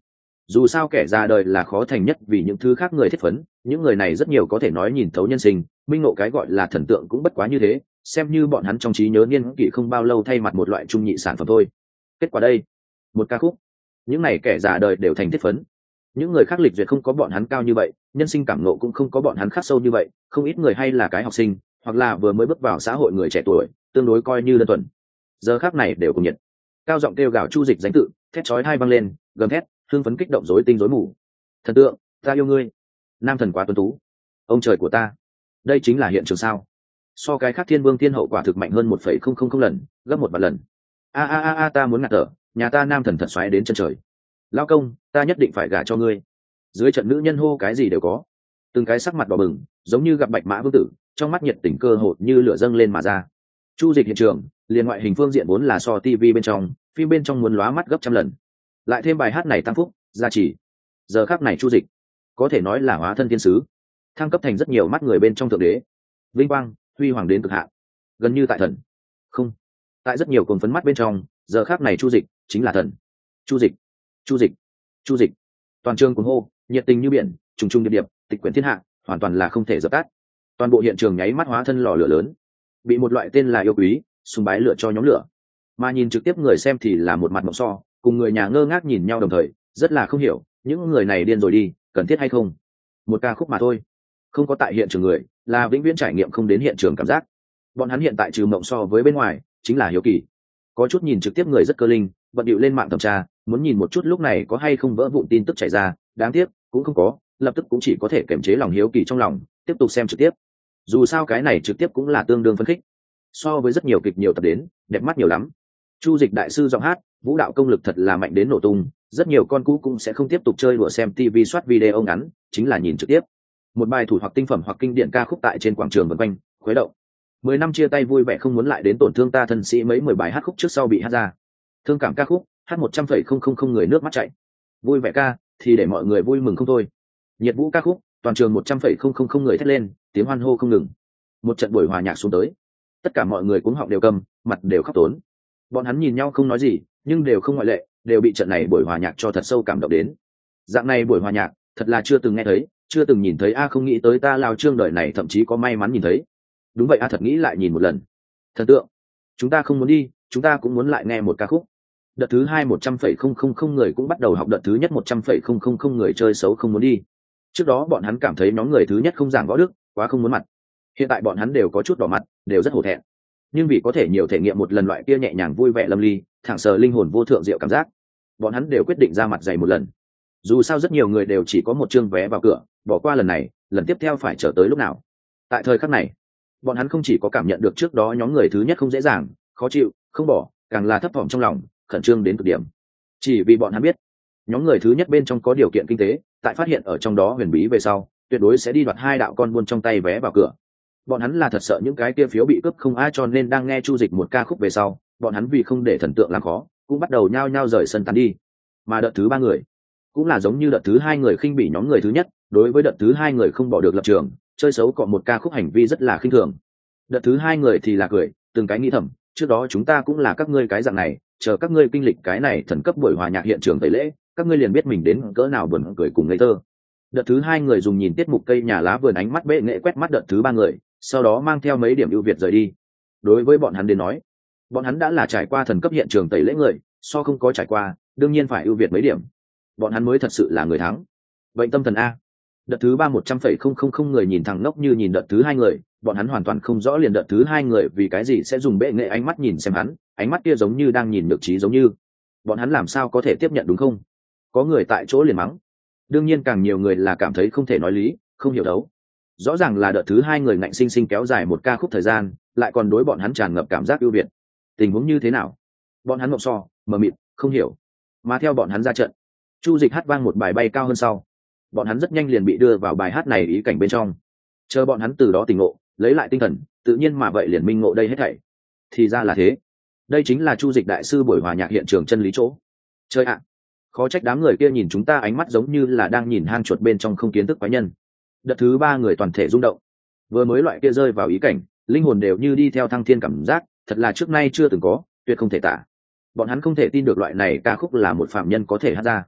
Dù sao kẻ ra đời là khó thành nhất vì những thứ khác người thiết phấn, những người này rất nhiều có thể nói nhìn thấu nhân sinh, minh ngộ cái gọi là thần tượng cũng bất quá như thế, xem như bọn hắn trong trí nhớ niên kỷ không bao lâu thay mặt một loại trung nhị sản phẩm thôi. Kết quả đây, một ca khúc, những này kẻ già đời đều thành thiết phấn. Những người khác lịch duyệt không có bọn hắn cao như vậy, nhân sinh cảm ngộ cũng không có bọn hắn khắc sâu như vậy, không ít người hay là cái học sinh, hoặc là vừa mới bước vào xã hội người trẻ tuổi, tương đối coi như đơn thuần. Giờ khác này đều cùng nhiệt, cao giọng kêu gào Chu Dịch danh tự, thét chói hai vang lên, gầm thét, hưng phấn kích động rối tinh rối mù. Thần tượng, ta yêu ngươi, nam thần quá tuấn tú, ông trời của ta. Đây chính là hiện trường sao? So cái khác thiên vương thiên hậu quả thực mạnh hơn một phẩy không không không lần, gấp một vạn lần. A a a a ta muốn ngạt thở, nhà ta nam thần thật xoáy đến chân trời. Lao công, ta nhất định phải gả cho ngươi. Dưới trận nữ nhân hô cái gì đều có, từng cái sắc mặt đỏ bừng, giống như gặp bạch mã vương tử, trong mắt nhiệt tình cơ hội như lửa dâng lên mà ra. Chu Dịch hiện trường, liền ngoại hình phương diện vốn là so tivi bên trong, phim bên trong muốn lóa mắt gấp trăm lần, lại thêm bài hát này tăng phúc gia trì, giờ khắc này Chu Dịch có thể nói là hóa thân thiên sứ, thăng cấp thành rất nhiều mắt người bên trong thượng đế, vinh quang huy hoàng đến cực hạn, gần như tại thần. Không, tại rất nhiều cồn phấn mắt bên trong, giờ khắc này Chu Dịch chính là thần. Chu Dịch, Chu Dịch, Chu Dịch, toàn trường cuồng hô, nhiệt tình như biển, trùng trùng điệp điệp, tịch quyển thiên hạ, hoàn toàn là không thể dập tắt. Toàn bộ hiện trường nháy mắt hóa thân lò lửa lớn, bị một loại tên là yêu quý sùng bái lửa cho nhóm lửa. Mà nhìn trực tiếp người xem thì là một mặt mộng so, cùng người nhà ngơ ngác nhìn nhau đồng thời, rất là không hiểu, những người này điên rồi đi, cần thiết hay không? Một ca khúc mà thôi, không có tại hiện trường người, là vĩnh viễn trải nghiệm không đến hiện trường cảm giác. Bọn hắn hiện tại trừ mộng so với bên ngoài, chính là hiếu kỳ. Có chút nhìn trực tiếp người rất cơ linh, bận điệu lên mạng thẩm tra, muốn nhìn một chút lúc này có hay không vỡ vụn tin tức chảy ra, đáng tiếc cũng không có, lập tức cũng chỉ có thể kiềm chế lòng hiếu kỳ trong lòng, tiếp tục xem trực tiếp. Dù sao cái này trực tiếp cũng là tương đương phấn khích, so với rất nhiều kịch nhiều tập đến, đẹp mắt nhiều lắm. Chu Dịch đại sư giọng hát, vũ đạo công lực thật là mạnh đến nổ tung, rất nhiều con cũ cũng sẽ không tiếp tục chơi đùa xem tivi soát video ngắn, chính là nhìn trực tiếp. Một bài thủ hoặc tinh phẩm hoặc kinh điển ca khúc tại trên quảng trường vần quanh, khuấy động. Mười năm chia tay vui vẻ không muốn lại đến tổn thương ta thân sĩ mấy mười bài hát khúc trước sau bị hát ra. Thương cảm ca khúc, hát một trăm phẩy không không không người nước mắt chảy. Vui vẻ ca thì để mọi người vui mừng không thôi. Nhiệt vũ ca khúc, toàn trường một trăm phẩy không không không người thét lên, tiếng hoan hô không ngừng. Một trận buổi hòa nhạc xuống tới, tất cả mọi người cuống họng đều câm, mặt đều khóc tốn. Bọn hắn nhìn nhau không nói gì, nhưng đều không ngoại lệ, đều bị trận này buổi hòa nhạc cho thật sâu cảm động đến. Dạng này buổi hòa nhạc, thật là chưa từng nghe thấy, chưa từng nhìn thấy a, không nghĩ tới ta Lao Trương đời này thậm chí có may mắn nhìn thấy. Đúng vậy a, thật nghĩ lại nhìn một lần. Thần tượng, chúng ta không muốn đi, chúng ta cũng muốn lại nghe một ca khúc. Đợt thứ hai một trăm phẩy không không không người cũng bắt đầu học đợt thứ nhất một trăm phẩy không không không người chơi xấu không muốn đi. Trước đó bọn hắn cảm thấy nhóm người thứ nhất không giảng võ đức, quá không muốn mặt. Hiện tại bọn hắn đều có chút đỏ mặt, đều rất hổ thẹn. Nhưng vì có thể nhiều thể nghiệm một lần loại kia nhẹ nhàng vui vẻ lâm ly, thẳng sờ linh hồn vô thượng diệu cảm giác, bọn hắn đều quyết định ra mặt dày một lần. Dù sao rất nhiều người đều chỉ có một chương vé vào cửa, bỏ qua lần này, lần tiếp theo phải chờ tới lúc nào. Tại thời khắc này, bọn hắn không chỉ có cảm nhận được trước đó nhóm người thứ nhất không dễ dàng, khó chịu, không bỏ, càng là thấp thỏm trong lòng, khẩn trương đến cực điểm. Chỉ vì bọn hắn biết, nhóm người thứ nhất bên trong có điều kiện kinh tế, tại phát hiện ở trong đó huyền bí về sau, tuyệt đối sẽ đi đoạt hai đạo con buôn trong tay vé vào cửa. Bọn hắn là thật sợ những cái kia phiếu bị cướp không ai, cho nên đang nghe Chu Dịch một ca khúc về sau, bọn hắn vì không để thần tượng làm khó, cũng bắt đầu nhao nhao rời sân tán đi. Mà đợt thứ ba người, cũng là giống như đợt thứ hai người khinh bỉ nhóm người thứ nhất, đối với đợt thứ hai người không bỏ được lập trường, chơi xấu cọ một ca khúc hành vi rất là khinh thường. Đợt thứ hai người thì là cười, từng cái nghĩ thầm, trước đó chúng ta cũng là các ngươi cái dạng này, chờ các ngươi kinh lịch cái này thần cấp buổi hòa nhạc hiện trường tẩy lễ, các ngươi liền biết mình đến cỡ nào buồn cười cùng ngây thơ. Đợt thứ hai người dùng nhìn tiết mục cây nhà lá vườn ánh mắt bệ nghệ quét mắt đợt thứ ba người, sau đó mang theo mấy điểm ưu việt rời đi. Đối với bọn hắn đến nói, bọn hắn đã là trải qua thần cấp hiện trường tẩy lễ người, so không có trải qua, đương nhiên phải ưu việt mấy điểm. Bọn hắn mới thật sự là người thắng. Vậy tâm thần a. Đợt thứ ba một trăm phẩy không không không người nhìn thẳng ngốc như nhìn đợt thứ hai người, bọn hắn hoàn toàn không rõ liền đợt thứ hai người vì cái gì sẽ dùng bệ nghệ ánh mắt nhìn xem hắn, ánh mắt kia giống như đang nhìn nhược trí giống như. Bọn hắn làm sao có thể tiếp nhận đúng không? Có người tại chỗ liền mắng. Đương nhiên càng nhiều người là cảm thấy không thể nói lý, không hiểu đấu. Rõ ràng là đợt thứ hai người ngạnh sinh sinh kéo dài một ca khúc thời gian, lại còn đối bọn hắn tràn ngập cảm giác ưu việt. Tình huống như thế nào? Bọn hắn mộng so, mờ mịt, không hiểu. Mà theo bọn hắn ra trận, Chu Dịch hát vang một bài bay cao hơn sau. Bọn hắn rất nhanh liền bị đưa vào bài hát này ý cảnh bên trong. Chờ bọn hắn từ đó tỉnh ngộ, lấy lại tinh thần, tự nhiên mà vậy liền minh ngộ đây hết thảy. Thì ra là thế. Đây chính là Chu Dịch đại sư buổi hòa nhạc hiện trường chân lý chỗ. Chơi ạ. Khó trách đám người kia nhìn chúng ta ánh mắt giống như là đang nhìn hang chuột bên trong không kiến thức quái nhân. Đợt thứ ba người toàn thể rung động, vừa mới loại kia rơi vào ý cảnh, linh hồn đều như đi theo thăng thiên cảm giác, thật là trước nay chưa từng có, tuyệt không thể tả. Bọn hắn không thể tin được loại này ca khúc là một phạm nhân có thể hát ra.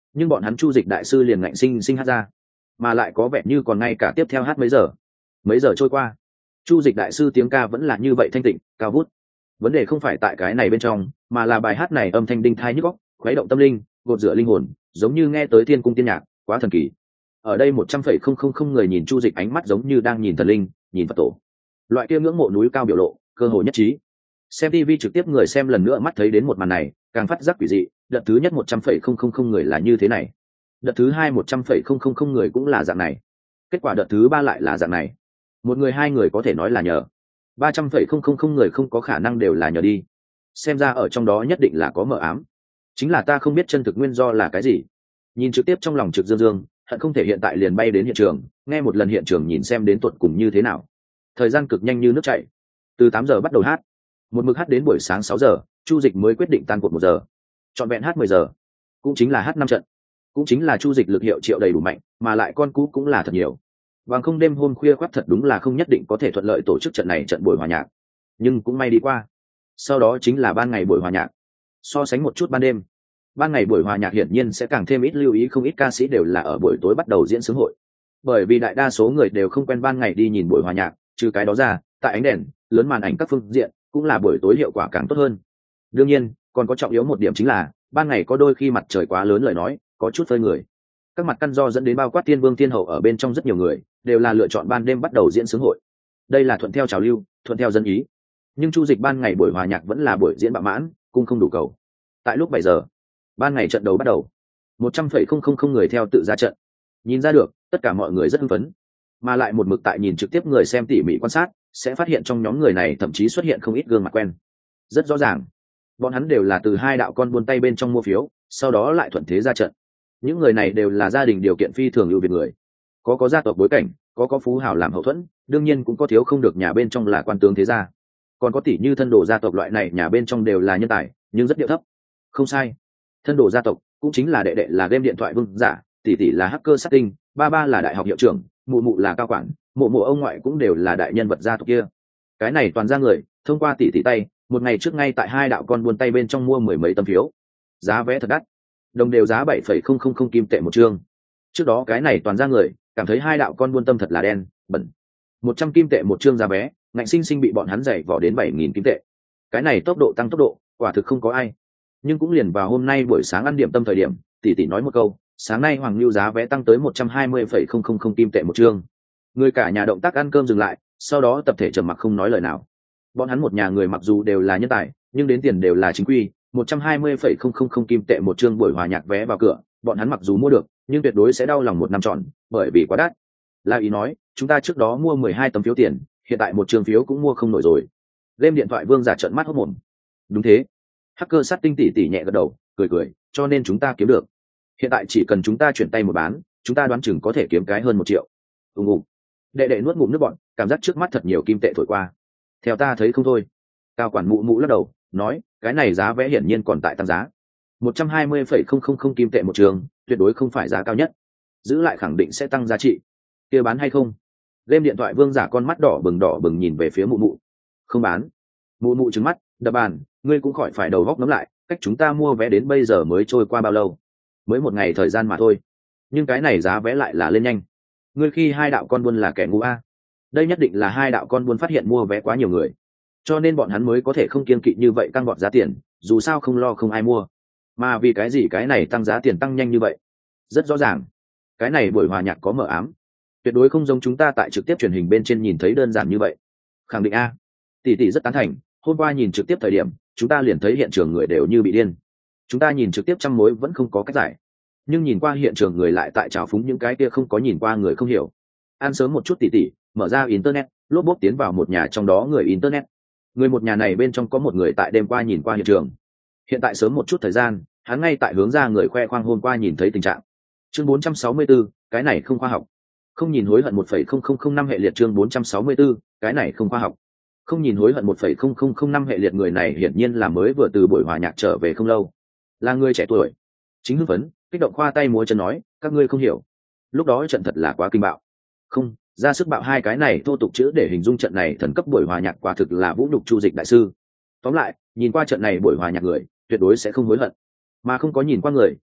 nhưng bọn hắn chu dịch đại sư liền ngạnh sinh sinh hát ra, mà lại có vẻ như còn ngay cả tiếp theo hát mấy giờ. Mấy giờ trôi qua, chu dịch đại sư tiếng ca vẫn là như vậy thanh tịnh cao vút. Vấn đề không phải tại cái này bên trong, mà là bài hát này âm thanh đinh thai nhức óc, khuấy động tâm linh, gột rửa linh hồn, giống như nghe tới thiên cung tiên nhạc, quá thần kỳ. Ở đây một trăm phẩy không không không người nhìn chu dịch ánh mắt giống như đang nhìn thần linh, nhìn Phật tổ. Loại kia ngưỡng mộ núi cao biểu lộ, cơ hội nhất trí. Xem ti vi trực tiếp người xem lần nữa mắt thấy đến một màn này, càng phát giác quỷ dị. Đợt thứ nhất một trăm phẩy không không không người là như thế này, đợt thứ hai một trăm phẩy không không không người cũng là dạng này, kết quả đợt thứ ba lại là dạng này. Một người hai người có thể nói là nhờ, ba trăm phẩy không không không người không có khả năng đều là nhờ đi. Xem ra ở trong đó nhất định là có mờ ám, chính là ta không biết chân thực nguyên do là cái gì. Nhìn trực tiếp trong lòng Trực Dương Dương hận không thể hiện tại liền bay đến hiện trường, nghe một lần hiện trường nhìn xem đến tuột cùng như thế nào. Thời gian cực nhanh như nước chảy, từ tám giờ bắt đầu hát, một mực hát đến buổi sáng sáu giờ, chu dịch mới quyết định tan cuộc một giờ, trọn vẹn hát mười giờ, cũng chính là hát năm trận, cũng chính là chu dịch lực hiệu triệu đầy đủ mạnh, mà lại con cú cũng là thật nhiều. Bằng không đêm hôm khuya khoắt thật đúng là không nhất định có thể thuận lợi tổ chức trận này trận buổi hòa nhạc, nhưng cũng may đi qua. Sau đó chính là ban ngày buổi hòa nhạc. So sánh một chút ban đêm, ban ngày buổi hòa nhạc hiển nhiên sẽ càng thêm ít lưu ý, không ít ca sĩ đều là ở buổi tối bắt đầu diễn sướng hội, bởi vì đại đa số người đều không quen ban ngày đi nhìn buổi hòa nhạc. Trừ cái đó ra, tại ánh đèn lớn màn ảnh các phương diện cũng là buổi tối hiệu quả càng tốt hơn. Đương nhiên còn có trọng yếu một điểm chính là ban ngày có đôi khi mặt trời quá lớn lời nói có chút phơi người, các mặt căn do dẫn đến bao quát tiên vương tiên hậu ở bên trong rất nhiều người đều là lựa chọn ban đêm bắt đầu diễn sướng hội. Đây là thuận theo trào lưu, thuận theo dân ý. Nhưng chu dịch ban ngày buổi hòa nhạc vẫn là buổi diễn bạo mãn, cung không đủ cầu. Tại lúc bảy giờ, ban ngày trận đấu bắt đầu, một trăm phẩy không không không người theo tự ra trận. Nhìn ra được tất cả mọi người rất hưng phấn, mà lại một mực tại nhìn trực tiếp người xem tỉ mỉ quan sát sẽ phát hiện trong nhóm người này thậm chí xuất hiện không ít gương mặt quen. Rất rõ ràng bọn hắn đều là từ hai đạo con buôn tay bên trong mua phiếu, sau đó lại thuận thế ra trận. Những người này đều là gia đình điều kiện phi thường ưu việt người, có có gia tộc bối cảnh, có có phú hào làm hậu thuẫn, đương nhiên cũng có thiếu không được nhà bên trong là quan tướng thế gia, còn có tỷ như thân đồ gia tộc loại này nhà bên trong đều là nhân tài nhưng rất điệu thấp. Không sai, thân đồ gia tộc cũng chính là đệ đệ là game điện thoại vương giả, tỷ tỷ là hacker sát tinh, ba ba là đại học hiệu trưởng, mụ mụ là cao quản, mụ mụ ông ngoại cũng đều là đại nhân vật gia tộc kia. Cái này toàn ra người thông qua tỷ tỷ tay, một ngày trước ngay tại hai đạo con buôn tay bên trong mua mười mấy tấm phiếu, giá vé thật đắt, đồng đều giá bảy phẩy không không không kim tệ một chương. Trước đó cái này toàn ra người cảm thấy hai đạo con buôn tâm thật là đen bẩn, một trăm kim tệ một chương giá vé ngạnh sinh sinh bị bọn hắn dày vỏ đến bảy nghìn kim tệ. Cái này tốc độ tăng tốc độ quả thực không có ai. Nhưng cũng liền vào hôm nay buổi sáng ăn điểm tâm thời điểm, tỷ tỷ nói một câu, sáng nay Hoàng Lưu giá vé tăng tới một trăm hai mươi phẩy không không không kim tệ một chương. Người cả nhà động tác ăn cơm dừng lại, sau đó tập thể trầm mặc không nói lời nào. Bọn hắn một nhà người mặc dù đều là nhân tài, nhưng đến tiền đều là chính quy, một trăm hai mươi phẩy không không không kim tệ một chương buổi hòa nhạc vé vào cửa, bọn hắn mặc dù mua được, nhưng tuyệt đối sẽ đau lòng một năm tròn, bởi vì quá đắt. La Ý nói, chúng ta trước đó mua mười hai tấm phiếu tiền, hiện tại một chương phiếu cũng mua không nổi rồi. Game điện thoại vương giả trợn mắt hốt mồm. Đúng thế. Hacker sát tinh tỉ tỉ nhẹ gật đầu, cười cười, cho nên chúng ta kiếm được. Hiện tại chỉ cần chúng ta chuyển tay một bán, chúng ta đoán chừng có thể kiếm cái hơn một triệu. Ùng ùng. Đệ đệ nuốt ngụm nước bọn, cảm giác trước mắt thật nhiều kim tệ thổi qua. Theo ta thấy không thôi. Cao quản mụ mụ lắc đầu, nói, cái này giá vé hiển nhiên còn tại tăng giá. một trăm hai mươi phẩy không không không kim tệ một trường, tuyệt đối không phải giá cao nhất. Giữ lại khẳng định sẽ tăng giá trị. Kia bán hay không? Game điện thoại vương giả con mắt đỏ bừng đỏ bừng nhìn về phía mụ mụ. Không bán. Mụ mụ trừng mắt, đập bàn, ngươi cũng khỏi phải đầu góc ngắm lại, cách chúng ta mua vé đến bây giờ mới trôi qua bao lâu? Mới một ngày thời gian mà thôi. Nhưng cái này giá vé lại là lên nhanh. Ngươi khi hai đạo con buôn là kẻ ngu a. Đây nhất định là hai đạo con buôn phát hiện mua vé quá nhiều người, cho nên bọn hắn mới có thể không kiêng kỵ như vậy tăng gọn giá tiền, dù sao không lo không ai mua. Mà vì cái gì cái này tăng giá tiền tăng nhanh như vậy? Rất rõ ràng, cái này buổi hòa nhạc có mờ ám, tuyệt đối không giống chúng ta tại trực tiếp truyền hình bên trên nhìn thấy đơn giản như vậy. Khẳng định a. Tỷ tỷ rất tán thành, hôm qua nhìn trực tiếp thời điểm, chúng ta liền thấy hiện trường người đều như bị điên. Chúng ta nhìn trực tiếp trăm mối vẫn không có cách giải, nhưng nhìn qua hiện trường người lại tại trào phúng những cái kia không có nhìn qua người không hiểu. Ăn sớm một chút tỷ tỷ, mở ra internet, lốp bốp tiến vào một nhà trong đó người internet. Người một nhà này bên trong có một người tại đêm qua nhìn qua hiện trường. Hiện tại sớm một chút thời gian, hắn ngay tại hướng ra người khoe khoang hôm qua nhìn thấy tình trạng. Chương bốn trăm sáu mươi tư, cái này không khoa học. Không nhìn hối hận một phẩy không không không năm hệ liệt. Chương bốn trăm sáu mươi tư, cái này không khoa học. Không nhìn hối hận một phẩy không không không năm hệ liệt. Người này hiển nhiên là mới vừa từ buổi hòa nhạc trở về không lâu, là người trẻ tuổi, chính hưng phấn, kích động khoa tay múa chân nói, các ngươi không hiểu, lúc đó trận thật là quá kinh bạo. Không, ra sức bạo hai cái này thô tục chữ để hình dung trận này thần cấp buổi hòa nhạc quả thực là vũ nhục Chu Dịch đại sư. Tóm lại, nhìn qua trận này buổi hòa nhạc người tuyệt đối sẽ không hối hận, mà không có nhìn qua người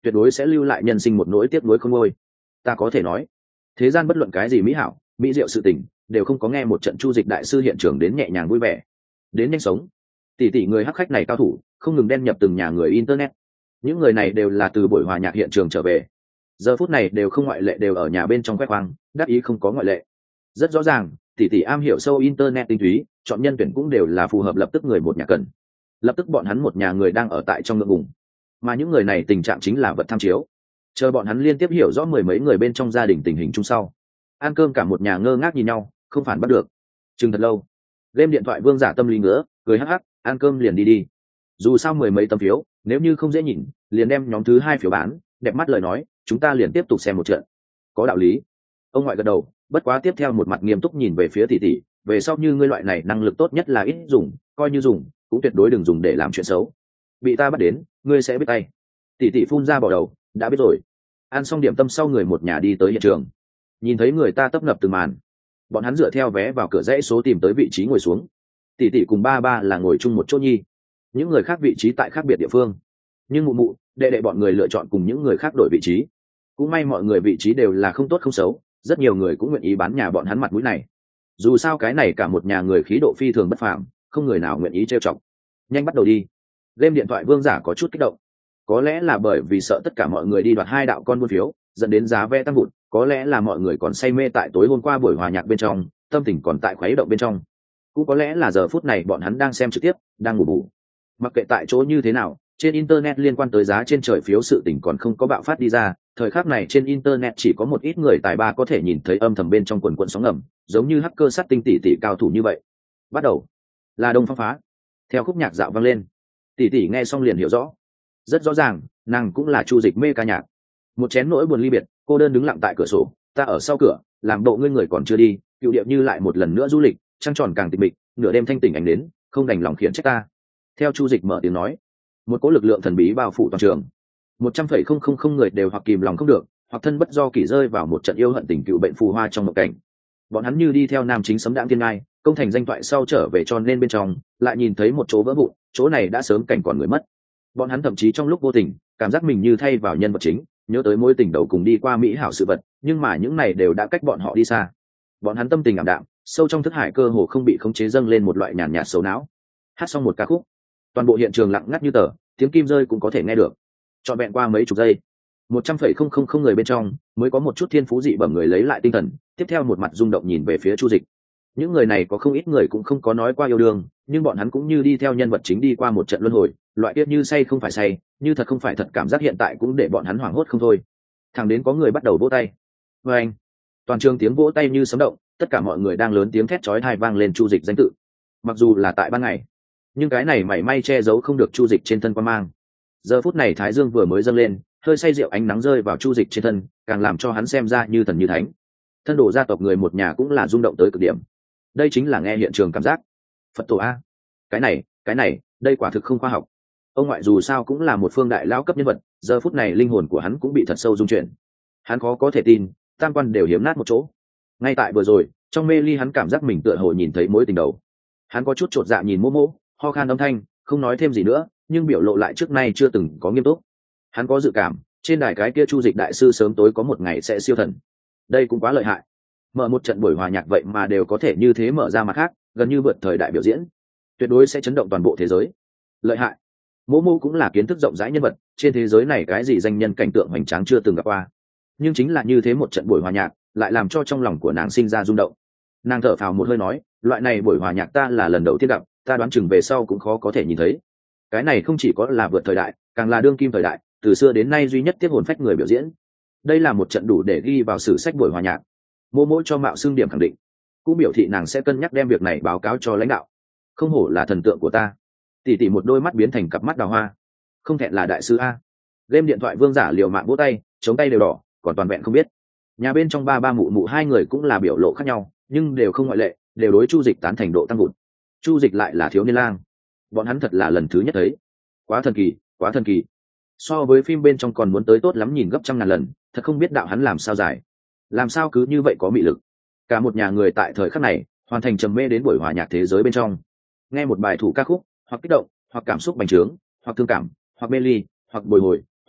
tuyệt đối sẽ lưu lại nhân sinh một nỗi tiếc nuối không ngôi. Ta có thể nói, thế gian bất luận cái gì mỹ hảo mỹ diệu sự tình đều không có nghe một trận chu dịch đại sư hiện trường đến nhẹ nhàng vui vẻ, đến nhanh sống. Tỷ tỷ người hắc khách này cao thủ không ngừng đen nhập từng nhà người internet, những người này đều là từ buổi hòa nhạc hiện trường trở về, giờ phút này đều không ngoại lệ đều ở nhà bên trong khoe khoang đắc ý không có ngoại lệ. Rất rõ ràng tỷ tỷ am hiểu sâu internet tinh túy, chọn nhân tuyển cũng đều là phù hợp lập tức người một nhà cần. Lập tức bọn hắn một nhà người đang ở tại trong ngượng vùng, mà những người này tình trạng chính là vật tham chiếu. Chờ bọn hắn liên tiếp hiểu rõ mười mấy người bên trong gia đình tình hình chung sau, ăn cơm cả một nhà ngơ ngác nhìn nhau, không phản bắt được. Chừng thật lâu, game điện thoại vương giả tâm lý ngứa, cười hắc hắc, ăn cơm liền đi đi. Dù sao mười mấy tấm phiếu, nếu như không dễ nhìn, liền đem nhóm thứ hai phiếu bán, đẹp mắt lời nói, chúng ta liền tiếp tục xem một trận. Có đạo lý. Ông ngoại gật đầu, bất quá tiếp theo một mặt nghiêm túc nhìn về phía tỷ tỷ, về sau như ngươi loại này năng lực tốt nhất là ít dùng, coi như dùng, cũng tuyệt đối đừng dùng để làm chuyện xấu. Bị ta bắt đến, ngươi sẽ biết tay. Tỷ tỷ phun ra bỏ đầu, đã biết rồi. Ăn xong điểm tâm sau người một nhà đi tới hiện trường, nhìn thấy người ta tấp nập từng màn, bọn hắn dựa theo vé vào cửa dãy số tìm tới vị trí ngồi xuống. Tỷ tỷ cùng ba ba là ngồi chung một chỗ nhi, những người khác vị trí tại khác biệt địa phương, nhưng mụ mụ đệ đệ bọn người lựa chọn cùng những người khác đổi vị trí. Cũng may mọi người vị trí đều là không tốt không xấu, rất nhiều người cũng nguyện ý bán nhà bọn hắn mặt mũi này. Dù sao cái này cả một nhà người khí độ phi thường bất phàm, không người nào nguyện ý trêu chọc. Nhanh bắt đầu đi. Game điện thoại vương giả có chút kích động, có lẽ là bởi vì sợ tất cả mọi người đi đoạt hai đạo con buôn phiếu dẫn đến giá vé tăng vụt, có lẽ là mọi người còn say mê tại tối hôm qua buổi hòa nhạc bên trong, tâm tình còn tại khuấy động bên trong, cũng có lẽ là giờ phút này bọn hắn đang xem trực tiếp, đang ngủ bù. Mặc kệ tại chỗ như thế nào, trên internet liên quan tới giá trên trời phiếu sự tình còn không có bạo phát đi ra, thời khắc này trên internet chỉ có một ít người tài ba có thể nhìn thấy âm thầm bên trong quần quần sóng ngầm, giống như hacker sát tinh tỷ tỷ cao thủ như vậy. Bắt đầu là Đông Phong phá, theo khúc nhạc dạo vang lên, tỷ tỷ nghe xong liền hiểu rõ, rất rõ ràng nàng cũng là chu dịch mê ca nhạc. Một chén nỗi buồn ly biệt, cô đơn đứng lặng tại cửa sổ, ta ở sau cửa làm bộ ngươi người còn chưa đi, cựu điệu như lại một lần nữa du lịch, trăng tròn càng tịch mịch, nửa đêm thanh tỉnh ảnh đến, không đành lòng khiển trách ta. Theo chu dịch mở tiếng nói, một cỗ lực lượng thần bí bao phủ toàn trường, một trăm phẩy không không không người đều hoặc kìm lòng không được, hoặc thân bất do kỷ rơi vào một trận yêu hận tình cựu bệnh phù hoa trong mộng cảnh. Bọn hắn như đi theo nam chính sấm đãng thiên ngai, công thành danh toại sau trở về, cho nên bên trong lại nhìn thấy một chỗ vỡ vụn, chỗ này đã sớm cảnh còn người mất. Bọn hắn thậm chí trong lúc vô tình cảm giác mình như thay vào nhân vật chính, nhớ tới mối tình đầu cùng đi qua mỹ hảo sự vật, nhưng mà những này đều đã cách bọn họ đi xa. Bọn hắn tâm tình ảm đạm, sâu trong thức hải cơ hồ không bị khống chế dâng lên một loại nhàn nhạt xấu não. Hát xong một ca khúc, toàn bộ hiện trường lặng ngắt như tờ, tiếng kim rơi cũng có thể nghe được. Trọn vẹn qua mấy chục giây, một trăm phẩy không không không người bên trong mới có một chút thiên phú dị bẩm người lấy lại tinh thần, tiếp theo một mặt rung động nhìn về phía chu dịch. Những người này có không ít người cũng không có nói qua yêu đương, nhưng bọn hắn cũng như đi theo nhân vật chính đi qua một trận luân hồi, loại kiếp như say không phải say, như thật không phải thật cảm giác hiện tại cũng để bọn hắn hoảng hốt không thôi. Thẳng đến có người bắt đầu vỗ tay. Và anh, toàn trường tiếng vỗ tay như sấm động, tất cả mọi người đang lớn tiếng thét chói tai vang lên chu dịch danh tự. Mặc dù là tại ban ngày, nhưng cái này mảy may che giấu không được chu dịch trên thân quan mang. Giờ phút này thái dương vừa mới dâng lên, hơi say rượu ánh nắng rơi vào chu dịch trên thân, càng làm cho hắn xem ra như thần như thánh. Thân đồ gia tộc người một nhà cũng là rung động tới cực điểm. Đây chính là nghe hiện trường cảm giác Phật tổ a, cái này cái này đây quả thực không khoa học. Ông ngoại dù sao cũng là một phương đại lão cấp nhân vật, giờ phút này linh hồn của hắn cũng bị thật sâu rung chuyển. Hắn khó có thể tin tam quan đều hiếm nát một chỗ. Ngay tại vừa rồi trong mê ly hắn cảm giác mình tựa hồ nhìn thấy mối tình đầu. Hắn có chút chột dạ nhìn mô mô, ho khan âm thanh, không nói thêm gì nữa, nhưng biểu lộ lại trước nay chưa từng có nghiêm túc. Hắn có dự cảm trên đài cái kia chu dịch đại sư sớm tối có một ngày sẽ siêu thần. Đây cũng quá lợi hại, mở một trận buổi hòa nhạc vậy mà đều có thể như thế mở ra mặt khác, gần như vượt thời đại biểu diễn, tuyệt đối sẽ chấn động toàn bộ thế giới. Lợi hại. Mô mô cũng là kiến thức rộng rãi nhân vật, trên thế giới này cái gì danh nhân cảnh tượng hoành tráng chưa từng gặp qua, nhưng chính là như thế một trận buổi hòa nhạc lại làm cho trong lòng của nàng sinh ra rung động. Nàng thở phào một hơi nói, loại này buổi hòa nhạc ta là lần đầu tiên gặp, ta đoán chừng về sau cũng khó có thể nhìn thấy. Cái này không chỉ có là vượt thời đại, càng là đương kim thời đại, từ xưa đến nay duy nhất tiếp hồn phách người biểu diễn. Đây là một trận đủ để ghi vào sử sách buổi hòa nhạc. Mô mỗi cho mạo xương điểm khẳng định, cũng biểu thị nàng sẽ cân nhắc đem việc này báo cáo cho lãnh đạo. Không hổ là thần tượng của ta. Tỷ tỷ một đôi mắt biến thành cặp mắt đào hoa, không thẹn là đại sư a. Game điện thoại vương giả liều mạng vỗ tay, chống tay đều đỏ, còn toàn vẹn không biết. Nhà bên trong ba ba mụ mụ hai người cũng là biểu lộ khác nhau, nhưng đều không ngoại lệ, đều đối chu dịch tán thành độ tăng vụt. Chu dịch lại là thiếu niên lang, bọn hắn thật là lần thứ nhất thấy. Quá thần kỳ, quá thần kỳ. So với phim bên trong còn muốn tới tốt lắm nhìn gấp trăm ngàn lần, thật không biết đạo hắn làm sao giải, làm sao cứ như vậy có mị lực. Cả một nhà người tại thời khắc này hoàn thành trầm mê đến buổi hòa nhạc thế giới bên trong, nghe một bài thủ ca khúc, hoặc kích động, hoặc cảm xúc bành trướng, hoặc thương cảm, hoặc mê ly, hoặc bồi hồi,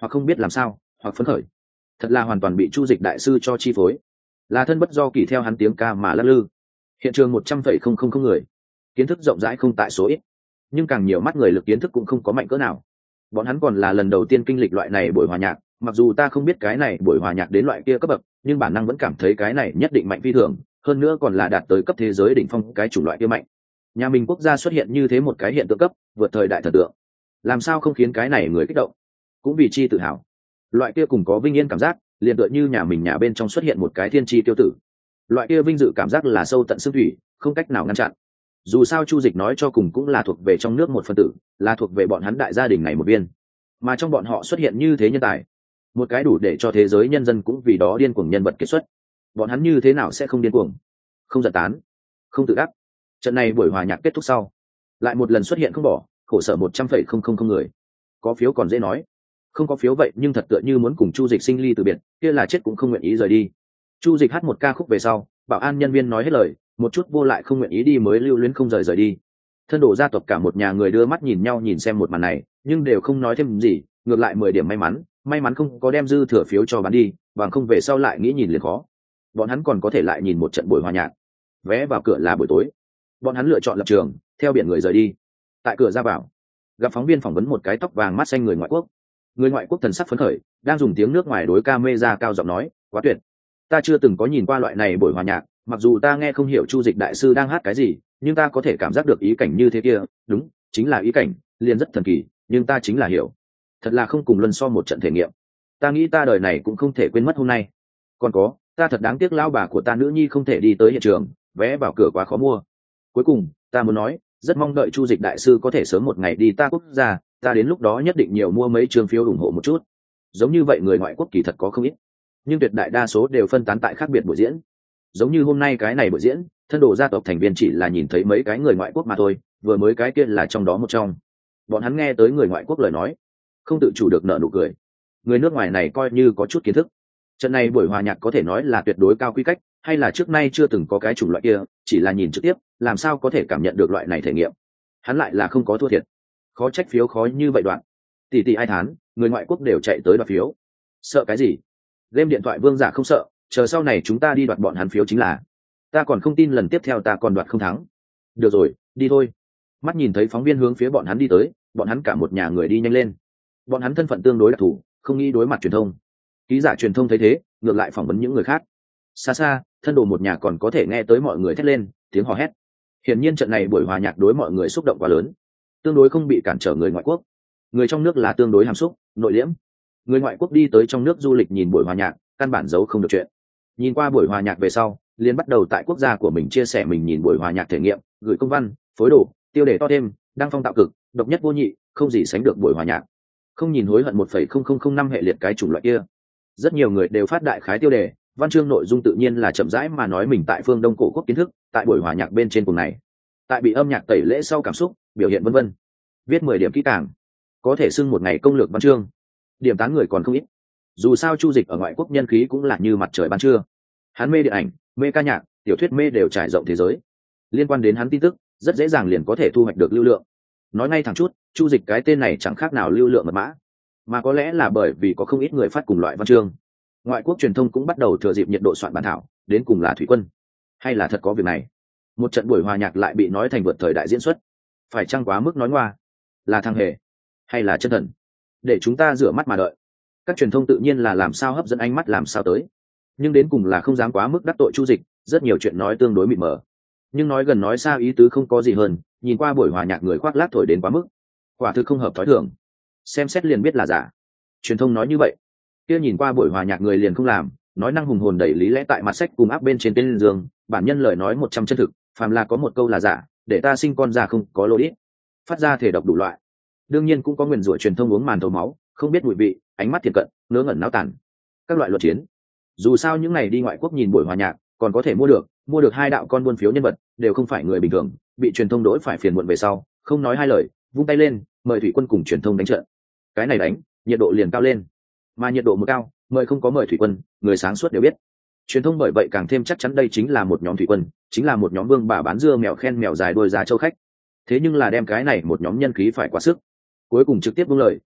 hoặc không biết làm sao, hoặc phấn khởi. Thật là hoàn toàn bị Chu Dịch đại sư cho chi phối. Là thân bất do kỳ theo hắn tiếng ca mà lắc lư. Hiện trường một trăm phẩy không không không người, kiến thức rộng rãi không tại số ít, nhưng càng nhiều mắt người lực kiến thức cũng không có mạnh cỡ nào. Bọn hắn còn là lần đầu tiên kinh lịch loại này buổi hòa nhạc, mặc dù ta không biết cái này buổi hòa nhạc đến loại kia cấp bậc, nhưng bản năng vẫn cảm thấy cái này nhất định mạnh phi thường, hơn nữa còn là đạt tới cấp thế giới đỉnh phong cái chủng loại kia mạnh. Nhà mình quốc gia xuất hiện như thế một cái hiện tượng cấp, vượt thời đại thần tượng, làm sao không khiến cái này người kích động, cũng vì chi tự hào. Loại kia cùng có vinh yên cảm giác, liền tựa như nhà mình nhà bên trong xuất hiện một cái thiên chi tiêu tử. Loại kia vinh dự cảm giác là sâu tận xương thủy, không cách nào ngăn chặn. Dù sao Chu Dịch nói cho cùng cũng là thuộc về trong nước một phần tử, là thuộc về bọn hắn đại gia đình này một viên, mà trong bọn họ xuất hiện như thế nhân tài, một cái đủ để cho thế giới nhân dân cũng vì đó điên cuồng nhân vật kiệt xuất. Bọn hắn như thế nào sẽ không điên cuồng, không giận tán, không tự đắc. Trận này buổi hòa nhạc kết thúc sau, lại một lần xuất hiện không bỏ, khổ sở một trăm phẩy không không không người. Có phiếu còn dễ nói, không có phiếu vậy nhưng thật tựa như muốn cùng Chu Dịch sinh ly từ biệt, kia là chết cũng không nguyện ý rời đi. Chu Dịch hát một ca khúc về sau, bảo an nhân viên nói hết lời, một chút vô lại không nguyện ý đi mới lưu luyến không rời rời đi. Thân đồ gia tộc cả một nhà người đưa mắt nhìn nhau nhìn xem một màn này, nhưng đều không nói thêm gì, ngược lại mười điểm may mắn, may mắn không có đem dư thừa phiếu cho bán đi, bằng không về sau lại nghĩ nhìn liền khó. Bọn hắn còn có thể lại nhìn một trận buổi hòa nhạc. Vé vào cửa là buổi tối. Bọn hắn lựa chọn lập trường, theo biển người rời đi. Tại cửa ra vào, gặp phóng viên phỏng vấn một cái tóc vàng mắt xanh người ngoại quốc. Người ngoại quốc thần sắc phấn khởi, đang dùng tiếng nước ngoài đối camera cao giọng nói, quá tuyệt. Ta chưa từng có nhìn qua loại này buổi hòa nhạc, mặc dù ta nghe không hiểu Chu Dịch đại sư đang hát cái gì, nhưng ta có thể cảm giác được ý cảnh như thế kia, đúng, chính là ý cảnh, liền rất thần kỳ, nhưng ta chính là hiểu. Thật là không cùng luân so một trận thể nghiệm. Ta nghĩ ta đời này cũng không thể quên mất hôm nay. Còn có, ta thật đáng tiếc lão bà của ta nữ nhi không thể đi tới hiện trường, vé vào cửa quá khó mua. Cuối cùng, ta muốn nói, rất mong đợi Chu Dịch đại sư có thể sớm một ngày đi ta quốc gia, ta đến lúc đó nhất định nhiều mua mấy trường phiếu ủng hộ một chút. Giống như vậy người ngoại quốc kỳ thật có không ít, nhưng tuyệt đại đa số đều phân tán tại khác biệt buổi diễn. Giống như hôm nay cái này buổi diễn, thân đồ gia tộc thành viên chỉ là nhìn thấy mấy cái người ngoại quốc mà thôi, vừa mới cái kia là trong đó một trong. Bọn hắn nghe tới người ngoại quốc lời nói, không tự chủ được nở nụ cười. Người nước ngoài này coi như có chút kiến thức. Trận này buổi hòa nhạc có thể nói là tuyệt đối cao quy cách, hay là trước nay chưa từng có cái chủng loại kia, chỉ là nhìn trực tiếp, làm sao có thể cảm nhận được loại này thể nghiệm. Hắn lại là không có thua thiệt. Khó trách phiếu khó như vậy đoạn. Tỷ tỷ ai thán, người ngoại quốc đều chạy tới đoạt phiếu. Sợ cái gì? Game điện thoại vương giả không sợ, chờ sau này chúng ta đi đoạt bọn hắn phiếu chính là. Ta còn không tin lần tiếp theo ta còn đoạt không thắng. Được rồi, đi thôi. Mắt nhìn thấy phóng viên hướng phía bọn hắn đi tới, bọn hắn cả một nhà người đi nhanh lên. Bọn hắn thân phận tương đối đặc thù, không nghĩ đối mặt truyền thông. Ký giả truyền thông thấy thế, ngược lại phỏng vấn những người khác. Xa xa, thân đồ một nhà còn có thể nghe tới mọi người thét lên, tiếng hò hét. Hiển nhiên trận này buổi hòa nhạc đối mọi người xúc động quá lớn, tương đối không bị cản trở người ngoại quốc. Người trong nước là tương đối hàm xúc, nội liễm. Người ngoại quốc đi tới trong nước du lịch nhìn buổi hòa nhạc, căn bản giấu không được chuyện. Nhìn qua buổi hòa nhạc về sau, liền bắt đầu tại quốc gia của mình chia sẻ mình nhìn buổi hòa nhạc thể nghiệm, gửi công văn, phối đồ, tiêu đề to thêm, đăng phong tạo cực, độc nhất vô nhị, không gì sánh được buổi hòa nhạc. Không nhìn hối hận một phẩy không không không năm hệ liệt cái chủng loại kia. Rất nhiều người đều phát đại khái tiêu đề, văn chương nội dung tự nhiên là chậm rãi mà nói mình tại phương Đông cổ quốc kiến thức, tại buổi hòa nhạc bên trên cùng này, tại bị âm nhạc tẩy lễ sau cảm xúc, biểu hiện vân vân. Viết mười điểm kỹ càng, có thể xưng một ngày công lược văn chương. Điểm tán người còn không ít. Dù sao Chu Dịch ở ngoại quốc nhân khí cũng là như mặt trời ban trưa. Hắn mê điện ảnh, mê ca nhạc, tiểu thuyết mê đều trải rộng thế giới. Liên quan đến hắn tin tức, rất dễ dàng liền có thể thu hoạch được lưu lượng. Nói ngay thẳng chút, Chu Dịch cái tên này chẳng khác nào lưu lượng mật mã, mà có lẽ là bởi vì có không ít người phát cùng loại văn chương. Ngoại quốc truyền thông cũng bắt đầu thừa dịp nhiệt độ soạn bản thảo, đến cùng là thủy quân, hay là thật có việc này. Một trận buổi hòa nhạc lại bị nói thành vượt thời đại diễn xuất, phải chăng quá mức nói ngoa, là thằng hề, hay là chân thần? Để chúng ta rửa mắt mà đợi. Các truyền thông tự nhiên là làm sao hấp dẫn ánh mắt làm sao tới, nhưng đến cùng là không dám quá mức đắc tội Chu Dịch, rất nhiều chuyện nói tương đối mịt mờ. Nhưng nói gần nói xa ý tứ không có gì hơn, nhìn qua buổi hòa nhạc người khoác lác thổi đến quá mức, quả thực không hợp thói thường, xem xét liền biết là giả. Truyền thông nói như vậy, kia nhìn qua buổi hòa nhạc người liền không làm, nói năng hùng hồn đầy lý lẽ tại mặt sách cùng áp bên trên tên giường, bản nhân lời nói một trăm chân thực, phàm là có một câu là giả, để ta sinh con già không có lỗi ít, phát ra thể độc đủ loại. Đương nhiên cũng có nguyền rủa truyền thông uống màn thầu máu, không biết mùi vị, ánh mắt thiệt cận, ngớ ngẩn náo tản, các loại luật chiến. Dù sao những ngày đi ngoại quốc nhìn buổi hòa nhạc, còn có thể mua được, mua được hai đạo con buôn phiếu nhân vật, đều không phải người bình thường, bị truyền thông đỗi phải phiền muộn về sau, không nói hai lời, vung tay lên, mời thủy quân cùng truyền thông đánh trận. Cái này đánh, nhiệt độ liền cao lên, mà nhiệt độ một cao, mời không có mời thủy quân, người sáng suốt đều biết. Truyền thông bởi vậy càng thêm chắc chắn đây chính là một nhóm thủy quân, chính là một nhóm vương bà bán dưa mèo khen mèo dài đuôi giá châu khách. Thế nhưng là đem cái này một nhóm nhân khí phải quá sức, cuối cùng trực tiếp buông lời,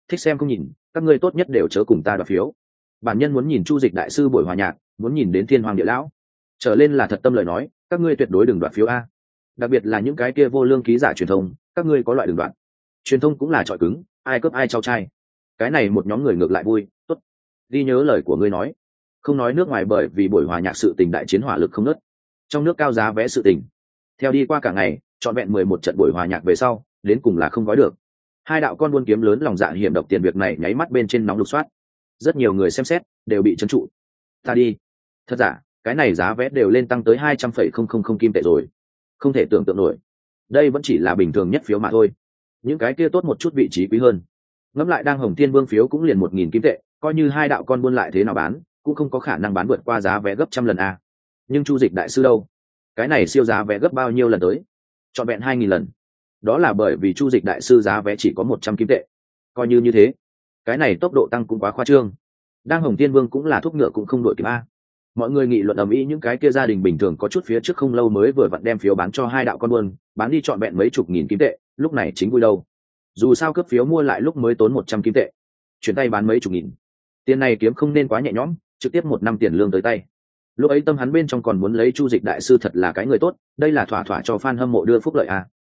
thích xem không nhìn, các ngươi tốt nhất đều chớ cùng ta đoạt phiếu. Bản nhân muốn nhìn Chu Dịch đại sư buổi hòa nhạc, muốn nhìn đến thiên hoàng địa lão trở lên là thật tâm lời nói, các ngươi tuyệt đối đừng đoạt phiếu a. Đặc biệt là những cái kia vô lương ký giả truyền thông, các ngươi có loại đừng đoạt. Truyền thông cũng là trọi cứng, ai cướp ai trao trai. Cái này một nhóm người ngược lại vui, tốt. Ghi nhớ lời của ngươi nói, không nói nước ngoài bởi vì buổi hòa nhạc sự tình đại chiến hỏa lực không nớt, trong nước cao giá vé sự tình. Theo đi qua cả ngày, trọn vẹn mười một trận buổi hòa nhạc về sau, đến cùng là không gói được. Hai đạo con buôn kiếm lớn lòng dạ hiểm độc tiền việc này nháy mắt bên trên nóng lục soát. Rất nhiều người xem xét đều bị trấn trụ. Ta đi, thật giả, cái này giá vé đều lên tăng tới hai trăm phẩy không không không kim tệ rồi, không thể tưởng tượng nổi. Đây vẫn chỉ là bình thường nhất phiếu mà thôi, những cái kia tốt một chút vị trí quý hơn. Ngẫm lại đang Hồng Thiên Vương phiếu cũng liền một nghìn kim tệ, coi như hai đạo con buôn lại thế nào bán, cũng không có khả năng bán vượt qua giá vé gấp trăm lần a. Nhưng Chu Dịch đại sư đâu? Cái này siêu giá vé gấp bao nhiêu lần tới? Trọn vẹn hai nghìn lần. Đó là bởi vì Chu Dịch đại sư giá vé chỉ có một trăm kim tệ. Coi như như thế, cái này tốc độ tăng cũng quá khoa trương. Đang Hồng Thiên Vương cũng là thúc ngựa cũng không đội kịp a. Mọi người nghị luận ầm ĩ, những cái kia gia đình bình thường có chút phía trước không lâu mới vừa vặn đem phiếu bán cho hai đạo con buôn, bán đi trọn vẹn mấy chục nghìn kim tệ, lúc này chính vui đâu. Dù sao cướp phiếu mua lại lúc mới tốn một trăm kim tệ, chuyển tay bán mấy chục nghìn, tiền này kiếm không nên quá nhẹ nhõm, trực tiếp một năm tiền lương tới tay. Lúc ấy tâm hắn bên trong còn muốn lấy Chu Dịch đại sư thật là cái người tốt, đây là thỏa thỏa cho fan hâm mộ đưa phúc lợi à.